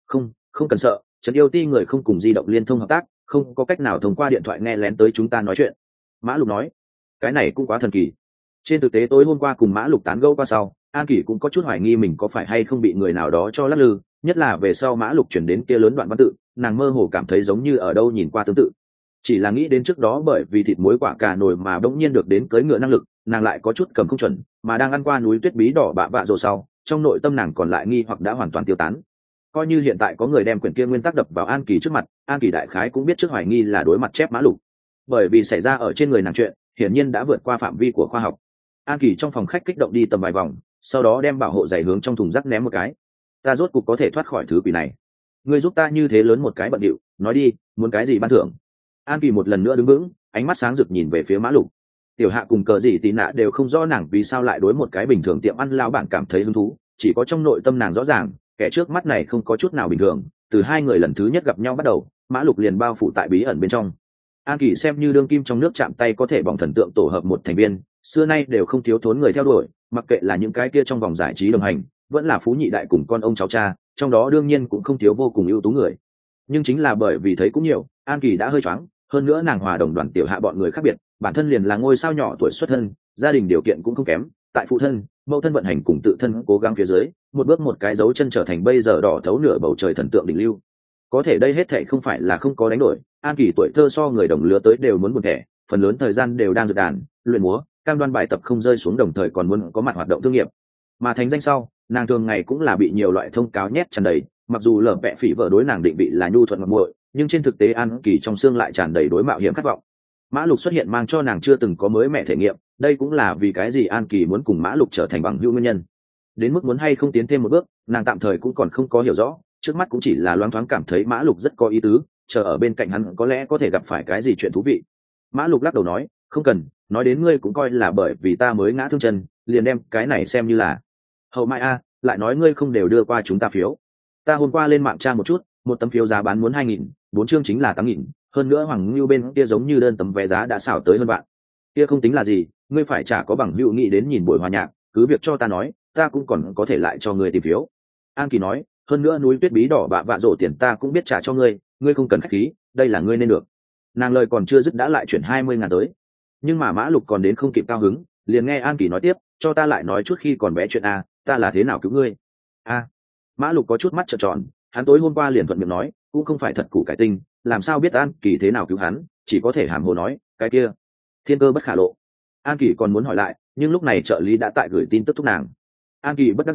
Không cần sợ, Trần Yêu Ti người không cùng di động liên thông hợp tác, không có cách nào thông qua điện thoại nghe lén tới chúng ta nói chuyện. Mã Lục nói, cái này cũng quá thần kỳ. Trên thực tế tối hôm qua cùng Mã Lục tán gẫu qua sau, An Kỳ cũng có chút hoài nghi mình có phải hay không bị người nào đó cho lắc lư, nhất là về sau Mã Lục chuyển đến kia lớn đoạn văn tự, nàng mơ hồ cảm thấy giống như ở đâu nhìn qua tương tự. Chỉ là nghĩ đến trước đó bởi vì thịt muối quả cà nồi mà bỗng nhiên được đến cưỡi ngựa năng lực, nàng lại có chút cầm không chuẩn, mà đang ăn qua núi tuyết bí đỏ bạ vạ rồi sau, trong nội tâm nàng còn lại nghi hoặc đã hoàn toàn tiêu tán. Coi như hiện tại có người đem quyển kia nguyên tắc đập vào An Kỳ trước mặt, An Kỳ đại khái cũng biết trước hoài nghi là đối mặt chép Mã Lục, bởi vì xảy ra ở trên người nàng chuyện hiển nhiên đã vượt qua phạm vi của khoa học. An Kỳ trong phòng khách kích động đi tầm vài vòng, sau đó đem bảo hộ giày hướng trong thùng rác ném một cái. Ta rốt cục có thể thoát khỏi thứ quỷ này. Ngươi giúp ta như thế lớn một cái bận điệu, nói đi, muốn cái gì ban thưởng? An Kỳ một lần nữa đứng vững, ánh mắt sáng rực nhìn về phía Mã Lục. Tiểu Hạ cùng Cờ Dị Tị Nạ đều không rõ nàng vì sao lại đối một cái bình thường tiệm ăn lão bản cảm thấy hứng thú, chỉ có trong nội tâm nàng rõ ràng, kẻ trước mắt này không có chút nào bình thường. Từ hai người lần thứ nhất gặp nhau bắt đầu, Mã Lục liền bao phủ tại bí ẩn bên trong. An Kỳ xem như đương kim trong nước chạm tay có thể bỏng thần tượng tổ hợp một thành viên, xưa nay đều không thiếu thốn người theo đuổi, mặc kệ là những cái kia trong vòng giải trí đồng hành, vẫn là phú nhị đại cùng con ông cháu cha, trong đó đương nhiên cũng không thiếu vô cùng ưu tú người. Nhưng chính là bởi vì thấy cũng nhiều, An Kỳ đã hơi choáng, hơn nữa nàng hòa đồng đoàn Tiểu Hạ bọn người khác biệt, bản thân liền là ngôi sao nhỏ tuổi xuất thân, gia đình điều kiện cũng không kém, tại phụ thân, mẫu thân vận hành cùng tự thân cố gắng phía dưới, một bước một cái dấu chân trở thành bây giờ đỏ thấu nửa bầu trời thần tượng đỉnh lưu. Có thể đây hết thảy không phải là không có đánh đổi, An Kỳ tuổi thơ so người đồng lứa tới đều muốn buồn thẻ, phần lớn thời gian đều đang dược đàn, luyện múa, cam đoan bài tập không rơi xuống, đồng thời còn muốn có mặt hoạt động thương nghiệp. Mà thành danh sau, nàng thường ngày cũng là bị nhiều loại thông cáo nhét tràn đầy, mặc dù lở bẹ phỉ vợ đối nàng định vị là nhu thuận ngọt nguội, nhưng trên thực tế An Kỳ trong xương lại tràn đầy đối mạo hiểm khát vọng. Mã Lục xuất hiện mang cho nàng chưa từng có mới mẻ thể nghiệm, đây cũng là vì cái gì An Kỳ muốn cùng Mã Lục trở thành bằng hữu nguyên nhân. Đến mức muốn hay không tiến thêm một bước, nàng tạm thời cũng còn không có hiểu rõ, trước mắt cũng chỉ là loáng thoáng cảm thấy Mã Lục rất có ý tứ, chờ ở bên cạnh hắn có lẽ có thể gặp phải cái gì chuyện thú vị. Mã Lục lắc đầu nói, không cần, nói đến ngươi cũng coi là bởi vì ta mới ngã thương chân, liền đem cái này xem như là hậu mai a. Lại nói ngươi không đều đưa qua chúng ta phiếu. Ta hôm qua lên mạng tra một chút, một tấm phiếu giá bán muốn 2.000, 4 chương chính là 8.000, hơn nữa Hoàng Ngưu bên kia giống như đơn tấm vé giá đã xảo tới hơn bạn. Kia không tính là gì, ngươi phải trả có bằng hữu nghĩ đến nhìn buổi hòa nhạc, cứ việc cho ta nói, ta cũng còn có thể lại cho ngươi tìm phiếu. An Kỳ nói, hơn nữa núi tuyết bí đỏ bạ vạ rổ tiền ta cũng biết trả cho ngươi, ngươi không cần khách khí, đây là ngươi nên được. Nàng lời còn chưa dứt đã lại chuyển 20.000 tới. Nhưng mà Mã Lục còn đến không kịp cao hứng, liền nghe An Kỳ nói tiếp, cho ta lại nói chút khi còn bé chuyện a, ta là thế nào cứu ngươi. A. Mã Lục có chút mắt trợn tròn, hắn tối hôm qua liền thuận miệng nói, cũng không phải thật củ cải tinh, làm sao biết An Kỳ thế nào cứu hắn, chỉ có thể hàm hồ nói, cái kia thiên cơ bất khả lộ. An Kỳ còn muốn hỏi lại, nhưng lúc này trợ lý đã tại gửi tin tức thúc nàng. An Kỳ bất đắc dĩ,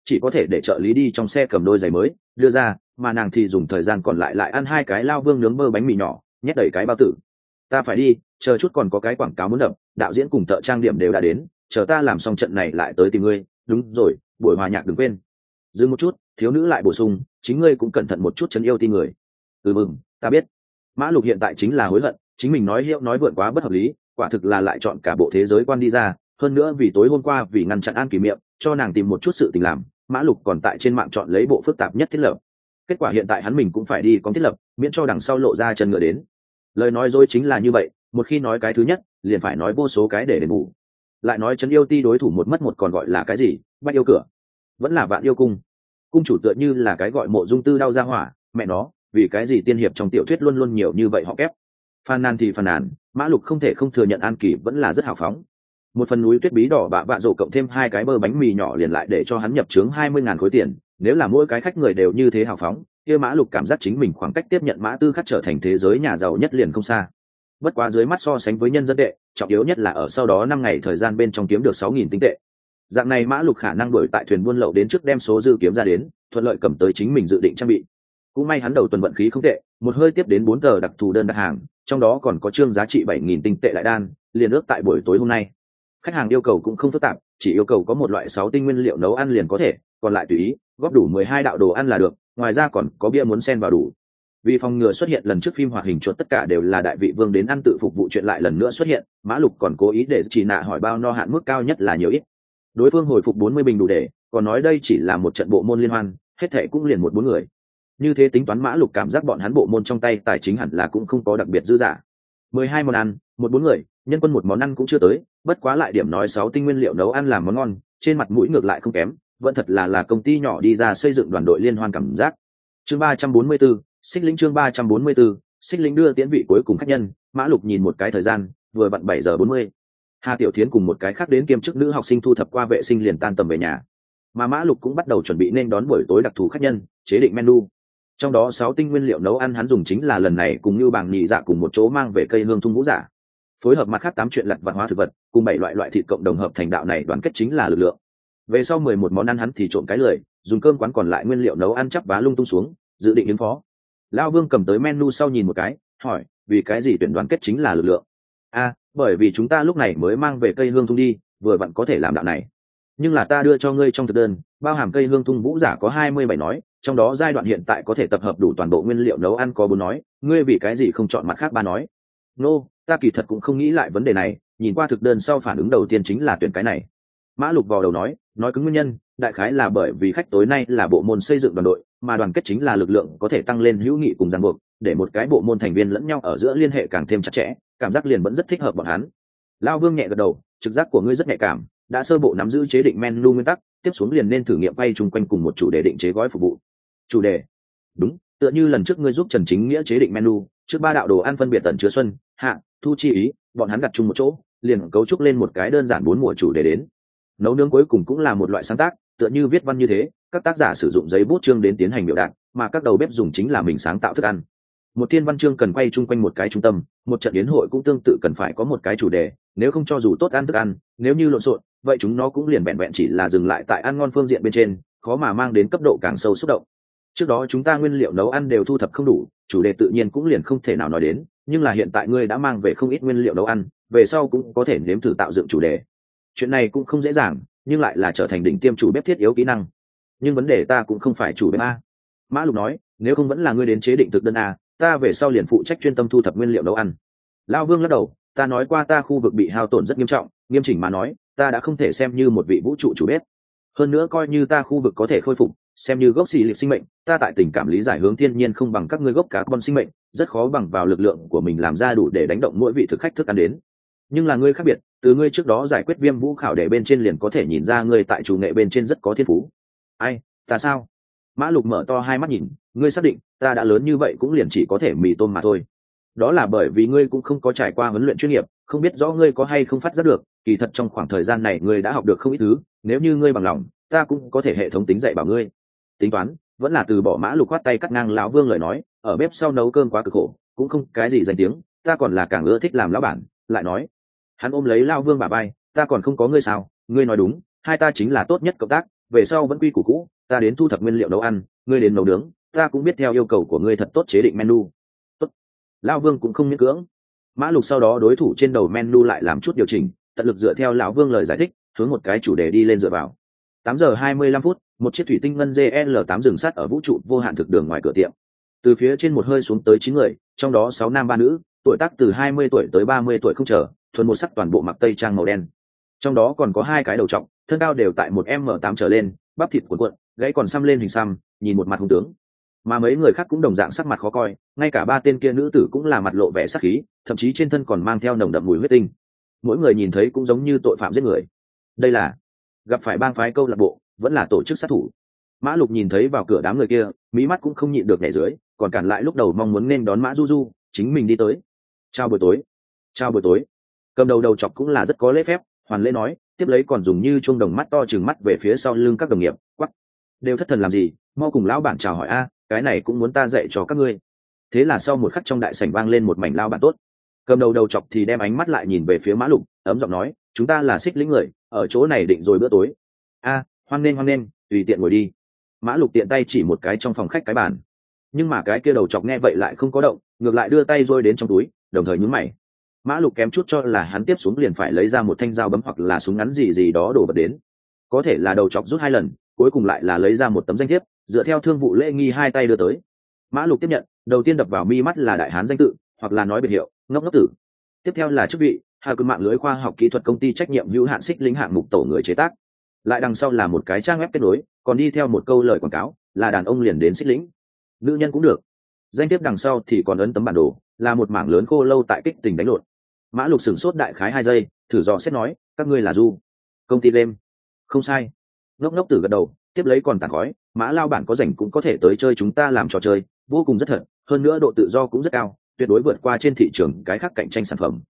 chỉ có thể để trợ lý đi trong xe cầm đôi giày mới đưa ra, mà nàng thì dùng thời gian còn lại ăn 2 cái Lao Vương nướng bơ bánh mì nhỏ, nhét đầy cái bao tử. Ta phải đi, chờ chút còn có cái quảng cáo muốn đập, đạo diễn cùng thợ trang điểm đều đã đến, chờ ta làm xong trận này lại tới tìm ngươi. Đúng rồi, buổi hòa nhạc đừng quên. Dừng một chút, thiếu nữ lại bổ sung, chính ngươi cũng cẩn thận một chút, chấn yêu ti người. Mừng, ta biết. Mã Lục hiện tại chính là hối hận, chính mình nói hiệu nói vượn quá bất hợp lý, quả thực là lại chọn cả bộ thế giới quan đi ra. Hơn nữa vì tối hôm qua vì ngăn chặn An Kỳ miệng, cho nàng tìm một chút sự tình làm, Mã Lục còn tại trên mạng chọn lấy bộ phức tạp nhất thiết lập. Kết quả hiện tại hắn mình cũng phải đi có thiết lập, miễn cho đằng sau lộ ra chân ngựa đến. Lời nói dối chính là như vậy, một khi nói cái thứ nhất, liền phải nói vô số cái để đền bù. Lại nói trấn yêu ti đối thủ một mất một còn gọi là cái gì? Bách yêu cửa, vẫn là Vạn yêu cung. Cung chủ tựa như là cái gọi Mộ Dung Tư đau ra hỏa, mẹ nó, vì cái gì tiên hiệp trong tiểu thuyết luôn luôn nhiều như vậy họ kép. Phàn nàn thì phàn nàn, Mã Lục không thể không thừa nhận An Kỳ vẫn là rất hào phóng. Một phần núi tuyết bí đỏ bạ vạ rổ cộng thêm 2 cái bơ bánh mì nhỏ liền lại để cho hắn nhập trướng 20.000 khối tiền. Nếu là mỗi cái khách người đều như thế hào phóng, kia Mã Lục cảm giác chính mình khoảng cách tiếp nhận Mã Tư Khắc trở thành thế giới nhà giàu nhất liền không xa. Bất quá dưới mắt so sánh với nhân dân tệ, trọng yếu nhất là ở sau đó 5 ngày thời gian bên trong kiếm được 6.000 tinh tệ. Dạng này Mã Lục khả năng đuổi tại thuyền buôn lậu đến trước đem số dư kiếm ra đến, thuận lợi cầm tới chính mình dự định trang bị. Cũng may hắn đầu tuần vận khí không tệ, một hơi tiếp đến 4 tờ đặc thù đơn đặt hàng, trong đó còn có chương giá trị 7.000 tinh tệ đại đan, liền ước tại buổi tối hôm nay. Khách hàng yêu cầu cũng không phức tạp, chỉ yêu cầu có một loại 6 tinh nguyên liệu nấu ăn liền có thể, còn lại tùy ý, góp đủ 12 đạo đồ ăn là được, ngoài ra còn có bia muốn xen vào đủ. Vì phòng ngừa xuất hiện lần trước phim hoạt hình chuột tất cả đều là đại vị vương đến ăn tự phục vụ chuyện lại lần nữa xuất hiện, Mã Lục còn cố ý để chỉ nạ hỏi bao no hạn mức cao nhất là nhiều ít. Đối phương hồi phục 40 bình đủ để, còn nói đây chỉ là một trận bộ môn liên hoan, hết thảy cũng liền 1-4 người. Như thế tính toán Mã Lục cảm giác bọn hắn bộ môn trong tay tài chính hẳn là cũng không có đặc biệt dư giả. 12 món ăn, 1-4 người, nhân quân một món ăn cũng chưa tới, bất quá lại điểm nói 6 tinh nguyên liệu nấu ăn làm món ngon, trên mặt mũi ngược lại không kém, vẫn thật là công ty nhỏ đi ra xây dựng đoàn đội liên hoan cảm giác. Chương 344, Xích Lĩnh chương 344, Xích Lĩnh đưa tiễn vị cuối cùng khách nhân, Mã Lục nhìn một cái thời gian, vừa vặn 7:40. Hà Tiểu Thiến cùng một cái khác đến kiêm chức nữ học sinh thu thập qua vệ sinh liền tan tầm về nhà. Mà Mã Lục cũng bắt đầu chuẩn bị nên đón buổi tối đặc thù khách nhân, chế định menu. Trong đó 6 tinh nguyên liệu nấu ăn hắn dùng chính là lần này cùng như bảng nhị dạ cùng một chỗ mang về cây hương thung vũ giả. Phối hợp mặt khác 8 chuyện lặt vặt hóa thực vật, cùng 7 loại thịt cộng đồng hợp thành đạo này đoàn kết chính là lực lượng. Về sau 11 món ăn hắn thì trộn cái lười, dùng cơm quán còn lại nguyên liệu nấu ăn chắp vá lung tung xuống, dự định ứng phó. Lão Vương cầm tới menu sau nhìn một cái, hỏi, vì cái gì tuyển đoàn kết chính là lực lượng? Bởi vì chúng ta lúc này mới mang về cây hương thung đi, vừa vặn có thể làm đạo này. Nhưng là ta đưa cho ngươi trong thực đơn, bao hàm cây hương thung vũ giả có 27 nói, trong đó giai đoạn hiện tại có thể tập hợp đủ toàn bộ nguyên liệu nấu ăn có 4 nói, ngươi vì cái gì không chọn mặt khác 3 nói? Ta kỳ thật cũng không nghĩ lại vấn đề này, nhìn qua thực đơn sau phản ứng đầu tiên chính là tuyển cái này. Mã Lục vào đầu nói cứng nguyên nhân, đại khái là bởi vì khách tối nay là bộ môn xây dựng đoàn đội, mà đoàn kết chính là lực lượng có thể tăng lên hữu nghị cùng ràng buộc, để một cái bộ môn thành viên lẫn nhau ở giữa liên hệ càng thêm chặt chẽ, cảm giác liền vẫn rất thích hợp bọn hắn. Lao Vương nhẹ gật đầu, trực giác của ngươi rất nhạy cảm, đã sơ bộ nắm giữ chế định menu nguyên tắc, tiếp xuống liền nên thử nghiệm quay chung quanh cùng một chủ đề định chế gói phục vụ. Chủ đề? Đúng, tựa như lần trước ngươi giúp Trần Chính Nghĩa chế định menu, trước 3 đạo đồ ăn phân biệt tận chứa xuân, hạ, thu chi ý, bọn hắn đặt chung một chỗ, liền cấu trúc lên một cái đơn giản 4 mùa chủ đề đến. Nấu nướng cuối cùng cũng là một loại sáng tác, tựa như viết văn như thế, các tác giả sử dụng giấy bút chương đến tiến hành biểu đạt, mà các đầu bếp dùng chính là mình sáng tạo thức ăn. Một thiên văn chương cần quay chung quanh một cái trung tâm, một trận yến hội cũng tương tự cần phải có một cái chủ đề, nếu không cho dù tốt ăn thức ăn, nếu như lộn xộn, vậy chúng nó cũng liền vẹn vẹn chỉ là dừng lại tại ăn ngon phương diện bên trên, khó mà mang đến cấp độ càng sâu xúc động. Trước đó chúng ta nguyên liệu nấu ăn đều thu thập không đủ, chủ đề tự nhiên cũng liền không thể nào nói đến, nhưng là hiện tại ngươi đã mang về không ít nguyên liệu nấu ăn, về sau cũng có thể nếm thử tạo dựng chủ đề. Chuyện này cũng không dễ dàng, nhưng lại là trở thành đỉnh tiêm chủ bếp thiết yếu kỹ năng. Nhưng vấn đề ta cũng không phải chủ bếp a. Mã Lục nói, nếu không vẫn là ngươi đến chế định thực đơn a, ta về sau liền phụ trách chuyên tâm thu thập nguyên liệu nấu ăn. Lão Vương lắc đầu, ta nói qua ta khu vực bị hao tổn rất nghiêm trọng, nghiêm chỉnh mà nói, ta đã không thể xem như một vị vũ trụ chủ bếp. Hơn nữa coi như ta khu vực có thể khôi phục, xem như gốc xì lịch sinh mệnh, ta tại tình cảm lý giải hướng thiên nhiên không bằng các ngươi gốc carbon sinh mệnh, rất khó bằng vào lực lượng của mình làm ra đủ để đánh động mỗi vị thực khách thức ăn đến. Nhưng là ngươi khác biệt, từ ngươi trước đó giải quyết viêm vũ khảo để bên trên liền có thể nhìn ra ngươi tại chủ nghệ bên trên rất có thiên phú. Ai, ta sao? Mã Lục mở to hai mắt nhìn, ngươi xác định ta đã lớn như vậy cũng liền chỉ có thể mì tôm mà thôi. Đó là bởi vì ngươi cũng không có trải qua huấn luyện chuyên nghiệp, không biết rõ ngươi có hay không phát giác được, kỳ thật trong khoảng thời gian này ngươi đã học được không ít thứ, nếu như ngươi bằng lòng, ta cũng có thể hệ thống tính dạy bảo ngươi. Tính toán, vẫn là từ bỏ. Mã Lục khoát tay cắt ngang lão Vương lời nói, ở bếp sau nấu cơm quá cực khổ, cũng không cái gì danh tiếng, ta còn là càng ưa thích làm lão bản. Lại nói, hắn ôm lấy lão Vương bả vai, ta còn không có ngươi sao? Ngươi nói đúng, hai ta chính là tốt nhất cộng tác, về sau vẫn quy củ cũ, ta đến thu thập nguyên liệu nấu ăn, ngươi đến nấu nướng, ta cũng biết theo yêu cầu của ngươi thật tốt chế định menu. Tốt. Lão Vương cũng không miễn cưỡng. Mã Lục sau đó đối thủ trên đầu menu lại làm chút điều chỉnh, tận lực dựa theo lão Vương lời giải thích, hướng một cái chủ đề đi lên dựa vào. 8 giờ 25 phút, một chiếc thủy tinh ngân GL8 dừng sát ở vũ trụ vô hạn thực đường ngoài cửa tiệm. Từ phía trên một hơi xuống tới 9 người, trong đó 6 nam 3 nữ, tuổi tác từ 20 tuổi tới 30 tuổi không chờ, thuần một sắc toàn bộ mặc tây trang màu đen. Trong đó còn có 2 cái đầu trọc, thân cao đều tại một m8 trở lên, bắp thịt cuộn cuộn, gãy còn xăm lên hình xăm, nhìn một mặt hung tướng. Mà mấy người khác cũng đồng dạng sắc mặt khó coi, ngay cả 3 tên kia nữ tử cũng là mặt lộ vẻ sát khí, thậm chí trên thân còn mang theo nồng đậm mùi huyết tinh. Mỗi người nhìn thấy cũng giống như tội phạm giết người. Đây là gặp phải bang phái câu lạc bộ, vẫn là tổ chức sát thủ. Mã Lục nhìn thấy vào cửa đám người kia, mí mắt cũng không nhịn được nhảy dưới, còn cản lại lúc đầu mong muốn nên đón Mã Du Du, chính mình đi tới. Chào buổi tối. Chào buổi tối. Cầm đầu đầu chọc cũng là rất có lễ phép, hoàn lễ nói, tiếp lấy còn dùng như chuông đồng mắt to trừng mắt về phía sau lưng các đồng nghiệp, quắc. Đều thất thần làm gì, mau cùng lão bản chào hỏi a, cái này cũng muốn ta dạy cho các ngươi. Thế là sau một khắc trong đại sảnh vang lên một mảnh lao bản tốt. Cầm đầu đầu chọc thì đem ánh mắt lại nhìn về phía Mã Lục, ấm giọng nói, chúng ta là xích lĩnh người, ở chỗ này định rồi bữa tối. A, hoan nghênh, tùy tiện ngồi đi. Mã Lục tiện tay chỉ một cái trong phòng khách cái bàn, nhưng mà cái kia đầu chọc nghe vậy lại không có động, ngược lại đưa tay rôi đến trong túi, đồng thời nhún mày. Mã Lục kém chút cho là hắn tiếp xuống liền phải lấy ra một thanh dao bấm hoặc là súng ngắn gì gì đó đổ vật đến. Có thể là đầu chọc rút 2 lần, cuối cùng lại là lấy ra một tấm danh thiếp, dựa theo thương vụ lễ nghi 2 tay đưa tới. Mã Lục tiếp nhận, đầu tiên đập vào mi mắt là đại hán danh tự, hoặc là nói biệt hiệu, ngốc ngốc tử. Tiếp theo là chức vị, Hà Quân mạng lưới khoa học kỹ thuật công ty trách nhiệm hữu hạn xích lĩnh hạng mục tổ người chế tác. Lại đằng sau là một cái trang web kết nối, còn đi theo một câu lời quảng cáo, là đàn ông liền đến xích lĩnh, nữ nhân cũng được. Danh thiếp đằng sau thì còn ấn tấm bản đồ, là một mảng lớn khô lâu tại kích tình đánh lộn. Mã Lục sửng sốt đại khái 2 giây, thử dò xét nói, các ngươi là Du công ty game. Không sai. Ngốc ngốc tử gật đầu, tiếp lấy còn tàn khói, Mã lao bản có rảnh cũng có thể tới chơi chúng ta làm trò chơi, vô cùng rất thật, hơn nữa độ tự do cũng rất cao, tuyệt đối vượt qua trên thị trường cái khác cạnh tranh sản phẩm.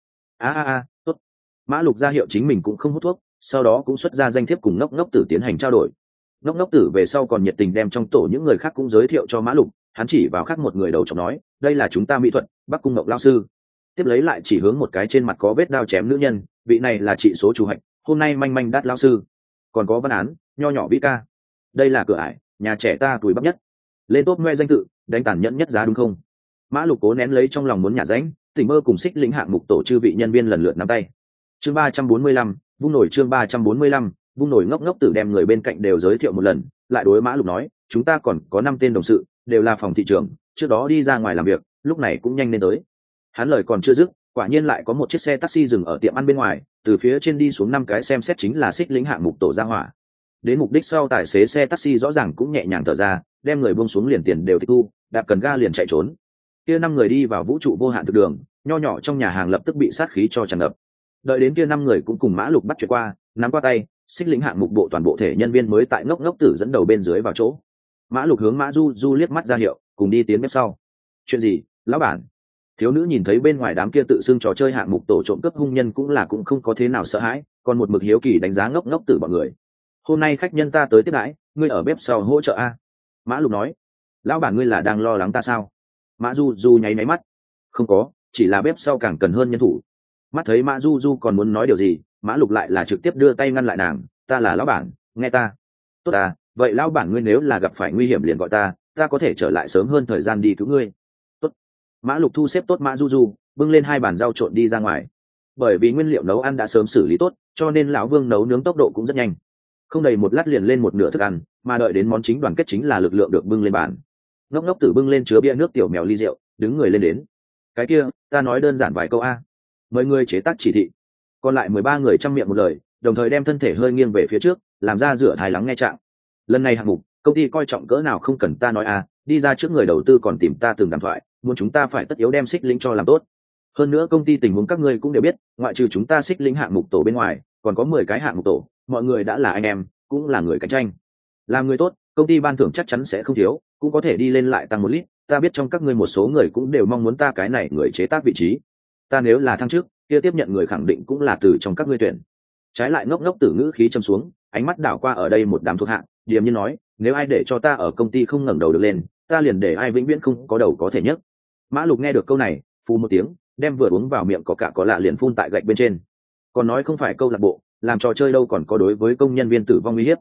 Tốt. Mã Lục ra hiệu chính mình cũng không hút thuốc, sau đó cũng xuất ra danh thiếp cùng ngốc ngốc tử tiến hành trao đổi. Ngốc ngốc tử về sau còn nhiệt tình đem trong tổ những người khác cũng giới thiệu cho Mã Lục, hắn chỉ vào khác một người đầu chọc nói, đây là chúng ta mỹ thuật, Bắc Cung Ngọc lao sư. Tiếp lấy lại chỉ hướng một cái trên mặt có vết đao chém nữ nhân, vị này là trị số chủ hạch, hôm nay manh manh đắt lao sư. Còn có văn án, nho nhỏ vĩ ca. Đây là cửa ải, nhà trẻ ta tuổi bắp nhất. Lên top ngoe danh tự, đánh tàn nhẫn nhất giá đúng không? Mã Lục cố nén lấy trong lòng muốn nhả ránh, tỉnh mơ cùng xích lĩnh hạng mục tổ chư vị nhân viên lần lượt nắm tay. Chương 345, vung nổi chương 345, vung nổi ngốc ngốc tử đem người bên cạnh đều giới thiệu một lần, lại đối Mã Lục nói, chúng ta còn có 5 tên đồng sự, đều là phòng thị trường, trước đó đi ra ngoài làm việc, lúc này cũng nhanh nên tới. Hắn lời còn chưa dứt, quả nhiên lại có một chiếc xe taxi dừng ở tiệm ăn bên ngoài, từ phía trên đi xuống 5 cái xem xét chính là xích lĩnh hạng mục tổ ra hỏa. Đến mục đích sau tài xế xe taxi rõ ràng cũng nhẹ nhàng thở ra, đem người buông xuống liền tiền đều tịch thu, đạp cần ga liền chạy trốn. Kia 5 người đi vào vũ trụ vô hạn thực đường, nho nhỏ trong nhà hàng lập tức bị sát khí cho tràn ngập. Đợi đến kia 5 người cũng cùng Mã Lục bắt chuyện qua, nắm qua tay, xích lĩnh hạng mục bộ toàn bộ thể nhân viên mới tại ngốc ngốc tử dẫn đầu bên dưới vào chỗ. Mã Lục hướng Mã Du Du liếc mắt ra hiệu, cùng đi tiến bếp sau. Chuyện gì, lão bản? Thiếu nữ nhìn thấy bên ngoài đám kia tự xưng trò chơi hạng mục tổ trộm cướp hung nhân cũng không có thế nào sợ hãi, còn một mực hiếu kỳ đánh giá ngốc ngốc tử bọn người. Hôm nay khách nhân ta tới tiếp đãi, ngươi ở bếp sau hỗ trợ a. Mã Lục nói. Lão bản ngươi là đang lo lắng ta sao? Mã Du Du nháy máy mắt. Không có, chỉ là bếp sau càng cần hơn nhân thủ. Mắt thấy Mã Du Du còn muốn nói điều gì, Mã Lục lại là trực tiếp đưa tay ngăn lại nàng, ta là lão bản, nghe ta. Tốt à, vậy lão bản ngươi nếu là gặp phải nguy hiểm liền gọi ta có thể trở lại sớm hơn thời gian đi cứu ngươi. Tốt. Mã Lục thu xếp tốt Mã Du Du, bưng lên 2 bàn rau trộn đi ra ngoài. Bởi vì nguyên liệu nấu ăn đã sớm xử lý tốt, cho nên lão Vương nấu nướng tốc độ cũng rất nhanh. Không đầy 1 lát liền lên một nửa thức ăn, mà đợi đến món chính đoàn kết chính là lực lượng được bưng lên bàn. Ngốc ngốc tử bưng lên chứa bia nước tiểu mèo ly rượu, đứng người lên đến. Cái kia, ta nói đơn giản vài câu a. Mời người chế tác chỉ thị. Còn lại 13 người chăm miệng một lời, đồng thời đem thân thể hơi nghiêng về phía trước, làm ra rửa hài lắng nghe trạng. Lần này hạng mục, công ty coi trọng cỡ nào không cần ta nói a, đi ra trước người đầu tư còn tìm ta từng đàm thoại, muốn chúng ta phải tất yếu đem xích lĩnh cho làm tốt. Hơn nữa công ty tình huống các ngươi cũng đều biết, ngoại trừ chúng ta xích lĩnh hạng mục tổ bên ngoài, còn có 10 cái hạng mục tổ, mọi người đã là anh em, cũng là người cạnh tranh. Làm người tốt, công ty ban thưởng chắc chắn sẽ không thiếu, cũng có thể đi lên lại tăng 1 lít. Ta biết trong các ngươi một số người cũng đều mong muốn ta cái này người chế tác vị trí. Ta nếu là thăng chức, kia tiếp nhận người khẳng định cũng là từ trong các ngươi tuyển. Trái lại ngốc ngốc tử ngữ khí châm xuống, ánh mắt đảo qua ở đây một đám thuộc hạ, điềm nhiên nói, nếu ai để cho ta ở công ty không ngẩng đầu được lên, ta liền để ai vĩnh viễn không có đầu có thể nhấc. Mã Lục nghe được câu này, phù một tiếng, đem vừa uống vào miệng có cả có lạ liền phun tại gạch bên trên. Còn nói không phải câu lạc bộ, làm trò chơi đâu còn có đối với công nhân viên tử vong uy hiếp.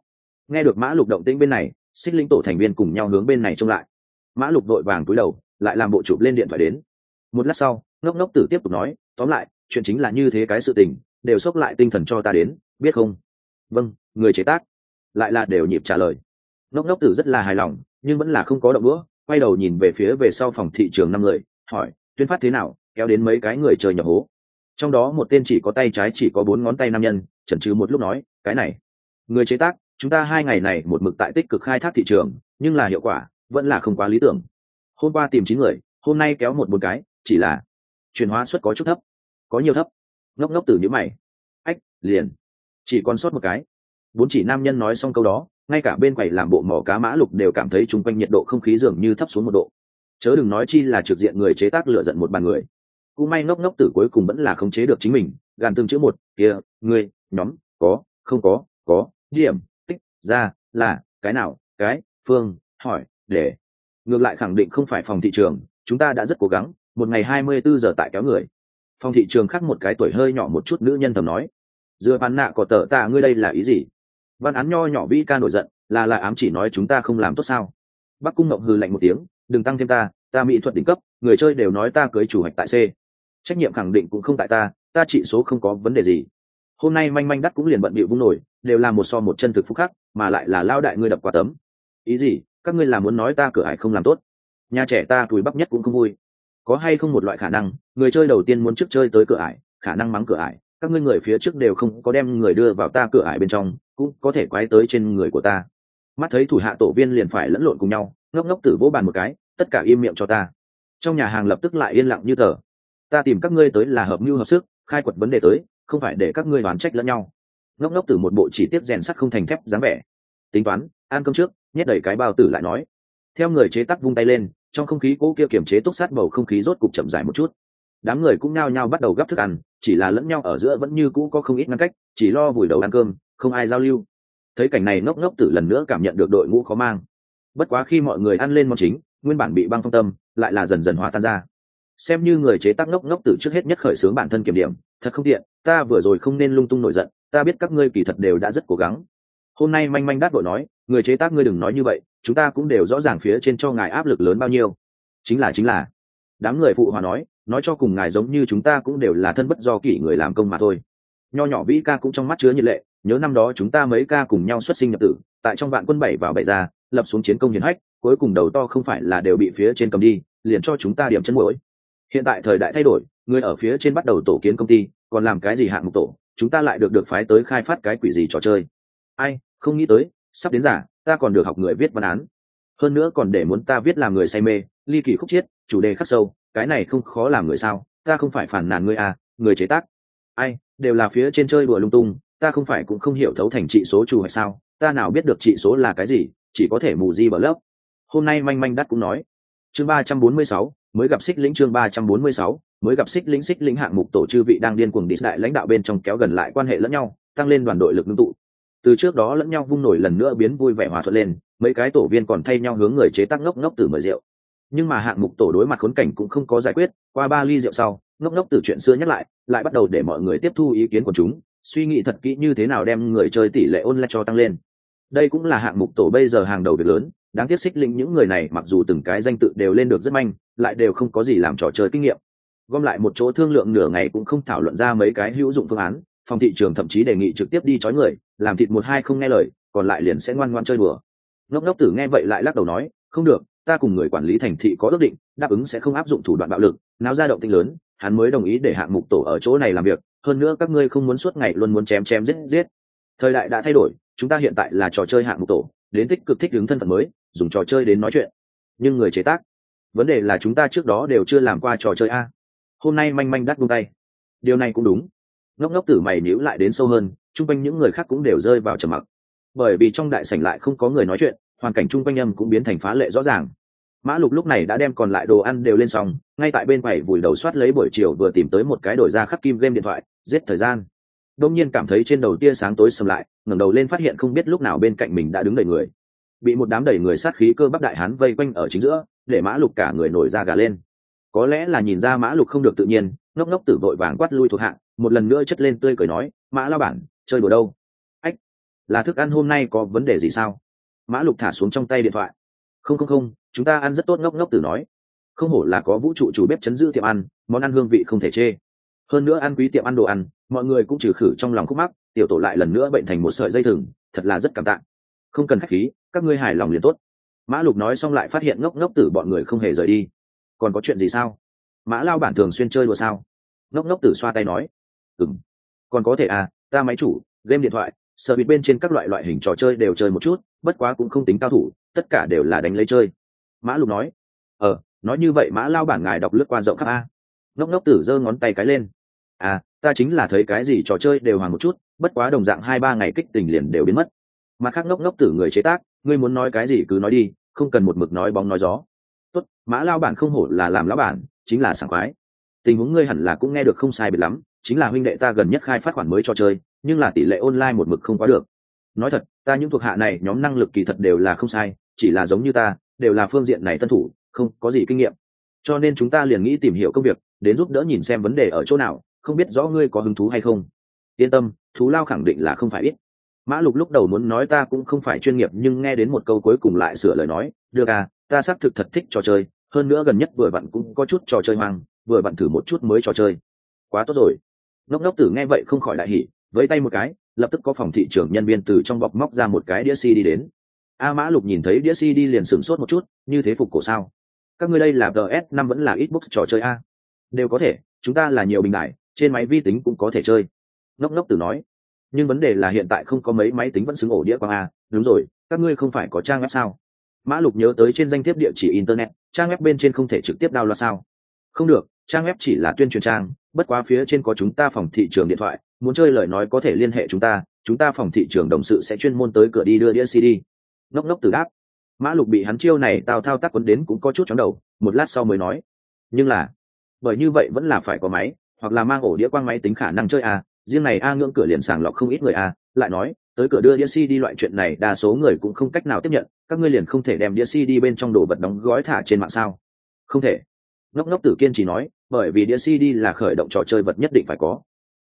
Nghe được mã lục động tĩnh bên này, xích linh tổ thành viên cùng nhau hướng bên này trông lại. Mã lục vội vàng cúi đầu, lại làm bộ chụp lên điện thoại đến. Một lát sau, ngốc ngốc tử tiếp tục nói, tóm lại chuyện chính là như thế, cái sự tình đều xốc lại tinh thần cho ta đến, biết không? Vâng, người chế tác lại là đều nhịp trả lời. Ngốc ngốc tử rất là hài lòng, nhưng vẫn là không có động đũa, quay đầu nhìn về phía về sau phòng thị trường 5 người, hỏi tuyên phát thế nào, kéo đến mấy cái người chơi nhập hố. Trong đó một tên chỉ có tay trái chỉ có 4 ngón tay nam nhân chần chừ một lúc nói, cái này người chế tác, chúng ta 2 ngày này một mực tại tích cực khai thác thị trường, nhưng là hiệu quả vẫn là không quá lý tưởng. Hôm qua tìm 9 người, hôm nay kéo 1-4 cái, chỉ là chuyển hóa suất có chút thấp. Có nhiều thấp? Ngốc ngốc tử nhíu mày. Ách, liền chỉ còn sót một cái. 4 chỉ nam nhân nói xong câu đó, ngay cả bên quầy làm bộ mỏ cá Mã Lục đều cảm thấy chung quanh nhiệt độ không khí dường như thấp xuống 1 độ. Chớ đừng nói chi là trực diện người chế tác lựa giận một bàn người. Cũng may ngốc ngốc tử cuối cùng vẫn là khống chế được chính mình, gàn từng chữ một, kia, người, nhóm, có, không có, điểm, tích, ra, là, cái nào, cái, phương, hỏi, để. Ngược lại khẳng định không phải phòng thị trường, chúng ta đã rất cố gắng, một ngày 24 giờ tại kéo người. Phòng thị trường khác một cái tuổi hơi nhỏ một chút nữ nhân thầm nói, dựa bán nạ có tờ tạ ngươi đây là ý gì? Văn án nho nhỏ Vi ca nổi giận, là ám chỉ nói chúng ta không làm tốt sao? Bắc Cung Ngộng hừ lạnh một tiếng, đừng tăng thêm ta mỹ thuật đỉnh cấp, người chơi đều nói ta cưới chủ hoạch tại C. Trách nhiệm khẳng định cũng không tại ta trị số không có vấn đề gì. Hôm nay manh manh đắt cũng liền bận bịu vung nổi, đều làm một so một chân thực phúc khắc, mà lại là lao đại ngươi đập quả tấm. Ý gì? Các ngươi là muốn nói ta cửa ải không làm tốt? Nhà trẻ ta túi bắp nhất cũng không vui. Có hay không một loại khả năng, người chơi đầu tiên muốn trước chơi tới cửa ải, khả năng mắng cửa ải, các ngươi người phía trước đều không có đem người đưa vào ta cửa ải bên trong, cũng có thể quái tới trên người của ta. Mắt thấy thủ hạ tổ viên liền phải lẫn lộn cùng nhau, ngốc ngốc tử vỗ bàn một cái, tất cả im miệng cho ta. Trong nhà hàng lập tức lại yên lặng như tờ. Ta tìm các ngươi tới là hợp mưu hợp sức, khai quật vấn đề tới, không phải để các ngươi đoán trách lẫn nhau. Ngốc ngốc tử một bộ chỉ tiếp rèn sắt không thành thép dáng vẻ. Tính toán, ăn cơm trước, nhét đầy cái bao tử lại nói. Theo người chế tác vung tay lên, trong không khí cố kia kiềm chế túc sát bầu không khí rốt cục chậm dài một chút. Đám người cũng nao nhao bắt đầu gắp thức ăn, chỉ là lẫn nhau ở giữa vẫn như cũ có không ít ngăn cách, chỉ lo vùi đầu ăn cơm, không ai giao lưu. Thấy cảnh này ngốc ngốc tử lần nữa cảm nhận được đội ngũ khó mang. Bất quá khi mọi người ăn lên món chính, nguyên bản bị băng phong tâm lại là dần dần hòa tan ra. Xem như người chế tác ngốc ngốc tử trước hết nhất khởi xướng bản thân kiểm điểm, thật không tiện, ta vừa rồi không nên lung tung nổi giận, ta biết các ngươi kỳ thật đều đã rất cố gắng. Hôm nay manh manh đát vội nói, người chế tác ngươi đừng nói như vậy, chúng ta cũng đều rõ ràng phía trên cho ngài áp lực lớn bao nhiêu. Chính là đám người phụ hòa nói cho cùng ngài giống như chúng ta cũng đều là thân bất do kỷ người làm công mà thôi. Nho nhỏ Vĩ ca cũng trong mắt chứa nhiệt lệ, nhớ năm đó chúng ta mấy ca cùng nhau xuất sinh nhập tử, tại trong vạn quân 7 vào 7 ra, lập xuống chiến công hiển hách, cuối cùng đầu to không phải là đều bị phía trên cầm đi, liền cho chúng ta điểm chân muỗi. Hiện tại thời đại thay đổi, người ở phía trên bắt đầu tổ kiến công ty, còn làm cái gì hạng mục tổ, chúng ta lại được phái tới khai phát cái quỷ gì trò chơi. Ai, không nghĩ tới, sắp đến giả, ta còn được học người viết văn án. Hơn nữa còn để muốn ta viết làm người say mê, ly kỳ khúc chiết, chủ đề khắc sâu, cái này không khó làm người sao, ta không phải phản nàn ngươi à, người chế tác. Ai, đều là phía trên chơi đùa lung tung, ta không phải cũng không hiểu thấu thành trị số chủ hay sao, ta nào biết được trị số là cái gì, chỉ có thể mù di bờ lớp. Hôm nay manh manh đắt cũng nói. Chương 346, mới gặp Xích Lĩnh. Chương 346, mới gặp Xích Lĩnh hạng mục tổ chư vị đang điên cuồng đi đại lãnh đạo bên trong kéo gần lại quan hệ lẫn nhau, tăng lên đoàn đội lực ngưng tụ. Từ trước đó lẫn nhau vung nổi lần nữa biến vui vẻ hòa thuận lên, mấy cái tổ viên còn thay nhau hướng người chế tác ngốc ngốc tử mời rượu. Nhưng mà hạng mục tổ đối mặt khốn cảnh cũng không có giải quyết, qua 3 ly rượu sau, ngốc ngốc tử chuyện xưa nhắc lại bắt đầu để mọi người tiếp thu ý kiến của chúng, suy nghĩ thật kỹ như thế nào đem người chơi tỷ lệ online cho tăng lên. Đây cũng là hạng mục tổ bây giờ hàng đầu việc lớn, đáng tiếc Xích Lĩnh những người này mặc dù từng cái danh tự đều lên được rất manh, lại đều không có gì làm trò chơi kinh nghiệm. Gom lại một chỗ thương lượng nửa ngày cũng không thảo luận ra mấy cái hữu dụng phương án, phòng thị trường thậm chí đề nghị trực tiếp đi chói người, làm thịt 1-2 không nghe lời, còn lại liền sẽ ngoan ngoãn chơi đùa. Ngốc ngốc tử nghe vậy lại lắc đầu nói, không được, ta cùng người quản lý thành thị có ước định, đáp ứng sẽ không áp dụng thủ đoạn bạo lực, náo ra động tĩnh lớn, hắn mới đồng ý để hạng mục tổ ở chỗ này làm việc. Hơn nữa các ngươi không muốn suốt ngày luôn muốn chém giết. Thời đại đã thay đổi, chúng ta hiện tại là trò chơi hạng mục tổ, đến tích cực thích ứng thân phận mới, dùng trò chơi đến nói chuyện. Nhưng người chế tác, vấn đề là chúng ta trước đó đều chưa làm qua trò chơi a. Hôm nay manh manh đắt buông tay. Điều này cũng đúng. Ngốc ngốc tử mày nhíu lại đến sâu hơn, chung quanh những người khác cũng đều rơi vào trầm mặc. Bởi vì trong đại sảnh lại không có người nói chuyện, hoàn cảnh chung quanh âm cũng biến thành phá lệ rõ ràng. Mã Lục lúc này đã đem còn lại đồ ăn đều lên xong, ngay tại bên quầy vùi đầu soát lấy buổi chiều vừa tìm tới một cái đổi ra khắc kim game điện thoại, giết thời gian. Đông nhiên cảm thấy trên đầu tia sáng tối sầm lại, ngẩng đầu lên phát hiện không biết lúc nào bên cạnh mình đã đứng đầy người. Bị một đám đầy người sát khí cơ bắp đại hán vây quanh ở chính giữa, để Mã Lục cả người nổi da gà lên. Có lẽ là nhìn ra Mã Lục không được tự nhiên, ngốc ngốc tử vội vàng quát lui thuộc hạ, một lần nữa chất lên tươi cười nói, Mã lao bản, chơi đùa đâu? Ách, là thức ăn hôm nay có vấn đề gì sao? Mã Lục thả xuống trong tay điện thoại. Không, chúng ta ăn rất tốt. Ngốc ngốc tử nói. Không hổ là có vũ trụ chủ bếp chấn giữ tiệm ăn, món ăn hương vị không thể chê. Hơn nữa ăn quý tiệm ăn đồ ăn, mọi người cũng trừ khử trong lòng khúc mắc, tiểu tổ lại lần nữa bệnh thành một sợi dây thừng, thật là rất cảm tạ. Không cần khách khí, các ngươi hài lòng liền tốt. Mã Lục nói xong lại phát hiện ngốc ngốc tử bọn người không hề rời đi. Còn có chuyện gì sao? Mã lao bản thường xuyên chơi đùa sao? Ngốc ngốc tử xoa tay nói. Còn có thể à, ta máy chủ, game điện thoại, sở bịt bên trên các loại hình trò chơi đều chơi một chút, bất quá cũng không tính cao thủ, tất cả đều là đánh lấy chơi. Mã Lục nói. Nói như vậy Mã lao bản ngài đọc lướt qua rộng khắp a. Ngốc ngốc tử giơ ngón tay cái lên. Ta chính là thấy cái gì trò chơi đều hoàn một chút, bất quá đồng dạng 2-3 ngày kích tình liền đều biến mất. Mặt khác ngốc ngốc tử người chế tác, ngươi muốn nói cái gì cứ nói đi, không cần một mực nói bóng nói gió. Tốt, Mã lao bản không hổ là làm lão bản, chính là sảng khoái. Tình huống ngươi hẳn là cũng nghe được không sai biệt lắm, chính là huynh đệ ta gần nhất khai phát khoản mới cho chơi, nhưng là tỷ lệ online một mực không quá được. Nói thật, ta những thuộc hạ này nhóm năng lực kỳ thật đều là không sai, chỉ là giống như ta, đều là phương diện này tân thủ, không có gì kinh nghiệm. Cho nên chúng ta liền nghĩ tìm hiểu công việc, đến giúp đỡ nhìn xem vấn đề ở chỗ nào, không biết rõ ngươi có hứng thú hay không. Yên tâm, thú lao khẳng định là không phải ít. Mã Lục lúc đầu muốn nói ta cũng không phải chuyên nghiệp, nhưng nghe đến một câu cuối cùng lại sửa lời nói, được à, ta xác thực thật thích trò chơi, hơn nữa gần nhất vừa vặn cũng có chút trò chơi hoang, vừa vặn thử một chút mới trò chơi. Quá tốt rồi. Ngốc ngốc tử nghe vậy không khỏi đại hỉ, với tay một cái, lập tức có phòng thị trưởng nhân viên từ trong bọc móc ra một cái đĩa CD đi đến. Mã Lục nhìn thấy đĩa CD liền sửng sốt một chút, như thế phục cổ sao? Các ngươi đây là PS5 vẫn là Xbox trò chơi a? Đều có thể, chúng ta là nhiều bình đại, trên máy vi tính cũng có thể chơi. Ngốc ngốc tử nói. Nhưng vấn đề là hiện tại không có mấy máy tính vẫn xứng ổ đĩa quang a. Đúng rồi, các ngươi không phải có trang web sao? Mã Lục nhớ tới trên danh thiếp địa chỉ internet, trang web bên trên không thể trực tiếp download sao? Không được, trang web chỉ là tuyên truyền trang, bất quá phía trên có chúng ta phòng thị trường điện thoại, muốn chơi lời nói có thể liên hệ chúng ta phòng thị trường đồng sự sẽ chuyên môn tới cửa đi đưa đĩa CD. Ngốc ngốc tử đáp. Mã Lục bị hắn chiêu này thao tác quấn đến cũng có chút chóng đầu, một lát sau mới nói. Nhưng là, bởi như vậy vẫn là phải có máy, hoặc là mang ổ đĩa quang máy tính khả năng chơi à, riêng này ngưỡng cửa liền sàng lọc không ít người à, lại nói, tới cửa đưa đĩa CD loại chuyện này đa số người cũng không cách nào tiếp nhận, các ngươi liền không thể đem đĩa CD bên trong đồ vật đóng gói thả trên mạng sao? Không thể. Ngốc ngốc tử kiên trì nói, bởi vì đĩa CD là khởi động trò chơi vật nhất định phải có.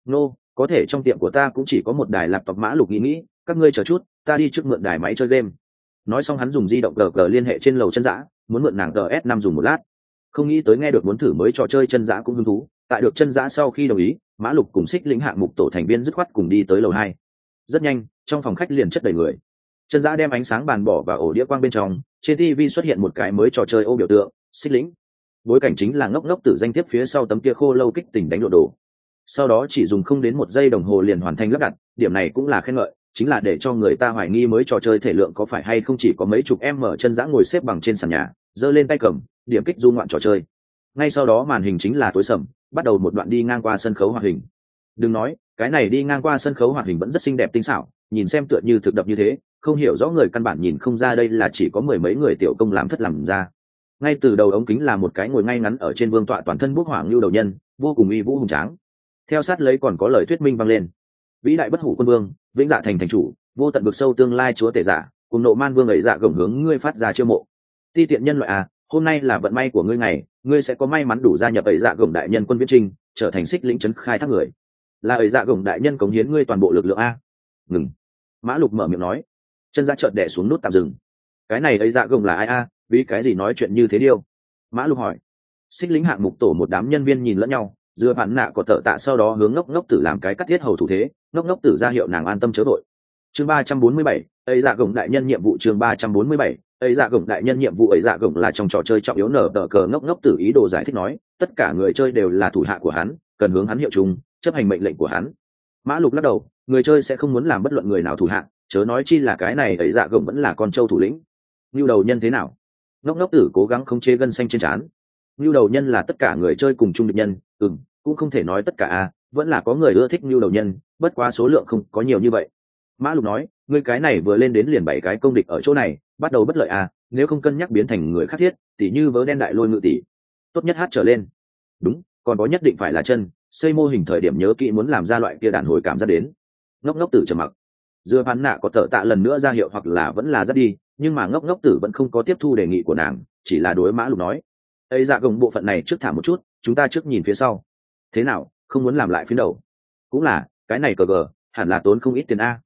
Có thể trong tiệm của ta cũng chỉ có một đài laptop. Mã Lục nghĩ, các ngươi chờ chút, ta đi trước mượn đài máy chơi game. Nói xong hắn dùng di động GG liên hệ trên lầu chân dã, muốn mượn nàng GS5 dùng một lát. Không nghĩ tới nghe được muốn thử mới trò chơi chân dã cũng hứng thú, tại được chân dã sau khi đồng ý, Mã Lục cùng Xích Lĩnh hạng mục tổ thành viên dứt khoát cùng đi tới lầu 2. Rất nhanh, trong phòng khách liền chất đầy người. Chân dã đem ánh sáng bàn bỏ vào ổ đĩa quang bên trong, trên TV xuất hiện một cái mới trò chơi ô biểu tượng, Xích Lĩnh. Bối cảnh chính là ngốc ngốc tử danh thiếp phía sau tấm kia khô lâu kích tình đánh độ đồ. Sau đó chỉ dùng không đến 1 giây đồng hồ liền hoàn thành lắp đặt, điểm này cũng là khen ngợi, chính là để cho người ta hoài nghi mới trò chơi thể lượng có phải hay không chỉ có mấy chục em mở chân dã ngồi xếp bằng trên sàn nhà, giơ lên tay cầm, điểm kích du ngoạn trò chơi. Ngay sau đó màn hình chính là tối sầm, bắt đầu một đoạn đi ngang qua sân khấu hoạt hình. Đừng nói, cái này đi ngang qua sân khấu hoạt hình vẫn rất xinh đẹp tinh xảo, nhìn xem tựa như thực đập như thế, không hiểu rõ người căn bản nhìn không ra đây là chỉ có 10 mấy người tiểu công làm thất làm ra. Ngay từ đầu ống kính là một cái ngồi ngay ngắn ở trên vương tọa toàn thân bốc hỏa lưu đầu nhân, vô cùng uy vũ hùng tráng. Theo sát lấy còn có lời thuyết minh vang lên. Vĩ đại bất hủ quân vương, vĩnh dạ thành thành chủ, vô tận vực sâu tương lai chúa tể giả, cùng nộ man vương ấy dạ gồng hướng ngươi phát ra chiêu mộ. Ti tiện nhân loại à, hôm nay là vận may của ngươi ngày, ngươi sẽ có may mắn đủ gia nhập ấy dạ gồng đại nhân quân viễn trinh, trở thành Xích Lĩnh trấn khai thác người. Là ấy dạ gồng đại nhân cống hiến ngươi toàn bộ lực lượng a. Ngừng. Mã Lục mở miệng nói. Chân ra chợt đè xuống nút tạm dừng. Cái này ấy dạ gồng là ai a? Vì cái gì nói chuyện như thế điêu? Mã Lục hỏi. Xích Lĩnh hạng mục tổ một đám nhân viên nhìn lẫn nhau, dựa bản nạ có tợ tạ sau đó hướng ngốc ngốc tử làm cái cắt thiết hầu thủ thế, ngốc ngốc tử ra hiệu nàng an tâm chớ đội. Chương 347, ấy dạ gồng đại nhân nhiệm vụ. Chương 347, ấy dạ gồng đại nhân nhiệm vụ. Ấy dạ gồng là trong trò chơi trọng yếu nở tờ cờ. Ngốc ngốc tử ý đồ giải thích nói, tất cả người chơi đều là thủ hạ của hắn, cần hướng hắn hiệu chung, chấp hành mệnh lệnh của hắn. Mã Lục lắc đầu, người chơi sẽ không muốn làm bất luận người nào thủ hạ, chớ nói chi là cái này ấy dạ gồng vẫn là con trâu thủ lĩnh. Nưu đầu nhân thế nào? Ngốc ngốc tử cố gắng khống chế gân xanh trên trán. Nưu đầu nhân là tất cả người chơi cùng chung địch nhân, cũng không thể nói tất cả a, vẫn là có người ưa thích Nưu đầu nhân, bất quá số lượng không có nhiều như vậy. Mã Lục nói, ngươi cái này vừa lên đến liền 7 cái công địch ở chỗ này, bắt đầu bất lợi a, nếu không cân nhắc biến thành người khác thiết, tỉ như vớ đen đại lôi ngự tỷ, tốt nhất hát trở lên. Đúng, còn có nhất định phải là chân, xây mô hình thời điểm nhớ kỹ muốn làm ra loại kia đàn hồi cảm giác đến. Ngốc ngốc tử trầm mặc. Dưa Phán Nạ có tợ tạ lần nữa ra hiệu hoặc là vẫn là dắt đi, nhưng mà ngốc ngốc tử vẫn không có tiếp thu đề nghị của nàng, chỉ là đối Mã Lục nói, ấy dạ gồng bộ phận này trước thả một chút, chúng ta trước nhìn phía sau. Thế nào, không muốn làm lại phiến đầu? Cũng là, cái này cờ gờ hẳn là tốn không ít tiền a.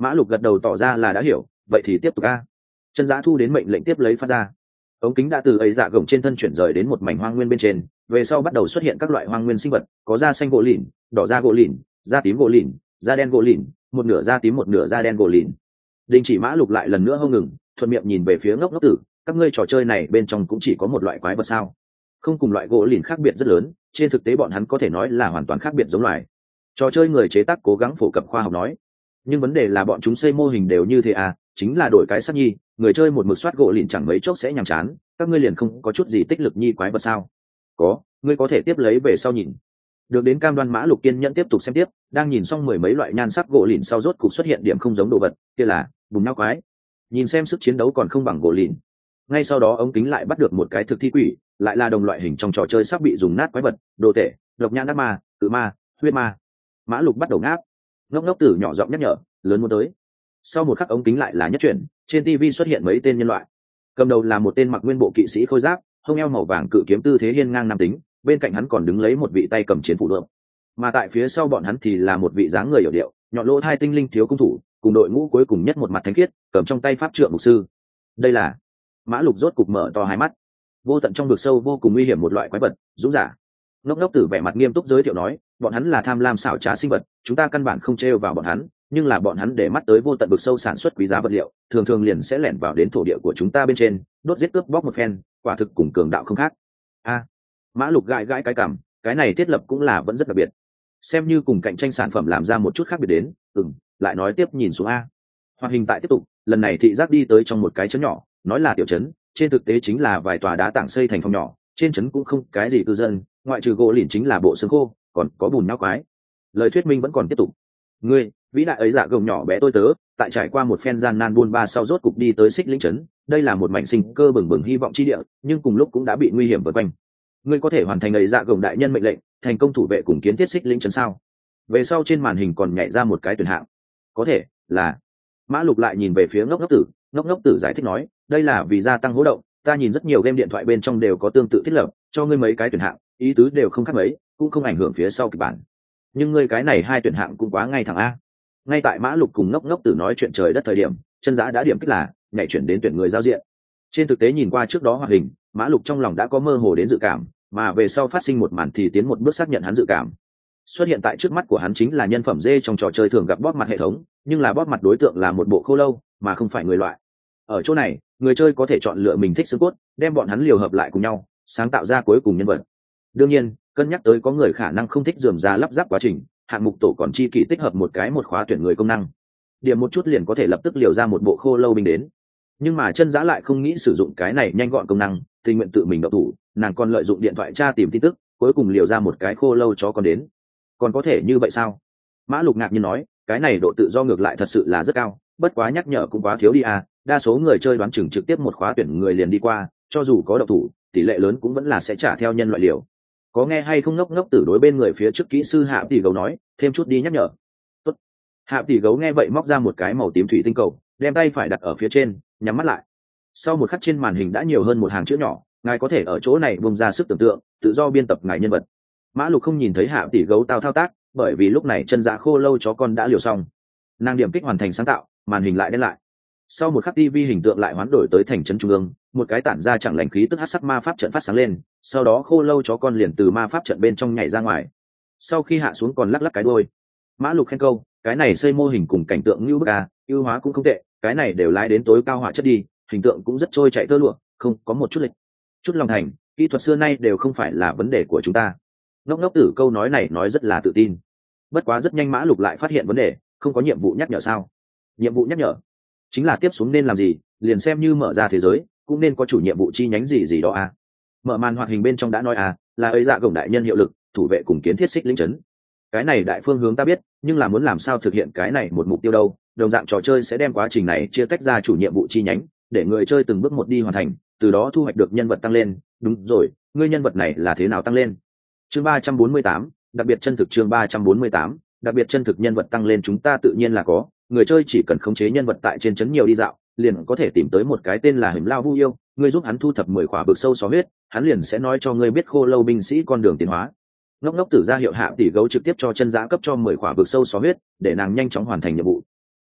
Mã Lục gật đầu tỏ ra là đã hiểu, vậy thì tiếp tục a. Chân Dã thu đến mệnh lệnh tiếp lấy phát ra. Ống kính đã từ ấy dạ gồng trên thân chuyển rời đến một mảnh hoang nguyên bên trên, về sau bắt đầu xuất hiện các loại hoang nguyên sinh vật, có da xanh gỗ lìn, đỏ da gỗ lìn, da tím gỗ lìn, da đen gỗ lìn, một nửa da tím một nửa da đen gỗ lìn. Đình chỉ Mã Lục lại lần nữa không ngừng, thuận miệng nhìn về phía Ngốc Ngốc Tử, các ngươi trò chơi này bên trong cũng chỉ có một loại quái vật sao? Không cùng loại gỗ lìn khác biệt rất lớn, trên thực tế bọn hắn có thể nói là hoàn toàn khác biệt giống loài. Trò chơi người chế tác cố gắng phổ cập khoa học nói, nhưng vấn đề là bọn chúng xây mô hình đều như thế à, chính là đổi cái sắc nhi, người chơi một mực soát gỗ lìn chẳng mấy chốc sẽ nhàm chán, các ngươi liền không có chút gì tích lực nhi quái vật sao? Có, ngươi có thể tiếp lấy về sau nhìn. Được đến cam đoan Mã Lục kiên nhẫn tiếp tục xem tiếp, đang nhìn xong mười mấy loại nhan sắc gỗ lìn sau rốt cục xuất hiện điểm không giống đồ vật, kia là bùn não quái. Nhìn xem sức chiến đấu còn không bằng gỗ lìn. Ngay sau đó ống kính lại bắt được một cái thực thi quỷ, lại là đồng loại hình trong trò chơi sắp bị dùng nát quái vật, đồ tể, độc nhãn ác ma, tự ma, huyết ma. Mã Lục bắt đầu ngáp. Ngốc Ngốc Tử nhỏ giọng nhắc nhở, lớn muốn tới. Sau một khắc ống kính lại là nhất chuyển, trên TV xuất hiện mấy tên nhân loại. Cầm đầu là một tên mặc nguyên bộ kỵ sĩ khôi giáp, hông eo màu vàng cự kiếm tư thế hiên ngang nam tính, bên cạnh hắn còn đứng lấy một vị tay cầm chiến phủ lượng. Mà tại phía sau bọn hắn thì là một vị dáng người hiểu điệu, nhọn lỗ hai tinh linh thiếu cung thủ, cùng đội ngũ cuối cùng nhất một mặt thánh khiết, cầm trong tay pháp trượng mục sư. Đây là Mã Lục rốt cục mở to hai mắt. Vô tận trong vực sâu vô cùng nguy hiểm một loại quái vật, dũng giả. Ngốc Ngốc Tử vẻ mặt nghiêm túc giới thiệu nói, bọn hắn là tham lam xảo trá sinh vật, chúng ta căn bản không trêu vào bọn hắn, nhưng là bọn hắn để mắt tới vô tận vực sâu sản xuất quý giá vật liệu, thường thường liền sẽ lẻn vào đến thổ địa của chúng ta bên trên, đốt giết cướp bóc một phen, quả thực cùng cường đạo không khác. A, Mã Lục gãi gãi cái cằm, cái này thiết lập cũng là vẫn rất đặc biệt, xem như cùng cạnh tranh sản phẩm làm ra một chút khác biệt đến. Lại nói tiếp nhìn xuống a. Hoạt hình tại tiếp tục, lần này thị giác đi tới trong một cái trấn nhỏ, nói là tiểu trấn, trên thực tế chính là vài tòa đá tảng xây thành phòng nhỏ, trên trấn cũng không cái gì cư dân, ngoại trừ gỗ lìn chính là bộ xương khô, còn có bùn nhão quái. Lời thuyết minh vẫn còn tiếp tục. Ngươi, vĩ đại ấy dạ gồng nhỏ bé tôi tớ, tại trải qua một phen gian nan buôn ba sau rốt cục đi tới Xích Lĩnh trấn, đây là một mảnh sinh cơ bừng bừng hy vọng chi địa, nhưng cùng lúc cũng đã bị nguy hiểm vây quanh. Ngươi có thể hoàn thành ấy dạ gồng đại nhân mệnh lệnh, thành công thủ vệ cùng kiến thiết Xích Lĩnh trấn sao? Về sau trên màn hình còn nhảy ra một cái tuyển hạng. Có thể là. Mã Lục lại nhìn về phía Ngốc Ngốc Tử, Ngốc Ngốc Tử giải thích nói, đây là vì gia tăng hỗ động, ta nhìn rất nhiều game điện thoại bên trong đều có tương tự thiết lập, cho ngươi mấy cái tuyển hạng, ý tứ đều không khác mấy, cũng không ảnh hưởng phía sau kịch bản. Nhưng ngươi cái này hai tuyển hạng cũng quá ngay thẳng a. Ngay tại Mã Lục cùng Ngốc Ngốc Tử nói chuyện trời đất thời điểm, Chân Dã đã điểm kích là nhảy chuyển đến tuyển người giao diện. Trên thực tế nhìn qua trước đó hoạt hình, Mã Lục trong lòng đã có mơ hồ đến dự cảm, mà về sau phát sinh một màn thì tiến một bước xác nhận hắn dự cảm. Xuất hiện tại trước mắt của hắn chính là nhân phẩm dê trong trò chơi thường gặp bóp mặt hệ thống, nhưng là bóp mặt đối tượng là một bộ khô lâu, mà không phải người loại. Ở chỗ này, người chơi có thể chọn lựa mình thích xương cốt, đem bọn hắn liều hợp lại cùng nhau, sáng tạo ra cuối cùng nhân vật. Đương nhiên, cân nhắc tới có người khả năng không thích rườm rà lắp ráp quá trình, hạng mục tổ còn chi kỷ tích hợp một khóa tuyển người công năng. Điểm một chút liền có thể lập tức liều ra một bộ khô lâu binh đến. Nhưng mà Chân Dã lại không nghĩ sử dụng cái này nhanh gọn công năng, tình nguyện tự mình động thủ, nàng còn lợi dụng điện thoại tra tìm tin tức, cuối cùng liều ra một cái khô lâu chó con đến. Còn có thể như vậy sao? Mã Lục ngạc nhiên nói, cái này độ tự do ngược lại thật sự là rất cao, bất quá nhắc nhở cũng quá thiếu đi à, đa số người chơi đoán chừng trực tiếp một khóa tuyển người liền đi qua, cho dù có động thủ, tỷ lệ lớn cũng vẫn là sẽ trả theo nhân loại liều. Có nghe hay không? Ngốc Ngốc Tử đối bên người phía trước kỹ sư Hạ Tỷ Gấu nói, thêm chút đi nhắc nhở. Tốt. Hạ Tỷ Gấu nghe vậy móc ra một cái màu tím thủy tinh cầu, đem tay phải đặt ở phía trên, nhắm mắt lại. Sau một khắc trên màn hình đã nhiều hơn một hàng chữ nhỏ, ngài có thể ở chỗ này bung ra sức tưởng tượng, tự do biên tập ngài nhân vật. Mã Lục không nhìn thấy Hạ Tỷ Gấu tao thao tác, bởi vì lúc này Chân Dã khô lâu chó con đã liều xong. Nàng điểm kích hoàn thành sáng tạo, màn hình lại đen lại. Sau một khắc TV hình tượng lại hoán đổi tới thành trấn trung ương, một cái tản ra chẳng lành khí tức hắc sắc ma pháp trận phát sáng lên, sau đó khô lâu chó con liền từ ma pháp trận bên trong nhảy ra ngoài. Sau khi hạ xuống còn lắc lắc cái đuôi. Mã Lục khen câu, cái này xây mô hình cùng cảnh tượng như bức a, ưu hóa cũng không tệ, cái này đều lái đến tối cao họa chất đi, hình tượng cũng rất trôi chảy tơ lụa, không có một chút lịch. Chút lòng thành, kỹ thuật xưa nay đều không phải là vấn đề của chúng ta. Ngốc Ngốc Tử câu nói này nói rất là tự tin. Bất quá rất nhanh Mã Lục lại phát hiện vấn đề, không có nhiệm vụ nhắc nhở sao? Nhiệm vụ nhắc nhở chính là tiếp xuống nên làm gì, liền xem như mở ra thế giới cũng nên có chủ nhiệm vụ chi nhánh gì gì đó à. Mở màn hoạt hình bên trong đã nói à, là ấy dạ gồng đại nhân hiệu lực thủ vệ cùng kiến thiết Xích Lĩnh trấn. Cái này đại phương hướng ta biết, nhưng là muốn làm sao thực hiện cái này một mục tiêu đâu, đồng dạng trò chơi sẽ đem quá trình này chia tách ra chủ nhiệm vụ chi nhánh, để người chơi từng bước một đi hoàn thành, từ đó thu hoạch được nhân vật tăng lên. Đúng rồi, ngươi nhân vật này là thế nào tăng lên? Chương 348, đặc biệt chân thực. Chương 348, đặc biệt chân thực. Nhân vật tăng lên chúng ta tự nhiên là có, người chơi chỉ cần khống chế nhân vật tại trên trấn nhiều đi dạo, liền có thể tìm tới một cái tên là Hìm Lao Vu Yêu, ngươi giúp hắn thu thập 10 khỏa vực sâu xó huyết, hắn liền sẽ nói cho ngươi biết khô lâu binh sĩ con đường tiến hóa. Ngốc Ngốc Tử ra hiệu Hạ Tỷ Gấu trực tiếp cho Chân Dã cấp cho 10 khỏa vực sâu xó huyết, để nàng nhanh chóng hoàn thành nhiệm vụ.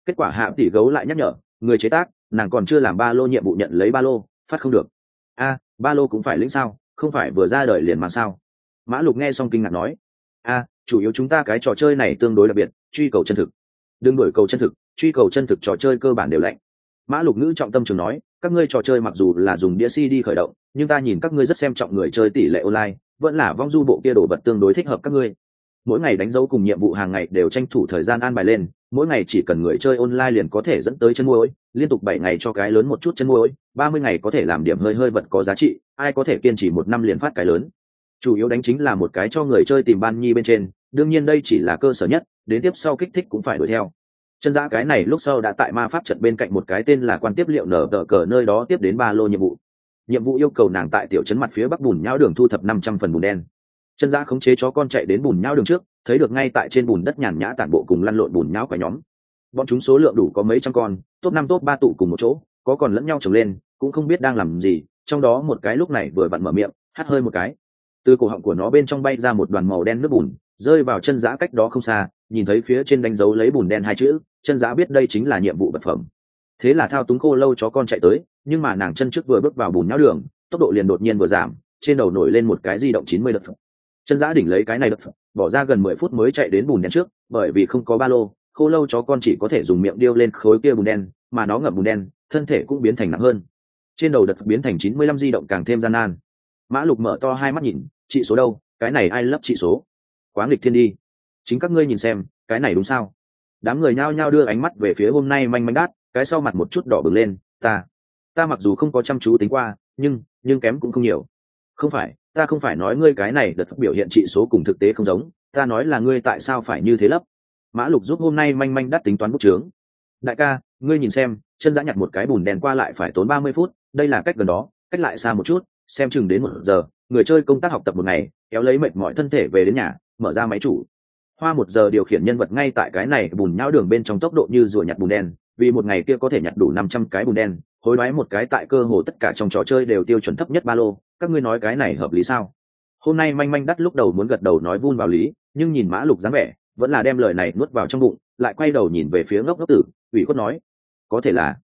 Kết quả Hạ tỷ gấu lại nhắc nhở, người chế tác, nàng còn chưa làm ba lô nhiệm vụ nhận lấy ba lô, phát không được. Ba lô cũng phải lĩnh sao, không phải vừa ra đời liền mà sao? Mã Lục nghe xong kinh ngạc nói, chủ yếu chúng ta cái trò chơi này tương đối đặc biệt, truy cầu chân thực. Đừng đổi cầu chân thực, truy cầu chân thực trò chơi cơ bản đều lạnh. Mã Lục ngữ trọng tâm trường nói, các ngươi trò chơi mặc dù là dùng đĩa CD khởi động, nhưng ta nhìn các ngươi rất xem trọng người chơi tỷ lệ online, vẫn là vong du bộ kia đồ vật tương đối thích hợp các ngươi. Mỗi ngày đánh dấu cùng nhiệm vụ hàng ngày đều tranh thủ thời gian an bài lên, mỗi ngày chỉ cần người chơi online liền có thể dẫn tới chân môi, liên tục 7 ngày cho cái lớn một chút chân môi, 30 ngày có thể làm điểm hơi hơi vật có giá trị, ai có thể kiên trì 1 năm liền phát cái lớn. Chủ yếu đánh chính là một cái cho người chơi tìm ban nhi bên trên, đương nhiên đây chỉ là cơ sở nhất, đến tiếp sau kích thích cũng phải đuổi theo. Chân Dã cái này lúc sau đã tại ma pháp trận bên cạnh một cái tên là quan tiếp liệu nở tờ cờ nơi đó tiếp đến ba lô nhiệm vụ yêu cầu nàng tại tiểu trấn mặt phía bắc bùn nhão đường thu thập 500 phần bùn đen. Chân Dã khống chế chó con chạy đến bùn nhão đường trước, thấy được ngay tại trên bùn đất nhàn nhã tản bộ cùng lăn lộn bùn nhão cả nhóm. Bọn chúng số lượng đủ có mấy trăm con, top 5 top 3 tụ cùng một chỗ, có còn lẫn nhau chồng lên, cũng không biết đang làm gì, trong đó một cái lúc này vừa vặn mở miệng, hắt hơi một cái. Từ cổ họng của nó bên trong bay ra một đoàn màu đen nước bùn, rơi vào Chân Dã cách đó không xa, nhìn thấy phía trên đánh dấu lấy bùn đen 2 chữ, Chân Dã biết đây chính là nhiệm vụ vật phẩm. Thế là thao túng khô lâu chó con chạy tới, nhưng mà nàng chân trước vừa bước vào bùn nhão đường, tốc độ liền đột nhiên vừa giảm, trên đầu nổi lên một cái di động 90 đợt. Chân Dã đỉnh lấy cái này đợt, bỏ ra gần 10 phút mới chạy đến bùn đen trước, bởi vì không có ba lô, khô lâu chó con chỉ có thể dùng miệng điêu lên khối kia bùn đen, mà nó ngậm bùn đen, thân thể cũng biến thành nặng hơn. Trên đầu đợt biến thành 95 di động càng thêm gian nan. Mã Lục mở to hai mắt nhìn, trị số đâu, cái này ai lấp trị số? Quá nghịch thiên đi. Chính các ngươi nhìn xem, cái này đúng sao? Đám người nhao nhao đưa ánh mắt về phía hôm nay manh manh đát, cái sau mặt một chút đỏ bừng lên, ta mặc dù không có chăm chú tính qua, nhưng kém cũng không nhiều. Không phải, ta không phải nói ngươi cái này đợt biểu hiện trị số cùng thực tế không giống, ta nói là ngươi tại sao phải như thế lấp. Mã Lục giúp hôm nay manh manh đắt tính toán bút chướng. Đại ca, ngươi nhìn xem, Chân Dã nhặt một cái bùn đèn qua lại phải tốn 30 phút, đây là cách gần đó, cách lại xa một chút, xem chừng đến 1 giờ, người chơi công tác học tập một ngày, kéo lấy mệt mỏi thân thể về đến nhà, mở ra máy chủ. Hoa 1 giờ điều khiển nhân vật ngay tại cái này bùn nhão đường bên trong tốc độ như rùa nhặt bùn đen, vì một ngày kia có thể nhặt đủ 500 cái bùn đen, hối đoái một cái tại cơ hồ tất cả trong trò chơi đều tiêu chuẩn thấp nhất ba lô, các ngươi nói cái này hợp lý sao? Hôm nay manh manh đắt lúc đầu muốn gật đầu nói vun vào lý, nhưng nhìn Mã Lục dáng vẻ, vẫn là đem lời này nuốt vào trong bụng, lại quay đầu nhìn về phía ngốc ngốc tử, ủy khuất nói, có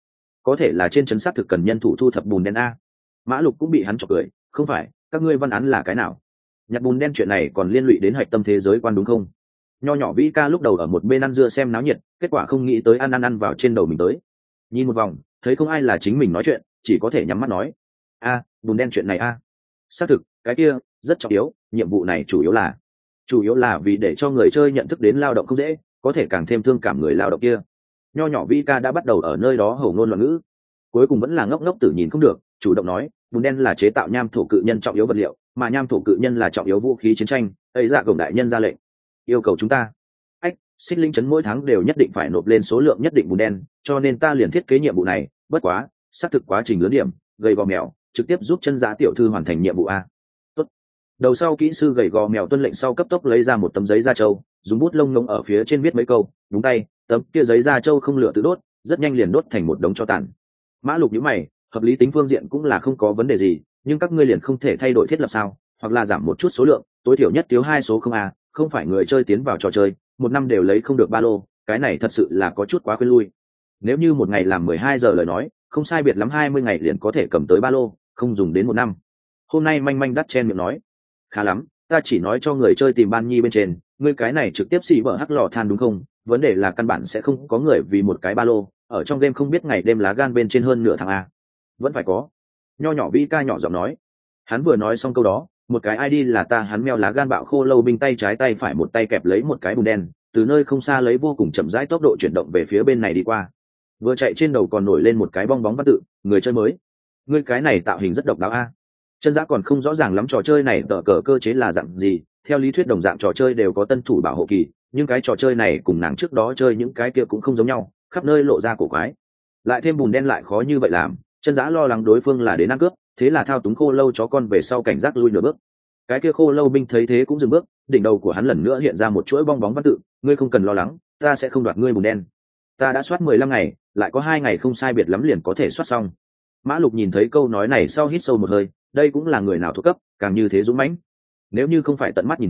thể là trên trấn xác thực cần nhân thủ thu thập bùn đen a. Mã Lục cũng bị hắn chọc cười, không phải, các ngươi văn án là cái nào? Nhặt bùn đen chuyện này còn liên lụy đến hạch tâm thế giới quan đúng không? Nho nhỏ Vĩ Ca lúc đầu ở một bên ăn dưa xem náo nhiệt, kết quả không nghĩ tới ăn vào trên đầu mình tới. Nhìn một vòng, thấy không ai là chính mình nói chuyện, chỉ có thể nhắm mắt nói, bùn đen chuyện này xác thực, cái kia rất trọng yếu, nhiệm vụ này chủ yếu là vì để cho người chơi nhận thức đến lao động không dễ, có thể càng thêm thương cảm người lao động kia. Nho nhỏ Vĩ Ca đã bắt đầu ở nơi đó hổ ngôn loạn ngữ, cuối cùng vẫn là ngốc ngốc tử nhìn không được, chủ động nói, bùn đen là chế tạo nham thổ cự nhân trọng yếu vật liệu, mà nham thổ cự nhân là trọng yếu vũ khí chiến tranh, ấy dạ cổng đại nhân ra lệnh, yêu cầu chúng ta Xích Linh trấn mỗi tháng đều nhất định phải nộp lên số lượng nhất định bùn đen, cho nên ta liền thiết kế nhiệm vụ này, bất quá, xác thực quá trình lớn điểm, gầy gò mèo, trực tiếp giúp Chân Dã tiểu thư hoàn thành nhiệm vụ a. Tốt. Đầu sau kỹ sư gầy gò mèo tuân lệnh sau cấp tốc lấy ra một tấm giấy da trâu, dùng bút lông ngông ở phía trên viết mấy câu, đúng tay, tấm kia giấy da trâu không lửa tự đốt, rất nhanh liền đốt thành một đống tro tàn. Mã Lục nhíu mày, hợp lý tính phương diện cũng là không có vấn đề gì, nhưng các ngươi liền không thể thay đổi thiết lập sao, hoặc là giảm một chút số lượng, tối thiểu nhất thiếu 2 số không a, không phải người chơi tiến vào trò chơi 1 năm đều lấy không được ba lô, cái này thật sự là có chút quá khuyên lui. Nếu như một ngày làm 12 giờ lời nói, không sai biệt lắm 20 ngày liền có thể cầm tới ba lô, không dùng đến 1 năm. Hôm nay manh manh đắt chen miệng nói, khá lắm, ta chỉ nói cho người chơi tìm ban nhi bên trên, ngươi cái này trực tiếp xì vợ hắc lò than đúng không? Vấn đề là căn bản sẽ không có người vì một cái ba lô, ở trong game không biết ngày đêm lá gan bên trên hơn nửa tháng a. Vẫn phải có. Nho nhỏ Vĩ Ca nhỏ giọng nói. Hắn vừa nói xong câu đó, một cái ID là ta hắn meo lá gan bạo khô lâu binh tay trái tay phải một tay kẹp lấy một cái bùn đen, từ nơi không xa lấy vô cùng chậm rãi tốc độ chuyển động về phía bên này đi qua. Vừa chạy trên đầu còn nổi lên một cái bong bóng văn tự, người chơi mới. Ngươi cái này tạo hình rất độc đáo a. Chân Dã còn không rõ ràng lắm trò chơi này tờ cờ cơ chế là dạng gì, theo lý thuyết đồng dạng trò chơi đều có tân thủ bảo hộ kỳ, nhưng cái trò chơi này cùng nàng trước đó chơi những cái kia cũng không giống nhau, khắp nơi lộ ra cổ quái. Lại thêm bùn đen lại khó như vậy làm, Chân Dã lo lắng đối phương là đến ăn cướp, thế là thao túng khô lâu chó con về sau cảnh giác lui nửa bước. Cái kia khô lâu binh thấy thế cũng dừng bước, đỉnh đầu của hắn lần nữa hiện ra một chuỗi bong bóng văn tự, ngươi không cần lo lắng, ta sẽ không đoạt ngươi bùn đen. Ta đã soát 15 ngày, lại có 2 ngày không sai biệt lắm liền có thể soát xong. Mã Lục nhìn thấy câu nói này sau hít sâu một hơi, đây cũng là người nào thuộc cấp, càng như thế dũng mãnh. Nếu như không phải tận mắt nhìn thấy,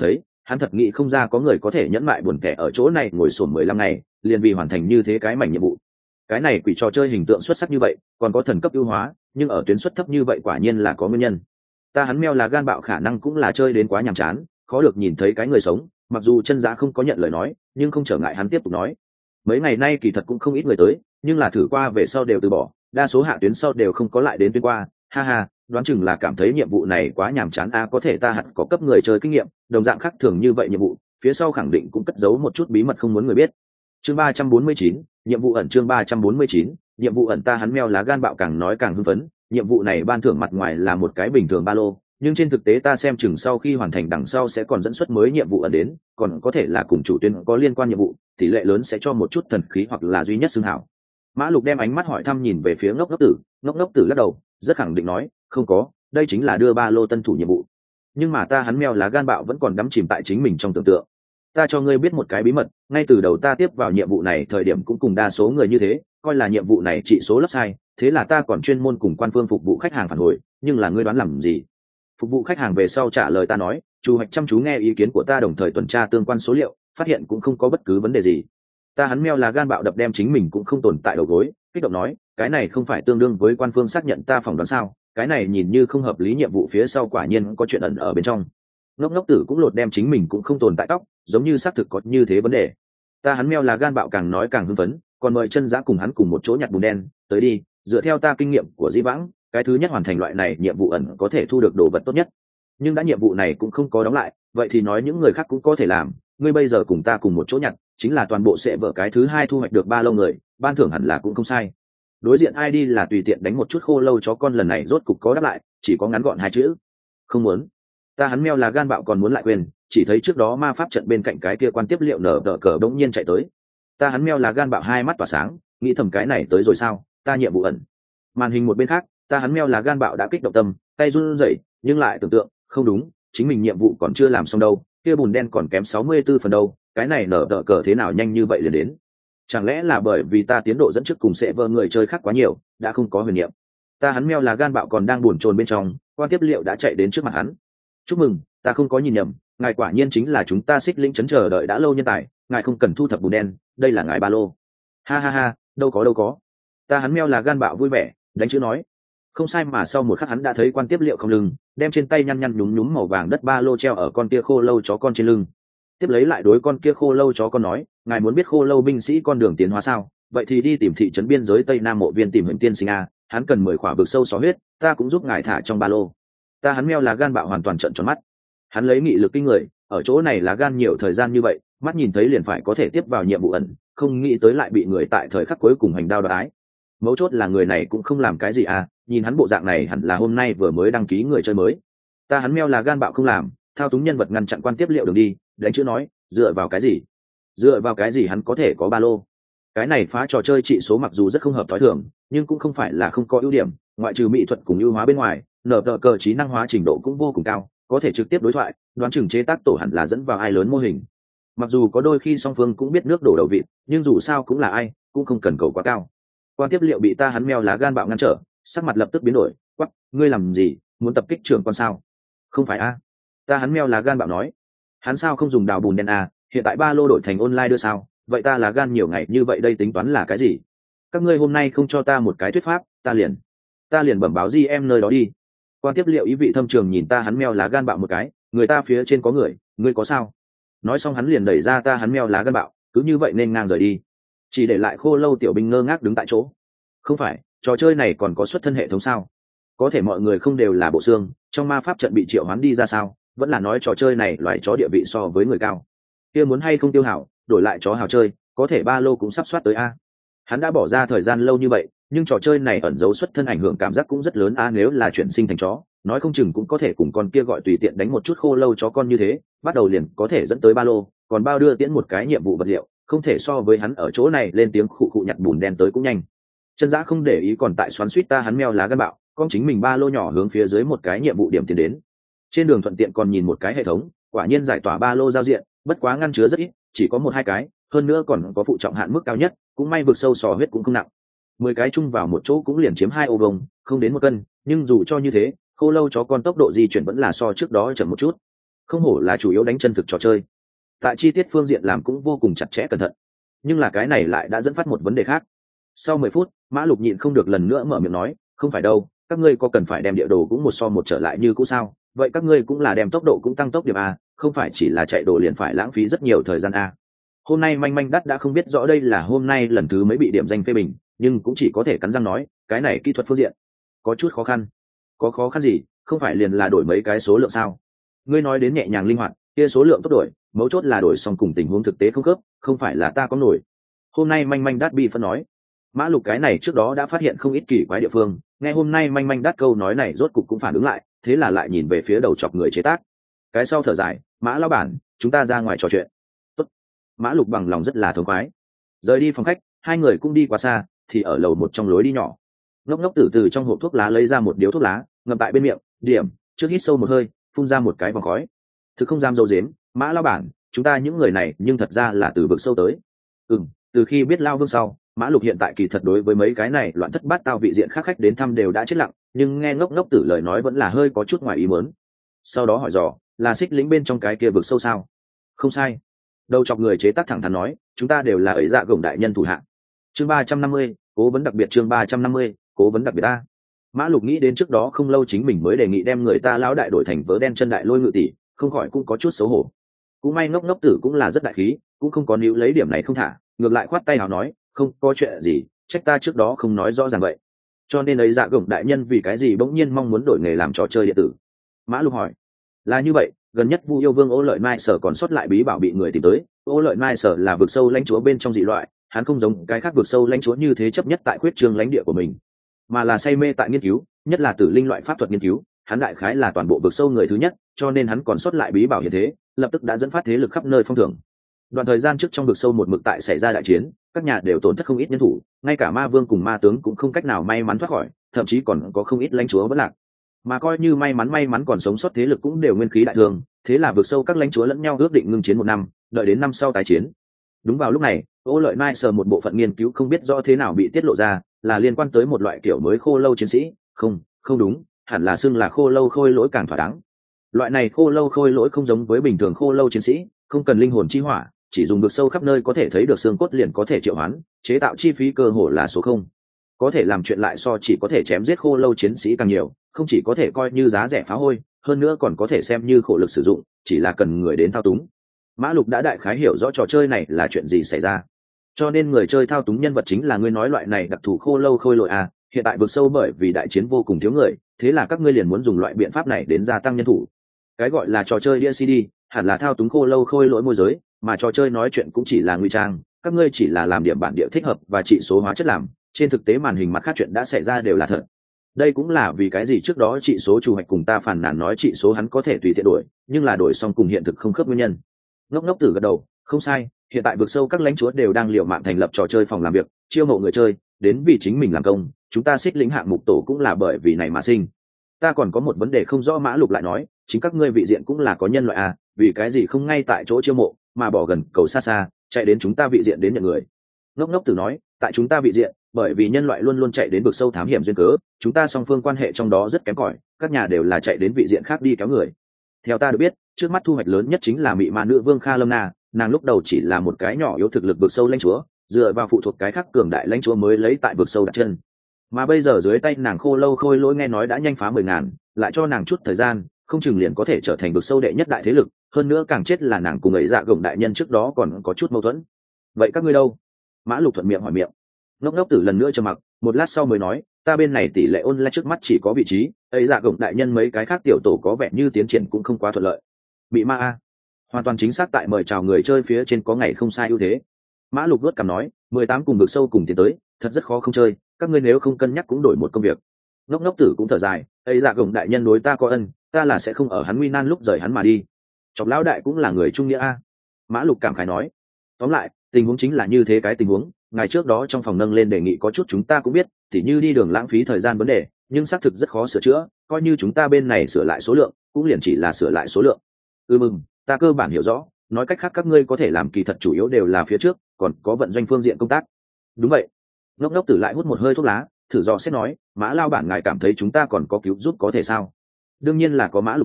hắn thật nghĩ không ra có người có thể nhẫn mại buồn kẻ ở chỗ này ngồi sổm 15 ngày liền vì hoàn thành như thế cái mảnh nhiệm vụ. Cái này quỷ trò chơi hình tượng xuất sắc như vậy còn có thần cấp ưu hóa, nhưng ở tuyến suất thấp như vậy quả nhiên là có nguyên nhân. Ta hắn meo là gan bạo khả năng cũng là chơi đến quá nhàm chán, khó được nhìn thấy cái người sống, mặc dù chân giá không có nhận lời nói nhưng không trở ngại hắn tiếp tục nói. Mấy ngày nay kỳ thật cũng không ít người tới, nhưng là thử qua về sau đều từ bỏ, đa số hạ tuyến sau đều không có lại đến tuyến qua. Ha ha, đoán chừng là cảm thấy nhiệm vụ này quá nhàm chán a. Có thể ta hẳn có cấp người chơi kinh nghiệm, đồng dạng khác thường như vậy nhiệm vụ phía sau khẳng định cũng cất giấu một chút bí mật không muốn người biết. Chương 349, nhiệm vụ ẩn. Chương 349, nhiệm vụ ẩn. Ta hắn meo lá gan bạo càng nói càng hưng phấn. Nhiệm vụ này ban thưởng mặt ngoài là một cái bình thường ba lô, nhưng trên thực tế ta xem chừng sau khi hoàn thành đằng sau sẽ còn dẫn xuất mới nhiệm vụ ẩn đến, còn có thể là cùng chủ tuyến có liên quan nhiệm vụ, tỷ lệ lớn sẽ cho một chút thần khí hoặc là duy nhất xưng hảo. Mã Lục đem ánh mắt hỏi thăm nhìn về phía ngốc ngốc tử lắc đầu, rất khẳng định nói, không có, đây chính là đưa ba lô tân thủ nhiệm vụ. Nhưng mà ta hắn meo lá gan bạo vẫn còn đắm chìm tại chính mình trong tưởng tượng. Ta cho ngươi biết một cái bí mật, ngay từ đầu ta tiếp vào nhiệm vụ này thời điểm cũng cùng đa số người như thế, coi là nhiệm vụ này trị số lấp sai, thế là ta còn chuyên môn cùng quan phương phục vụ khách hàng phản hồi, nhưng là ngươi đoán làm gì? Phục vụ khách hàng về sau trả lời ta nói, chủ hoạch chăm chú nghe ý kiến của ta đồng thời tuần tra tương quan số liệu, phát hiện cũng không có bất cứ vấn đề gì. Ta hắn meo là gan bạo đập đem chính mình cũng không tồn tại đầu gối, kích động nói, cái này không phải tương đương với quan phương xác nhận ta phỏng đoán sao? Cái này nhìn như không hợp lý, nhiệm vụ phía sau quả nhiên có chuyện ẩn ở bên trong. Ngốc tử cũng lột đem chính mình cũng không tồn tại tóc, giống như xác thực có như thế vấn đề. Ta hắn meo là gan bạo càng nói càng hưng phấn, còn mời chân giã cùng hắn cùng một chỗ nhặt bùn đen tới đi. Dựa theo ta kinh nghiệm của Dĩ Vãng, cái thứ nhất hoàn thành loại này nhiệm vụ ẩn có thể thu được đồ vật tốt nhất. Nhưng đã nhiệm vụ này cũng không có đóng lại, vậy thì nói những người khác cũng có thể làm. Ngươi bây giờ cùng ta cùng một chỗ nhặt, chính là toàn bộ sẽ vợ cái thứ hai thu hoạch được 3 lâu người, ban thưởng hẳn là cũng không sai. Đối diện ID là tùy tiện đánh một chút khô lâu chó con, lần này rốt cục có đáp lại, chỉ có ngắn gọn 2 chữ: không muốn. Ta hắn meo là gan bạo còn muốn lại quên, chỉ thấy trước đó ma pháp trận bên cạnh cái kia quan tiếp liệu nở đỡ cờ đống nhiên chạy tới. Ta hắn meo là gan bạo hai mắt tỏa sáng, nghĩ thầm cái này tới rồi sao, ta nhiệm vụ ẩn. Màn hình một bên khác, ta hắn meo là gan bạo đã kích động tâm, tay run rẩy, nhưng lại tưởng tượng, không đúng, chính mình nhiệm vụ còn chưa làm xong đâu, kia bùn đen còn kém 64 phần đâu, cái này nở đỡ cờ thế nào nhanh như vậy liền đến? Chẳng lẽ là bởi vì ta tiến độ dẫn trước cùng sẽ vơ người chơi khác quá nhiều, đã không có huyền niệm. Ta hắn meo là gan bạo còn đang buồn chồn bên trong, quan tiếp liệu đã chạy đến trước mặt hắn. Chúc mừng, ta không có nhìn nhầm, ngài quả nhiên chính là chúng ta Xích Lĩnh trấn chờ đợi đã lâu nhân tài, ngài không cần thu thập bùn đen, đây là ngài ba lô. Ha ha ha, đâu có. Ta hắn meo là gan bạo vui vẻ, đánh chữ nói. Không sai, mà sau một khắc hắn đã thấy quan tiếp liệu không lưng, đem trên tay nhăn nhúm màu vàng đất ba lô treo ở con kia khô lâu chó con trên lưng. Tiếp lấy lại đối con kia khô lâu chó con nói, ngài muốn biết khô lâu binh sĩ con đường tiến hóa sao? Vậy thì đi tìm thị trấn biên giới Tây Nam Mộ Viên tìm Huỳnh Tiên Sinh a, hắn cần 10 khỏa vực sâu xó huyết, ta cũng giúp ngài thả trong ba lô. Ta hắn meo là gan bạo hoàn toàn trợn tròn mắt. Hắn lấy nghị lực kinh người, ở chỗ này là gan nhiều thời gian như vậy, mắt nhìn thấy liền phải có thể tiếp vào nhiệm vụ ẩn, không nghĩ tới lại bị người tại thời khắc cuối cùng hành đao đoái ái. Mấu chốt là người này cũng không làm cái gì à, nhìn hắn bộ dạng này hẳn là hôm nay vừa mới đăng ký người chơi mới. Ta hắn meo là gan bạo không làm, thao túng nhân vật ngăn chặn quan tiếp liệu đường đi, đánh chữ nói, dựa vào cái gì hắn có thể có ba lô? Cái này phá trò chơi trị số mặc dù rất không hợp thói thường, nhưng cũng không phải là không có ưu điểm, ngoại trừ mỹ thuật cùng ưu hóa bên ngoài, nở tờ cờ trí năng hóa trình độ cũng vô cùng cao, có thể trực tiếp đối thoại, đoán chừng chế tác tổ hẳn là dẫn vào ai lớn mô hình. Mặc dù có đôi khi song phương cũng biết nước đổ đầu vịt, nhưng dù sao cũng là ai, cũng không cần cầu quá cao. Quan tiếp liệu bị ta hắn meo lá gan bạo ngăn trở, sắc mặt lập tức biến đổi, quắc, ngươi làm gì, muốn tập kích trưởng con sao? Không phải a? Ta hắn meo lá gan bạo nói, hắn sao không dùng đào bùn đen a, hiện tại ba lô đổi thành online đưa sao? Vậy ta lá gan nhiều ngày như vậy đây tính toán là cái gì? Các ngươi hôm nay không cho ta một cái thuyết pháp, ta liền bẩm báo em nơi đó đi. Quan tiếp liệu ý vị thâm trường nhìn ta hắn meo lá gan bạo một cái, người ta phía trên có người, ngươi có sao? Nói xong hắn liền đẩy ra ta hắn meo lá gan bạo, cứ như vậy nên ngang rời đi, chỉ để lại khô lâu tiểu binh ngơ ngác đứng tại chỗ. Không phải, trò chơi này còn có xuất thân hệ thống sao? Có thể mọi người không đều là bộ xương, trong ma pháp trận bị triệu hoán đi ra sao? Vẫn là nói trò chơi này loài chó địa vị so với người cao? Kia muốn hay không tiêu hảo, đổi lại chó hào chơi, có thể ba lô cũng sắp soát tới a. Hắn đã bỏ ra thời gian lâu như vậy, nhưng trò chơi này ẩn dấu xuất thân ảnh hưởng cảm giác cũng rất lớn a. Nếu là chuyển sinh thành chó, nói không chừng cũng có thể cùng con kia gọi tùy tiện đánh một chút khô lâu chó con như thế, bắt đầu liền có thể dẫn tới ba lô, còn bao đưa tiễn một cái nhiệm vụ vật liệu, không thể so với hắn ở chỗ này lên tiếng khụ khụ nhặt bùn đen tới cũng nhanh. Chân Dã không để ý còn tại xoắn suýt ta hắn meo lá gan bạo, con chính mình ba lô nhỏ hướng phía dưới một cái nhiệm vụ điểm tiến đến. Trên đường thuận tiện còn nhìn một cái hệ thống, quả nhiên giải tỏa ba lô giao diện, bất quá ngăn chứa rất ít, chỉ có 1-2 cái, hơn nữa còn có phụ trọng hạn mức cao nhất, cũng may vực sâu sò huyết cũng không nặng. 10 cái chung vào một chỗ cũng liền chiếm 2 ô vông, không đến 1 cân, nhưng dù cho như thế, khô lâu chó con tốc độ di chuyển vẫn là so trước đó chậm một chút. không hổ là chủ yếu đánh chân thực trò chơi, tại chi tiết phương diện làm cũng vô cùng chặt chẽ cẩn thận. Nhưng là cái này lại đã dẫn phát một vấn đề khác. Sau 10 phút, Mã Lục nhịn không được lần nữa mở miệng nói, không phải đâu, các ngươi có cần phải đem địa đồ cũng một so một trở lại như cũ sao? Vậy các ngươi cũng là đem tốc độ cũng tăng tốc điểm a, không phải chỉ là chạy đồ liền phải lãng phí rất nhiều thời gian a. Hôm nay manh manh đắt đã không biết rõ đây là hôm nay lần thứ mấy bị điểm danh phê bình, nhưng cũng chỉ có thể cắn răng nói, cái này kỹ thuật phương diện có chút khó khăn. Có khó khăn gì? Không phải liền là đổi mấy cái số lượng sao? Ngươi nói đến nhẹ nhàng linh hoạt, kia số lượng tốt đổi, mấu chốt là đổi xong cùng tình huống thực tế không khớp, không phải là ta có nổi. Hôm nay manh manh đắt bị phân nói. Mã Lục cái này trước đó đã phát hiện không ít kỳ quái địa phương, nghe hôm nay manh manh đắt câu nói này rốt cục cũng phản ứng lại, thế là lại nhìn về phía đầu chọc người chế tác. Cái sau thở dài, Mã lão bản, chúng ta ra ngoài trò chuyện. Tốt. Mã Lục bằng lòng rất là thống khoái. Rời đi phòng khách, hai người cũng đi quá xa, thì ở lầu một trong lối đi nhỏ. Ngốc ngốc từ từ trong hộp thuốc lá lấy ra một điếu thuốc lá, ngậm tại bên miệng, điểm, trước hít sâu một hơi, phun ra một cái vòng khói. Thực không dám dâu dếm, Mã lão bản, chúng ta những người này nhưng thật ra là từ vực sâu tới. Từ khi biết Lao Vương sau, Mã Lục hiện tại kỳ thật đối với mấy cái này loạn thất bát tao vị diện khác khách đến thăm đều đã chết lặng, nhưng nghe ngốc ngốc tử lời nói vẫn là hơi có chút ngoài ý muốn. Sau đó hỏi dò, là Xích Lĩnh bên trong cái kia vực sâu sao? Không sai. Đầu chọc người chế tác thẳng thắn nói, chúng ta đều là ấy dạ gồng đại nhân thủ hạng. Chương 350, cố vấn đặc biệt chương 350, cố vấn đặc biệt a. Mã Lục nghĩ đến trước đó không lâu chính mình mới đề nghị đem người ta lão đại đổi thành vớ đen chân đại lôi ngự tỷ, không khỏi cũng có chút xấu hổ. Cũng may ngốc ngốc tử cũng là rất đại khí, cũng không có níu lấy điểm này không thả, ngược lại khoát tay nào nói, không có chuyện gì, trách ta trước đó không nói rõ ràng vậy. Cho nên ấy dạ gồng đại nhân vì cái gì bỗng nhiên mong muốn đổi nghề làm trò chơi điện tử? Mã Lục hỏi. Là như vậy, gần nhất Vu Yêu Vương Ô Lợi Mai Sở còn sót lại bí bảo bị người tìm tới. Ô Lợi Mai Sở là vực sâu lãnh chúa bên trong dị loại, hắn không giống cái khác vực sâu lãnh chúa như thế chấp nhất tại khuyết trương lãnh địa của mình, mà là say mê tại nghiên cứu, nhất là tử linh loại pháp thuật nghiên cứu. Hắn đại khái là toàn bộ vực sâu người thứ nhất, cho nên hắn còn sót lại bí bảo như thế, lập tức đã dẫn phát thế lực khắp nơi phong thưởng. Đoạn thời gian trước trong vực sâu một mực tại xảy ra đại chiến, các nhà đều tổn thất không ít nhân thủ, ngay cả ma vương cùng ma tướng cũng không cách nào may mắn thoát khỏi, thậm chí còn có không ít lãnh chúa vẫn lạc. Mà coi như may mắn còn sống sót thế lực cũng đều nguyên khí đại thương, thế là vực sâu các lãnh chúa lẫn nhau ước định ngưng chiến 1 năm, đợi đến năm sau tái chiến. Đúng vào lúc này, Ô Lợi Mai Sở một bộ phận nghiên cứu không biết rõ thế nào bị tiết lộ ra, là liên quan tới một loại kiểu mới khô lâu chiến sĩ, không đúng, hẳn là xưng là khô lâu khôi lỗi càng thỏa đáng. Loại này khô lâu khôi lỗi không giống với bình thường khô lâu chiến sĩ, không cần linh hồn chi hỏa, chỉ dùng vực sâu khắp nơi có thể thấy được xương cốt liền có thể triệu hoán, chế tạo chi phí cơ hồ là số không. Có thể làm chuyện lại so chỉ có thể chém giết khô lâu chiến sĩ càng nhiều, không chỉ có thể coi như giá rẻ phá hôi, hơn nữa còn có thể xem như khổ lực sử dụng, chỉ là cần người đến thao túng. Mã Lục đã đại khái hiểu rõ trò chơi này là chuyện gì xảy ra, cho nên người chơi thao túng nhân vật chính là ngươi nói loại này đặc thù khô lâu khôi lỗi à. Hiện tại vực sâu bởi vì đại chiến vô cùng thiếu người, thế là các ngươi liền muốn dùng loại biện pháp này đến gia tăng nhân thủ. Cái gọi là trò chơi đĩa CD hẳn là thao túng khô lâu khôi lỗi môi giới, mà trò chơi nói chuyện cũng chỉ là ngụy trang, các ngươi chỉ là làm điểm bản địa thích hợp và trị số hóa chất làm, trên thực tế màn hình mặt khác chuyện đã xảy ra đều là thật. Đây cũng là vì cái gì trước đó trị số chủ hoạch cùng ta phàn nàn nói trị số hắn có thể tùy tiện đổi, nhưng là đổi xong cùng hiện thực không khớp nguyên nhân. Ngốc ngốc tử gật đầu, không sai, hiện tại vực sâu các lãnh chúa đều đang liều mạng thành lập trò chơi phòng làm việc, chiêu mộ người chơi đến vì chính mình làm công, chúng ta Xích Lĩnh hạng mục tổ cũng là bởi vì này mà sinh. Ta còn có một vấn đề không rõ. Mã Lục lại nói, chính các ngươi vị diện cũng là có nhân loại à, vì cái gì không ngay tại chỗ chiêu mộ mà bỏ gần cầu xa xa chạy đến chúng ta vị diện đến nhận người? Ngốc ngốc tử nói, tại chúng ta vị diện, bởi vì nhân loại luôn luôn chạy đến vực sâu thám hiểm duyên cớ, chúng ta song phương quan hệ trong đó rất kém cỏi, các nhà đều là chạy đến vị diện khác đi kéo người. Theo ta được biết, trước mắt thu hoạch lớn nhất chính là mị ma nữ vương Kha Lâm Na, nàng lúc đầu chỉ là một cái nhỏ yếu thực lực vực sâu lãnh chúa, dựa vào phụ thuộc cái khác cường đại lãnh chúa mới lấy tại vực sâu đặt chân, mà bây giờ dưới tay nàng khô lâu khôi lỗi nghe nói đã nhanh phá 10.000, lại cho nàng chút thời gian, không chừng liền có thể trở thành vực sâu đệ nhất đại thế lực. Hơn nữa càng chết là nàng cùng ấy dạ gồng đại nhân trước đó còn có chút mâu thuẫn. Vậy các ngươi đâu? Mã Lục thuận miệng hỏi miệng. Ngốc ngốc tử lần nữa trầm mặc, một lát sau mới nói, ta bên này tỷ lệ online trước mắt chỉ có vị trí, ấy dạ gồng đại nhân mấy cái khác tiểu tổ có vẻ như tiến triển cũng không quá thuận lợi. Bị ma a? Hoàn toàn chính xác, tại mời chào người chơi phía trên có ngày không sai ưu thế. Mã Lục luốt cằm nói, 18 cùng vực sâu cùng tiến tới, thật rất khó không chơi, các ngươi nếu không cân nhắc cũng đổi một công việc. Ngốc ngốc tử cũng thở dài, ấy dạ gồng đại nhân đối ta có ân, ta là sẽ không ở hắn nguy nan lúc rời hắn mà đi. Chọc lão đại cũng là người trung nghĩa a. Mã Lục cảm khái nói, tóm lại tình huống chính là như thế. Cái tình huống ngày trước đó trong phòng nâng lên đề nghị có chút chúng ta cũng biết, tỉ như đi đường lãng phí thời gian vấn đề, nhưng xác thực rất khó sửa chữa, coi như chúng ta bên này sửa lại số lượng cũng liền chỉ là sửa lại số lượng. Mừng, ta cơ bản hiểu rõ, nói cách khác các ngươi có thể làm kỳ thật chủ yếu đều là phía trước, còn có vận doanh phương diện công tác. Đúng vậy. Ngốc ngốc tử lại hút một hơi thuốc lá, thử dò xét nói, Mã lao bản ngài cảm thấy chúng ta còn có cứu giúp có thể sao? Đương nhiên là có. Mã Lục nói,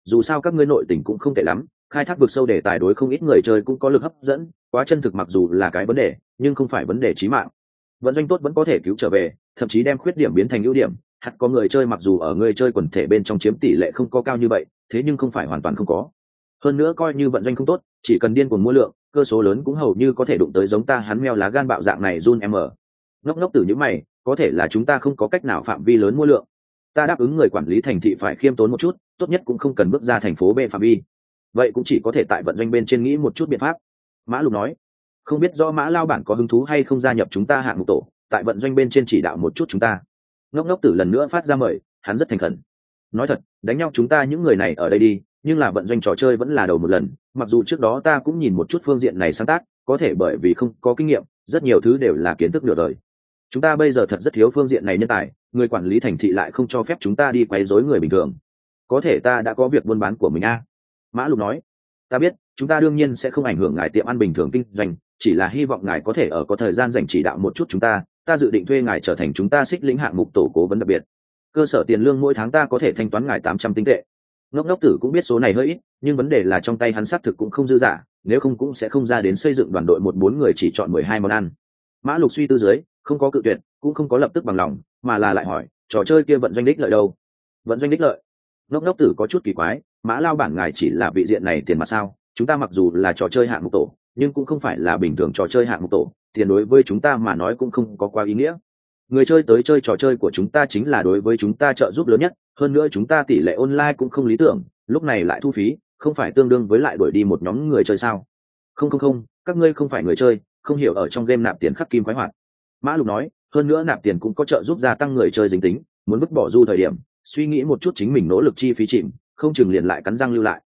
dù sao các ngươi nội tình cũng không tệ lắm, khai thác vực sâu để tài đối không ít người chơi cũng có lực hấp dẫn, quá chân thực mặc dù là cái vấn đề nhưng không phải vấn đề chí mạng. Vận doanh tốt vẫn có thể cứu trở về, thậm chí đem khuyết điểm biến thành ưu điểm. Hạt có người chơi mặc dù ở người chơi quần thể bên trong chiếm tỷ lệ không có cao như vậy, thế nhưng không phải hoàn toàn không có. Hơn nữa coi như vận doanh không tốt, chỉ cần điên cuồng mua lượng, cơ số lớn cũng hầu như có thể đụng tới giống ta hắn meo lá gan bạo dạng này Jun M. Ngốc ngốc từ những mày, có thể là chúng ta không có cách nào phạm vi lớn mua lượng. Ta đáp ứng người quản lý thành thị phải khiêm tốn một chút, tốt nhất cũng không cần bước ra thành phố B phạm vi. Vậy cũng chỉ có thể tại vận doanh bên trên nghĩ một chút biện pháp. Mã Lục nói, không biết do Mã lao bản có hứng thú hay không gia nhập chúng ta hạng mục tổ, tại vận doanh bên trên chỉ đạo một chút chúng ta. Ngốc ngốc tử lần nữa phát ra mời, hắn rất thành khẩn. Nói thật, đánh nhau chúng ta những người này ở đây đi, nhưng là vận doanh trò chơi vẫn là đầu một lần, mặc dù trước đó ta cũng nhìn một chút phương diện này sáng tác, có thể bởi vì không có kinh nghiệm, rất nhiều thứ đều là kiến thức nửa đời. Chúng ta bây giờ thật rất thiếu phương diện này nhân tài, người quản lý thành thị lại không cho phép chúng ta đi quấy rối người bình thường. Có thể ta đã có việc buôn bán của mình a. Mã Lục nói, ta biết, chúng ta đương nhiên sẽ không ảnh hưởng ngài tiệm ăn bình thường kinh doanh, chỉ là hy vọng ngài có thể ở có thời gian dành chỉ đạo một chút chúng ta dự định thuê ngài trở thành chúng ta xích lĩnh hạng mục tổ cố vấn đặc biệt. Cơ sở tiền lương mỗi tháng ta có thể thanh toán ngài 800 tinh tệ. Ngốc ngốc tử cũng biết số này hơi ít, nhưng vấn đề là trong tay hắn xác thực cũng không dư dả, nếu không cũng sẽ không ra đến xây dựng đoàn đội 1-4 người chỉ chọn 12 món ăn. Mã Lục suy tư dưới, không có cự tuyệt, cũng không có lập tức bằng lòng, mà là lại hỏi, trò chơi kia vận doanh đích lợi đâu? Vận doanh đích lợi? Ngốc ngốc tử có chút kỳ quái, Mã lao bản ngài chỉ là vị diện này tiền mà sao? Chúng ta mặc dù là trò chơi hạng mục tổ, nhưng cũng không phải là bình thường trò chơi hạng mục tổ, tiền đối với chúng ta mà nói cũng không có quá ý nghĩa. Người chơi tới chơi trò chơi của chúng ta chính là đối với chúng ta trợ giúp lớn nhất, hơn nữa chúng ta tỷ lệ online cũng không lý tưởng, lúc này lại thu phí, không phải tương đương với lại đuổi đi một nhóm người chơi sao? Không, các ngươi không phải người chơi, không hiểu ở trong game nạp tiền khắc kim khoái hoạt. Mã Lục nói, hơn nữa nạp tiền cũng có trợ giúp gia tăng người chơi dính tính, muốn vứt bỏ du thời điểm, suy nghĩ một chút chính mình nỗ lực chi phí chìm, không chừng liền lại cắn răng lưu lại.